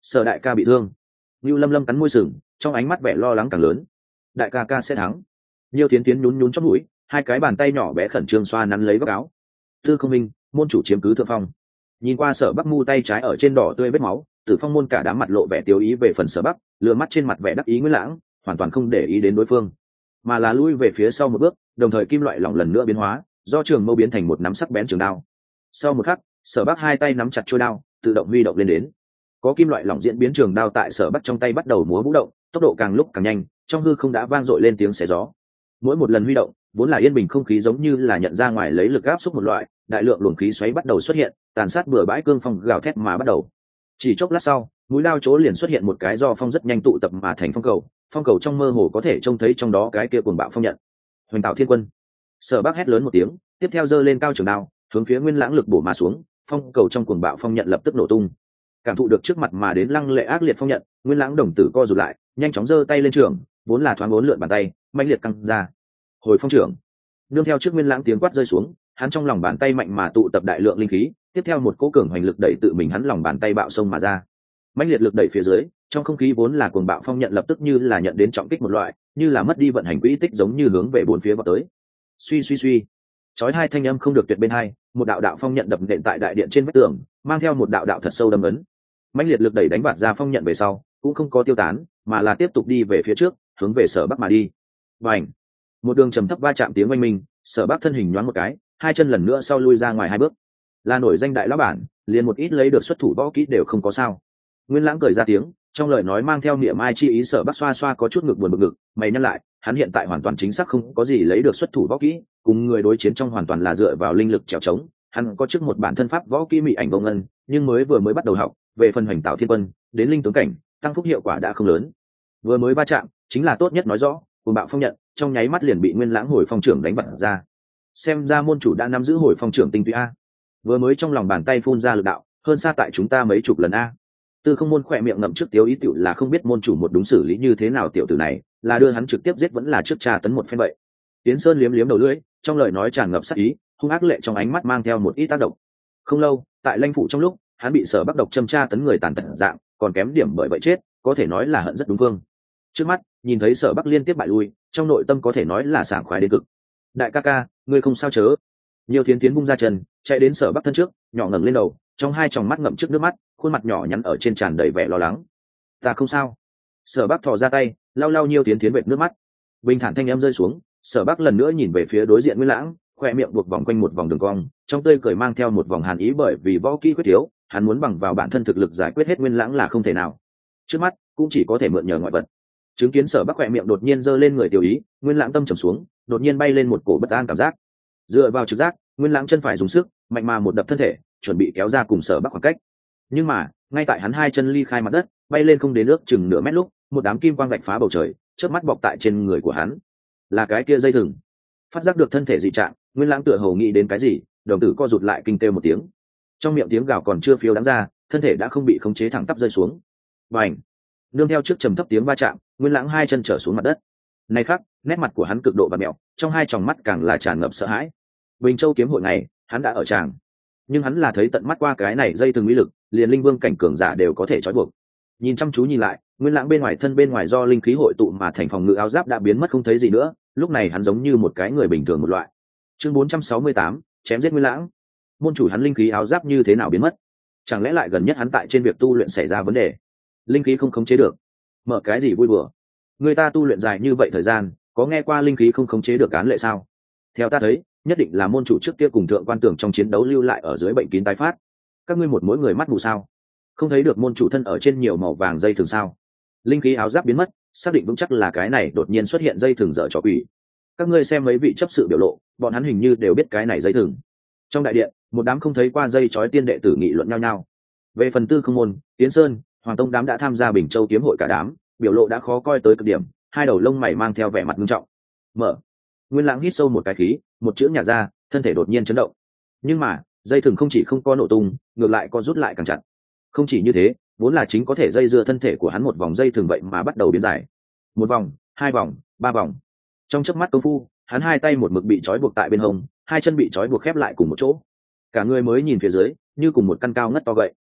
Sở đại ca bị thương. Nưu Lâm Lâm cắn môi sừng, trong ánh mắt vẻ lo lắng càng lớn. Đại ca ca sẽ thắng. Nhiều Tiến Tiến nhún nhún chóp mũi, hai cái bàn tay nhỏ bé khẩn trương xoa nắn lấy góc áo. Tư Không Minh, môn chủ chiếm cứ thượng phong. Nhìn qua Sở Bắc Mu tay trái ở trên đỏ tươi vết máu, Tử Phong môn cả đám mặt lộ vẻ tiêu ý về phần Sở Bắc, lừa mắt trên mặt vẻ đắc ý Nguyên Lãng, hoàn toàn không để ý đến đối phương, mà là lui về phía sau một bước, đồng thời kim loại lỏng lần nữa biến hóa, do trường mâu biến thành một nắm sắc bén trường đao. Sau một khắc, Sở Bắc hai tay nắm chặt chuôi đao, tự động huy động lên đến. Có kim loại lỏng diễn biến trường đao tại Sở Bắc trong tay bắt đầu múa vũ động, tốc độ càng lúc càng nhanh, trong hư không đã vang dội lên tiếng xé gió. Mỗi một lần huy động, vốn là yên bình không khí giống như là nhận ra ngoài lấy lực áp xúc một loại, đại lượng luồng khí xoáy bắt đầu xuất hiện, tàn sát bừa bãi cương phong gào thét mà bắt đầu. Chỉ chốc lát sau, mũi lao chỗ liền xuất hiện một cái do phong rất nhanh tụ tập mà thành phong cầu, phong cầu trong mơ hồ có thể trông thấy trong đó cái kia cuồng bạo phong nhận. Hoành Tạo Thiên Quân. Sở Bắc hét lớn một tiếng, tiếp theo giơ lên cao trường đao, hướng phía Nguyên Lãng lực bổ mà xuống, phong cầu trong cuồng bạo phong nhận lập tức nổ tung. Cảm thụ được trước mặt mà đến lăng lệ ác liệt phong nhận, Nguyên Lãng đồng tử co rụt lại, nhanh chóng giơ tay lên trường, vốn là thoáng uốn lượn bàn tay, mãnh liệt căng ra. Hồi phong trưởng. Nương theo trước Nguyên Lãng tiếng quát rơi xuống, hắn trong lòng bàn tay mạnh mà tụ tập đại lượng linh khí, tiếp theo một cỗ cường hoành lực đẩy tự mình hắn lòng bàn tay bạo sông mà ra. Mãnh liệt lực đẩy phía dưới, trong không khí vốn là cuồng bạo phong nhận lập tức như là nhận đến trọng kích một loại, như là mất đi vận hành quỹ tích giống như hướng về bốn phía vào tới. Suy suy suy, chói hai thanh âm không được tuyệt bên hai, một đạo đạo phong nhận đập nện tại đại điện trên vách tường, mang theo một đạo đạo thật sâu đâm ấn. Mãnh liệt lực đẩy đánh bạt ra phong nhận về sau, cũng không có tiêu tán, mà là tiếp tục đi về phía trước, hướng về Sở Bắc mà đi. Bành! Một đường trầm thấp va chạm tiếng oanh minh, Sở Bắc thân hình nhoáng một cái, hai chân lần nữa sau lui ra ngoài hai bước. Là nổi danh đại lão bản, liền một ít lấy được xuất thủ võ kỹ đều không có sao. Nguyên Lãng cười ra tiếng, trong lời nói mang theo niệm ai chi ý. Sở Bắc xoa xoa có chút ngực buồn bực ngực, mày nhăn lại, hắn hiện tại hoàn toàn chính xác không có gì lấy được xuất thủ võ kỹ, cùng người đối chiến trong hoàn toàn là dựa vào linh lực trèo trống. Hắn có trước một bản thân pháp võ kỹ Mị Ảnh Vô Ngân, nhưng mới vừa mới bắt đầu học, về phần Hoành Tạo Thiên Quân, đến linh tướng cảnh, tăng phúc hiệu quả đã không lớn. Vừa mới va chạm, chính là tốt nhất nói rõ, cuồng bạo phong nhận, trong nháy mắt liền bị Nguyên Lãng hồi phong trưởng đánh bật ra. Xem ra môn chủ đã nắm giữ hồi phong trưởng tinh túy a. Vừa mới trong lòng bàn tay phun ra lực đạo, hơn xa tại chúng ta mấy chục lần a. Tư Không Môn khỏe miệng ngậm trước tiếu ý tiểu là không biết môn chủ một đúng xử lý như thế nào tiểu tử này, là đưa hắn trực tiếp giết vẫn là trước tra tấn một phen vậy. Tiến Sơn liếm liếm đầu lưỡi, trong lời nói tràn ngập sát ý, hung ác lệ trong ánh mắt mang theo một ít tác động. Không lâu, tại Lanh phủ trong lúc, hắn bị Sở Bắc độc châm tra tấn người tàn tật dạng, còn kém điểm bởi vậy chết, có thể nói là hận rất đúng phương. Trước mắt, nhìn thấy Sở Bắc liên tiếp bại lui, trong nội tâm có thể nói là sảng khoái đến cực. Đại ca ca, ngươi không sao chớ? Nhiều Thiến Thiến bung ra chân, chạy đến Sở Bắc thân trước, nhỏ ngẩng lên đầu, trong hai tròng mắt ngậm trước nước mắt, khuôn mặt nhỏ nhắn ở trên tràn đầy vẻ lo lắng. Ta không sao. Sở Bắc thò ra tay, lau lau Nhiều Thiến Thiến vệt nước mắt. Bình thản thanh âm rơi xuống, Sở Bắc lần nữa nhìn về phía đối diện Nguyên Lãng, khoe miệng buộc vòng quanh một vòng đường cong, trong tươi cười mang theo một vòng hàn ý, bởi vì võ kỹ quyết thiếu, hắn muốn bằng vào bản thân thực lực giải quyết hết Nguyên Lãng là không thể nào. Trước mắt cũng chỉ có thể mượn nhờ ngoại vật. Chứng kiến Sở Bắc khoe miệng đột nhiên giơ lên người tiểu ý, Nguyên Lãng tâm trầm xuống, đột nhiên bay lên một cổ bất an cảm giác. Dựa vào trực giác, Nguyên Lãng chân phải dùng sức, mạnh mà một đập thân thể, chuẩn bị kéo ra cùng Sở Bắc khoảng cách. Nhưng mà, ngay tại hắn hai chân ly khai mặt đất, bay lên không đến nước chừng nửa mét lúc, một đám kim quang vạch phá bầu trời, chớp mắt bọc tại trên người của hắn. Là cái kia dây thừng. Phát giác được thân thể dị trạng, Nguyên Lãng tựa hồ nghĩ đến cái gì, đồng tử co rụt lại kinh kêu một tiếng. Trong miệng tiếng gào còn chưa phiêu đáng ra, thân thể đã không bị khống chế thẳng tắp rơi xuống. Bành! Nương theo trước trầm thấp tiếng va chạm, Nguyên Lãng hai chân trở xuống mặt đất. Này khắc, nét mặt của hắn cực độ và mẹo, trong hai tròng mắt càng là tràn ngập sợ hãi. Bình Châu kiếm hội này, hắn đã ở tràng, nhưng hắn là thấy tận mắt qua cái này dây từng uy lực, liền linh vương cảnh cường giả đều có thể trói buộc. Nhìn chăm chú nhìn lại, Nguyên Lãng bên ngoài thân bên ngoài do linh khí hội tụ mà thành phòng ngự áo giáp đã biến mất không thấy gì nữa, lúc này hắn giống như một cái người bình thường một loại. Chương bốn trăm sáu mươi tám, chém giết Nguyên Lãng. Môn chủ hắn linh khí áo giáp như thế nào biến mất? Chẳng lẽ lại gần nhất hắn tại trên việc tu luyện xảy ra vấn đề? Linh khí không khống chế được? Mở cái gì vui bừa? Người ta tu luyện dài như vậy thời gian, có nghe qua linh khí không khống chế được án lệ sao? Theo ta thấy, nhất định là môn chủ trước kia cùng thượng quan tưởng trong chiến đấu lưu lại ở dưới bệnh kín tái phát. Các ngươi một mỗi người mắt mù sao? Không thấy được môn chủ thân ở trên nhiều màu vàng dây thường sao? Linh khí áo giáp biến mất, xác định vững chắc là cái này đột nhiên xuất hiện dây thường dở trò quỷ. Các ngươi xem mấy vị chấp sự biểu lộ, bọn hắn hình như đều biết cái này dây thường. Trong đại điện, một đám không thấy qua dây chói tiên đệ tử nghị luận nhau nhau. Về phần Tư Không Môn, Tiến Sơn, Hoàng Tông đám đã tham gia Bình Châu kiếm hội cả đám, biểu lộ đã khó coi tới cực điểm, hai đầu lông mày mang theo vẻ mặt nghiêm trọng. Mở. Nguyên Lãng hít sâu một cái khí, một chữ nhả ra, thân thể đột nhiên chấn động. Nhưng mà, dây thừng không chỉ không có nổ tung, ngược lại có rút lại càng chặt. Không chỉ như thế, vốn là chính có thể dây dưa thân thể của hắn một vòng dây thừng vậy mà bắt đầu biến dài. Một vòng, hai vòng, ba vòng. Trong chớp mắt công phu, hắn hai tay một mực bị trói buộc tại bên hông, hai chân bị trói buộc khép lại cùng một chỗ. Cả người mới nhìn phía dưới, như cùng một căn cao ngất to gậy.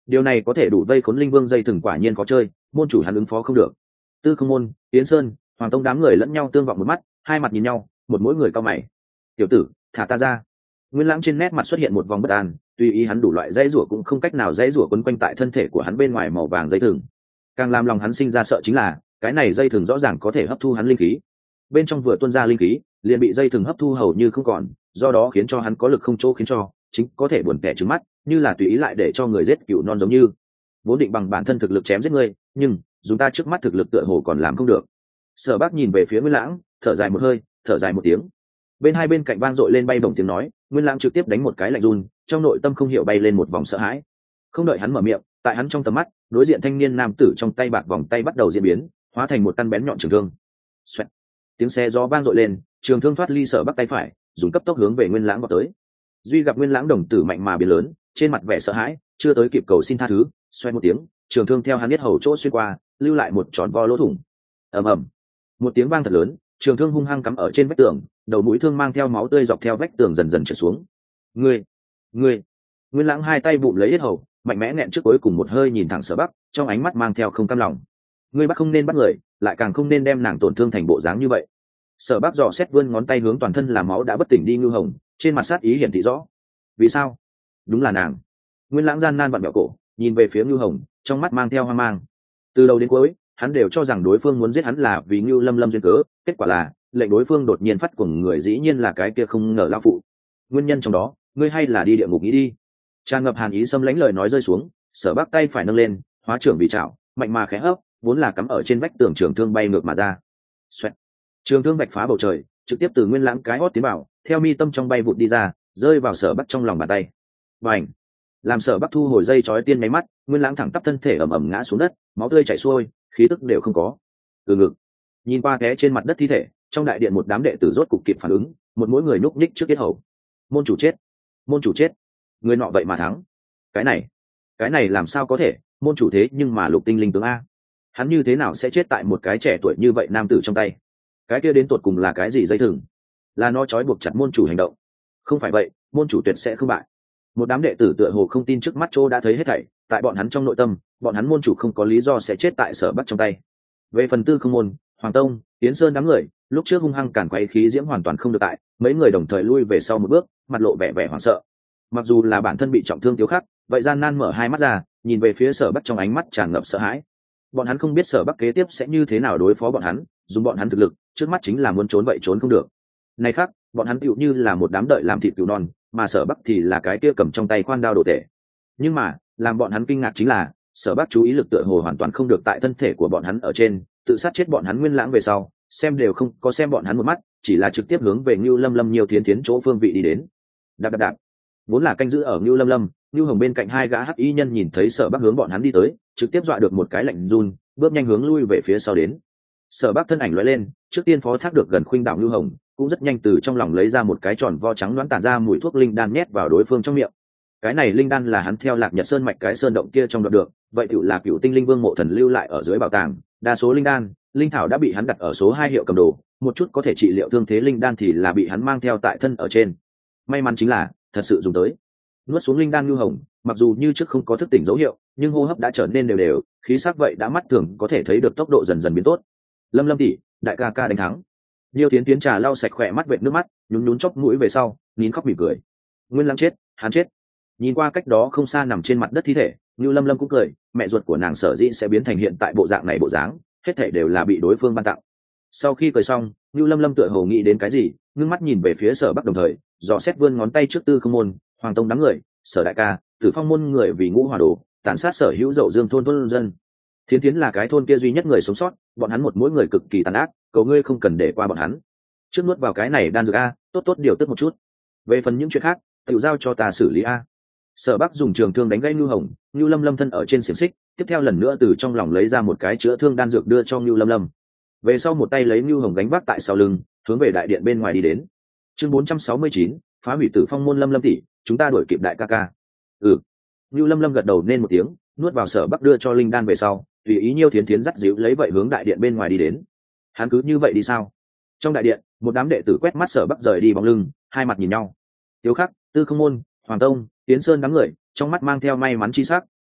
điều này có thể đủ vây khốn linh vương dây thừng, quả nhiên có chơi, môn chủ hắn ứng phó không được. Tư Không Môn, Yến Sơn, Hoàng Tông đám người lẫn nhau tương vọng một mắt, hai mặt nhìn nhau, một mỗi người cau mày. Tiểu tử, thả ta ra. Nguyên Lãng trên nét mặt xuất hiện một vòng bất an, tùy ý hắn đủ loại dãy rủa cũng không cách nào dãy rủa quấn quanh tại thân thể của hắn bên ngoài màu vàng dây thừng. Càng làm lòng hắn sinh ra sợ chính là, cái này dây thừng rõ ràng có thể hấp thu hắn linh khí. Bên trong vừa tuôn ra linh khí, liền bị dây thừng hấp thu hầu như không còn, do đó khiến cho hắn có lực không chỗ khiến cho, chính có thể buồn tẻ trừng mắt, như là tùy ý lại để cho người giết cừu non giống như. Vốn định bằng bản thân thực lực chém giết ngươi, nhưng dùng ta trước mắt thực lực tựa hồ còn làm không được. Sở Bác nhìn về phía Nguyên Lãng, thở dài một hơi, thở dài một tiếng. Bên hai bên cạnh vang dội lên bay bổng tiếng nói, Nguyên Lãng trực tiếp đánh một cái lạnh run, trong nội tâm không hiểu bay lên một vòng sợ hãi. Không đợi hắn mở miệng, tại hắn trong tầm mắt, đối diện thanh niên nam tử trong tay bạc vòng tay bắt đầu diễn biến, hóa thành một căn bén nhọn trường thương. Xoẹt. Tiếng xe gió vang dội lên, trường thương thoát ly Sở Bắc tay phải, dùng cấp tốc hướng về Nguyên Lãng vọt tới. Duy gặp Nguyên Lãng đồng tử mạnh mà biến lớn, trên mặt vẻ sợ hãi, chưa tới kịp cầu xin tha thứ, xoẹt một tiếng, trường thương theo hắn biết hầu chỗ xuyên qua, lưu lại một tròn vo lỗ thủng. Ầm ầm. Một tiếng vang thật lớn, trường thương hung hăng cắm ở trên vách tường, đầu mũi thương mang theo máu tươi dọc theo vách tường dần dần trượt xuống. Ngươi, ngươi! Nguyên Lãng hai tay bụm lấy yết hầu, mạnh mẽ nghẹn trước cuối cùng một hơi nhìn thẳng Sở Bắc, trong ánh mắt mang theo không cam lòng. Ngươi bắt không nên bắt người, lại càng không nên đem nàng tổn thương thành bộ dáng như vậy. Sở Bắc dò xét vươn ngón tay hướng toàn thân làm máu đã bất tỉnh đi Ngưu Hồng, trên mặt sát ý hiển thị rõ. Vì sao? Đúng là nàng. Nguyên Lãng gian nan vặn vẹo cổ, nhìn về phía Ngưu Hồng, trong mắt mang theo hoang mang. Từ đầu đến cuối, hắn đều cho rằng đối phương muốn giết hắn là vì Ngưu Lâm Lâm duyên cớ, kết quả là lệnh đối phương đột nhiên phát cuồng người dĩ nhiên là cái kia không ngờ lão phụ. Nguyên nhân trong đó, ngươi hay là đi địa ngục nghĩ đi. Tràn ngập hàn ý xâm lãnh lời nói rơi xuống, Sở Bắc tay phải nâng lên, hóa trưởng vì chảo, mạnh mà khẽ hấp, vốn là cắm ở trên vách tường trường thương bay ngược mà ra. Xoẹt. Trường thương vạch phá bầu trời, trực tiếp từ Nguyên Lãng cái hót tiến vào, theo mi tâm trong bay vụt đi ra, rơi vào Sở Bắc trong lòng bàn tay. Bành! Làm Sở Bắc thu hồi dây chói tiên máy mắt, Nguyên Lãng thẳng tắp thân thể ầm ầm ngã xuống đất, máu tươi chảy xuôi, khí tức đều không có. Từ ngực. Nhìn qua té trên mặt đất thi thể, trong đại điện một đám đệ tử rốt cục kịp phản ứng, một mỗi người núp ních trước yết hầu. Môn chủ chết, môn chủ chết, người nọ vậy mà thắng. Cái này, cái này làm sao có thể, môn chủ thế nhưng mà Lục Tinh linh tướng a, hắn như thế nào sẽ chết tại một cái trẻ tuổi như vậy nam tử trong tay? Cái kia đến tột cùng là cái gì dây thừng? Là nó trói buộc chặt môn chủ hành động? Không phải vậy, môn chủ tuyệt sẽ không bại. Một đám đệ tử tựa hồ không tin trước mắt chỗ đã thấy hết thảy, tại bọn hắn trong nội tâm, bọn hắn môn chủ không có lý do sẽ chết tại Sở Bắc trong tay. Về phần Tư Không Môn, Hoàng Tông, Yến Sơn đám người, lúc trước hung hăng cản quấy khí diễm hoàn toàn không được tại, mấy người đồng thời lui về sau một bước, mặt lộ vẻ vẻ hoảng sợ. Mặc dù là bản thân bị trọng thương Tiếu Khắc, vậy gian nan mở hai mắt ra, nhìn về phía Sở Bắc trong ánh mắt tràn ngập sợ hãi. Bọn hắn không biết Sở Bắc kế tiếp sẽ như thế nào đối phó bọn hắn, dùng bọn hắn thực lực, trước mắt chính là muốn trốn vậy trốn không được. Này khác, bọn hắn tựu như là một đám đợi làm thịt cừu non, mà Sở Bắc thì là cái kia cầm trong tay khoan đao đồ tể. Nhưng mà, làm bọn hắn kinh ngạc chính là, Sở Bắc chú ý lực tựa hồ hoàn toàn không được tại thân thể của bọn hắn ở trên, tự sát chết bọn hắn Nguyên Lãng về sau, xem đều không có xem bọn hắn một mắt, chỉ là trực tiếp hướng về Ngưu Lâm Lâm nhiều thiến thiến chỗ phương vị đi đến. Đạp đạp đạp. Vốn là canh giữ ở Ngưu Lâm Lâm, Ngưu Hồng bên cạnh hai gã hắc y nhân nhìn thấy Sở Bắc hướng bọn hắn đi tới, trực tiếp dọa được một cái lạnh run, bước nhanh hướng lui về phía sau đến. Sở Bắc thân ảnh lóe lên, trước tiên phó thác được gần khuynh đảo Ngưu Hồng, cũng rất nhanh từ trong lòng lấy ra một cái tròn vo trắng loãng tản ra mùi thuốc linh đan nhét vào đối phương trong miệng. Cái này linh đan là hắn theo Lạc Nhật Sơn mạch cái sơn động kia trong đoạt được, vậy tựu là Cửu Tinh Linh Vương mộ thần lưu lại ở dưới bảo tàng, đa số linh đan, linh thảo đã bị hắn đặt ở số hai hiệu cầm đồ, một chút có thể trị liệu thương thế linh đan thì là bị hắn mang theo tại thân ở trên. May mắn chính là, thật sự dùng tới. Nuốt xuống linh đan Ngưu Hồng, mặc dù như trước không có thức tỉnh dấu hiệu, nhưng hô hấp đã trở nên đều đều, khí sắc vậy đã mắt thường có thể thấy được tốc độ dần dần biến tốt. Lâm Lâm tỷ, đại ca ca đánh thắng. Nhiều Tiến Tiến trà lau sạch khỏe mắt vệt nước mắt, nhún nhún chóp mũi về sau, nín khóc mỉm cười. Nguyên Lãng chết, hắn chết. Nhìn qua cách đó không xa nằm trên mặt đất thi thể, Ngưu Lâm Lâm cũng cười, mẹ ruột của nàng sở dĩ sẽ biến thành hiện tại bộ dạng này bộ dáng, hết thảy đều là bị đối phương ban tặng. Sau khi cười xong, Ngưu Lâm Lâm tựa hồ nghĩ đến cái gì, ngưng mắt nhìn về phía Sở Bắc đồng thời, dò xét vươn ngón tay trước Tư Không Môn, Hoàng Tông đám người, Sở đại ca, Tử Phong môn người vì ngũ hỏa đồ, tàn sát sở hữu Dậu Dương thôn thôn dân. Thiến Thiến là cái thôn kia duy nhất người sống sót, bọn hắn một mỗi người cực kỳ tàn ác, cầu ngươi không cần để qua bọn hắn. Trước nuốt vào cái này đan dược a, tốt tốt điều tức một chút. Về phần những chuyện khác, tự giao cho ta xử lý a. Sở Bắc dùng trường thương đánh gãy Ngưu Hồng, Ngưu Lâm Lâm thân ở trên xiềng xích, tiếp theo lần nữa từ trong lòng lấy ra một cái chữa thương đan dược đưa cho Ngưu Lâm Lâm. Về sau một tay lấy Ngưu Hồng gánh vác tại sau lưng, hướng về đại điện bên ngoài đi đến. Chương bốn trăm sáu mươi chín, phá hủy Tử Phong môn Lâm Lâm tỷ, chúng ta đuổi kịp đại ca ca. Ừ. Ngưu Lâm Lâm gật đầu nên một tiếng, nuốt vào Sở Bắc đưa cho linh đan về sau, tùy ý Nhiêu Thiến Thiến dắt dịu lấy vậy hướng đại điện bên ngoài đi đến. Hắn cứ như vậy đi sao? Trong đại điện, một đám đệ tử quét mắt Sở Bắc rời đi bóng lưng, hai mặt nhìn nhau. Tiếu Khắc, Tư Không Môn, Hoàng Tông, Tiến Sơn đám người, trong mắt mang theo may mắn chi sắc,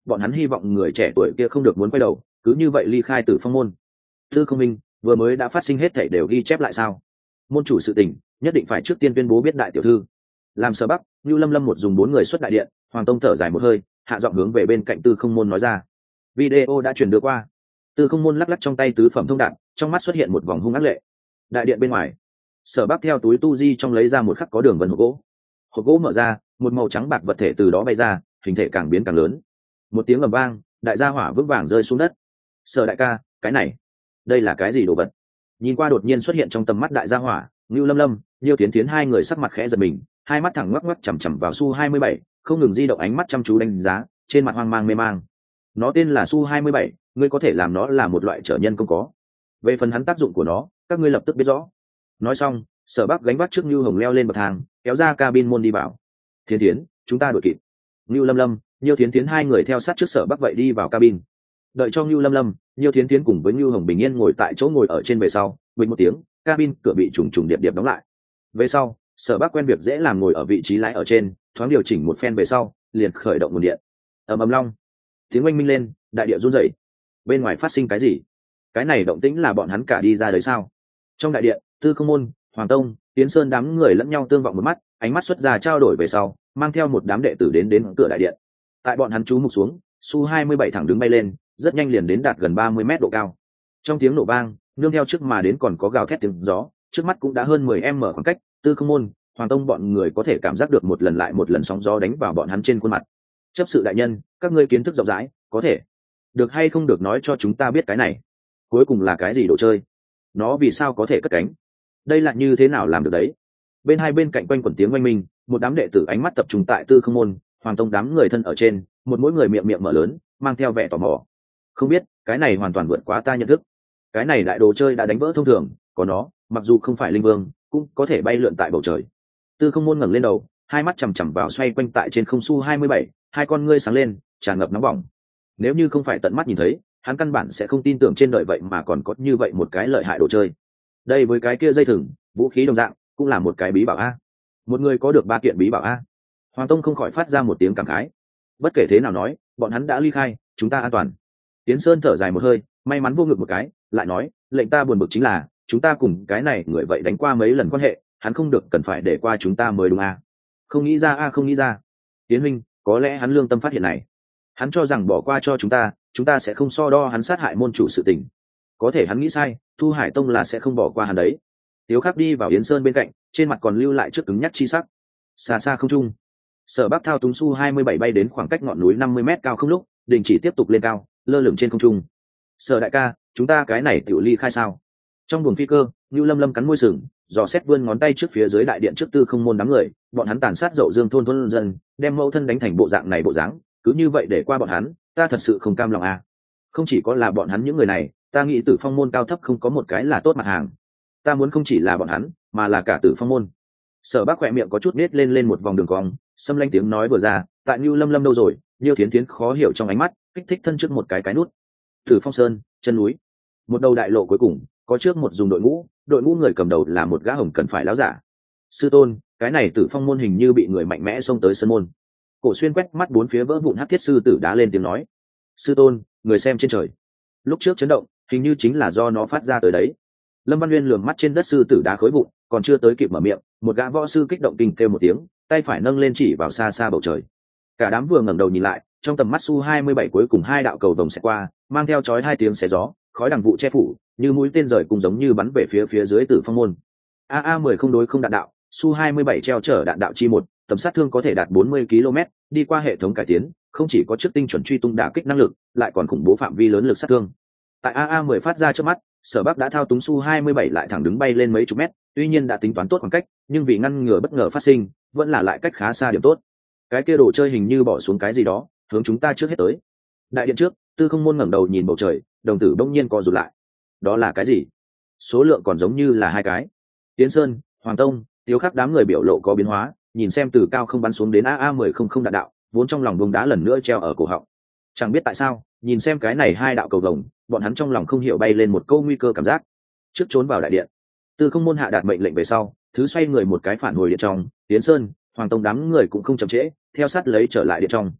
bọn hắn hy vọng người trẻ tuổi kia không được muốn quay đầu, cứ như vậy ly khai Tử Phong môn. Tư Không Minh, vừa mới đã phát sinh hết thảy đều ghi chép lại sao? Môn chủ sự tình, nhất định phải trước tiên tuyên bố biết đại tiểu thư. Làm Sở Bắc, Nưu Lâm Lâm một dùng bốn người xuất đại điện, Hoàng Tông thở dài một hơi, hạ giọng hướng về bên cạnh Tư Không môn nói ra. Video đã truyền đưa qua. Tư Không môn lắc lắc trong tay tứ phẩm thông đạn, trong mắt xuất hiện một vòng hung ác lệ. Đại điện bên ngoài, Sở Bắc theo túi tu di trong lấy ra một khắc có đường vân hộp gỗ. Hộp gỗ mở ra, một màu trắng bạc vật thể từ đó bay ra, hình thể càng biến càng lớn. Một tiếng ầm vang, đại gia hỏa vững vàng rơi xuống đất. Sở đại ca, cái này, đây là cái gì đồ vật? Nhìn qua đột nhiên xuất hiện trong tầm mắt đại gia hỏa, Nưu Lâm Lâm, Liêu Tiến Tiến hai người sắc mặt khẽ giật mình, hai mắt thẳng ngoắc ngoắc chằm chằm vào Su hai mươi bảy, không ngừng di động ánh mắt chăm chú đánh giá, trên mặt hoang mang mê mang. Nó tên là Su hai mươi bảy, ngươi có thể làm nó là một loại trở nhân công có. Về phần hắn tác dụng của nó, các ngươi lập tức biết rõ. Nói xong, Sở Bắc gánh vác trước Nưu Hồng leo lên bậc thang, kéo ra cabin môn đi vào. Thiên Thiến, chúng ta đuổi kịp. Nưu Lâm Lâm, Liêu Thiến Thiến hai người theo sát trước Sở Bắc vậy đi vào cabin. Đợi cho Nưu Lâm Lâm, Liêu Thiến Thiến cùng với Nưu Hồng bình yên ngồi tại chỗ ngồi ở trên về sau, bình một tiếng, cabin cửa bị trùng trùng điệp điệp đóng lại. Về sau, Sở Bắc quen việc dễ làm ngồi ở vị trí lái ở trên, thoáng điều chỉnh một phen về sau, liền khởi động nguồn điện. Ầm ầm long, tiếng oanh minh lên, đại địa run rẩy. Bên ngoài phát sinh cái gì? Cái này động tĩnh là bọn hắn cả đi ra đấy sao? Trong đại điện, Tư Không môn, Hoàng Tông, Tiến Sơn đám người lẫn nhau tương vọng một mắt, ánh mắt xuất ra trao đổi về sau, mang theo một đám đệ tử đến đến cửa đại điện. Tại bọn hắn chú mục xuống, Su hai mươi bảy thẳng đứng bay lên, rất nhanh liền đến đạt gần ba mươi mét độ cao. Trong tiếng nổ vang, nương theo trước mà đến còn có gào thét tiếng gió, trước mắt cũng đã hơn mười em mở khoảng cách, Tư Không môn, Hoàng Tông bọn người có thể cảm giác được một lần lại một lần sóng gió đánh vào bọn hắn trên khuôn mặt. Chấp sự đại nhân, các ngươi kiến thức rộng rãi, có thể được hay không được nói cho chúng ta biết cái này, cuối cùng là cái gì đồ chơi, nó vì sao có thể cất cánh, đây là như thế nào làm được đấy? Bên hai bên cạnh quanh quẩn tiếng oanh minh, một đám đệ tử ánh mắt tập trung tại Tư Không môn, Hoàng Tông đám người thân ở trên, một mỗi người miệng miệng mở lớn, mang theo vẻ tò mò. Không biết, cái này hoàn toàn vượt quá ta nhận thức. Cái này đại đồ chơi đã đánh vỡ thông thường, có nó, mặc dù không phải linh vương, cũng có thể bay lượn tại bầu trời. Tư Không môn ngẩng lên đầu, hai mắt chằm chằm vào xoay quanh tại trên không Su hai mươi bảy, hai con ngươi sáng lên, tràn ngập nóng bỏng. Nếu như không phải tận mắt nhìn thấy, hắn căn bản sẽ không tin tưởng trên đời vậy mà còn có như vậy một cái lợi hại đồ chơi. Đây với cái kia dây thừng, vũ khí đồng dạng, cũng là một cái bí bảo a. Một người có được ba kiện bí bảo a. Hoàng Tông không khỏi phát ra một tiếng cảm khái. Bất kể thế nào nói, bọn hắn đã ly khai, chúng ta an toàn. Tiến Sơn thở dài một hơi, may mắn vô ngực một cái, lại nói, lệnh ta buồn bực chính là, chúng ta cùng cái này người vậy đánh qua mấy lần quan hệ, hắn không được cần phải để qua chúng ta mới đúng a. Không nghĩ ra a không nghĩ ra. Tiến huynh, có lẽ hắn lương tâm phát hiện này. Hắn cho rằng bỏ qua cho chúng ta, chúng ta sẽ không so đo hắn sát hại môn chủ sự tình. Có thể hắn nghĩ sai, Thu Hải Tông là sẽ không bỏ qua hắn đấy. Tiếu Khắc đi vào Yến Sơn bên cạnh, trên mặt còn lưu lại trước cứng nhắc chi sắc. Xa xa không trung, Sở Bắc thao túng Su hai mươi bảy bay đến khoảng cách ngọn núi năm mươi mét cao không lúc, đình chỉ tiếp tục lên cao, lơ lửng trên không trung. Sở đại ca, chúng ta cái này tiểu ly khai sao? Trong buồng phi cơ, Nưu Lâm Lâm cắn môi sừng, dò xét vươn ngón tay trước phía dưới đại điện trước Tư Không môn đám người, bọn hắn tàn sát dậu dương thôn thôn dân, đem mẫu thân đánh thành bộ dạng này bộ dáng, cứ như vậy để qua bọn hắn, ta thật sự không cam lòng à. Không chỉ có là bọn hắn những người này, ta nghĩ Tử Phong môn cao thấp không có một cái là tốt mặt hàng. Ta muốn không chỉ là bọn hắn, mà là cả Tử Phong môn. Sở Bắc khỏe miệng có chút nết lên lên một vòng đường cong, xâm lanh tiếng nói vừa ra, tại Nưu Lâm Lâm đâu rồi? Liêu Thiến Thiến khó hiểu trong ánh mắt, kích thích thân trước một cái cái nút. Tử Phong sơn, chân núi, một đầu đại lộ cuối cùng, có trước một dùng đội ngũ, đội ngũ người cầm đầu là một gã hồng cần phải láo giả. Sư tôn, cái này Tử Phong môn hình như bị người mạnh mẽ xông tới sân môn. Cổ Xuyên quét mắt bốn phía vỡ vụn hắc thiết sư tử đá lên tiếng nói. Sư tôn, người xem trên trời. Lúc trước chấn động, hình như chính là do nó phát ra tới đấy. Lâm Văn Nguyên lườm mắt trên đất sư tử đá khối vụn, còn chưa tới kịp mở miệng, một gã võ sư kích động kinh kêu một tiếng, tay phải nâng lên chỉ vào xa xa bầu trời. Cả đám vừa ngẩng đầu nhìn lại, trong tầm mắt Su hai mươi bảy cuối cùng hai đạo cầu vồng sẽ qua, mang theo chói hai tiếng xé gió, khói đằng vụ che phủ, như mũi tên rời cùng giống như bắn về phía phía dưới Tử Phong môn. A A mười không đối không đạn đạo, Su hai mươi bảy treo chở đạn đạo chi một, tầm sát thương có thể đạt bốn mươi ki lô mét, đi qua hệ thống cải tiến, không chỉ có trước tinh chuẩn truy tung đả kích năng lực, lại còn khủng bố phạm vi lớn lực sát thương. Tại A A mười phát ra trước mắt, Sở Bắc đã thao túng Su hai mươi bảy lại thẳng đứng bay lên mấy chục mét, tuy nhiên đã tính toán tốt khoảng cách, nhưng vì ngăn ngừa bất ngờ phát sinh, vẫn là lại cách khá xa điểm tốt. Cái kia đồ chơi hình như bỏ xuống cái gì đó, hướng chúng ta trước hết tới. Đại điện trước, Tư Không môn ngẩng đầu nhìn bầu trời, đồng tử bỗng nhiên co rụt lại. Đó là cái gì? Số lượng còn giống như là hai cái. Tiến Sơn, Hoàng Tông, Tiếu Khắc đám người biểu lộ có biến hóa, nhìn xem từ cao không bắn xuống đến A A mười không không đạn đạo, vốn trong lòng bông đá lần nữa treo ở cổ họng. Chẳng biết tại sao, nhìn xem cái này hai đạo cầu vồng, bọn hắn trong lòng không hiểu bay lên một câu nguy cơ cảm giác. Trước trốn vào đại điện, Tư Không môn hạ đạt mệnh lệnh về sau, thứ xoay người một cái phản hồi điện trong, Tiến Sơn, Hoàng Tông đám người cũng không chậm trễ, theo sát lấy trở lại điện trong.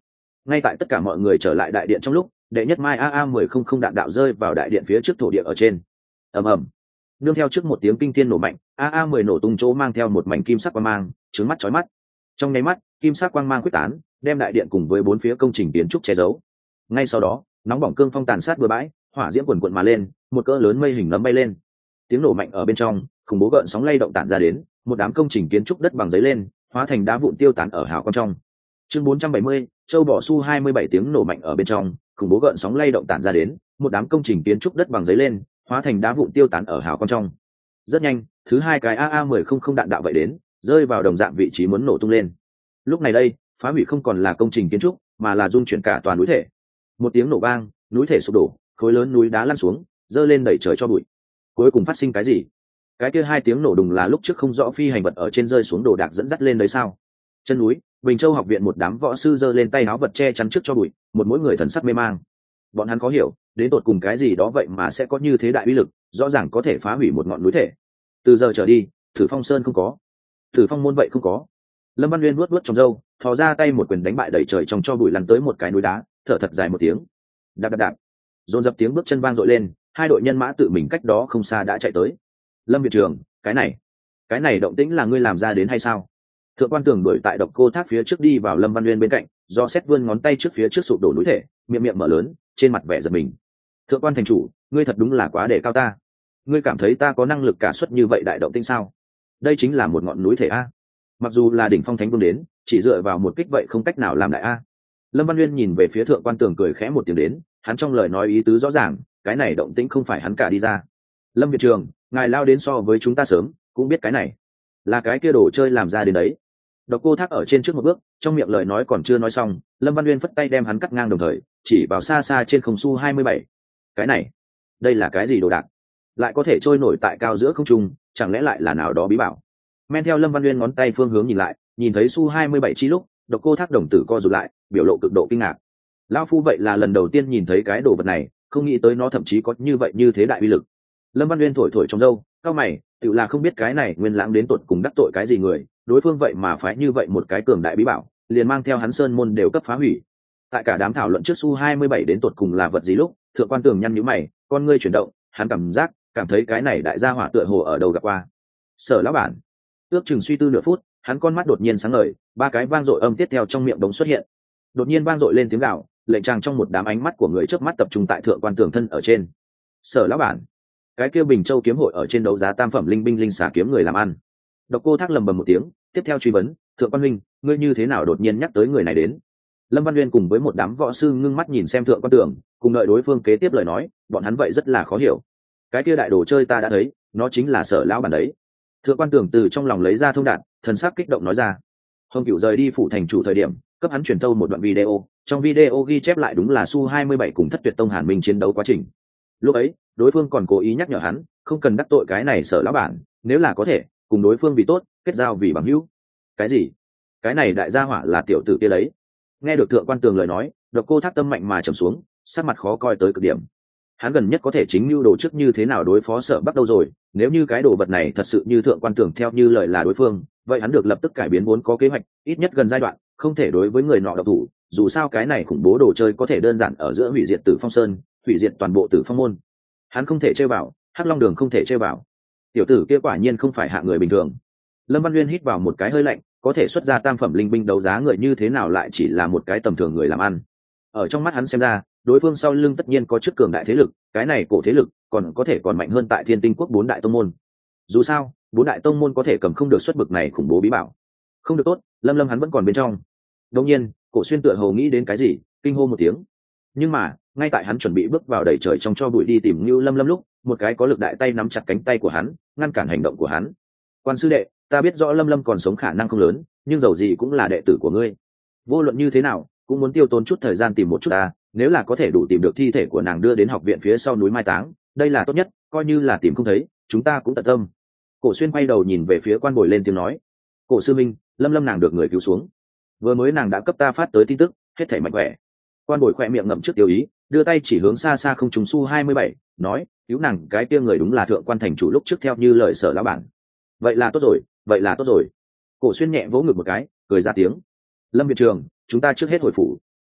Ngay tại tất cả mọi người trở lại đại điện trong lúc, đệ nhất mai a a mười không không đạn đạo rơi vào đại điện phía trước thổ địa ở trên. Ầm ầm. Nương theo trước một tiếng kinh thiên nổ mạnh, a a mười nổ tung chỗ mang theo một mảnh kim sắc quang mang, trướng mắt chói mắt. Trong nháy mắt, kim sắc quang mang quyết tán, đem đại điện cùng với bốn phía công trình kiến trúc che giấu. Ngay sau đó, nóng bỏng cương phong tàn sát bừa bãi, hỏa diễm quần quần mà lên, một cỡ lớn mây hình nấm bay lên. Tiếng nổ mạnh ở bên trong, khủng bố gợn sóng lay động tản ra đến, một đám công trình kiến trúc đất bằng giấy lên, hóa thành đá vụn tiêu tán ở hào quang trong. Chương bốn trăm bảy mươi, châu bò su hai mươi bảy tiếng nổ mạnh ở bên trong, khủng bố gợn sóng lay động tản ra đến, một đám công trình kiến trúc đất bằng giấy lên, hóa thành đá vụn tiêu tán ở hào quang trong. Rất nhanh, thứ hai cái a a mười không không đạn đạo vậy đến, rơi vào đồng dạng vị trí muốn nổ tung lên. Lúc này đây, phá hủy không còn là công trình kiến trúc, mà là dung chuyển cả toàn núi thể. Một tiếng nổ vang, núi thể sụp đổ, khối lớn núi đá lăn xuống, dơ lên đẩy trời cho bụi. Cuối cùng phát sinh cái gì? Cái kia hai tiếng nổ đùng là lúc trước không rõ phi hành vật ở trên rơi xuống đồ đạc dẫn dắt lên đấy sao? Chân núi, Bình Châu học viện một đám võ sư giơ lên tay áo vật che chắn trước cho bụi, một mỗi người thần sắc mê mang. Bọn hắn có hiểu, đến tột cùng cái gì đó vậy mà sẽ có như thế đại uy lực, rõ ràng có thể phá hủy một ngọn núi thể. Từ giờ trở đi, Thử Phong Sơn không có, Thử Phong môn vậy không có. Lâm Văn Nguyên nuốt nuốt trong râu, thò ra tay một quyền đánh bại đẩy trời trong cho bụi lăn tới một cái núi đá, thở thật dài một tiếng. Đạp đạp đạp. Dồn dập tiếng bước chân vang dội lên, hai đội nhân mã tự mình cách đó không xa đã chạy tới. Lâm viện trưởng, cái này, cái này động tĩnh là ngươi làm ra đến hay sao? Thượng quan Tường đuổi tại Độc Cô Thác phía trước đi vào Lâm Văn Nguyên bên cạnh, do xét vươn ngón tay trước phía trước sụp đổ núi thể, miệng miệng mở lớn, trên mặt vẻ giật mình. Thượng quan thành chủ, ngươi thật đúng là quá để cao ta. Ngươi cảm thấy ta có năng lực cả suất như vậy đại động tĩnh sao? Đây chính là một ngọn núi thể a. Mặc dù là đỉnh phong thánh vương đến, chỉ dựa vào một kích vậy không cách nào làm đại a. Lâm Văn Nguyên nhìn về phía Thượng quan Tường cười khẽ một tiếng đến, hắn trong lời nói ý tứ rõ ràng, cái này động tĩnh không phải hắn cả đi ra. Lâm viện trưởng, ngài lao đến so với chúng ta sớm, cũng biết cái này là cái kia đồ chơi làm ra đến đấy. Độc Cô Thác ở trên trước một bước, trong miệng lời nói còn chưa nói xong, Lâm Văn Nguyên phất tay đem hắn cắt ngang đồng thời, chỉ vào xa xa trên không su hai mươi bảy. Cái này, đây là cái gì đồ đạc? Lại có thể trôi nổi tại cao giữa không trung, chẳng lẽ lại là nào đó bí bảo? Men theo Lâm Văn Nguyên ngón tay phương hướng nhìn lại, nhìn thấy su hai mươi bảy chi lúc, Độc Cô Thác đồng tử co rụt lại, biểu lộ cực độ kinh ngạc. Lão phu vậy là lần đầu tiên nhìn thấy cái đồ vật này, không nghĩ tới nó thậm chí có như vậy như thế đại uy lực. Lâm Văn Nguyên thổi thổi trong râu, cao mày, tự là không biết cái này Nguyên Lãng đến tột cùng đắc tội cái gì người, đối phương vậy mà phải như vậy một cái cường đại bí bảo, liền mang theo hắn sơn môn đều cấp phá hủy. Tại cả đám thảo luận trước su hai mươi bảy đến tột cùng là vật gì lúc, Thượng quan Tường nhăn nhíu mày, con ngươi chuyển động, hắn cảm giác, cảm thấy cái này đại gia hỏa tựa hồ ở đâu gặp qua. Sở lão bản. Ước chừng suy tư nửa phút, hắn con mắt đột nhiên sáng ngời, ba cái vang dội âm tiếp theo trong miệng đống xuất hiện. Đột nhiên vang dội lên tiếng gào, lệnh tràng trong một đám ánh mắt của người chớp mắt tập trung tại Thượng quan Tường thân ở trên. Sở lão bản. Cái kia Bình Châu kiếm hội ở trên đấu giá tam phẩm linh binh linh xà kiếm người làm ăn. Độc Cô Thác lầm bầm một tiếng, tiếp theo truy vấn, Thượng quan huynh, ngươi như thế nào đột nhiên nhắc tới người này đến? Lâm Văn Nguyên cùng với một đám võ sư ngưng mắt nhìn xem Thượng quan Tường, cùng đợi đối phương kế tiếp lời nói, bọn hắn vậy rất là khó hiểu. Cái kia đại đồ chơi ta đã thấy, nó chính là Sở lão bản đấy. Thượng quan Tường từ trong lòng lấy ra thông đạt, thần sắc kích động nói ra. Hồng Cửu rời đi phủ thành chủ thời điểm, cấp hắn truyền thâu một đoạn video, trong video ghi chép lại đúng là su hai mươi bảy cùng Thất Tuyệt Tông Hàn Minh chiến đấu quá trình. Lúc ấy, đối phương còn cố ý nhắc nhở hắn, không cần đắc tội cái này Sở lão bản, nếu là có thể, cùng đối phương vì tốt, kết giao vì bằng hữu. Cái gì? Cái này đại gia hỏa là tiểu tử kia lấy. Nghe được Thượng quan Tường lời nói, Độc Cô Thác tâm mạnh mà trầm xuống, sắc mặt khó coi tới cực điểm. Hắn gần nhất có thể chính mưu đồ trước như thế nào đối phó Sở Bắc đâu rồi, nếu như cái đồ vật này thật sự như Thượng quan Tường theo như lời là đối phương, vậy hắn được lập tức cải biến vốn có kế hoạch, ít nhất gần giai đoạn, không thể đối với người nọ độc thủ, dù sao cái này khủng bố đồ chơi có thể đơn giản ở giữa hủy diệt Tử Phong Sơn, hủy diệt toàn bộ Tử Phong môn. Hắn không thể chơi vào, Hắc Long Đường không thể chơi vào. Tiểu tử kia quả nhiên không phải hạ người bình thường. Lâm Văn Nguyên hít vào một cái hơi lạnh, có thể xuất ra tam phẩm linh binh đấu giá người như thế nào lại chỉ là một cái tầm thường người làm ăn. Ở trong mắt hắn xem ra, đối phương sau lưng tất nhiên có chức cường đại thế lực, cái này cổ thế lực còn có thể còn mạnh hơn tại Thiên Tinh Quốc bốn đại tông môn. Dù sao, bốn đại tông môn có thể cầm không được xuất bực này khủng bố bí bảo. Không được tốt, Lâm Lâm hắn vẫn còn bên trong. Đương nhiên, Cổ Xuyên tựa hồ nghĩ đến cái gì, kinh hô một tiếng. Nhưng mà, ngay tại hắn chuẩn bị bước vào đầy trời trong cho bụi đi tìm Nưu Lâm Lâm lúc, một cái có lực đại tay nắm chặt cánh tay của hắn, ngăn cản hành động của hắn. Quan sư đệ, ta biết rõ Lâm Lâm còn sống khả năng không lớn, nhưng dầu gì cũng là đệ tử của ngươi. Vô luận như thế nào, cũng muốn tiêu tốn chút thời gian tìm một chút ta, nếu là có thể đủ tìm được thi thể của nàng đưa đến học viện phía sau núi mai táng, đây là tốt nhất, coi như là tìm không thấy, chúng ta cũng tận tâm. Cổ Xuyên quay đầu nhìn về phía Quan Bồi lên tiếng nói, Cổ sư minh, Lâm Lâm nàng được người cứu xuống. Vừa mới nàng đã cấp ta phát tới tin tức, hết thảy mạnh khỏe. Quan Bồi khỏe miệng ngậm trước tiêu ý, đưa tay chỉ hướng xa xa không trùng su hai mươi bảy, nói, cứu nàng cái kia người đúng là Thượng quan thành chủ lúc trước theo như lời Sở lão bản. Vậy là tốt rồi, vậy là tốt rồi. Cổ Xuyên nhẹ vỗ ngực một cái, cười ra tiếng. Lâm viện trường, chúng ta trước hết hồi phủ.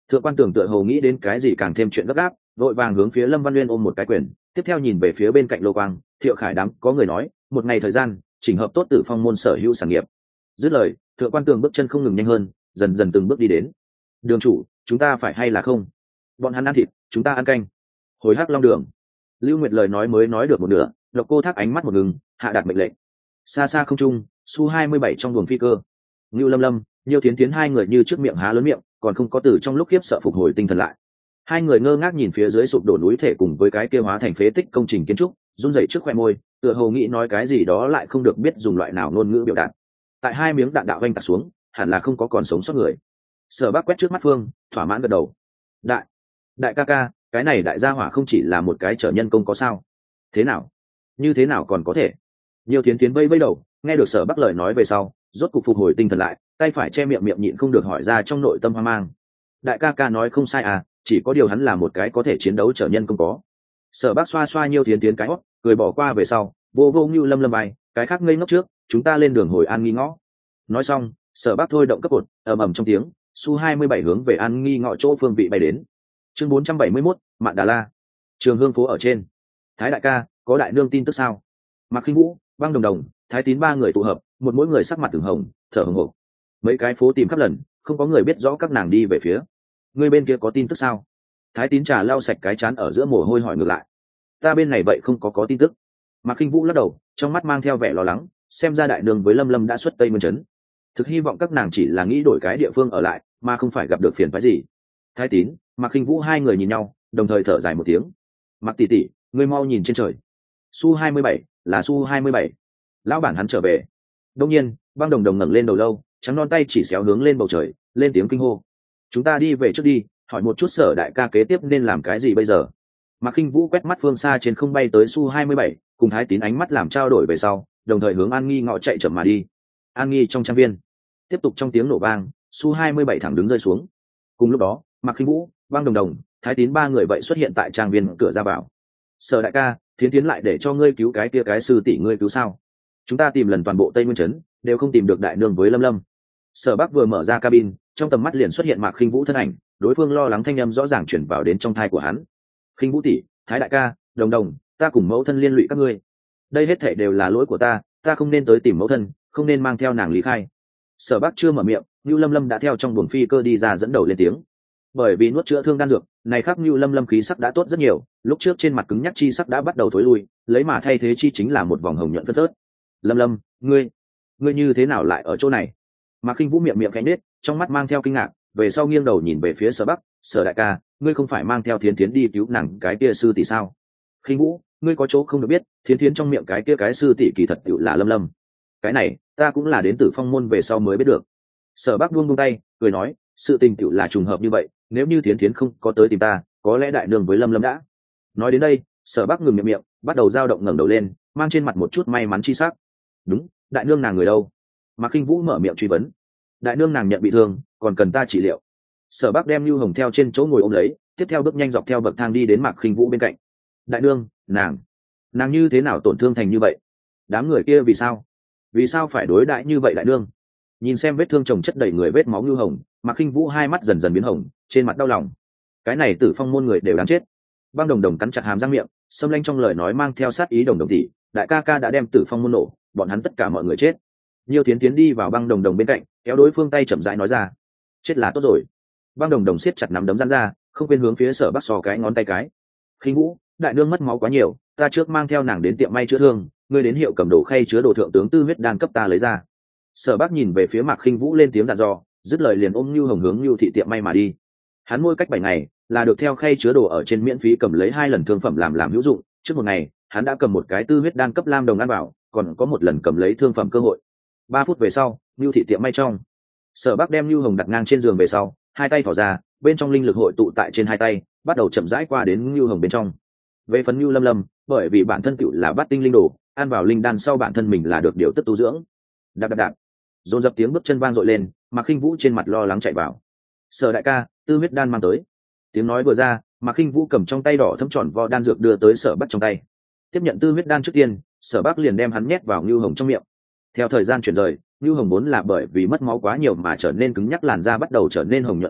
Thượng quan Tường tựa hồ nghĩ đến cái gì càng thêm chuyện gấp gáp, vội vàng hướng phía Lâm Văn Nguyên ôm một cái quyền, tiếp theo nhìn về phía bên cạnh Lô Quang, Thiệu Khải đám có người nói, một ngày thời gian, chỉnh hợp tốt Tử Phong môn sở hữu sản nghiệp. Dứt lời, Thượng quan Tường bước chân không ngừng nhanh hơn, dần dần từng bước đi đến. Đường chủ, chúng ta phải hay là không? Bọn hắn ăn thịt, chúng ta ăn canh. Hồi Hắc Long Đường. Lưu Nguyệt lời nói mới nói được một nửa, Độc Cô Thác ánh mắt một ngừng, hạ đạt mệnh lệnh. Xa xa không trung, su hai mươi bảy trong buồng phi cơ. Ngưu Lâm Lâm, Nhiêu Thiến Thiến hai người như trước miệng há lớn miệng, còn không có từ trong lúc khiếp sợ phục hồi tinh thần lại. Hai người ngơ ngác nhìn phía dưới sụp đổ núi thể cùng với cái kia hóa thành phế tích công trình kiến trúc, run rẩy trước khoe môi, tựa hồ nghĩ nói cái gì đó lại không được biết dùng loại nào ngôn ngữ biểu đạt. Tại hai miếng đạn đạo vanh tạt xuống, hẳn là không có còn sống sót người. Sở Bác quét trước mắt Phương, thỏa mãn gật đầu. Đại, đại ca ca, cái này đại gia hỏa không chỉ là một cái trở nhân công có sao? Thế nào? Như thế nào còn có thể? Nhiều Thiến Thiến vây vây đầu, nghe được Sở Bác lời nói về sau, rốt cục phục hồi tinh thần lại, tay phải che miệng miệng nhịn không được hỏi ra trong nội tâm hoang mang. Đại ca ca nói không sai à, chỉ có điều hắn là một cái có thể chiến đấu trở nhân công có. Sở Bác xoa xoa Nhiêu Thiến Thiến cái hót, cười bỏ qua về sau, vô vô Ngưu Lâm Lâm bài, cái khác ngây ngốc trước, chúng ta lên đường hồi An Nghi Ngõ. Nói xong, Sở Bác thôi động cấp cột, ầm ầm trong tiếng, su hai mươi bảy hướng về An Nghi Ngõ chỗ phương vị bay đến. Chương bốn trăm bảy mươi mốt, Mạn Đà La. Trường Hương phố ở trên. Thái đại ca, có đại nương tin tức sao? Mạc Khinh Vũ, Băng Đồng Đồng, Thái Tín ba người tụ hợp, một mỗi người sắc mặt từng hồng, thở hổn hộc. Mấy cái phố tìm khắp lần, không có người biết rõ các nàng đi về phía. Người bên kia có tin tức sao? Thái Tín trà lau sạch cái chán ở giữa mồ hôi hỏi ngược lại. Ta bên này vậy không có có tin tức. Mạc Khinh Vũ lắc đầu, trong mắt mang theo vẻ lo lắng, xem ra đại nương với Lâm Lâm đã xuất Tây Môn trấn. Thực hy vọng các nàng chỉ là nghĩ đổi cái địa phương ở lại, mà không phải gặp được phiền phức gì. Thái Tín, Mạc Khinh Vũ hai người nhìn nhau, đồng thời thở dài một tiếng. Mạc tỷ tỷ, ngươi mau nhìn trên trời. Su hai mươi bảy, là Su hai mươi bảy. Lão bản hắn trở về. Đương nhiên, Băng Đồng Đồng ngẩng lên đầu lâu, trắng non tay chỉ xéo hướng lên bầu trời, lên tiếng kinh hô. Chúng ta đi về trước đi, hỏi một chút Sở đại ca kế tiếp nên làm cái gì bây giờ. Mạc Khinh Vũ quét mắt phương xa trên không bay tới Su hai mươi bảy, cùng Thái Tín ánh mắt làm trao đổi về sau, đồng thời hướng An Nghi Ngõ chạy chậm mà đi. An Nghi trong trang viên, tiếp tục trong tiếng nổ vang, Su hai mươi bảy thẳng đứng rơi xuống. Cùng lúc đó, Mạc Khinh Vũ, Băng Đồng Đồng, Thái Tín ba người vậy xuất hiện tại trang viên cửa ra vào. Sở đại ca, Thiến Thiến lại để cho ngươi cứu cái kia cái sư tỷ ngươi cứu sao? Chúng ta tìm lần toàn bộ Tây Nguyên trấn, đều không tìm được đại nương với Lâm Lâm. Sở Bắc vừa mở ra cabin, trong tầm mắt liền xuất hiện Mạc Khinh Vũ thân ảnh, đối phương lo lắng thanh âm rõ ràng chuyển vào đến trong thai của hắn. Khinh Vũ tỷ, Thái đại ca, Đồng Đồng, ta cùng mẫu thân liên lụy các ngươi. Đây hết thảy đều là lỗi của ta, ta không nên tới tìm mẫu thân, không nên mang theo nàng lý khai. Sở Bắc chưa mở miệng, Nưu Lâm Lâm đã theo trong buồng phi cơ đi ra dẫn đầu lên tiếng. Bởi vì nuốt chữa thương đan dược, này khác Nưu Lâm Lâm khí sắc đã tốt rất nhiều, lúc trước trên mặt cứng nhắc chi sắc đã bắt đầu thối lui, lấy mà thay thế chi chính là một vòng hồng nhuận phớt phớt. Lâm Lâm, ngươi, ngươi như thế nào lại ở chỗ này? Mạc Khinh Vũ miệng miệng khẽ nết, trong mắt mang theo kinh ngạc, về sau nghiêng đầu nhìn về phía Sở Bắc, Sở đại ca, ngươi không phải mang theo Thiến Thiến đi cứu nàng cái kia sư tỷ sao? Khinh Vũ, ngươi có chỗ không được biết, Thiến Thiến trong miệng cái kia cái sư tỷ kỳ thật tựu là Lâm Lâm. Cái này, ta cũng là đến từ Phong môn về sau mới biết được. Sở Bắc buông buông tay, cười nói, sự tình tựu là trùng hợp như vậy, nếu như Thiến Thiến không có tới tìm ta, có lẽ đại nương với Lâm Lâm đã. Nói đến đây, Sở Bắc ngừng miệng miệng, bắt đầu dao động ngẩng đầu lên, mang trên mặt một chút may mắn chi sắc. Đúng, đại nương nàng người đâu? Mạc Khinh Vũ mở miệng truy vấn. Đại nương nàng nhận bị thương, còn cần ta trị liệu. Sở Bắc đem Nưu Hồng theo trên chỗ ngồi ôm lấy, tiếp theo bước nhanh dọc theo bậc thang đi đến Mạc Khinh Vũ bên cạnh. Đại nương, nàng, nàng như thế nào tổn thương thành như vậy? Đám người kia vì sao? Vì sao phải đối đãi như vậy đại nương? Nhìn xem vết thương chồng chất đầy người vết máu Nưu Hồng, Mạc Khinh Vũ hai mắt dần dần biến hồng, trên mặt đau lòng. Cái này Tử Phong môn người đều đáng chết. Băng Đồng Đồng cắn chặt hàm răng miệng, xâm lanh trong lời nói mang theo sát ý. Đồng Đồng tỷ, đại ca ca đã đem Tử Phong môn nổ, bọn hắn tất cả mọi người chết. Nhiều Tiến Tiến đi vào Băng Đồng Đồng bên cạnh, kéo đối phương tay chậm rãi nói ra. Chết là tốt rồi. Băng Đồng Đồng siết chặt nắm đấm giãn ra, không quên hướng phía Sở Bắc sò cái ngón tay cái. Khinh Vũ, đại nương mất máu quá nhiều, ta trước mang theo nàng đến tiệm may chữa thương, ngươi đến hiệu cầm đồ khay chứa đồ thượng tướng tư huyết đan cấp ta lấy ra. Sở Bắc nhìn về phía Mạc Khinh Vũ lên tiếng dặn dò, dứt lời liền ôm Nưu Hồng hướng Nưu thị tiệm may mà đi. Hắn mỗi cách bảy ngày là được theo khay chứa đồ ở trên miễn phí cầm lấy hai lần thương phẩm làm làm hữu dụng, trước một ngày hắn đã cầm một cái tư huyết đan cấp lam đồng ăn vào, còn có một lần cầm lấy thương phẩm cơ hội. Ba phút về sau, Nưu thị tiệm may trong. Sở Bắc đem Nưu Hồng đặt ngang trên giường về sau, hai tay thỏ ra, bên trong linh lực hội tụ tại trên hai tay, bắt đầu chậm rãi qua đến Nưu Hồng bên trong. Về phần Nưu Lâm Lâm, bởi vì bản thân tựu là bát tinh linh đồ, ăn vào linh đan sau bản thân mình là được điều tức tu dưỡng. Đạp đạp đạp, dồn dập tiếng bước chân vang dội lên, Mạc Khinh Vũ trên mặt lo lắng chạy vào. Sở đại ca, tư huyết đan mang tới. Tiếng nói vừa ra, Mạc Khinh Vũ cầm trong tay đỏ thấm tròn vo đan dược đưa tới Sở Bắc trong tay. Tiếp nhận tư huyết đan trước tiên, Sở Bắc liền đem hắn nhét vào Nưu Hồng trong miệng. Theo thời gian chuyển rời, Nưu Hồng vốn là bởi vì mất máu quá nhiều mà trở nên cứng nhắc, làn da bắt đầu trở nên hồng nhuận phớt phớt,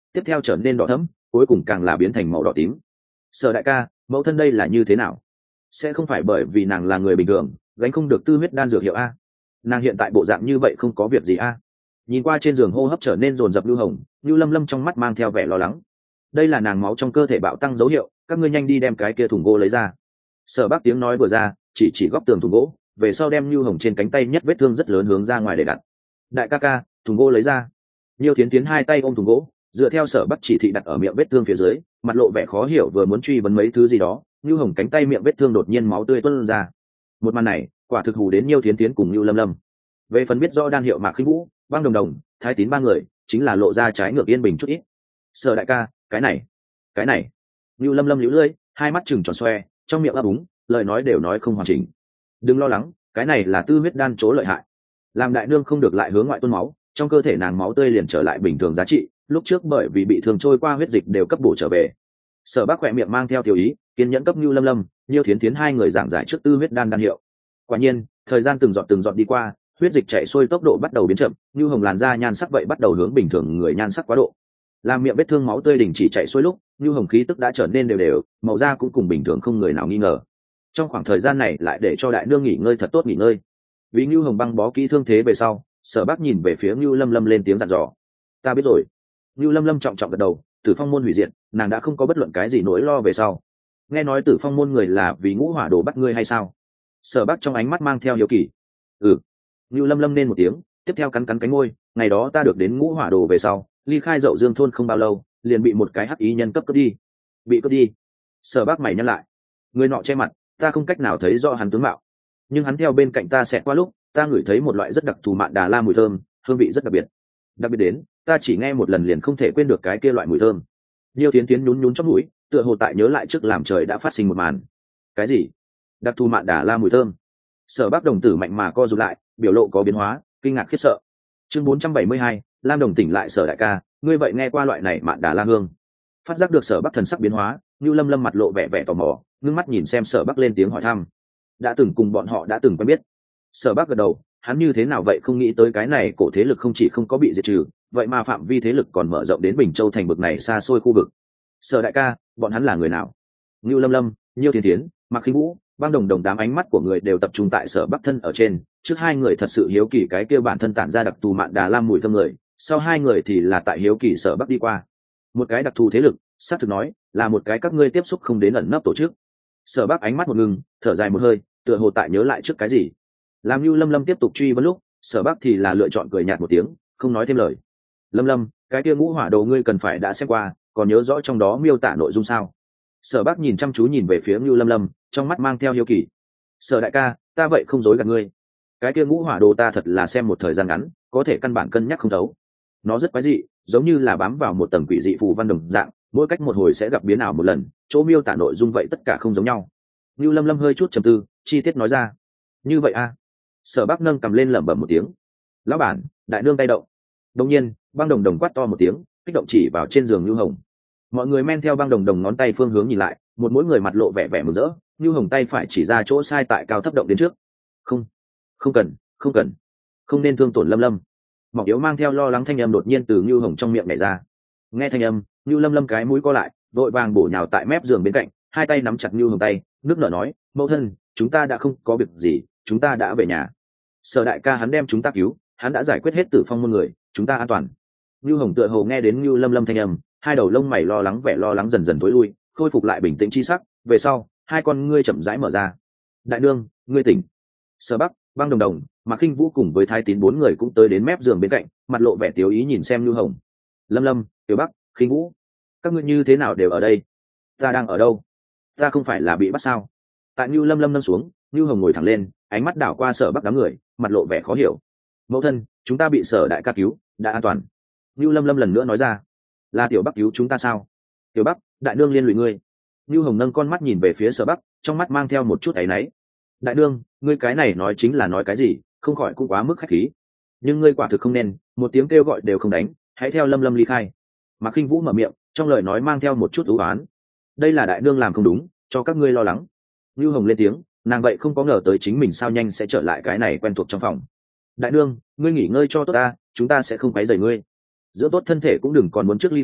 tiếp theo trở nên đỏ thẫm, cuối cùng càng là biến thành màu đỏ tím. Sở đại ca, mẫu thân đây là như thế nào? Sẽ không phải bởi vì nàng là người bình thường gánh không được tư huyết đan dược hiệu a? Nàng hiện tại bộ dạng như vậy không có việc gì a? Nhìn qua trên giường hô hấp trở nên rồn rập lưu hồng, lưu lâm lâm trong mắt mang theo vẻ lo lắng. Đây là nàng máu trong cơ thể bạo tăng dấu hiệu, các ngươi nhanh đi đem cái kia thùng gỗ lấy ra. Sở bác tiếng nói vừa ra, chỉ chỉ góc tường thùng gỗ, về sau đem lưu hồng trên cánh tay nhất vết thương rất lớn hướng ra ngoài để đặt. Đại ca ca, thùng gỗ lấy ra. Nhiêu Thiến Thiến hai tay ôm thùng gỗ, dựa theo sở bắc chỉ thị đặt ở miệng vết thương phía dưới, mặt lộ vẻ khó hiểu vừa muốn truy vấn mấy thứ gì đó, lưu hồng cánh tay miệng vết thương đột nhiên máu tươi tuôn ra. Một màn này quả thực hù đến Nhiêu Thiến Thiến cùng lưu lâm lâm. Về phần biết rõ đan hiệu Mạc Khinh Vũ, Băng Đồng Đồng, Thái Tín ba người chính là lộ ra trái ngược yên bình chút ít. Sở đại ca, cái này cái này lưu lâm lâm liễu lưỡi, hai mắt trừng tròn xoe, trong miệng ấp úng, lời nói đều nói không hoàn chỉnh. Đừng lo lắng, cái này là tư huyết đan chỗ lợi hại, làm đại nương không được lại hướng ngoại tuôn máu, trong cơ thể nàng máu tươi liền trở lại bình thường giá trị, lúc trước bởi vì bị thương trôi qua huyết dịch đều cấp bổ trở về. Sở bác khỏe miệng mang theo tiểu ý, kiên nhẫn cấp Nưu Lâm Lâm, Nhiêu Thiến Thiến hai người giảng giải trước tư huyết đan đan hiệu. Quả nhiên, thời gian từng giọt từng giọt đi qua, huyết dịch chảy xuôi tốc độ bắt đầu biến chậm, Nưu Hồng làn da nhan sắc vậy bắt đầu hướng bình thường người nhan sắc quá độ. Làm miệng vết thương máu tươi đình chỉ chảy xuôi lúc, Nưu Hồng khí tức đã trở nên đều đều, màu da cũng cùng bình thường không người nào nghi ngờ. Trong khoảng thời gian này lại để cho đại nương nghỉ ngơi thật tốt nghỉ ngơi. Vì Nưu Hồng băng bó kỹ thương thế về sau, Sở bác nhìn về phía Nưu Lâm Lâm lên tiếng dặn dò. Ta biết rồi. Nưu Lâm Lâm trọng trọng gật đầu, Tử Phong môn hủy diệt, nàng đã không có bất luận cái gì nỗi lo về sau. Nghe nói Tử Phong môn người là vì ngũ hỏa đồ bắt ngươi hay sao? Sở bác trong ánh mắt mang theo hiếu kỳ. Ừ. Nưu Lâm Lâm nên một tiếng, tiếp theo cắn cắn cánh môi, ngày đó ta được đến ngũ hỏa đồ về sau, ly khai Dậu Dương thôn không bao lâu, liền bị một cái hắc ý nhân cấp cướp đi. Bị cướp đi? Sở bác mày nhăn lại. Người nọ che mặt, ta không cách nào thấy rõ hắn tướng mạo, nhưng hắn theo bên cạnh ta xẹt qua lúc, ta ngửi thấy một loại rất đặc thù mạn đà la mùi thơm, hương vị rất đặc biệt. Đặc biệt đến, ta chỉ nghe một lần liền không thể quên được cái kia loại mùi thơm. Nhiêu Thiến Thiến nhún nhún trong mũi, tựa hồ tại nhớ lại trước làm trời đã phát sinh một màn. Cái gì? Đặc thù mạn đà la mùi thơm? Sở bác đồng tử mạnh mà co rụt lại, biểu lộ có biến hóa, kinh ngạc khiếp sợ. Chương bốn trăm bảy mươi hai, Lam Đồng tỉnh lại. Sở đại ca, ngươi vậy nghe qua loại này mạn đà la hương? Phát giác được Sở Bắc thần sắc biến hóa, Nưu Lâm Lâm mặt lộ vẻ vẻ tò mò, ngưng mắt nhìn xem Sở Bắc lên tiếng hỏi thăm. Đã từng cùng bọn họ đã từng quen biết. Sở Bắc gật đầu, hắn như thế nào vậy không nghĩ tới cái này cổ thế lực không chỉ không có bị diệt trừ, vậy mà phạm vi thế lực còn mở rộng đến Bình Châu thành bực này xa xôi khu vực. Sở đại ca, bọn hắn là người nào? Nưu Lâm Lâm, Nhiêu Thiến Thiến, Mạc Khinh Vũ, Băng Đồng Đồng, đám ánh mắt của người đều tập trung tại Sở Bắc thân ở trên, trước hai người thật sự hiếu kỳ cái kia bản thân tản ra đặc thù mạn đà lam mùi thơm người, sau hai người thì là tại hiếu kỳ Sở Bắc đi qua. Một cái đặc thù thế lực, xác thực nói, là một cái các ngươi tiếp xúc không đến ẩn nấp tổ chức. Sở Bắc ánh mắt một ngừng, thở dài một hơi, tựa hồ tại nhớ lại trước cái gì. Làm Nưu Lâm Lâm tiếp tục truy vấn lúc, Sở Bắc thì là lựa chọn cười nhạt một tiếng, không nói thêm lời. Lâm Lâm, cái kia ngũ hỏa đồ ngươi cần phải đã xem qua, còn nhớ rõ trong đó miêu tả nội dung sao? Sở Bắc nhìn chăm chú nhìn về phía Nưu Lâm Lâm, trong mắt mang theo hiếu kỳ. Sở đại ca, ta vậy không dối gạt ngươi, cái kia ngũ hỏa đồ ta thật là xem một thời gian ngắn, có thể căn bản cân nhắc không thấu. Nó rất quái dị, giống như là bám vào một tầng quỷ dị phù văn đồng dạng, mỗi cách một hồi sẽ gặp biến ảo một lần, chỗ miêu tả nội dung vậy tất cả không giống nhau. Nưu Lâm Lâm hơi chút trầm tư, chi tiết nói ra. Như vậy a? À? Sở Bắc nâng cầm lên lẩm bẩm một tiếng. Lão bản, đại nương tay động. Đột nhiên, Băng Đồng Đồng quát to một tiếng, kích động chỉ vào trên giường Nưu Hồng. Mọi người men theo Băng Đồng Đồng ngón tay phương hướng nhìn lại, một mỗi người mặt lộ vẻ vẻ mừng rỡ. Nưu Hồng tay phải chỉ ra chỗ sai tại cao thấp động đến trước. Không, không cần, không cần, không nên thương tổn Lâm Lâm. Mỏng yếu mang theo lo lắng thanh âm đột nhiên từ Nưu Hồng trong miệng nhảy ra. Nghe thanh âm, Nưu Lâm Lâm cái mũi co lại, vội vàng bổ nhào tại mép giường bên cạnh, hai tay nắm chặt Nưu Hồng tay, nước nở nói, mẫu thân, chúng ta đã không có việc gì, chúng ta đã về nhà. Sở đại ca hắn đem chúng ta cứu, hắn đã giải quyết hết Tử Phong môn người, chúng ta an toàn. Nưu Hồng tựa hồ nghe đến Nưu Lâm Lâm thanh âm, hai đầu lông mày lo lắng vẻ lo lắng dần dần tối lui, khôi phục lại bình tĩnh chi sắc, về sau, hai con ngươi chậm rãi mở ra. Đại nương, ngươi tỉnh. Sở Bắc, Băng Đồng Đồng, Mạc Khinh Vũ cùng với Thái Tín bốn người cũng tới đến mép giường bên cạnh, mặt lộ vẻ tiếu ý nhìn xem Nưu Hồng. Lâm Lâm, Tiểu Bắc, Khinh Vũ, các ngươi như thế nào đều ở đây? Ta đang ở đâu? Ta không phải là bị bắt sao? Tại Nưu Lâm Lâm nâng xuống, Nưu Hồng ngồi thẳng lên, ánh mắt đảo qua Sở Bắc đám người, mặt lộ vẻ khó hiểu. Mẫu thân, chúng ta bị Sở đại ca cứu, đã an toàn. Nưu Lâm Lâm lần nữa nói ra. Là Tiểu Bắc cứu chúng ta sao? Tiểu Bắc, đại nương liên lụy ngươi. Nưu Hồng nâng con mắt nhìn về phía Sở Bắc, trong mắt mang theo một chút áy náy. Đại nương, ngươi cái này nói chính là nói cái gì, không khỏi cũng quá mức khách khí. Nhưng ngươi quả thực không nên, một tiếng kêu gọi đều không đánh, hãy theo Lâm Lâm ly khai. Mạc Khinh Vũ mở miệng, trong lời nói mang theo một chút ưu oán. Đây là đại nương làm không đúng, cho các ngươi lo lắng. Nưu Hồng lên tiếng, nàng vậy không có ngờ tới chính mình sao nhanh sẽ trở lại cái này quen thuộc trong phòng. Đại nương, ngươi nghỉ ngơi cho tốt ta, chúng ta sẽ không quấy rầy ngươi. Giữa tốt thân thể cũng đừng còn muốn trước ly khai,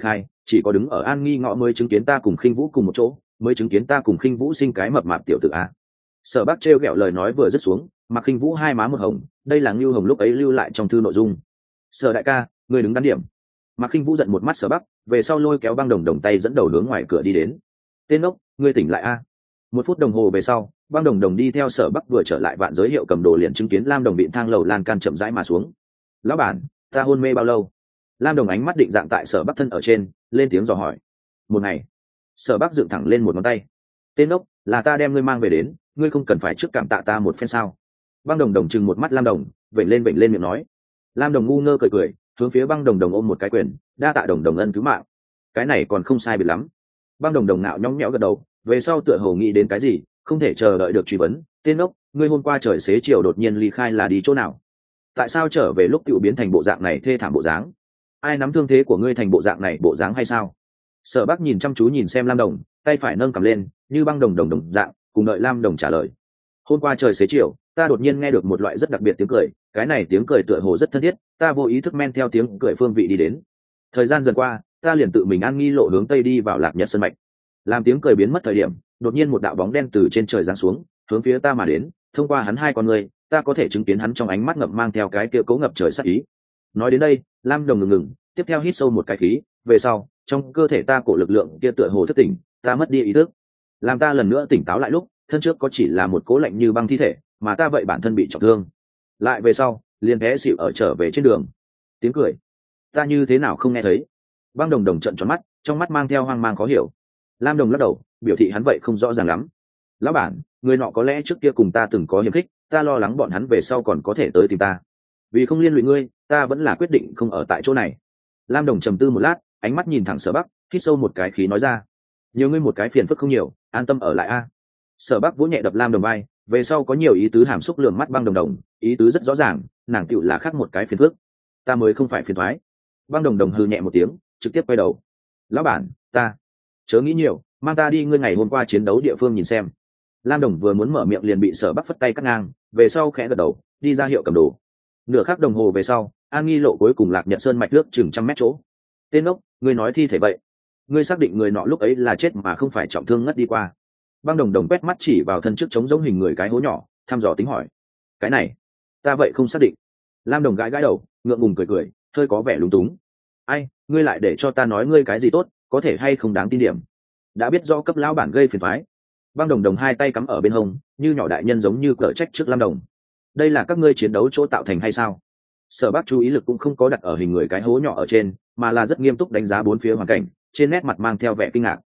chỉ có đứng ở An Nghi ngõ mới chứng kiến ta cùng Khinh Vũ cùng một chỗ, mới chứng kiến ta cùng Khinh Vũ sinh cái mập mạp tiểu tử a. Sở Bắc trêu ghẹo lời nói vừa dứt xuống, Mạc Khinh Vũ hai má một hồng, đây là Ngưu Hồng lúc ấy lưu lại trong thư nội dung. Sở đại ca, người đứng đắn điểm. Mạc Khinh Vũ giận một mắt Sở Bắc, về sau lôi kéo Băng Đồng Đồng tay dẫn đầu hướng ngoài cửa đi đến. Tên ốc, ngươi tỉnh lại a. Một phút đồng hồ về sau, Băng Đồng Đồng đi theo Sở Bắc vừa trở lại vạn giới hiệu cầm đồ liền chứng kiến Lam Đồng bị thang lầu lan can chậm rãi mà xuống. Lão bản, ta hôn mê bao lâu? Lam Đồng ánh mắt định dạng tại Sở Bắc thân ở trên, lên tiếng dò hỏi. Một ngày. Sở Bắc dựng thẳng lên một ngón tay. Tên ốc, là ta đem ngươi mang về đến, ngươi không cần phải trước cảm tạ ta một phen sao? Băng Đồng Đồng chừng một mắt Lam Đồng, vểnh lên vểnh lên miệng nói. Lam Đồng ngu ngơ cười cười, hướng phía Băng Đồng Đồng ôm một cái quyền, đa tạ Đồng Đồng ân cứu mạng. Cái này còn không sai biệt lắm. Băng Đồng Đồng nạo nhõng nhẽo gật đầu, về sau tựa hồ nghĩ đến cái gì, không thể chờ đợi được truy vấn. Tên ốc, ngươi hôm qua trời xế chiều đột nhiên ly khai là đi chỗ nào? Tại sao trở về lúc tiểu biến thành bộ dạng này thê thảm bộ dáng? Ai nắm thương thế của ngươi thành bộ dạng này bộ dáng hay sao? Sở Bắc nhìn chăm chú nhìn xem Lam Đồng, tay phải nâng cầm lên, như Băng Đồng Đồng đồng dạng, cùng đợi Lam Đồng trả lời. Hôm qua trời xế chiều, ta đột nhiên nghe được một loại rất đặc biệt tiếng cười, cái này tiếng cười tựa hồ rất thân thiết, ta vô ý thức men theo tiếng cười phương vị đi đến. Thời gian dần qua, ta liền tự mình An Nghi lộ hướng tây đi vào Lạc Nhật Sơn mạch. Làm tiếng cười biến mất thời điểm, đột nhiên một đạo bóng đen từ trên trời giáng xuống, hướng phía ta mà đến, thông qua hắn hai con người, ta có thể chứng kiến hắn trong ánh mắt ngậm mang theo cái kia cố ngập trời sát ý. Nói đến đây, Lam Đồng ngừng ngừng, tiếp theo hít sâu một cái khí, về sau, trong cơ thể ta cổ lực lượng kia tựa hồ thức tỉnh, ta mất đi ý thức. Làm ta lần nữa tỉnh táo lại lúc, thân trước có chỉ là một cố lạnh như băng thi thể, mà ta vậy bản thân bị trọng thương. Lại về sau, liền té xỉu ở trở về trên đường. Tiếng cười, ta như thế nào không nghe thấy? Băng Đồng Đồng trợn tròn mắt, trong mắt mang theo hoang mang khó hiểu. Lam Đồng lắc đầu, biểu thị hắn vậy không rõ ràng lắm. Lão bản, người nọ có lẽ trước kia cùng ta từng có hiềm khích, ta lo lắng bọn hắn về sau còn có thể tới tìm ta. Vì không liên lụy ngươi, ta vẫn là quyết định không ở tại chỗ này. Lam Đồng trầm tư một lát, ánh mắt nhìn thẳng Sở Bắc, hít sâu một cái khí nói ra. Nhiều ngươi một cái phiền phức không nhiều, an tâm ở lại a. Sở Bắc vỗ nhẹ đập Lam Đồng vai, về sau có nhiều ý tứ hàm xúc lườm mắt Băng Đồng Đồng, ý tứ rất rõ ràng, nàng tựu là khác một cái phiền phức. Ta mới không phải phiền thoái. Băng Đồng Đồng hừ nhẹ một tiếng, trực tiếp quay đầu. Lão bản, ta chớ nghĩ nhiều, mang ta đi ngươi ngày hôm qua chiến đấu địa phương nhìn xem. Lam Đồng vừa muốn mở miệng liền bị Sở Bắc phất tay cắt ngang, về sau khẽ gật đầu, đi ra hiệu cầm đồ. Nửa khắc đồng hồ về sau, An Nghi lộ cuối cùng Lạc Nhật Sơn mạch nước chừng trăm mét chỗ. Tên ốc, ngươi nói thi thể vậy? Ngươi xác định người nọ lúc ấy là chết mà không phải trọng thương ngất đi qua? Băng Đồng Đồng quét mắt chỉ vào thân trước trống giống hình người cái hố nhỏ, thăm dò tính hỏi. Cái này, ta vậy không xác định. Lam Đồng gãi gãi đầu, ngượng ngùng cười cười, hơi có vẻ lúng túng. Ai, ngươi lại để cho ta nói ngươi cái gì tốt, có thể hay không đáng tin điểm? Đã biết do cấp lão bản gây phiền toái. Băng Đồng Đồng hai tay cắm ở bên hông, như nhỏ đại nhân giống như cở trách trước Lam Đồng. Đây là các ngươi chiến đấu chỗ tạo thành hay sao? Sở Bắc chú ý lực cũng không có đặt ở hình người cái hố nhỏ ở trên, mà là rất nghiêm túc đánh giá bốn phía hoàn cảnh, trên nét mặt mang theo vẻ kinh ngạc.